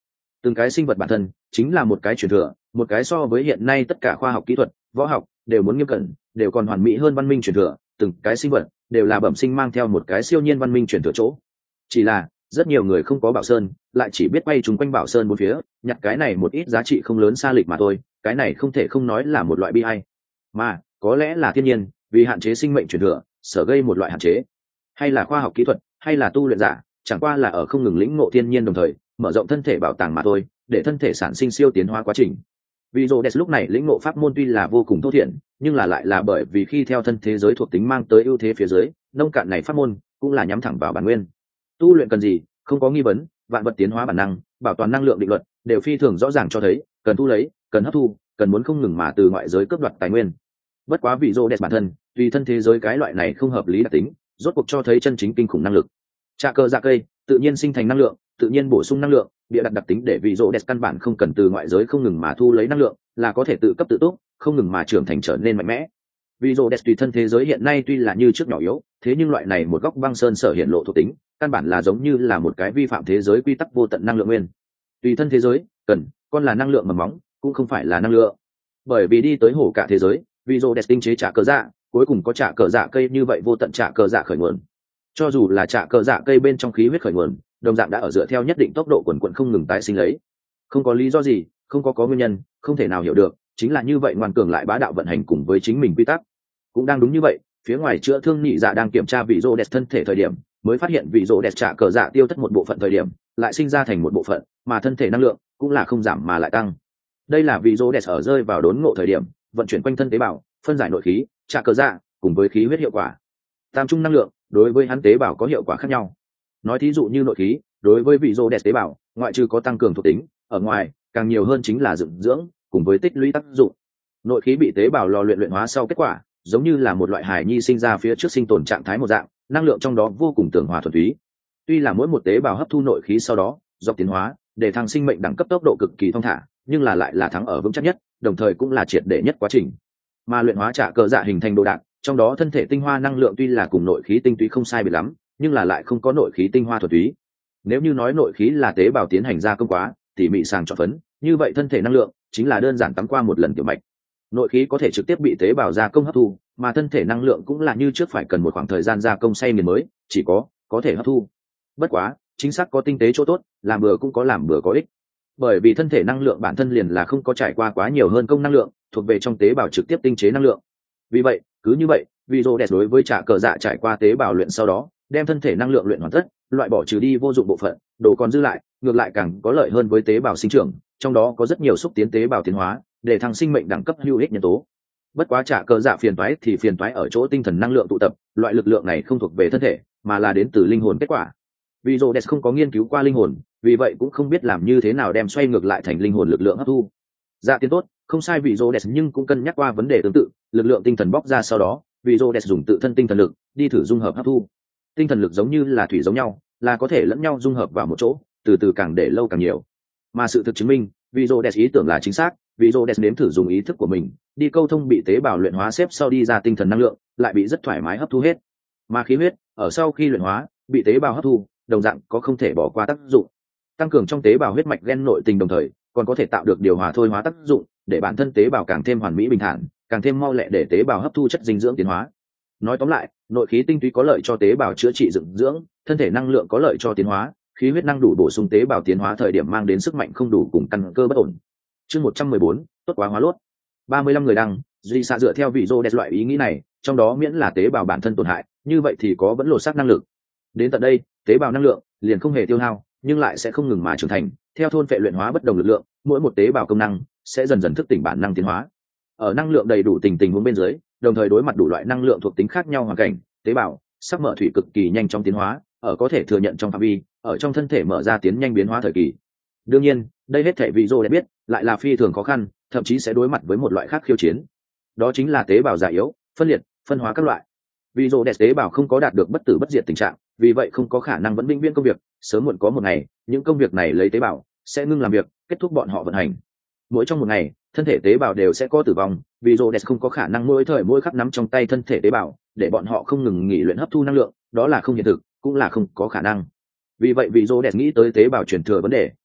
từng cái sinh vật bản thân chính là một cái truyền thừa, một cái so với hiện nay tất cả khoa học kỹ thuật, võ học đều muốn nghiêm cẩn, đều còn hoàn mỹ hơn văn minh truyền thừa. Từng cái sinh vật đều là bẩm sinh mang theo một cái siêu nhiên văn minh truyền thừa chỗ. Chỉ là rất nhiều người không có bảo sơn, lại chỉ biết bay trùng quanh bảo sơn bốn phía, nhặt cái này một ít giá trị không lớn xa lịch mà thôi. Cái này không thể không nói là một loại bi ai, mà có lẽ là thiên nhiên vì hạn chế sinh mệnh truyền thừa sở gây một loại hạn chế, hay là khoa học kỹ thuật, hay là tu luyện giả chẳng qua là ở không ngừng lĩnh ngộ thiên nhiên đồng thời mở rộng thân thể bảo tàng mà thôi, để thân thể sản sinh siêu tiến hóa quá trình. Vì Rhodes lúc này lĩnh ngộ pháp môn tuy là vô cùng thô thiển, nhưng là lại là bởi vì khi theo thân thế giới thuộc tính mang tới ưu thế phía dưới, nông cạn này pháp môn cũng là nhắm thẳng vào bản nguyên. Tu luyện cần gì, không có nghi vấn, vạn vật tiến hóa bản năng, bảo toàn năng lượng định luật đều phi thường rõ ràng cho thấy, cần thu lấy, cần hấp thu, cần muốn không ngừng mà từ ngoại giới cướp đoạt tài nguyên. Bất quá vì Rhodes bản thân, tùy thân thế giới cái loại này không hợp lý đặc tính, rốt cuộc cho thấy chân chính kinh khủng năng lực. Trà cờ dạ cây, tự nhiên sinh thành năng lượng, tự nhiên bổ sung năng lượng, bịa đặt đặc tính để vì Rhodes căn bản không cần từ ngoại giới không ngừng mà thu lấy năng lượng, là có thể tự cấp tự túc, không ngừng mà trưởng thành trở nên mạnh mẽ. Vì Rhodes tùy thân thế giới hiện nay tuy là như trước nhỏ yếu, thế nhưng loại này một góc băng sơn sở hiện lộ thuộc tính, căn bản là giống như là một cái vi phạm thế giới quy tắc vô tận năng lượng nguyên. Tùy thân thế giới, cần, con là năng lượng mầm móng, cũng không phải là năng lượng. Bởi vì đi tới hổ cả thế giới, vì Rhodes tinh chế trả cờ dạ, cuối cùng có trả cờ dạ cây như vậy vô tận trả cờ dạ khởi nguồn. Cho dù là trả cờ dạ cây bên trong khí huyết khởi nguồn, đồng dạng đã ở dựa theo nhất định tốc độ quần quần không ngừng tái sinh lấy. Không có lý do gì, không có nguyên nhân, không thể nào hiểu được, chính là như vậy ngoan cường lại bá đạo vận hành cùng với chính mình quy tắc. Cũng đang đúng như vậy, phía ngoài chữa thương nhị dạ đang kiểm tra vị Rhodes thân thể thời điểm, mới phát hiện vị Rhodes trả cờ dạ tiêu thất một bộ phận thời điểm, lại sinh ra thành một bộ phận, mà thân thể năng lượng cũng là không giảm mà lại tăng. Đây là vị Rhodes ở rơi vào đốn ngộ thời điểm, vận chuyển quanh thân tế bào, phân giải nội khí, trả cờ dạ, cùng với khí huyết hiệu quả. Tam trung năng lượng đối với hắn tế bào có hiệu quả khác nhau. Nói thí dụ như nội khí, đối với vị Rhodes tế bào, ngoại trừ có tăng cường thuộc tính, ở ngoài, càng nhiều hơn chính là dưỡng dưỡng, cùng với tích lũy tác dụng. Nội khí bị tế bào lò luyện hóa sau kết quả, giống như là một loại hài nhi sinh ra phía trước sinh tồn trạng thái một dạng, năng lượng trong đó vô cùng tường hòa thuần túy. Tuy là mỗi một tế bào hấp thu nội khí sau đó, dọc tiến hóa, để thăng sinh mệnh đẳng cấp tốc độ cực kỳ thong thả, nhưng là lại là thắng ở vững chắc nhất, đồng thời cũng là triệt để nhất quá trình. Mà luyện hóa trả cờ dạ hình thành đồ đạc, trong đó thân thể tinh hoa năng lượng tuy là cùng nội khí tinh túy không sai biệt lắm, nhưng là lại không có nội khí tinh hoa thuần túy. Nếu như nói nội khí là tế bào tiến hành gia công quá, tỉ mỉ sàng chọn phấn, như vậy thân thể năng lượng chính là đơn giản tắm qua một lần tiểu mạch. Nội khí có thể trực tiếp bị tế bào gia công hấp thu, mà thân thể năng lượng cũng là như trước phải cần một khoảng thời gian gia công xay nghiền mới chỉ có thể hấp thu. Bất quá chính xác có tinh tế chỗ tốt, làm bừa cũng có làm bừa có ích, bởi vì thân thể năng lượng bản thân liền là không có trải qua quá nhiều hơn công năng lượng thuộc về trong tế bào trực tiếp tinh chế năng lượng. Vì vậy cứ như vậy, vì Rhodes đối với trả cờ dạ trải qua tế bào luyện sau đó, đem thân thể năng lượng luyện hoàn tất, loại bỏ trừ đi vô dụng bộ phận, đồ còn dư lại ngược lại càng có lợi hơn với tế bào sinh trưởng, trong đó có rất nhiều xúc tiến tế bào tiến hóa, để thăng sinh mệnh đẳng cấp hữu ích nhân tố. Bất quá trả cờ dạ phiền toái thì phiền toái ở chỗ tinh thần năng lượng tụ tập, loại lực lượng này không thuộc về thân thể, mà là đến từ linh hồn kết quả. Vì Rhodes không có nghiên cứu qua linh hồn, vì vậy cũng không biết làm như thế nào đem xoay ngược lại thành linh hồn lực lượng hấp thu. Dạ tiến tốt, không sai vì Rhodes, nhưng cũng cân nhắc qua vấn đề tương tự, lực lượng tinh thần bóc ra sau đó, vì Rhodes dùng tự thân tinh thần lực đi thử dung hợp hấp thu. Tinh thần lực giống như là thủy giống nhau, là có thể lẫn nhau dung hợp vào một chỗ, từ từ càng để lâu càng nhiều. Mà sự thực chứng minh, vì Rhodes ý tưởng là chính xác, vì Rhodes nếm thử dùng ý thức của mình đi câu thông bị tế bào luyện hóa xếp sau đi ra tinh thần năng lượng, lại bị rất thoải mái hấp thu hết. Mà khí huyết ở sau khi luyện hóa bị tế bào hấp thu, đồng dạng có không thể bỏ qua tác dụng, tăng cường trong tế bào huyết mạch gen nội tình, đồng thời còn có thể tạo được điều hòa thôi hóa tác dụng, để bản thân tế bào càng thêm hoàn mỹ bình thản, càng thêm mau lẹ để tế bào hấp thu chất dinh dưỡng tiến hóa. Nói tóm lại, nội khí tinh túy có lợi cho tế bào chữa trị dưỡng dưỡng, thân thể năng lượng có lợi cho tiến hóa, khí huyết năng đủ bổ sung tế bào tiến hóa thời điểm mang đến sức mạnh không đủ cùng căn cơ bất ổn. Chương 114, tốt quá hóa lốt. 35 người đăng, duy xạ dựa theo vị Rhodes loại ý nghĩ này, trong đó miễn là tế bào bản thân tổn hại, như vậy thì có vẫn lột xác năng lực. Đến tận đây, tế bào năng lượng liền không hề tiêu hao, nhưng lại sẽ không ngừng mà trưởng thành, theo thôn phệ luyện hóa bất đồng lực lượng, mỗi một tế bào công năng sẽ dần dần thức tỉnh bản năng tiến hóa. Ở năng lượng đầy đủ tình huống bên dưới, đồng thời đối mặt đủ loại năng lượng thuộc tính khác nhau hoàn cảnh, tế bào sắc mở thủy cực kỳ nhanh trong tiến hóa, ở có thể thừa nhận trong phạm vi, ở trong thân thể mở ra tiến nhanh biến hóa thời kỳ. Đương nhiên, đây hết thảy vị Rhodes biết, lại là phi thường khó khăn, thậm chí sẽ đối mặt với một loại khác khiêu chiến. Đó chính là tế bào già yếu, phân liệt, phân hóa các loại. Vì Rhodes tế bào không có đạt được bất tử bất diệt tình trạng, vì vậy không có khả năng vẫn vĩnh viễn công việc, sớm muộn có một ngày, những công việc này lấy tế bào sẽ ngưng làm việc, kết thúc bọn họ vận hành. Mỗi trong một ngày, thân thể tế bào đều sẽ có tử vong, vì Rhodes không có khả năng mỗi thời mỗi khắc nắm trong tay thân thể tế bào, để bọn họ không ngừng nghỉ luyện hấp thu năng lượng, đó là không hiện thực, cũng là không có khả năng. Vì vậy vì Rhodes nghĩ tới tế bào truyền thừa vấn đề,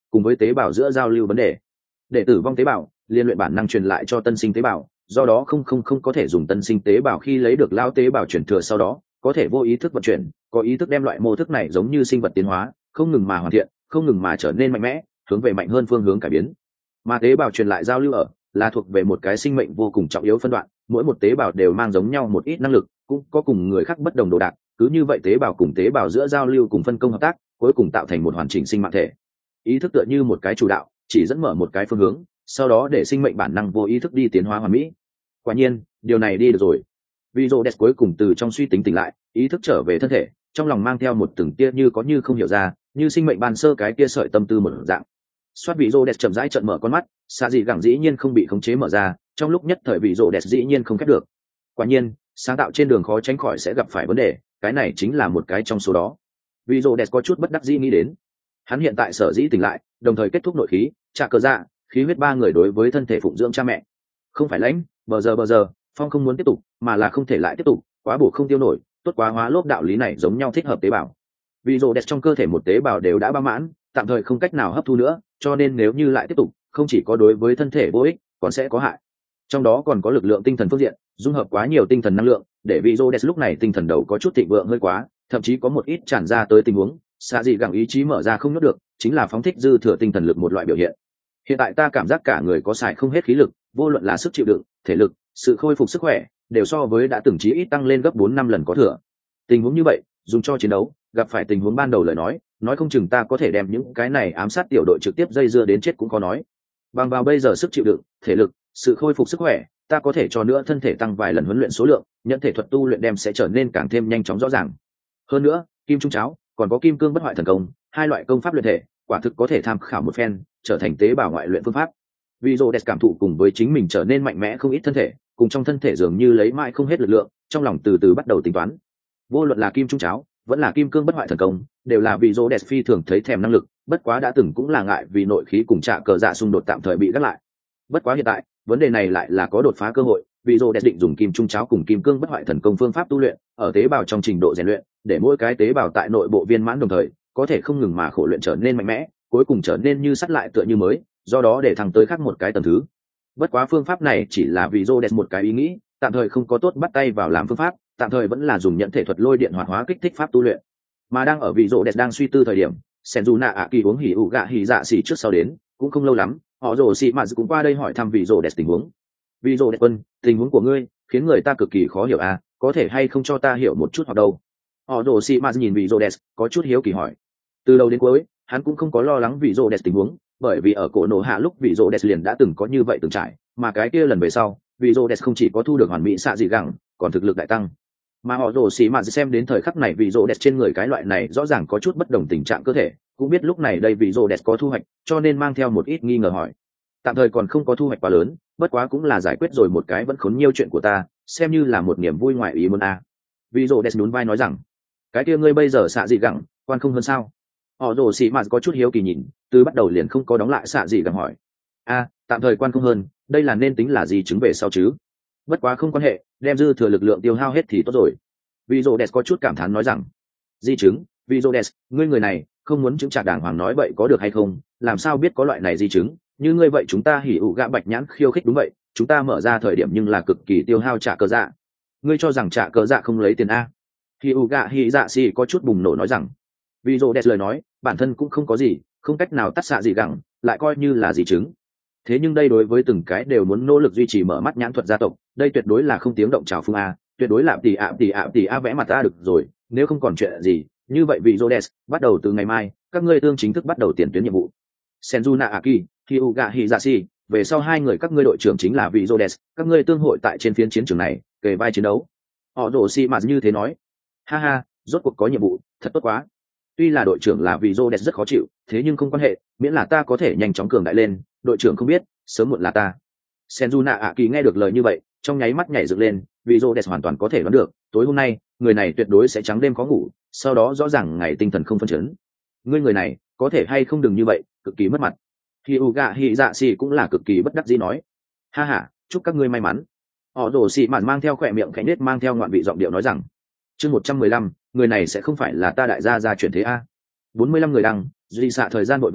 cùng với tế bào giữa giao lưu vấn đề. Để tử vong tế bào liên luyện bản năng truyền lại cho tân sinh tế bào, do đó không có thể dùng tân sinh tế bào khi lấy được lao tế bào chuyển thừa sau đó có thể vô ý thức vận chuyển, có ý thức đem loại mô thức này giống như sinh vật tiến hóa, không ngừng mà hoàn thiện, không ngừng mà trở nên mạnh mẽ, hướng về mạnh hơn phương hướng cải biến. Mà tế bào truyền lại giao lưu ở là thuộc về một cái sinh mệnh vô cùng trọng yếu phân đoạn, mỗi một tế bào đều mang giống nhau một ít năng lực, cũng có cùng người khác bất đồng đồ đạc, cứ như vậy tế bào cùng tế bào giữa giao lưu cùng phân công hợp tác, cuối cùng tạo thành một hoàn chỉnh sinh mạng thể. Ý thức tựa như một cái chủ đạo, chỉ dẫn mở một cái phương hướng, sau đó để sinh mệnh bản năng vô ý thức đi tiến hóa hoàn mỹ. Quả nhiên điều này đi được rồi. Rhodes cuối cùng từ trong suy tính tỉnh lại, ý thức trở về thân thể, trong lòng mang theo một từng tia như có như không hiểu ra, như sinh mệnh ban sơ cái kia sợi tâm tư một dạng. Soát Rhodes chậm rãi trợn mở con mắt, xạ dị gẳng dĩ nhiên không bị khống chế mở ra, trong lúc nhất thời Rhodes dĩ nhiên không khép được. Quả nhiên sáng tạo trên đường khó tránh khỏi sẽ gặp phải vấn đề, cái này chính là một cái trong số đó. Rhodes có chút bất đắc dĩ nghĩ đến, hắn hiện tại sở dĩ tỉnh lại, đồng thời kết thúc nội khí, trả cờ dạ, khí huyết ba người đối với thân thể phụng dưỡng cha mẹ, không phải lãnh bờ giờ Phong không muốn tiếp tục, mà là không thể lại tiếp tục, quá bổ không tiêu nổi, tốt quá hóa lốp đạo lý này giống nhau thích hợp tế bào. Rhodes trong cơ thể một tế bào đều đã bao mãn, tạm thời không cách nào hấp thu nữa, cho nên nếu như lại tiếp tục, không chỉ có đối với thân thể vô ích, còn sẽ có hại. Trong đó còn có lực lượng tinh thần phương diện, dung hợp quá nhiều tinh thần năng lượng, để Rhodes lúc này tinh thần đầu có chút thịnh vượng hơi quá, thậm chí có một ít tràn ra tới tình huống, xạ dị gẳng ý chí mở ra không nhốt được, chính là phóng thích dư thừa tinh thần lực một loại biểu hiện. Hiện tại ta cảm giác cả người có xài không hết khí lực, vô luận là sức chịu đựng, thể lực, sự khôi phục sức khỏe, đều so với đã từng chí ít tăng lên gấp 4-5 lần có thừa. Tình huống như vậy, dùng cho chiến đấu, gặp phải tình huống ban đầu lời nói không chừng ta có thể đem những cái này ám sát tiểu đội trực tiếp dây dưa đến chết cũng có nói. Bằng vào bây giờ sức chịu đựng, thể lực, sự khôi phục sức khỏe, ta có thể cho nữa thân thể tăng vài lần huấn luyện số lượng, nhận thể thuật tu luyện đem sẽ trở nên càng thêm nhanh chóng rõ ràng. Hơn nữa, kim trung cháo, còn có kim cương bất hoại thần công, hai loại công pháp luyện thể, quả thực có thể tham khảo một phen, trở thành tế bào ngoại luyện phương pháp. Rhodes cảm thụ cùng với chính mình trở nên mạnh mẽ không ít thân thể, cùng trong thân thể dường như lấy mãi không hết lực lượng, trong lòng từ từ bắt đầu tính toán. Vô luận là kim trung cháo, vẫn là kim cương bất hoại thần công, đều là Rhodes phi thường thấy thèm năng lực, bất quá đã từng cũng là ngại vì nội khí cùng trả cờ dạ xung đột tạm thời bị gác lại. Bất quá hiện tại, vấn đề này lại là có đột phá cơ hội, Rhodes định dùng kim trung cháo cùng kim cương bất hoại thần công phương pháp tu luyện, ở tế bào trong trình độ rèn luyện, để mỗi cái tế bào tại nội bộ viên mãn đồng thời, có thể không ngừng mà khổ luyện trở nên mạnh mẽ, cuối cùng trở nên như sắt lại tựa như mới, do đó để thăng tới khác một cái tầng thứ. Bất quá phương pháp này chỉ là Rhodes một cái ý nghĩ, tạm thời không có tốt bắt tay vào làm phương pháp, tạm thời vẫn là dùng nhận thể thuật lôi điện hoạt hóa kích thích pháp tu luyện. Mà đang ở Rhodes đang suy tư thời điểm, Senjuna Aki uống hỉ ủ gạ hỉ dạ xỉ trước sau đến, cũng không lâu lắm, họ rồ xỉ mà cũng qua đây hỏi thăm Rhodes tình huống. Rhodes quân, tình huống của ngươi khiến người ta cực kỳ khó hiểu à, có thể hay không cho ta hiểu một chút hoặc đâu? Họ rồ xỉ mà nhìn Rhodes, có chút hiếu kỳ hỏi. Từ đầu đến cuối, hắn cũng không có lo lắng Rhodes tình huống, bởi vì ở cổ nổ hạ lúc Rhodes liền đã từng có như vậy từng trải, mà cái kia lần về sau, Rhodes không chỉ có thu được hoàn mỹ xạ dị gẳng, còn thực lực đại tăng. Mà họ rồ xì mà xem đến thời khắc này Rhodes trên người cái loại này rõ ràng có chút bất đồng tình trạng cơ thể, cũng biết lúc này đây Rhodes có thu hoạch, cho nên mang theo một ít nghi ngờ hỏi. Tạm thời còn không có thu hoạch quá lớn, bất quá cũng là giải quyết rồi một cái vẫn khốn nhiều chuyện của ta, xem như là một niềm vui ngoại ý muốn a. Rhodes nhún vai nói rằng, cái kia ngươi bây giờ xạ dị gẳng, quan không hơn sao? Họ rồ xì mà có chút hiếu kỳ nhìn, từ bắt đầu liền không có đóng lại xạ dị gẳng hỏi. Tạm thời quan không hơn, đây là nên tính là gì chứng về sau chứ? Bất quá không quan hệ, đem dư thừa lực lượng tiêu hao hết thì tốt rồi. Rhodes có chút cảm thán nói rằng, di chứng, Rhodes, ngươi người này không muốn chứng trả đàng hoàng nói vậy có được hay không? Làm sao biết có loại này di chứng? Như ngươi vậy chúng ta hỉ ủ gạ bạch nhãn khiêu khích đúng vậy, chúng ta mở ra thời điểm nhưng là cực kỳ tiêu hao trả cờ dạ. Ngươi cho rằng trả cờ dạ không lấy tiền a? Hỉ ủ gạ hỉ dạ xì có chút bùng nổ nói rằng, Rhodes lời nói, bản thân cũng không có gì, không cách nào tắt xạ gì gẳng, lại coi như là di chứng. Thế nhưng đây đối với từng cái đều muốn nỗ lực duy trì mở mắt nhãn thuật gia tộc, đây tuyệt đối là không tiếng động chào phung a, tuyệt đối là tỉ a vẽ mặt ta được rồi, nếu không còn chuyện gì, như vậy Rhodes, bắt đầu từ ngày mai, các ngươi tương chính thức bắt đầu tiền tuyến nhiệm vụ. Senjuna Aki, Hyuga Hizashi, về sau hai người các ngươi đội trưởng chính là Rhodes, các ngươi tương hội tại trên phiến chiến trường này, kề vai chiến đấu. Họ rồ xì mà như thế nói. Ha ha, rốt cuộc có nhiệm vụ, thật tốt quá. Tuy là đội trưởng là Rhodes rất khó chịu, thế nhưng không quan hệ, miễn là ta có thể nhanh chóng cường đại lên, đội trưởng không biết, sớm muộn là ta. Senjuna Aki nghe được lời như vậy, trong nháy mắt nhảy dựng lên, Rhodes hoàn toàn có thể đoán được, tối hôm nay, người này tuyệt đối sẽ trắng đêm khó ngủ, sau đó rõ ràng ngày tinh thần không phân chấn. Ngươi người này, có thể hay không đừng như vậy, cực kỳ mất mặt. Hyuga Hizashi cũng là cực kỳ bất đắc dĩ nói. Ha ha, chúc các ngươi may mắn. Họ rồ xì mạn mang theo khỏe miệng khẽ nết mang theo ngoạn vị giọng điệu nói rằng, chương 115, người này sẽ không phải là ta đại gia gia chuyển thế a. 45 người đăng, duy xạ thời gian vội vã,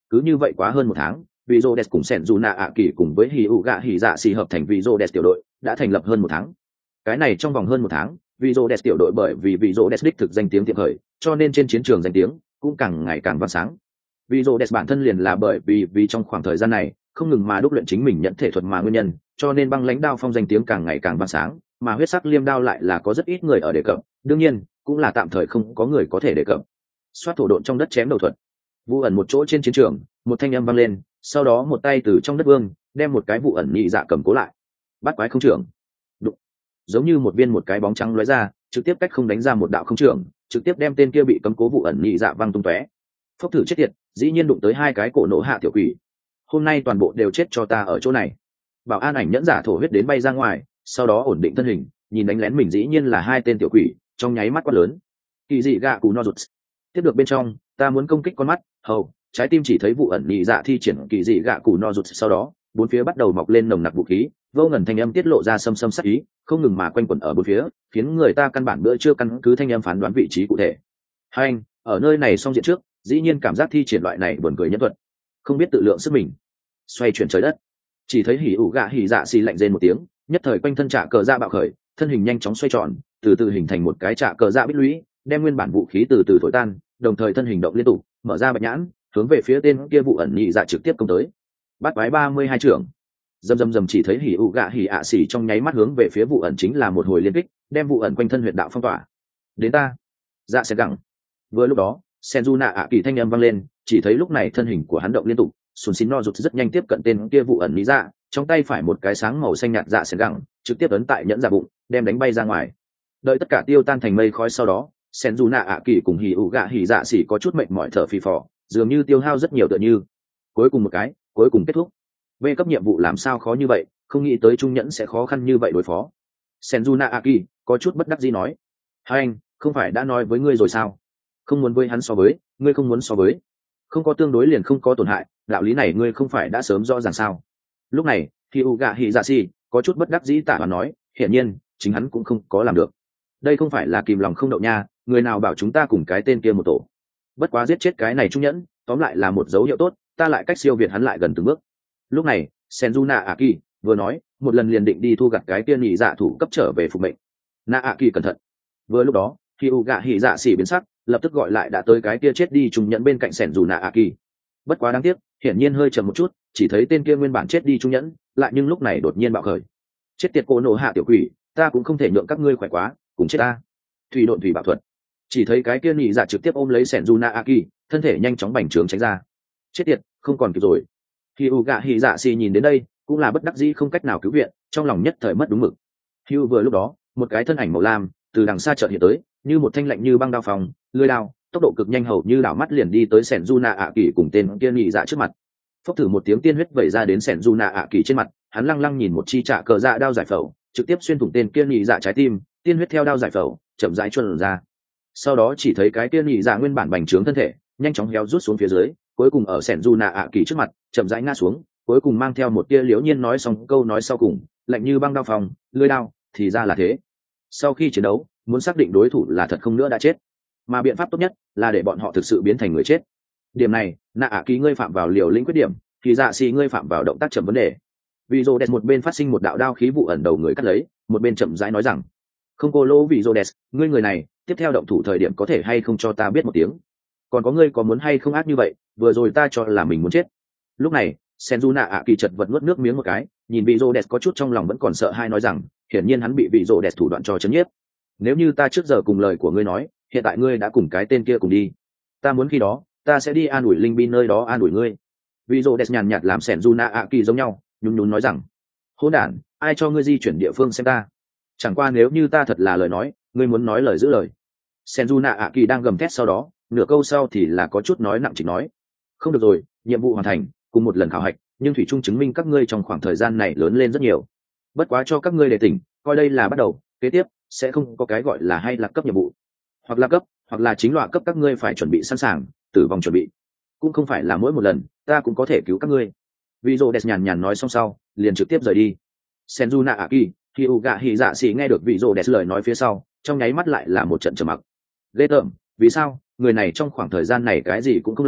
cứ như vậy quá hơn một tháng, vì rô cùng sẻn dù nạ ạ kỳ cùng với hì ụ gạ hì dạ xì hợp thành vì rô tiểu đội đã thành lập hơn một tháng. Cái này trong vòng hơn một tháng, vì rô tiểu đội bởi vì vị rô đích thực danh tiếng tiệm khởi, cho nên trên chiến trường danh tiếng cũng càng ngày càng vang sáng. Vì rô bản thân liền là bởi vì trong khoảng thời gian này không ngừng mà đúc luyện chính mình nhận thể thuật mà nguyên nhân, cho nên băng lãnh đao phong danh tiếng càng ngày càng vang sáng, mà huyết sắc liêm đao lại là có rất ít người ở đề cập, đương nhiên cũng là tạm thời không có người có thể đề cập. Xoát thổ độn trong đất chém đầu thuật. Vụ ẩn một chỗ trên chiến trường, một thanh âm vang lên, sau đó một tay từ trong đất vương đem một cái vụ ẩn nhị dạ cầm cố lại. Bắt quái không trưởng. Đụng. Giống như một viên một cái bóng trắng lóe ra, trực tiếp cách không đánh ra một đạo không trưởng, trực tiếp đem tên kia bị cấm cố vụ ẩn nhị dạ văng tung tóe. Phốc thử chết tiệt, dĩ nhiên đụng tới hai cái cổ nổ hạ tiểu quỷ. Hôm nay toàn bộ đều chết cho ta ở chỗ này. Bảo an ảnh nhẫn giả thổ huyết đến bay ra ngoài, sau đó ổn định thân hình, nhìn đánh lén mình dĩ nhiên là hai tên tiểu quỷ, trong nháy mắt quát lớn. Kỳ dị gạ cù no rụt. Tiếp được bên trong, ta muốn công kích con mắt, hầu, trái tim chỉ thấy vụ ẩn nhị dạ thi triển kỳ dị gạ cù no rụt, sau đó bốn phía bắt đầu mọc lên nồng nặc vũ khí, vô ngần thanh âm tiết lộ ra xâm xâm sắc ý, không ngừng mà quanh quẩn ở bốn phía, khiến người ta căn bản bữa chưa căn cứ thanh âm phán đoán vị trí cụ thể. Hai anh ở nơi này xong diện trước, dĩ nhiên cảm giác thi triển loại này buồn cười nhân thuật, không biết tự lượng sức mình. Xoay chuyển trời đất, chỉ thấy hỉ ủ gạ hỉ dạ xì lạnh rên một tiếng, nhất thời quanh thân trả cờ dạ bạo khởi, thân hình nhanh chóng xoay tròn, từ từ hình thành một cái trả cờ dạ bích lũy, đem nguyên bản vũ khí từ từ thổi tan, đồng thời thân hình động liên tục, mở ra bạch nhãn, hướng về phía tên kia vụ ẩn nhị dạ trực tiếp công tới. Bắt quái 32 trưởng. Dầm chỉ thấy hỉ ủ gạ hỉ ạ xỉ trong nháy mắt hướng về phía vụ ẩn chính là một hồi liên kích, đem vụ ẩn quanh thân huyệt đạo phong tỏa. Đến ta. Dạ sẽ gặng. Vừa lúc đó, Senju ạ kỳ thanh âm vang lên, chỉ thấy lúc này thân hình của hắn động liên tục, sùn xín no rụt rất nhanh tiếp cận tên kia vụ ẩn lý dạ, trong tay phải một cái sáng màu xanh nhạt dạ sẽ gặng, trực tiếp ấn tại nhẫn giả bụng, đem đánh bay ra ngoài. Đợi tất cả tiêu tan thành mây khói sau đó, Senju ạ kỳ cùng hỉ ủ gạ hỉ dạ xỉ có chút mệt mỏi thở phì phò, dường như tiêu hao rất nhiều tựa như. Cuối cùng một cái, cuối cùng kết thúc. Về cấp nhiệm vụ làm sao khó như vậy, không nghĩ tới trung nhẫn sẽ khó khăn như vậy đối phó. Senju Naaki có chút bất đắc dĩ nói, hai anh không phải đã nói với ngươi rồi sao, không muốn với hắn so với, ngươi không muốn so với, không có tương đối liền không có tổn hại, đạo lý này ngươi không phải đã sớm rõ ràng sao. Lúc này Hyuga Hizashi có chút bất đắc dĩ tả và nói, hiển nhiên chính hắn cũng không có làm được. Đây không phải là kìm lòng không đậu nha, người nào bảo chúng ta cùng cái tên kia một tổ. Bất quá giết chết cái này trung nhẫn tóm lại là một dấu hiệu tốt, ta lại cách siêu việt hắn lại gần từng bước. Lúc này Senju Naaki vừa nói, một lần liền định đi thu gặt cái kia nhị dạ thủ cấp trở về phục mệnh. Naaki cẩn thận. Vừa lúc đó Hyuga Hizashi biến sắc, lập tức gọi lại đã tới cái kia chết đi trùng nhẫn bên cạnh Senju Naaki. Bất quá đáng tiếc, hiển nhiên hơi chậm một chút, chỉ thấy tên kia nguyên bản chết đi trung nhẫn, lại nhưng lúc này đột nhiên bạo khởi. Chết tiệt cô nổ hạ tiểu quỷ, ta cũng không thể nhượng các ngươi khỏe quá, cùng chết ta. Thủy độn thủy bảo thuật. Chỉ thấy cái kia nhị dạ trực tiếp ôm lấy Senju Naaki, thân thể nhanh chóng bành trướng tránh ra. Chết tiệt, không còn kịp rồi. Hyuga Hizashi nhìn đến đây, cũng là bất đắc dĩ không cách nào cứu viện, trong lòng nhất thời mất đúng mực. Hyu vừa lúc đó, một cái thân ảnh màu lam từ đằng xa chợt hiện tới, như một thanh lạnh như băng đao phòng, lưỡi đao, tốc độ cực nhanh hầu như đảo mắt liền đi tới Senju Naaki cùng tên kia nhị dạ trước mặt. Phốc thử một tiếng tiên huyết vẩy ra đến Senju Naaki trên mặt, hắn lăng lăng nhìn một chi trả cờ dạ đao giải phẫu, trực tiếp xuyên thủng tên kia nhị dạ trái tim, tiên huyết theo đao giải phẫu chậm rãi chuồn ra. Sau đó chỉ thấy cái kia nhị dạ nguyên bản bành trướng thân thể, nhanh chóng héo rút xuống phía dưới, cuối cùng ở Senju Naaki trước mặt chậm rãi ngã xuống, cuối cùng mang theo một tia liễu nhiên nói xong câu nói sau cùng, lạnh như băng đao phòng, lưỡi đao, thì ra là thế. Sau khi chiến đấu, muốn xác định đối thủ là thật không nữa đã chết, mà biện pháp tốt nhất là để bọn họ thực sự biến thành người chết. Điểm này, Naaki ngươi phạm vào liều lĩnh khuyết điểm, thì dạ xì ngươi phạm vào động tác chậm vấn đề. Vì rô đẹp một bên phát sinh một đạo đao khí vụ ẩn đầu người cắt lấy, một bên chậm rãi nói rằng, không cô lỗ vì rô đẹp, ngươi người này tiếp theo động thủ thời điểm có thể hay không cho ta biết một tiếng, còn có ngươi có muốn hay không ác như vậy, vừa rồi ta cho là mình muốn chết. Lúc này Senju Naaki chật vật nuốt nước miếng một cái, nhìn vị rô đẹp có chút trong lòng vẫn còn sợ hai, nói rằng hiển nhiên hắn bị vị rô đẹp thủ đoạn cho chấn nhiếp. Nếu như ta trước giờ cùng lời của ngươi nói, hiện tại ngươi đã cùng cái tên kia cùng đi, ta muốn khi đó ta sẽ đi an ủi linh bin nơi đó an ủi ngươi. Vị rô đẹp nhàn nhạt làm Senju Naaki giống nhau, nhún nhún nói rằng, hỗn đản, ai cho ngươi di chuyển địa phương xem ta, chẳng qua nếu như ta thật là lời nói, ngươi muốn nói lời giữ lời. Senju Naaki đang gầm thét, sau đó nửa câu sau thì là có chút nói nặng trịch nói, không được rồi, nhiệm vụ hoàn thành, cùng một lần khảo hạch, nhưng thủy chung chứng minh các ngươi trong khoảng thời gian này lớn lên rất nhiều. Bất quá cho các ngươi để tỉnh, coi đây là bắt đầu, kế tiếp sẽ không có cái gọi là hay là cấp nhiệm vụ, hoặc là cấp, hoặc là chính loại cấp, các ngươi phải chuẩn bị sẵn sàng, tử vong chuẩn bị. Cũng không phải là mỗi một lần ta cũng có thể cứu các ngươi. Vị rô đẹp nhàn nhàn nói xong sau, liền trực tiếp rời đi. Senju Naaki, Hyuga Hizashi nghe được vị rô đẹp lời nói phía sau, trong nháy mắt lại là một trận trầm mặc. Ghê tởm, vì sao người này trong khoảng thời gian này cái gì cũng không làm,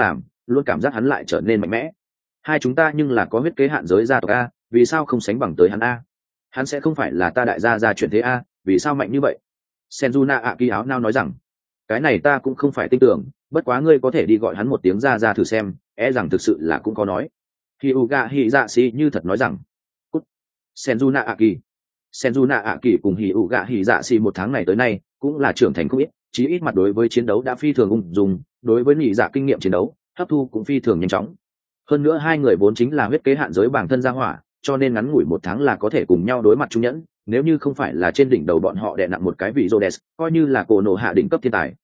luôn cảm giác hắn lại trở nên mạnh mẽ. Hai chúng ta nhưng là có huyết kế hạn giới gia tộc a, vì sao không sánh bằng tới hắn a? Hắn sẽ không phải là ta đại gia chuyển thế a, vì sao mạnh như vậy? Senjuna Aki áo nao nói rằng, cái này ta cũng không phải tin tưởng, bất quá ngươi có thể đi gọi hắn một tiếng ra thử xem, rằng thực sự là cũng có nói. Hyuga Hizashi như thật nói rằng, cút. Senjuna Aki cùng Hyuga Hizashi một tháng này tới nay cũng là trưởng thành không ít, chí ít mặt đối với chiến đấu đã phi thường ung dung, đối với nhị dạ kinh nghiệm chiến đấu hấp thu cũng phi thường nhanh chóng. Hơn nữa hai người vốn chính là huyết kế hạn giới bản thân gia hỏa, cho nên ngắn ngủi một tháng là có thể cùng nhau đối mặt trung nhẫn, nếu như không phải là trên đỉnh đầu bọn họ đè nặng một cái vị Rhodes, coi như là cổ nổ hạ đỉnh cấp thiên tài,